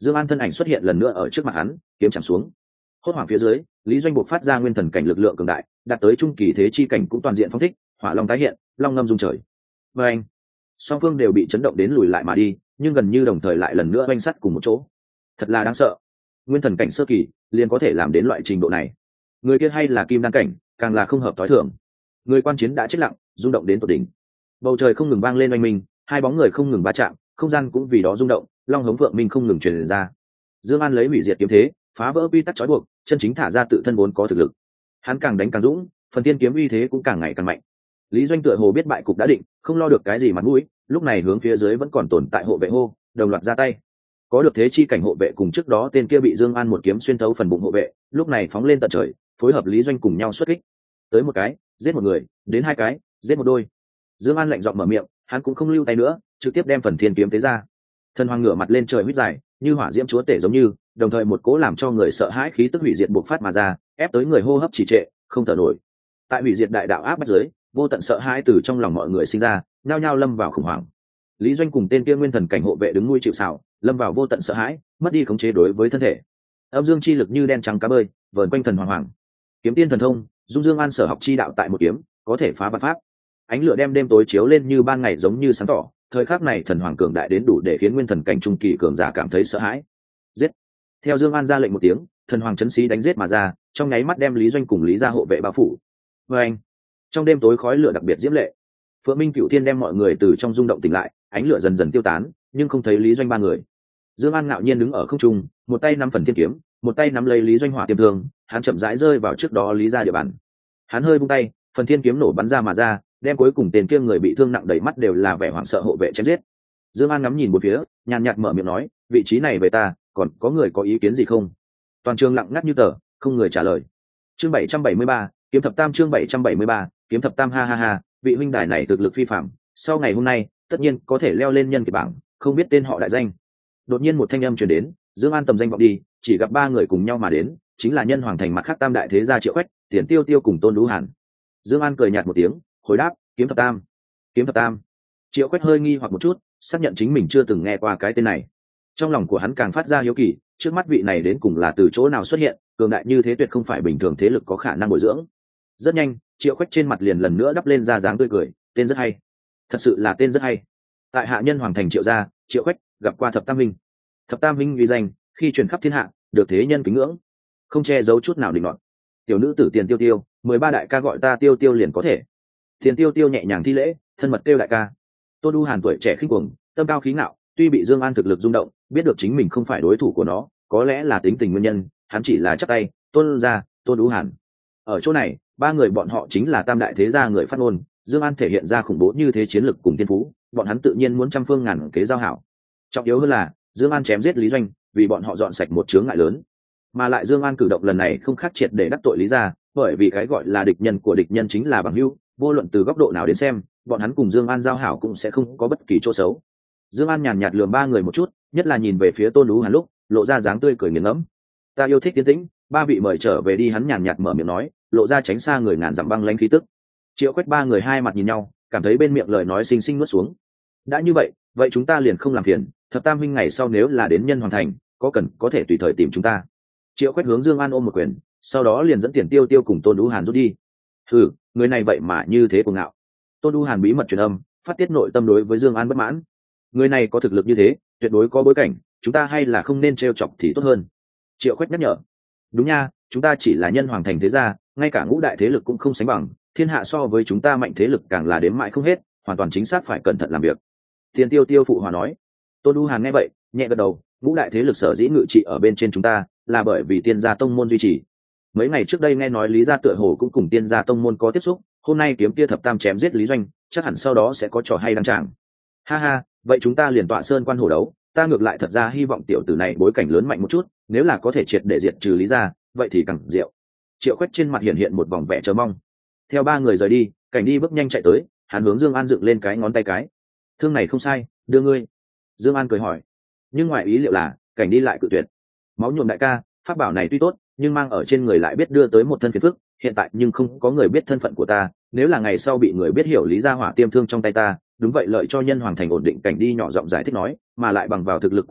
A: Dương An thân ảnh xuất hiện lần nữa ở trước mặt hắn, kiếm chạm xuống. Hốt hoảng phía dưới, Lý Doanh buộc phát ra nguyên thần cảnh lực lượng cường đại, đạt tới trung kỳ thế chi cảnh cũng toàn diện phong thích, hỏa long tái hiện, long ngâm rung trời. Và anh, song phương đều bị chấn động đến lùi lại mà đi, nhưng gần như đồng thời lại lần nữa oanh sắt cùng một chỗ. Thật là đáng sợ. Nguyên thần cảnh sơ kỳ liền có thể làm đến loại trình độ này. Người kia hay là kim đan cảnh, càng là không hợp tối thường. Người quan chiến đã chết lặng, rung động đến tột đỉnh. Bầu trời không ngừng vang lên oanh minh, hai bóng người không ngừng va chạm, không gian cũng vì đó rung động, long hống vượng minh không ngừng truyền ra. Dương An lấy hủy diệt kiếm thế, phá vỡ quy tắc trói buộc, chân chính thả ra tự thân vốn có thực lực. Hắn càng đánh càng dũng, phần tiên kiếm uy thế cũng càng ngày càng mạnh. Lý Doanh tựa hồ biết bại cục đã định, không lo được cái gì mặt mũi, lúc này hướng phía dưới vẫn còn tồn tại hộ vệ hô, đồng loạt ra tay. Có được thế chi cảnh hộ vệ cùng trước đó tên kia bị Dương An một kiếm xuyên thấu phần bụng hộ vệ, lúc này phóng lên tận trời, phối hợp Lý Doanh cùng nhau xuất kích. Tới một cái, giết một người, đến hai cái, giết một đôi. Dương An lạnh giọng mở miệng, hắn cũng không lưu tay nữa, trực tiếp đem phần thiên kiếm tế ra. Thần hoàng ngửa mặt lên trời huýt dài, như hỏa diễm chúa tể giống như, đồng thời một cỗ làm cho người sợ hãi khí tức hủy diệt bộc phát mà ra, ép tới người hô hấp trì trệ, không thở nổi. Tại hủy diệt đại đạo áp bách dưới, vô tận sợ hãi từ trong lòng mọi người sinh ra, nhao nhao lâm vào khủng hoảng. Lý Doanh cùng tên kia nguyên thần cảnh hộ vệ đứng nuôi chịu sào, lâm vào vô tận sợ hãi, mất đi khống chế đối với thân thể. Âm dương chi lực như đen trắng cá bơi, vờn quanh thần hoàng hoàng. Kiếm tiên thần thông, dung Dương An sở học chi đạo tại một kiếm, có thể phá vạn pháp. Ánh lửa đem đêm tối chiếu lên như ban ngày giống như sáng tỏ, thời khắc này thần hoàng cường đại đến đủ để khiến nguyên thần cảnh trung kỳ cường giả cảm thấy sợ hãi. Giết! Theo Dương An ra lệnh một tiếng, thần hoàng chấn xí đánh giết mà ra, trong nháy mắt đem Lý Doanh cùng Lý gia hộ vệ bao phủ. Và anh, trong đêm tối khói lửa đặc biệt diễm lệ. Phượng Minh Cửu Thiên đem mọi người từ trong rung động tỉnh lại, ánh lửa dần dần tiêu tán, nhưng không thấy Lý Doanh ba người. Dương An ngạo nhiên đứng ở không trung, một tay nắm phần thiên kiếm, một tay nắm lấy Lý Doanh hỏa tiêm thương, hắn chậm rãi rơi vào trước đó Lý gia địa bàn. Hắn hơi buông tay, phần thiên kiếm nổ bắn ra mà ra, đem cuối cùng tên kia người bị thương nặng đầy mắt đều là vẻ hoảng sợ hộ vệ chém giết. Dương An ngắm nhìn một phía, nhàn nhạt mở miệng nói, vị trí này về ta, còn có người có ý kiến gì không? Toàn trường lặng ngắt như tờ, không người trả lời. Chương 773, kiếm thập tam, chương 773, kiếm thập tam, ha ha ha, vị huynh đài này thực lực phi phàm, sau ngày hôm nay, tất nhiên có thể leo lên nhân kiệt bảng, không biết tên họ đại danh. Đột nhiên một thanh âm truyền đến, Dương An tầm danh vọng đi, chỉ gặp ba người cùng nhau mà đến, chính là nhân hoàng thành mặt khác tam đại thế gia Triệu Khách, Tiền Tiêu Tiêu cùng Tôn Lũ Hàn. Dương An cười nhạt một tiếng, hồi đáp, kiếm thập tam. Kiếm thập tam. Triệu Khách hơi nghi hoặc một chút, xác nhận chính mình chưa từng nghe qua cái tên này. Trong lòng của hắn càng phát ra hiếu kỳ, trước mắt vị này đến cùng là từ chỗ nào xuất hiện, cường đại như thế tuyệt không phải bình thường thế lực có khả năng bồi dưỡng. Rất nhanh, Triệu Khách trên mặt liền lần nữa đắp lên ra dáng tươi cười, tên rất hay. Thật sự là tên rất hay. Tại hạ nhân hoàng thành Triệu gia, Triệu Khách gặp qua thập tam minh. Thập tam minh uy danh, khi truyền khắp thiên hạ, được thế nhân kính ngưỡng, không che giấu chút nào định luận. Tiểu nữ tử Tiền Tiêu Tiêu, 13 đại ca gọi ta Tiêu Tiêu liền có thể. Tiền Tiêu Tiêu nhẹ nhàng thi lễ, thân mật kêu đại ca. Tôn Du Hàn tuổi trẻ khinh cuồng, tâm cao khí ngạo, tuy bị Dương An thực lực rung động, biết được chính mình không phải đối thủ của nó, có lẽ là tính tình nguyên nhân, hắn chỉ là chắp tay, Tôn gia, Tôn Du Hàn. Ở chỗ này, ba người bọn họ chính là tam đại thế gia người phát ngôn, Dương An thể hiện ra khủng bố như thế chiến lực cùng thiên phú, bọn hắn tự nhiên muốn trăm phương ngàn kế giao hảo. Trọng yếu hơn là, Dương An chém giết Lý Doanh, vì bọn họ dọn sạch một chướng ngại lớn. Mà lại Dương An cử động lần này không khác triệt để đắc tội Lý gia, bởi vì cái gọi là địch nhân của địch nhân chính là bằng hữu, vô luận từ góc độ nào đến xem, bọn hắn cùng Dương An giao hảo cũng sẽ không có bất kỳ chỗ xấu. Dương An nhàn nhạt lườm ba người một chút, nhất là nhìn về phía Tôn Lũ Hàn lúc, lộ ra dáng tươi cười nghiền ngẫm. Ta yêu thích yên tĩnh, ba vị mời trở về đi, hắn nhàn nhạt mở miệng nói, lộ ra tránh xa người ngàn dặm băng lãnh khí tức. Triệu Quách ba người hai mặt nhìn nhau, cảm thấy bên miệng lời nói xinh xinh nuốt xuống. Đã như vậy, vậy chúng ta liền không làm phiền, thập tam huynh ngày sau nếu là đến nhân hoàng thành, có cần có thể tùy thời tìm chúng ta. Triệu Quách hướng Dương An ôm một quyền, sau đó liền dẫn Tiền Tiêu Tiêu cùng Tôn Lũ Hàn rút đi. Hừ, người này vậy mà như thế cuồng ngạo. Tôn Lũ Hàn bí mật truyền âm, phát tiết nội tâm đối với Dương An bất mãn. Người này có thực lực như thế, tuyệt đối có bối cảnh, chúng ta hay là không nên trêu chọc thì tốt hơn. Triệu Quách nhắc nhở. Đúng nha, chúng ta chỉ là nhân hoàng thành thế gia, ngay cả ngũ đại thế lực cũng không sánh bằng, thiên hạ so với chúng ta mạnh thế lực càng là đếm mãi không hết, hoàn toàn chính xác phải cẩn thận làm việc. Tiền Tiêu Tiêu phụ hòa nói. Tôn Du Hàn nghe vậy, nhẹ gật đầu, ngũ đại thế lực sở dĩ ngự trị ở bên trên chúng ta, là bởi vì Tiên gia tông môn duy trì. Mấy ngày trước đây nghe nói Lý gia tựa hồ cũng cùng Tiên gia tông môn có tiếp xúc, hôm nay kiếm kia thập tam chém giết Lý Doanh, chắc hẳn sau đó sẽ có trò hay đăng tràng. Ha ha, vậy chúng ta liền tọa sơn quan hổ đấu, ta ngược lại thật ra hy vọng tiểu tử này bối cảnh lớn mạnh một chút, nếu là có thể triệt để diệt trừ Lý gia, vậy thì càng diệu. Triệu Quách trên mặt hiện hiện một vòng vẻ chờ mong. Theo ba người rời đi, Cảnh Đi bước nhanh chạy tới, hắn hướng Dương An dựng lên cái ngón tay cái. Thương này không sai, đưa ngươi. Dương An cười hỏi, nhưng ngoài ý liệu là Cảnh Đi lại cự tuyệt. Máu nhuộm đại ca, pháp bảo này tuy tốt, nhưng mang ở trên người lại biết đưa tới một thân phiền phức, hiện tại nhưng không có người biết thân phận của ta, nếu là ngày sau bị người biết hiểu Lý gia hỏa tiêm thương trong tay ta, đúng vậy lợi cho nhân hoàng thành ổn định. Cảnh Đi nhỏ giọng giải thích nói, mà lại bằng vào thực lực của ta,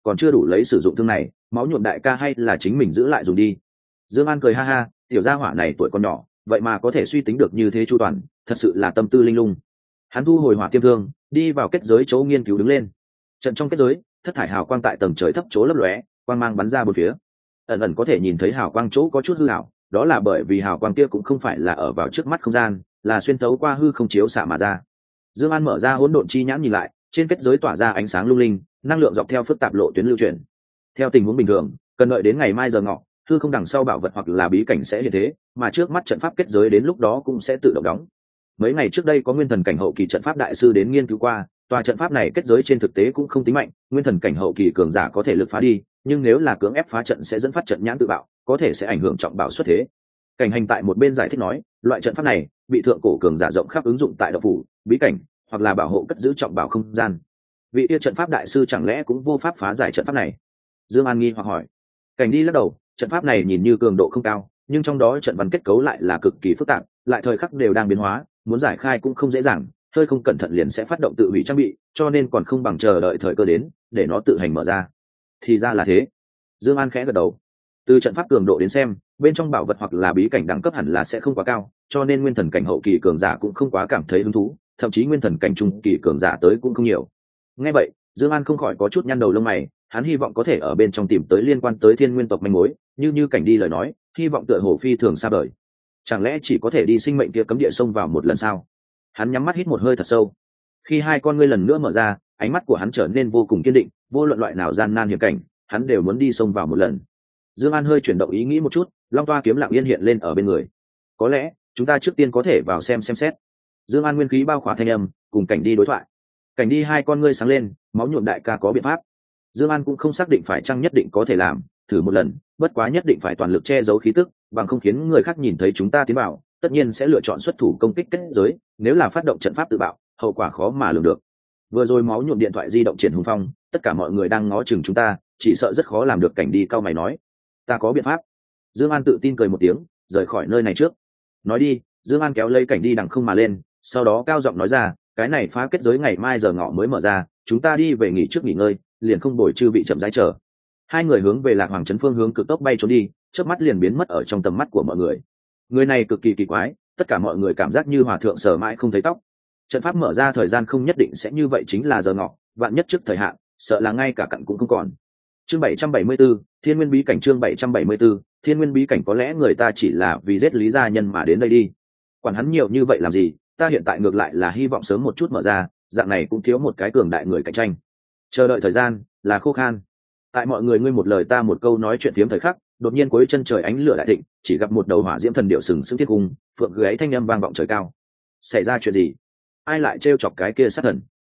A: còn chưa đủ lấy sử dụng thương này, máu nhuộm đại ca hay là chính mình giữ lại dùng đi. Dương An cười ha ha, tiểu gia hỏa này tuổi còn nhỏ, vậy mà có thể suy tính được như thế chu toàn, thật sự là tâm tư linh lung. Hắn thu hồi hỏa tiêm thương, đi vào kết giới chỗ nghiên cứu đứng lên. Trận trong kết giới, thất thải hào quang tại tầng trời thấp chỗ lấp lóe, quang mang bắn ra bốn phía. Ẩn ẩn có thể nhìn thấy hào quang chỗ có chút hư ảo, đó là bởi vì hào quang kia cũng không phải là ở vào trước mắt không gian, là xuyên thấu qua hư không chiếu xạ mà ra. Dương An mở ra hỗn độn chi nhãn nhìn lại, trên kết giới tỏa ra ánh sáng lung linh, năng lượng dọc theo phức tạp lộ tuyến lưu chuyển. Theo tình huống bình thường, cần đợi đến ngày mai giờ ngọ, hư không đằng sau bảo vật hoặc là bí cảnh sẽ hiện thế, mà trước mắt trận pháp kết giới đến lúc đó cũng sẽ tự động đóng. Mấy ngày trước đây có nguyên thần cảnh hậu kỳ trận pháp đại sư đến nghiên cứu qua, tòa trận pháp này kết giới trên thực tế cũng không tính mạnh, nguyên thần cảnh hậu kỳ cường giả có thể lực phá đi, nhưng nếu là cưỡng ép phá trận sẽ dẫn phát trận nhãn tự bạo, có thể sẽ ảnh hưởng trọng bảo xuất thế. Cảnh Hành tại một bên giải thích nói, loại trận pháp này bị thượng cổ cường giả rộng khắp ứng dụng tại đạo phủ, bí cảnh, hoặc là bảo hộ cất giữ trọng bảo không gian. Vị tiêu trận pháp đại sư chẳng lẽ cũng vô pháp phá giải trận pháp này? Dương An nghi hoặc hỏi. Cảnh đi lắc đầu, trận pháp này nhìn như cường độ không cao, nhưng trong đó trận văn kết cấu lại là cực kỳ phức tạp, lại thời khắc đều đang biến hóa, muốn giải khai cũng không dễ dàng, hơi không cẩn thận liền sẽ phát động tự hủy trang bị, cho nên còn không bằng chờ đợi thời cơ đến, để nó tự hành mở ra. Thì ra là thế. Dương An khẽ gật đầu. Từ trận pháp cường độ đến xem, bên trong bảo vật hoặc là bí cảnh đẳng cấp hẳn là sẽ không quá cao, cho nên nguyên thần cảnh hậu kỳ cường giả cũng không quá cảm thấy hứng thú, thậm chí nguyên thần cảnh trung kỳ cường giả tới cũng không nhiều. Nghe vậy, Dương An không khỏi có chút nhăn đầu lông mày, hắn hy vọng có thể ở bên trong tìm tới liên quan tới Thiên Nguyên tộc manh mối, như Cảnh đi lời nói, hy vọng tựa hồ phi thường xa vời. Chẳng lẽ chỉ có thể đi sinh mệnh kia cấm địa xông vào một lần sao? Hắn nhắm mắt hít một hơi thật sâu. Khi hai con ngươi lần nữa mở ra, ánh mắt của hắn trở nên vô cùng kiên định, vô luận loại nào gian nan hiểm cảnh, hắn đều muốn đi xông vào một lần. Dương An hơi chuyển động ý nghĩ một chút, long toa kiếm lặng yên hiện lên ở bên người. Có lẽ chúng ta trước tiên có thể vào xem xét. Dương An nguyên khí bao khỏa thanh âm, cùng Cảnh đi đối thoại. Cảnh đi hai con ngươi sáng lên, máu nhuộm đại ca có biện pháp. Dương An cũng không xác định phải chăng nhất định có thể làm, thử một lần, bất quá nhất định phải toàn lực che giấu khí tức, bằng không khiến người khác nhìn thấy chúng ta tiến vào, tất nhiên sẽ lựa chọn xuất thủ công kích kết giới, nếu là phát động trận pháp tự bạo, hậu quả khó mà lường được. Vừa rồi máu nhuộm điện thoại di động triển hùng phong, tất cả mọi người đang ngó chừng chúng ta, chỉ sợ rất khó làm được. Cảnh đi cao mày nói, ta có biện pháp. Dương An tự tin cười một tiếng, rời khỏi nơi này trước. Nói đi. Dương An kéo lấy Cảnh đi đằng không mà lên, sau đó cao giọng nói ra, cái này phá kết giới ngày mai giờ ngọ mới mở ra, chúng ta đi về nghỉ trước nghỉ ngơi, liền không bồi chư bị chậm rãi chờ. Hai người hướng về Lạc Hoàng trấn phương hướng cực tốc bay trốn đi, chớp mắt liền biến mất ở trong tầm mắt của mọi người. Người này cực kỳ kỳ quái, tất cả mọi người cảm giác như hòa thượng sờ mãi không thấy tóc. Trận pháp mở ra thời gian không nhất định sẽ như vậy chính là giờ ngọ, vạn nhất trước thời hạn, sợ là ngay cả cặn cũng không còn. Chương 774, Thiên Nguyên bí cảnh. Chương 774, Thiên Nguyên bí cảnh. Có lẽ người ta chỉ là vì giết Lý gia nhân mà đến đây đi. Quản hắn nhiều như vậy làm gì, ta hiện tại ngược lại là hy vọng sớm một chút mở ra, dạng này cũng thiếu một cái cường đại người cạnh tranh. Chờ đợi thời gian là khô khan. Tại mọi người ngươi một lời ta một câu nói chuyện phiếm thời khắc, đột nhiên cuối chân trời ánh lửa đại thịnh, chỉ gặp một đầu hỏa diễm thần điệu sừng sững thiết cung, phượng gáy thanh âm vang vọng trời cao. Xảy ra chuyện gì? Ai lại trêu chọc cái kia sát thần?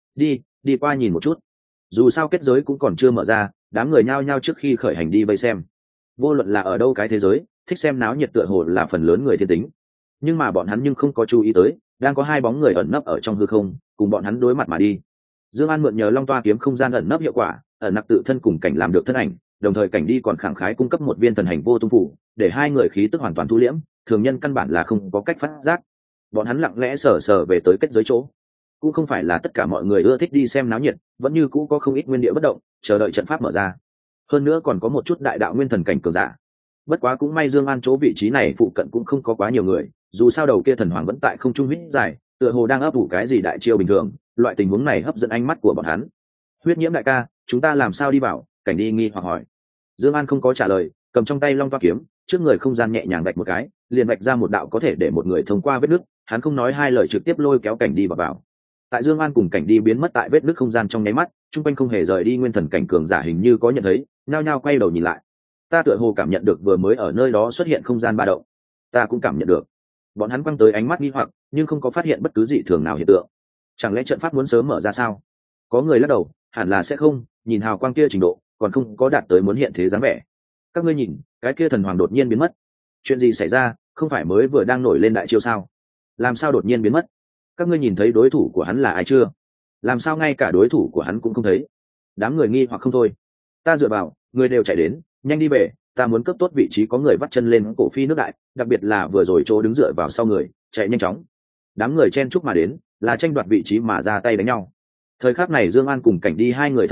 A: Đi qua nhìn một chút. Dù sao kết giới cũng còn chưa mở ra, đám người nhao nhao trước khi khởi hành đi vây xem. Vô luận là ở đâu cái thế giới, thích xem náo nhiệt tựa hồ là phần lớn người thiên tính. Nhưng mà bọn hắn nhưng không có chú ý tới, đang có hai bóng người ẩn nấp ở trong hư không, cùng bọn hắn đối mặt mà đi. Dương An mượn nhờ long toa kiếm không gian ẩn nấp hiệu quả, ẩn nặc tự thân cùng Cảnh làm được thân ảnh, đồng thời Cảnh đi còn khẳng khái cung cấp một viên thần hành vô tung phủ, để hai người khí tức hoàn toàn thu liễm, thường nhân căn bản là không có cách phát giác. Bọn hắn lặng lẽ sờ về tới kết giới chỗ. Cũng không phải là tất cả mọi người ưa thích đi xem náo nhiệt, vẫn như cũ có không ít nguyên địa bất động, chờ đợi trận pháp mở ra. Hơn nữa còn có một chút đại đạo nguyên thần cảnh cường giả. Bất quá cũng may Dương An chỗ vị trí này phụ cận cũng không có quá nhiều người, dù sao đầu kia thần hoàng vẫn tại không trung hít dài, tựa hồ đang ấp ủ cái gì đại chiêu bình thường, loại tình huống này hấp dẫn ánh mắt của bọn hắn. Huyết Nhiễm đại ca, chúng ta làm sao đi vào? Cảnh đi nghi hoặc hỏi. Dương An không có trả lời, cầm trong tay long toa kiếm, trước người không gian nhẹ nhàng vạch một cái, liền vạch ra một đạo có thể để một người thông qua vết nứt, hắn không nói hai lời trực tiếp lôi kéo Cảnh đi vào. Tại Dương An cùng Cảnh đi biến mất tại vết nứt không gian trong nháy mắt, trung quanh không hề rời đi nguyên thần cảnh cường giả hình như có nhận thấy, nhao nhao quay đầu nhìn lại. Ta tựa hồ cảm nhận được vừa mới ở nơi đó xuất hiện không gian ba động. Ta cũng cảm nhận được. Bọn hắn quăng tới ánh mắt nghi hoặc, nhưng không có phát hiện bất cứ dị thường nào hiện tượng. Chẳng lẽ trận pháp muốn sớm mở ra sao? Có người lắc đầu, hẳn là sẽ không, nhìn hào quang kia trình độ, còn không có đạt tới muốn hiện thế dáng vẻ. Các ngươi nhìn, cái kia thần hoàng đột nhiên biến mất. Chuyện gì xảy ra, không phải mới vừa đang nổi lên đại chiêu sao? Làm sao đột nhiên biến mất? Các ngươi nhìn thấy đối thủ của hắn là ai chưa? Làm sao ngay cả đối thủ của hắn cũng không thấy? Đám người nghi hoặc không thôi. Ta dựa vào, người đều chạy đến, nhanh đi về, ta muốn cấp tốt vị trí có người vắt chân lên cổ phi nước đại, đặc biệt là vừa rồi chỗ đứng dựa vào sau người, chạy nhanh chóng. Đám người chen chúc mà đến, là tranh đoạt vị trí mà ra tay đánh nhau. Thời khắc này Dương An cùng Cảnh đi hai người thân ảnh,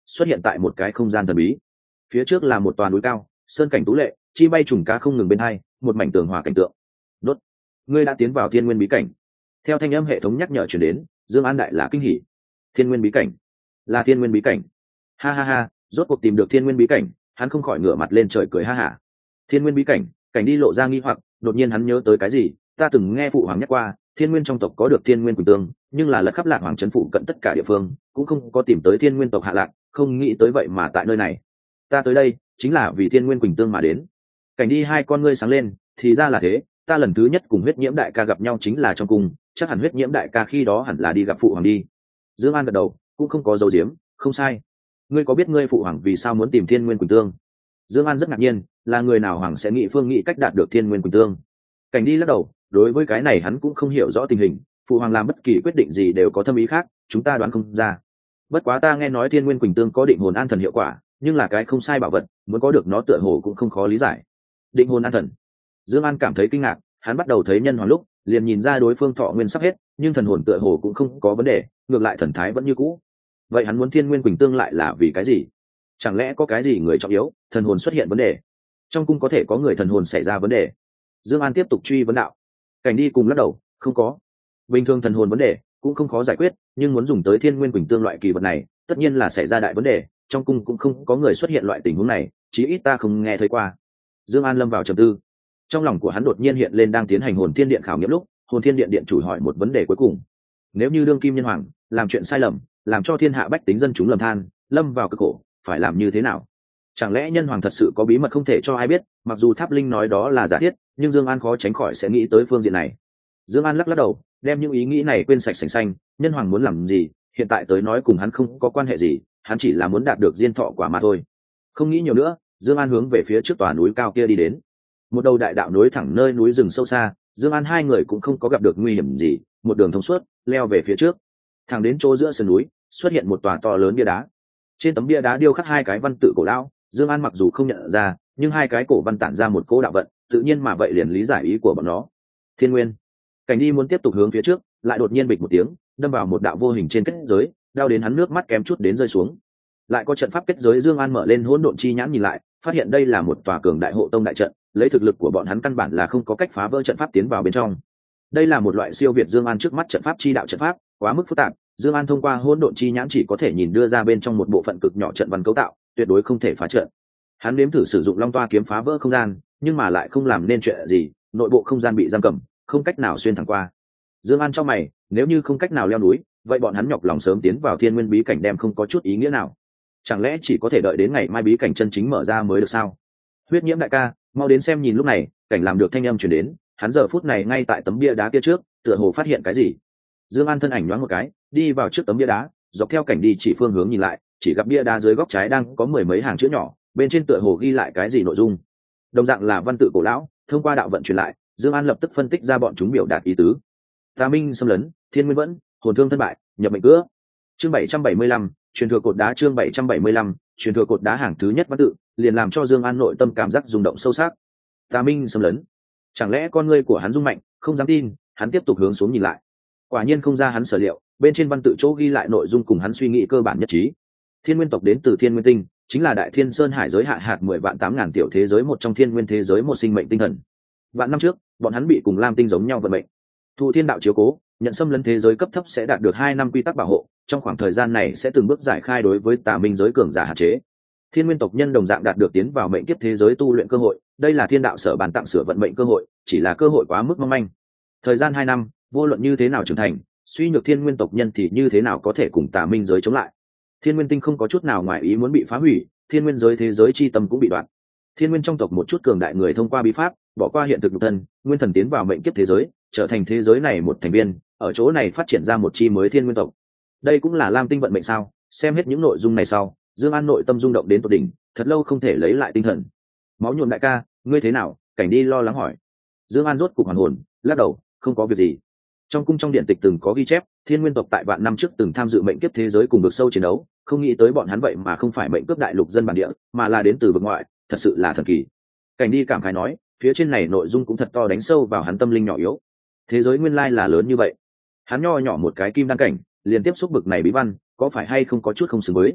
A: xuất hiện tại một cái không gian thần bí. Phía trước là một tòa núi cao, sơn cảnh tú lệ, chi bay trùng cá không ngừng bên hai, một mảnh tường hòa cảnh tượng. Đốt, ngươi đã tiến vào thiên nguyên bí cảnh. Theo thanh âm hệ thống nhắc nhở truyền đến, Dương An đại là kinh hỉ. Thiên nguyên bí cảnh? Là thiên nguyên bí cảnh? Ha ha ha, rốt cuộc tìm được thiên nguyên bí cảnh, hắn không khỏi ngửa mặt lên trời cười ha hả. Thiên nguyên bí cảnh, cảnh đi lộ ra nghi hoặc, đột nhiên hắn nhớ tới cái gì, ta từng nghe phụ hoàng nhắc qua, thiên nguyên trong tộc có được thiên nguyên quỳnh tương, nhưng là lật khắp lạc hoàng trấn phụ cận tất cả địa phương, cũng không có tìm tới thiên nguyên tộc hạ lạc, không nghĩ tới vậy mà tại nơi này. Ta tới đây chính là vì thiên nguyên quỳnh tương mà đến. Cảnh đi hai con ngươi sáng lên, thì ra là thế, ta lần thứ nhất cùng huyết nhiễm đại ca gặp nhau chính là trong cung, chắc hẳn huyết nhiễm đại ca khi đó hẳn là đi gặp phụ hoàng đi. Dương An gật đầu, cũng không có dấu diếm, không sai. Ngươi có biết ngươi phụ hoàng vì sao muốn tìm thiên nguyên quỳnh tương? Dương An rất ngạc nhiên, là người nào hoàng sẽ nghĩ phương nghĩ cách đạt được thiên nguyên quỳnh tương? Cảnh đi lắc đầu, đối với cái này hắn cũng không hiểu rõ tình hình, phụ hoàng làm bất kỳ quyết định gì đều có thâm ý khác, chúng ta đoán không ra. Bất quá ta nghe nói thiên nguyên quỳnh tương có định hồn an thần hiệu quả, nhưng là cái không sai bảo vật, muốn có được nó tựa hồ cũng không khó lý giải. Định hồn an thần? Dương An cảm thấy kinh ngạc, hắn bắt đầu thấy nhân hoàng lúc, liền nhìn ra đối phương thọ nguyên sắp hết, nhưng thần hồn tựa hồ cũng không có vấn đề, ngược lại thần thái vẫn như cũ. Vậy hắn muốn thiên nguyên quỳnh tương lại là vì cái gì? Chẳng lẽ có cái gì người trọng yếu, thần hồn xuất hiện vấn đề? Trong cung có thể có người thần hồn xảy ra vấn đề? Dương An tiếp tục truy vấn đạo. Cảnh đi cùng lắc đầu, không có. Bình thường thần hồn vấn đề cũng không khó giải quyết, nhưng muốn dùng tới thiên nguyên quỳnh tương loại kỳ vật này, tất nhiên là xảy ra đại vấn đề, trong cung cũng không có người xuất hiện loại tình huống này, chí ít ta không nghe thấy qua. Dương An lâm vào trầm tư. Trong lòng của hắn đột nhiên hiện lên đang tiến hành hồn thiên điện khảo nghiệm lúc, hồn thiên điện điện chủ hỏi một vấn đề cuối cùng. Nếu như đương kim nhân hoàng làm chuyện sai lầm, làm cho thiên hạ bách tính dân chúng lầm than, lâm vào cực khổ, phải làm như thế nào? Chẳng lẽ nhân hoàng thật sự có bí mật không thể cho ai biết? Mặc dù Tháp Linh nói đó là giả thiết, nhưng Dương An khó tránh khỏi sẽ nghĩ tới phương diện này. Dương An lắc lắc đầu, đem những ý nghĩ này quên sạch sành xanh. Nhân hoàng muốn làm gì, hiện tại tới nói cùng hắn không có quan hệ gì, hắn chỉ là muốn đạt được diên thọ quả mà thôi. Không nghĩ nhiều nữa, Dương An hướng về phía trước tòa núi cao kia đi đến. Một đầu đại đạo nối thẳng nơi núi rừng sâu xa, Dương An hai người cũng không có gặp được nguy hiểm gì, một đường thông suốt, leo về phía trước. Thẳng đến chỗ giữa sườn núi, xuất hiện một tòa to lớn bia đá. Trên tấm bia đá điêu khắc hai cái văn tự cổ lão, Dương An mặc dù không nhận ra, nhưng hai cái cổ văn tản ra một cỗ đạo vận, tự nhiên mà vậy liền lý giải ý của bọn nó. Thiên Nguyên. Cảnh đi muốn tiếp tục hướng phía trước, lại đột nhiên bịch một tiếng, đâm vào một đạo vô hình trên kết giới, đau đến hắn nước mắt kém chút đến rơi xuống. Lại có trận pháp kết giới, Dương An mở lên hỗn độn chi nhãn nhìn lại, phát hiện đây là một tòa cường đại hộ tông đại trận, lấy thực lực của bọn hắn căn bản là không có cách phá vỡ trận pháp tiến vào bên trong. Đây là một loại siêu việt Dương An trước mắt trận pháp chi đạo trận pháp, quá mức phức tạp, Dương An thông qua hỗn độn chi nhãn chỉ có thể nhìn đưa ra bên trong một bộ phận cực nhỏ trận văn cấu tạo, tuyệt đối không thể phá trận. Hắn nếm thử sử dụng long toa kiếm phá vỡ không gian, nhưng mà lại không làm nên chuyện gì, nội bộ không gian bị giam cầm, không cách nào xuyên thẳng qua. Dương An chau mày, nếu như không cách nào leo núi, vậy bọn hắn nhọc lòng sớm tiến vào thiên nguyên bí cảnh đem không có chút ý nghĩa nào. Chẳng lẽ chỉ có thể đợi đến ngày mai bí cảnh chân chính mở ra mới được sao? Huyết nhiễm đại ca, mau đến xem nhìn. Lúc này, cảnh làm được thanh âm truyền đến, hắn giờ phút này ngay tại tấm bia đá kia trước, tựa hồ phát hiện cái gì. Dương An thân ảnh nhoáng một cái, đi vào trước tấm bia đá, dọc theo cảnh đi chỉ phương hướng nhìn lại, chỉ gặp bia đá dưới góc trái đang có mười mấy hàng chữ nhỏ, bên trên tựa hồ ghi lại cái gì nội dung. Đồng dạng là văn tự cổ lão, thông qua đạo vận truyền lại, Dương An lập tức phân tích ra bọn chúng biểu đạt ý tứ. Tà Minh xâm lấn, Thiên Nguyên vẫn, hồn thương thân bại, nhập mệnh cưa. Chương 775, truyền thừa cột đá. Chương 775, truyền thừa cột đá. Hàng thứ nhất văn tự, liền làm cho Dương An nội tâm cảm giác rung động sâu sắc. Tà Minh xâm lấn, chẳng lẽ con ngươi của hắn rung mạnh, không dám tin, hắn tiếp tục hướng xuống nhìn lại. Quả nhiên không ra hắn sở liệu, bên trên văn tự chỗ ghi lại nội dung cùng hắn suy nghĩ cơ bản nhất trí. Thiên Nguyên tộc đến từ Thiên Nguyên tinh, chính là Đại Thiên Sơn hải giới hạ hạt 10 vạn 8.000 tiểu thế giới, một trong thiên nguyên thế giới, một sinh mệnh tinh thần. Vạn năm trước, bọn hắn bị cùng Lam tinh giống nhau vận mệnh. Thụ thiên đạo chiếu cố, nhận xâm lấn thế giới cấp thấp sẽ đạt được 2 năm quy tắc bảo hộ, trong khoảng thời gian này sẽ từng bước giải khai đối với Tà Minh giới cường giả hạn chế. Thiên Nguyên tộc nhân đồng dạng đạt được tiến vào mệnh kiếp thế giới tu luyện cơ hội, đây là thiên đạo sở bàn tặng sửa vận mệnh cơ hội, chỉ là cơ hội quá mức mong manh. Thời gian 2 năm, vô luận như thế nào trưởng thành, suy nhược Thiên Nguyên tộc nhân thì như thế nào có thể cùng Tà Minh giới chống lại. Thiên Nguyên tinh không có chút nào ngoài ý muốn bị phá hủy, Thiên Nguyên giới thế giới chi tâm cũng bị đoạn. Thiên Nguyên trong tộc một chút cường đại người thông qua bí pháp, bỏ qua hiện thực nhục thân, nguyên thần tiến vào mệnh kiếp thế giới, trở thành thế giới này một thành viên, ở chỗ này phát triển ra một chi mới Thiên Nguyên tộc. Đây cũng là Lam tinh vận mệnh sao? Xem hết những nội dung này sau, Dương An nội tâm rung động đến tột đỉnh, thật lâu không thể lấy lại tinh thần. Máu nhuộm đại ca, ngươi thế nào? Cảnh đi lo lắng hỏi. Dương An rốt cục hoàn hồn, lắc đầu, không có việc gì. Trong cung trong điện tịch từng có ghi chép, Thiên Nguyên tộc tại vạn năm trước từng tham dự mệnh kiếp thế giới cùng vực sâu chiến đấu, không nghĩ tới bọn hắn vậy mà không phải mệnh cướp đại lục dân bản địa, mà là đến từ vực ngoại, thật sự là thần kỳ. Cảnh đi cảm khái nói, phía trên này nội dung cũng thật to đánh sâu vào hắn tâm linh nhỏ yếu. Thế giới nguyên lai là lớn như vậy. Hắn nho nhỏ một cái kim đan cảnh, liền tiếp xúc bực này bí văn, có phải hay không có chút không xứng với.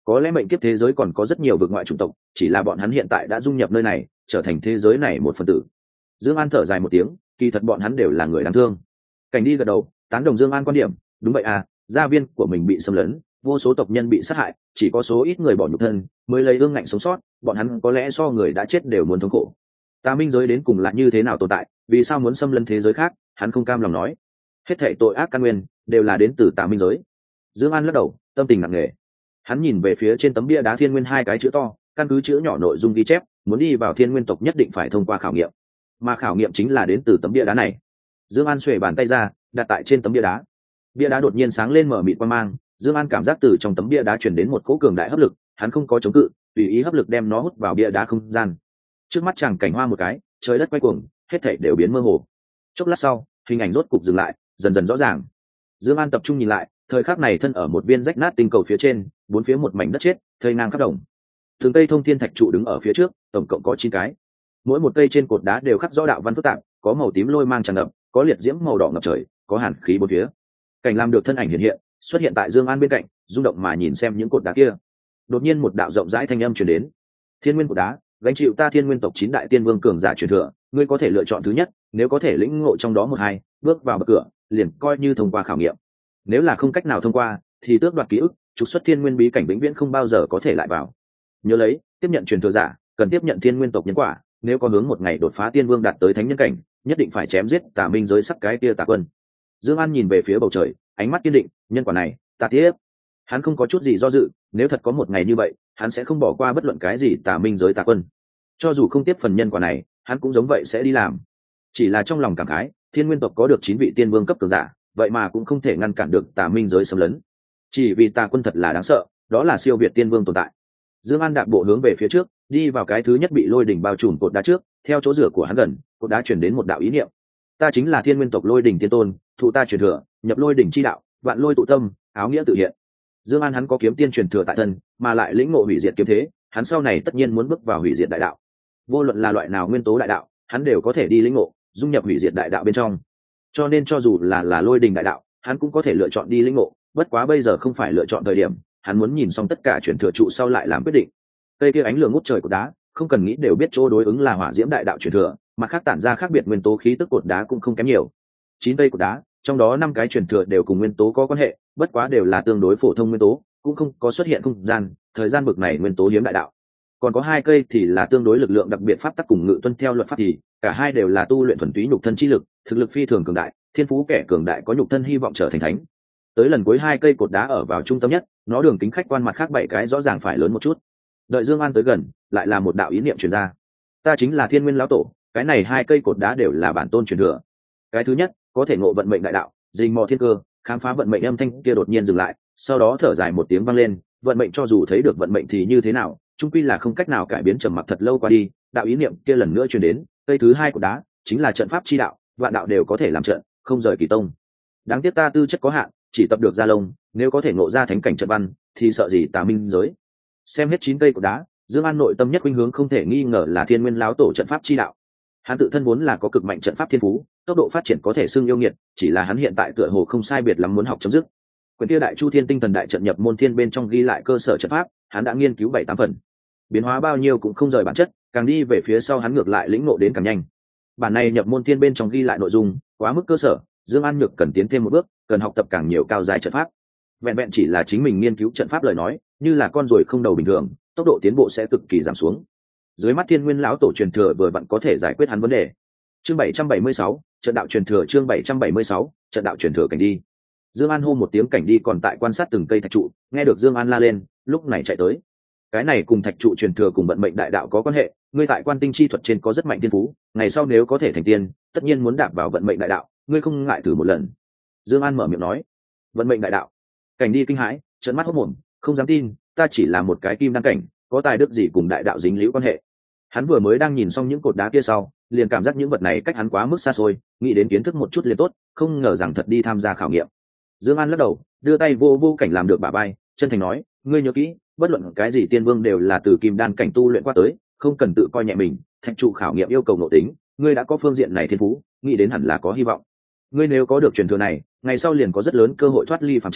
A: có lẽ mệnh kiếp thế giới còn có rất nhiều vực ngoại chủng tộc, chỉ là bọn hắn hiện tại đã dung nhập nơi này, trở thành thế giới này một phần tử. Dương An thở dài một tiếng, kỳ thật bọn hắn đều là người đáng thương. Cảnh đi gật đầu, tán đồng Dương An quan điểm, đúng vậy à, gia viên của mình bị xâm lấn, vô số tộc nhân bị sát hại, chỉ có số ít người bỏ nhục thân mới lấy ương ngạnh sống sót, bọn hắn có lẽ so người đã chết đều muốn thống khổ. Tà minh giới đến cùng là như thế nào tồn tại, vì sao muốn xâm lấn thế giới khác, hắn không cam lòng nói. Hết thảy tội ác căn nguyên đều là đến từ tà minh giới. Dương An lắc đầu, tâm tình nặng nề. Hắn nhìn về phía trên tấm bia đá Thiên Nguyên hai cái chữ to, căn cứ chữ nhỏ nội dung ghi chép, muốn đi vào Thiên Nguyên tộc nhất định phải thông qua khảo nghiệm, mà khảo nghiệm chính là đến từ tấm bia đá này. Dương An xuề bàn tay ra, đặt tại trên tấm bia đá. Bia đá đột nhiên sáng lên mở mịt quang mang, Dương An cảm giác từ trong tấm bia đá truyền đến một cỗ cường đại hấp lực, hắn không có chống cự, tùy ý hấp lực đem nó hút vào bia đá không gian. Trước mắt chàng cảnh hoa một cái, trời đất quay cuồng, hết thảy đều biến mơ hồ. Chốc lát sau, hình ảnh rốt cục dừng lại, dần dần rõ ràng. Dương An tập trung nhìn lại, thời khắc này thân ở một viên rách nát tinh cầu phía trên, bốn phía một mảnh đất chết, thây ngang khắp đồng. Từng cây thông thiên thạch trụ đứng ở phía trước, tổng cộng có 9 cái. Mỗi một cây trên cột đá đều khắc rõ đạo văn phức tạp, có màu tím lôi mang tràn ngập, có liệt diễm màu đỏ ngập trời, có hàn khí bốn phía. Cảnh làm được thân ảnh hiện hiện, xuất hiện tại Dương An bên cạnh, rung động mà nhìn xem những cột đá kia. Đột nhiên một đạo rộng rãi thanh âm truyền đến. Thiên Nguyên cột đá, gánh chịu ta Thiên Nguyên tộc 9 đại tiên vương cường giả truyền thừa, ngươi có thể lựa chọn thứ nhất, nếu có thể lĩnh ngộ trong đó một hai, bước vào bậc cửa, liền coi như thông qua khảo nghiệm. Nếu là không cách nào thông qua, thì tước đoạt ký ức, trục xuất Thiên Nguyên bí cảnh vĩnh viễn không bao giờ có thể lại vào. Nhớ lấy, tiếp nhận truyền thừa giả, cần tiếp nhận Thiên Nguyên tộc nhân quả, nếu có hướng một ngày đột phá tiên vương đạt tới thánh nhân cảnh, nhất định phải chém giết Tà Minh giới sắc cái kia Tà Quân. Dương An nhìn về phía bầu trời, ánh mắt kiên định, nhân quả này, ta tiếp. Hắn không có chút gì do dự, nếu thật có một ngày như vậy, hắn sẽ không bỏ qua bất luận cái gì Tà Minh giới Tà Quân. Cho dù không tiếp phần nhân quả này, hắn cũng giống vậy sẽ đi làm. Chỉ là trong lòng cảm khái, Thiên Nguyên tộc có được 9 vị tiên vương cấp cường giả, vậy mà cũng không thể ngăn cản được Tà Minh giới xâm lấn. Chỉ vì Tà Quân thật là đáng sợ, đó là siêu việt tiên vương tồn tại. Dương An đạp bộ hướng về phía trước, đi vào cái thứ nhất bị lôi đỉnh bao trùm cột đá trước, theo chỗ rửa của hắn gần, cột đá truyền đến một đạo ý niệm. Ta chính là Thiên Nguyên tộc Lôi đỉnh tiên tôn, thụ ta truyền thừa, nhập lôi đỉnh chi đạo, vạn lôi tụ tâm, áo nghĩa tự hiện. Dương An hắn có kiếm tiên truyền thừa tại thân, mà lại lĩnh ngộ hủy diệt kiếm thế, hắn sau này tất nhiên muốn bước vào hủy diệt đại đạo. Vô luận là loại nào nguyên tố đại đạo, hắn đều có thể đi lĩnh ngộ, dung nhập hủy diệt đại đạo bên trong. Cho nên cho dù là lôi đỉnh đại đạo, hắn cũng có thể lựa chọn đi lĩnh ngộ, bất quá bây giờ không phải lựa chọn thời điểm, hắn muốn nhìn xong tất cả truyền thừa trụ sau lại làm quyết định. Cây kia ánh lửa ngút trời của đá, không cần nghĩ đều biết chỗ đối ứng là hỏa diễm đại đạo truyền thừa, mặt khác tản ra khác biệt nguyên tố khí tức cột đá cũng không kém nhiều. 9 cây cột đá, trong đó 5 cái truyền thừa đều cùng nguyên tố có quan hệ, bất quá đều là tương đối phổ thông nguyên tố, cũng không có xuất hiện không gian, thời gian bực này nguyên tố hiếm đại đạo. Còn có 2 cây thì là tương đối lực lượng đặc biệt pháp tắc cùng ngự tuân theo luật pháp thì, cả hai đều là tu luyện thuần túy nhục thân chi lực, thực lực phi thường cường đại, thiên phú kẻ cường đại có nhục thân hy vọng trở thành thánh. Tới lần cuối 2 cây cột đá ở vào trung tâm nhất, nó đường kính khách quan mặt khác 7 cái rõ ràng phải lớn một chút. Đợi Dương An tới gần, lại là một đạo ý niệm truyền ra. Ta chính là Thiên Nguyên lão tổ, cái này 2 cây cột đá đều là bản tôn truyền thừa. Cái thứ nhất, có thể ngộ vận mệnh đại đạo, rình mò thiên cơ, khám phá vận mệnh. Âm thanh kia đột nhiên dừng lại, sau đó thở dài một tiếng vang lên, vận mệnh cho dù thấy được vận mệnh thì như thế nào, chung quy là không cách nào cải biến, trầm mặc thật lâu qua đi, đạo ý niệm kia lần nữa truyền đến, cây thứ 2 cột đá chính là trận pháp chi đạo, vạn đạo đều có thể làm trận, không rời kỳ tông. Đáng tiếc ta tư chất có hạn, chỉ tập được gia lông, nếu có thể ngộ ra thánh cảnh trận văn, thì sợ gì Tà Minh giới. Xem hết 9 cây cột đá, Dương An nội tâm nhất khuynh hướng không thể nghi ngờ là Thiên Nguyên lão tổ trận pháp chi đạo. Hắn tự thân vốn là có cực mạnh trận pháp thiên phú, tốc độ phát triển có thể xưng yêu nghiệt, chỉ là hắn hiện tại tựa hồ không sai biệt lắm muốn học chấm dứt. Quyển kia Đại Chu Thiên Tinh Thần Đại Trận nhập môn thiên bên trong ghi lại cơ sở trận pháp, hắn đã nghiên cứu 7-8 phần. Biến hóa bao nhiêu cũng không rời bản chất, càng đi về phía sau hắn ngược lại lĩnh ngộ đến càng nhanh. Bản này nhập môn thiên bên trong ghi lại nội dung quá mức cơ sở, Dương An nhược cần tiến thêm một bước, cần học tập càng nhiều cao giai trận pháp. Vẹn vẹn chỉ là chính mình nghiên cứu trận pháp lời nói, như là con ruồi không đầu bình thường, tốc độ tiến bộ sẽ cực kỳ giảm xuống. Dưới mắt Thiên Nguyên lão tổ truyền thừa vừa vặn có thể giải quyết hắn vấn đề. Chương 776, trận đạo truyền thừa. Chương 776, trận đạo truyền thừa. Cảnh đi. Dương An hô một tiếng cảnh đi còn tại quan sát từng cây thạch trụ, nghe được Dương An la lên, lúc này chạy tới. Cái này cùng thạch trụ truyền thừa cùng vận mệnh đại đạo có quan hệ, ngươi tại quan tinh chi thuật trên có rất mạnh thiên phú, ngày sau nếu có thể thành tiên, tất nhiên muốn đạp vào vận mệnh đại đạo, ngươi không ngại thử một lần. Dương An mở miệng nói. Vận mệnh đại đạo. Cảnh đi kinh hãi, trợn mắt hốt mồm, không dám tin, ta chỉ là một cái kim đăng cảnh, có tài đức gì cùng đại đạo dính liễu quan hệ. Hắn vừa mới đang nhìn xong những cột đá kia sau, liền cảm giác những vật này cách hắn quá mức xa xôi, nghĩ đến kiến thức một chút liền tốt, không ngờ rằng thật đi tham gia khảo nghiệm. Dương An lắc đầu, đưa tay vô vô cảnh làm được bả vai, chân thành nói, ngươi nhớ kỹ, bất luận cái gì tiên vương đều là từ kim đan cảnh tu luyện qua tới, không cần tự coi nhẹ mình, thạch trụ khảo nghiệm yêu cầu nội tính, ngươi đã có phương diện này thiên phú, nghĩ đến hẳn là có hy vọng. Ngươi nếu có được truyền thừa này, ngày sau liền có rất lớn cơ hội thoát ly phàm trần,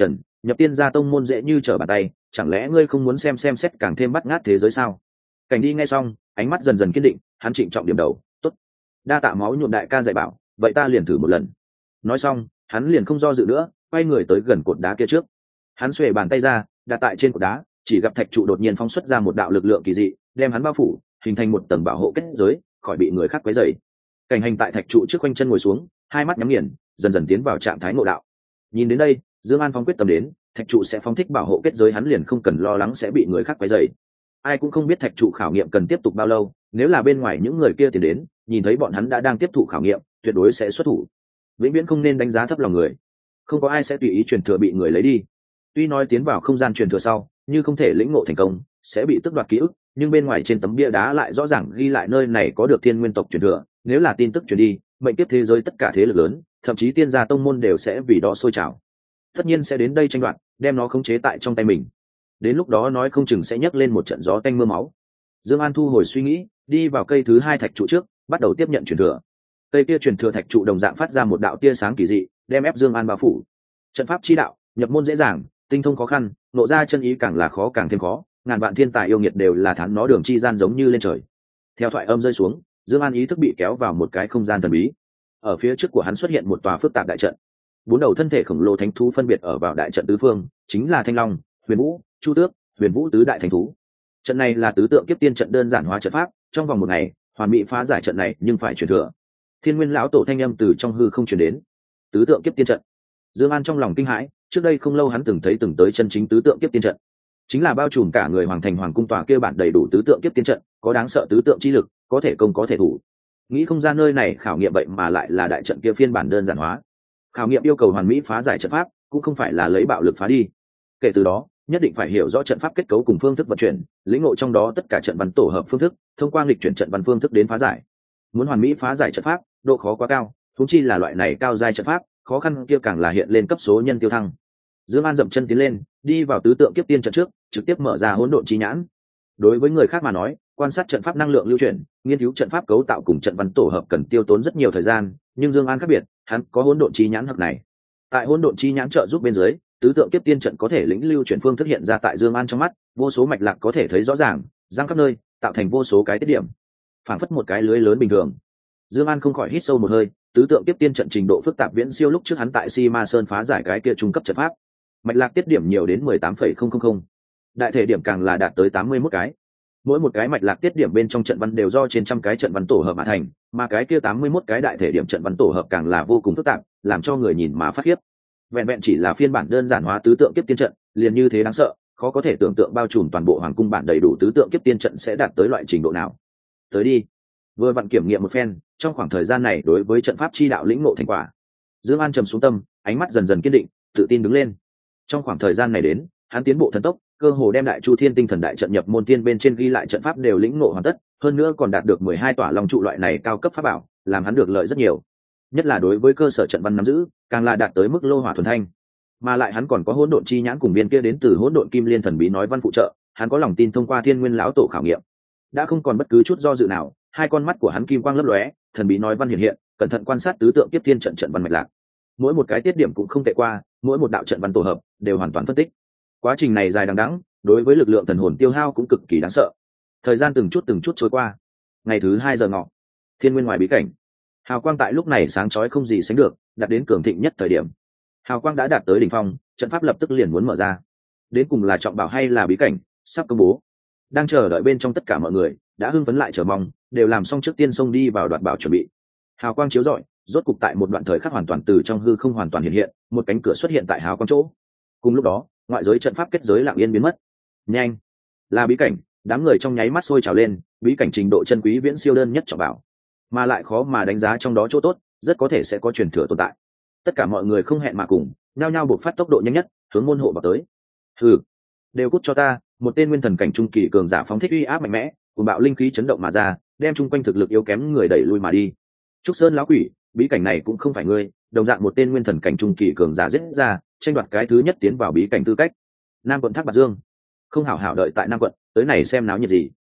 A: nhập tiên gia tông môn dễ như trở bàn tay, chẳng lẽ ngươi không muốn xem xét càng thêm bắt ngát thế giới sao? Cảnh đi nghe xong, ánh mắt dần dần kiên định, hắn trịnh trọng điểm đầu, tốt, đa tạ máu nhuộm đại ca dạy bảo, vậy ta liền thử một lần. Nói xong, hắn liền không do dự nữa, quay người tới gần cột đá kia trước. Hắn xuề bàn tay ra, đặt tại trên cột đá, chỉ gặp thạch trụ đột nhiên phóng xuất ra một đạo lực lượng kỳ dị, đem hắn bao phủ, hình thành một tầng bảo hộ kết giới, khỏi bị người khác quấy rầy. Cảnh hành tại thạch trụ trước quanh chân ngồi xuống, hai mắt nhắm nghiền, dần dần tiến vào trạng thái ngộ đạo. Nhìn đến đây, Dương An phóng quyết tâm đến, thạch trụ sẽ phóng thích bảo hộ kết giới, hắn liền không cần lo lắng sẽ bị người khác quấy rầy. Ai cũng không biết thạch trụ khảo nghiệm cần tiếp tục bao lâu, nếu là bên ngoài những người kia tiến đến, nhìn thấy bọn hắn đã đang tiếp thụ khảo nghiệm, tuyệt đối sẽ xuất thủ. Vĩnh viễn không nên đánh giá thấp lòng người, không có ai sẽ tùy ý truyền thừa bị người lấy đi. Tuy nói tiến vào không gian truyền thừa sau, như không thể lĩnh ngộ thành công, sẽ bị tước đoạt ký ức, nhưng bên ngoài trên tấm bia đá lại rõ ràng ghi lại nơi này có được thiên nguyên tộc truyền thừa, nếu là tin tức truyền đi, mệnh tiếp thế giới tất cả thế lực lớn, thậm chí tiên gia tông môn đều sẽ vì đó sôi trào. Tất nhiên sẽ đến đây tranh đoạt, đem nó khống chế tại trong tay mình. Đến lúc đó nói không chừng sẽ nhấc lên một trận gió tanh mưa máu. Dương An thu hồi suy nghĩ, đi vào cây thứ hai thạch trụ trước, bắt đầu tiếp nhận truyền thừa. Cây kia truyền thừa thạch trụ đồng dạng phát ra một đạo tia sáng kỳ dị, đem ép Dương An bao phủ. Trận pháp chi đạo, nhập môn dễ dàng, tinh thông khó khăn, nộ ra chân ý càng là khó càng thêm khó, ngàn vạn thiên tài yêu nghiệt đều là thán nó đường chi gian giống như lên trời. Theo thoại âm rơi xuống, Dương An ý thức bị kéo vào một cái không gian thần bí. Ở phía trước của hắn xuất hiện một tòa phức tạp đại trận. Bốn đầu thân thể khổng lồ thánh thú phân biệt ở vào đại trận tứ phương, chính là Thanh Long, Huyền Vũ, Chu Tước, Huyền Vũ tứ đại thánh thú. Trận này là tứ tượng kiếp tiên trận đơn giản hóa trận pháp, trong vòng một ngày, hoàn mỹ phá giải trận này, nhưng phải truyền thừa. Thiên Nguyên lão tổ thanh âm từ trong hư không truyền đến. Tứ tượng kiếp tiên trận. Dương An trong lòng kinh hãi, trước đây không lâu hắn từng tới chân chính tứ tượng kiếp tiên trận, chính là bao trùm cả người hoàng thành hoàng cung tòa kia bản đầy đủ tứ tượng kiếp tiên trận, có đáng sợ tứ tượng chi lực, có thể công có thể thủ. Nghĩ không ra nơi này khảo nghiệm vậy mà lại là đại trận kia phiên bản đơn giản hóa. Khảo nghiệm yêu cầu hoàn mỹ phá giải trận pháp, cũng không phải là lấy bạo lực phá đi. Kể từ đó, nhất định phải hiểu rõ trận pháp kết cấu cùng phương thức vận chuyển, lĩnh ngộ trong đó tất cả trận văn tổ hợp phương thức, thông qua nghịch chuyển trận văn phương thức đến phá giải. Muốn hoàn mỹ phá giải trận pháp, độ khó quá cao, huống chi là loại này cao giai trận pháp, khó khăn kia càng là hiện lên cấp số nhân tiêu thăng. Dương An dậm chân tiến lên, đi vào tứ tượng kiếp tiên trận trước, trực tiếp mở ra hỗn độn chi nhãn. Đối với người khác mà nói, quan sát trận pháp năng lượng lưu chuyển, nghiên cứu trận pháp cấu tạo cùng trận văn tổ hợp cần tiêu tốn rất nhiều thời gian, nhưng Dương An khác biệt, hắn có hỗn độn chi nhãn hợp này. Tại hỗn độn chi nhãn trợ giúp bên dưới, tứ tượng kiếp tiên trận có thể lĩnh lưu chuyển phương thức hiện ra tại Dương An trong mắt, vô số mạch lạc có thể thấy rõ ràng, giăng khắp nơi, tạo thành vô số cái tiết điểm, phảng phất một cái lưới lớn bình thường. Dương An không khỏi hít sâu một hơi, tứ tượng kiếp tiên trận trình độ phức tạp viễn siêu lúc trước hắn tại Si Ma Sơn phá giải cái kia trung cấp trận pháp. Mạch lạc tiết điểm nhiều đến 18,000, đại thể điểm càng là đạt tới 81 cái. Mỗi một cái mạch lạc tiết điểm bên trong trận văn đều do trên trăm cái trận văn tổ hợp mà thành, mà cái kia 81 cái đại thể điểm trận văn tổ hợp càng là vô cùng phức tạp, làm cho người nhìn mà phát khiếp. Vẹn vẹn chỉ là phiên bản đơn giản hóa tứ tượng kiếp tiên trận, liền như thế đáng sợ, khó có thể tưởng tượng bao trùm toàn bộ hoàng cung bản đầy đủ tứ tượng kiếp tiên trận sẽ đạt tới loại trình độ nào. Tới đi. Vừa vặn kiểm nghiệm một phen, trong khoảng thời gian này đối với trận pháp chi đạo lĩnh ngộ thành quả. Dương An trầm xuống tâm, ánh mắt dần dần kiên định, tự tin đứng lên. Trong khoảng thời gian này đến, hắn tiến bộ thần tốc, cơ hồ đem Đại Chu Thiên Tinh Thần Đại trận nhập môn tiên bên trên ghi lại trận pháp đều lĩnh ngộ hoàn tất, hơn nữa còn đạt được 12 tỏa long trụ loại này cao cấp pháp bảo, làm hắn được lợi rất nhiều. Nhất là đối với cơ sở trận văn nắm giữ, càng là đạt tới mức lô hỏa thuần thanh. Mà lại hắn còn có hỗn độn chi nhãn cùng viên kia đến từ hỗn độn kim liên thần bí nói văn phụ trợ, hắn có lòng tin thông qua Thiên Nguyên lão tổ khảo nghiệm. Đã không còn bất cứ chút do dự nào, hai con mắt của hắn kim quang lấp lóe, thần bí nói văn hiện hiện, cẩn thận quan sát tứ tượng tiếp thiên trận văn mạch lạc. Mỗi một cái tiết điểm cũng không tệ qua, mỗi một đạo trận văn tổ hợp đều hoàn toàn phân tích. Quá trình này dài đằng đẵng, đối với lực lượng thần hồn tiêu hao cũng cực kỳ đáng sợ. Thời gian từng chút trôi qua. Ngày thứ 2 giờ ngọ, Thiên Nguyên ngoài bí cảnh, hào quang tại lúc này sáng chói không gì sánh được, đạt đến cường thịnh nhất thời điểm. Hào quang đã đạt tới đỉnh phong, trận pháp lập tức liền muốn mở ra. Đến cùng là trọng bảo hay là bí cảnh, sắp công bố. Đang chờ đợi bên trong tất cả mọi người đã hưng phấn lại chờ mong, đều làm xong trước tiên xông đi vào đoạt bảo chuẩn bị. Hào quang chiếu rọi, rốt cục tại một đoạn thời khắc hoàn toàn từ trong hư không hoàn toàn hiện hiện, một cánh cửa xuất hiện tại hào quang chỗ. Cùng lúc đó, ngoại giới trận pháp kết giới lặng yên biến mất. Nhanh, là bí cảnh, đám người trong nháy mắt sôi trào lên, bí cảnh trình độ chân quý viễn siêu đơn nhất trọng bảo, mà lại khó mà đánh giá trong đó chỗ tốt, rất có thể sẽ có truyền thừa tồn tại. Tất cả mọi người không hẹn mà cùng, nhao nhao buộc phát tốc độ nhanh nhất, hướng môn hộ vào tới. Hừ, đều cút cho ta, một tên nguyên thần cảnh trung kỳ cường giả phóng thích uy áp mạnh mẽ, cùng bạo linh khí chấn động mà ra, đem chung quanh thực lực yếu kém người đẩy lui mà đi. Trúc Sơn lão quỷ, bí cảnh này cũng không phải ngươi, đồng dạng một tên nguyên thần cảnh trung kỳ cường giả giết ra, tranh đoạt cái thứ nhất tiến vào bí cảnh tư cách. Nam quận Thác Bạt Dương, không hảo hảo đợi tại Nam quận, tới này xem náo nhiệt gì?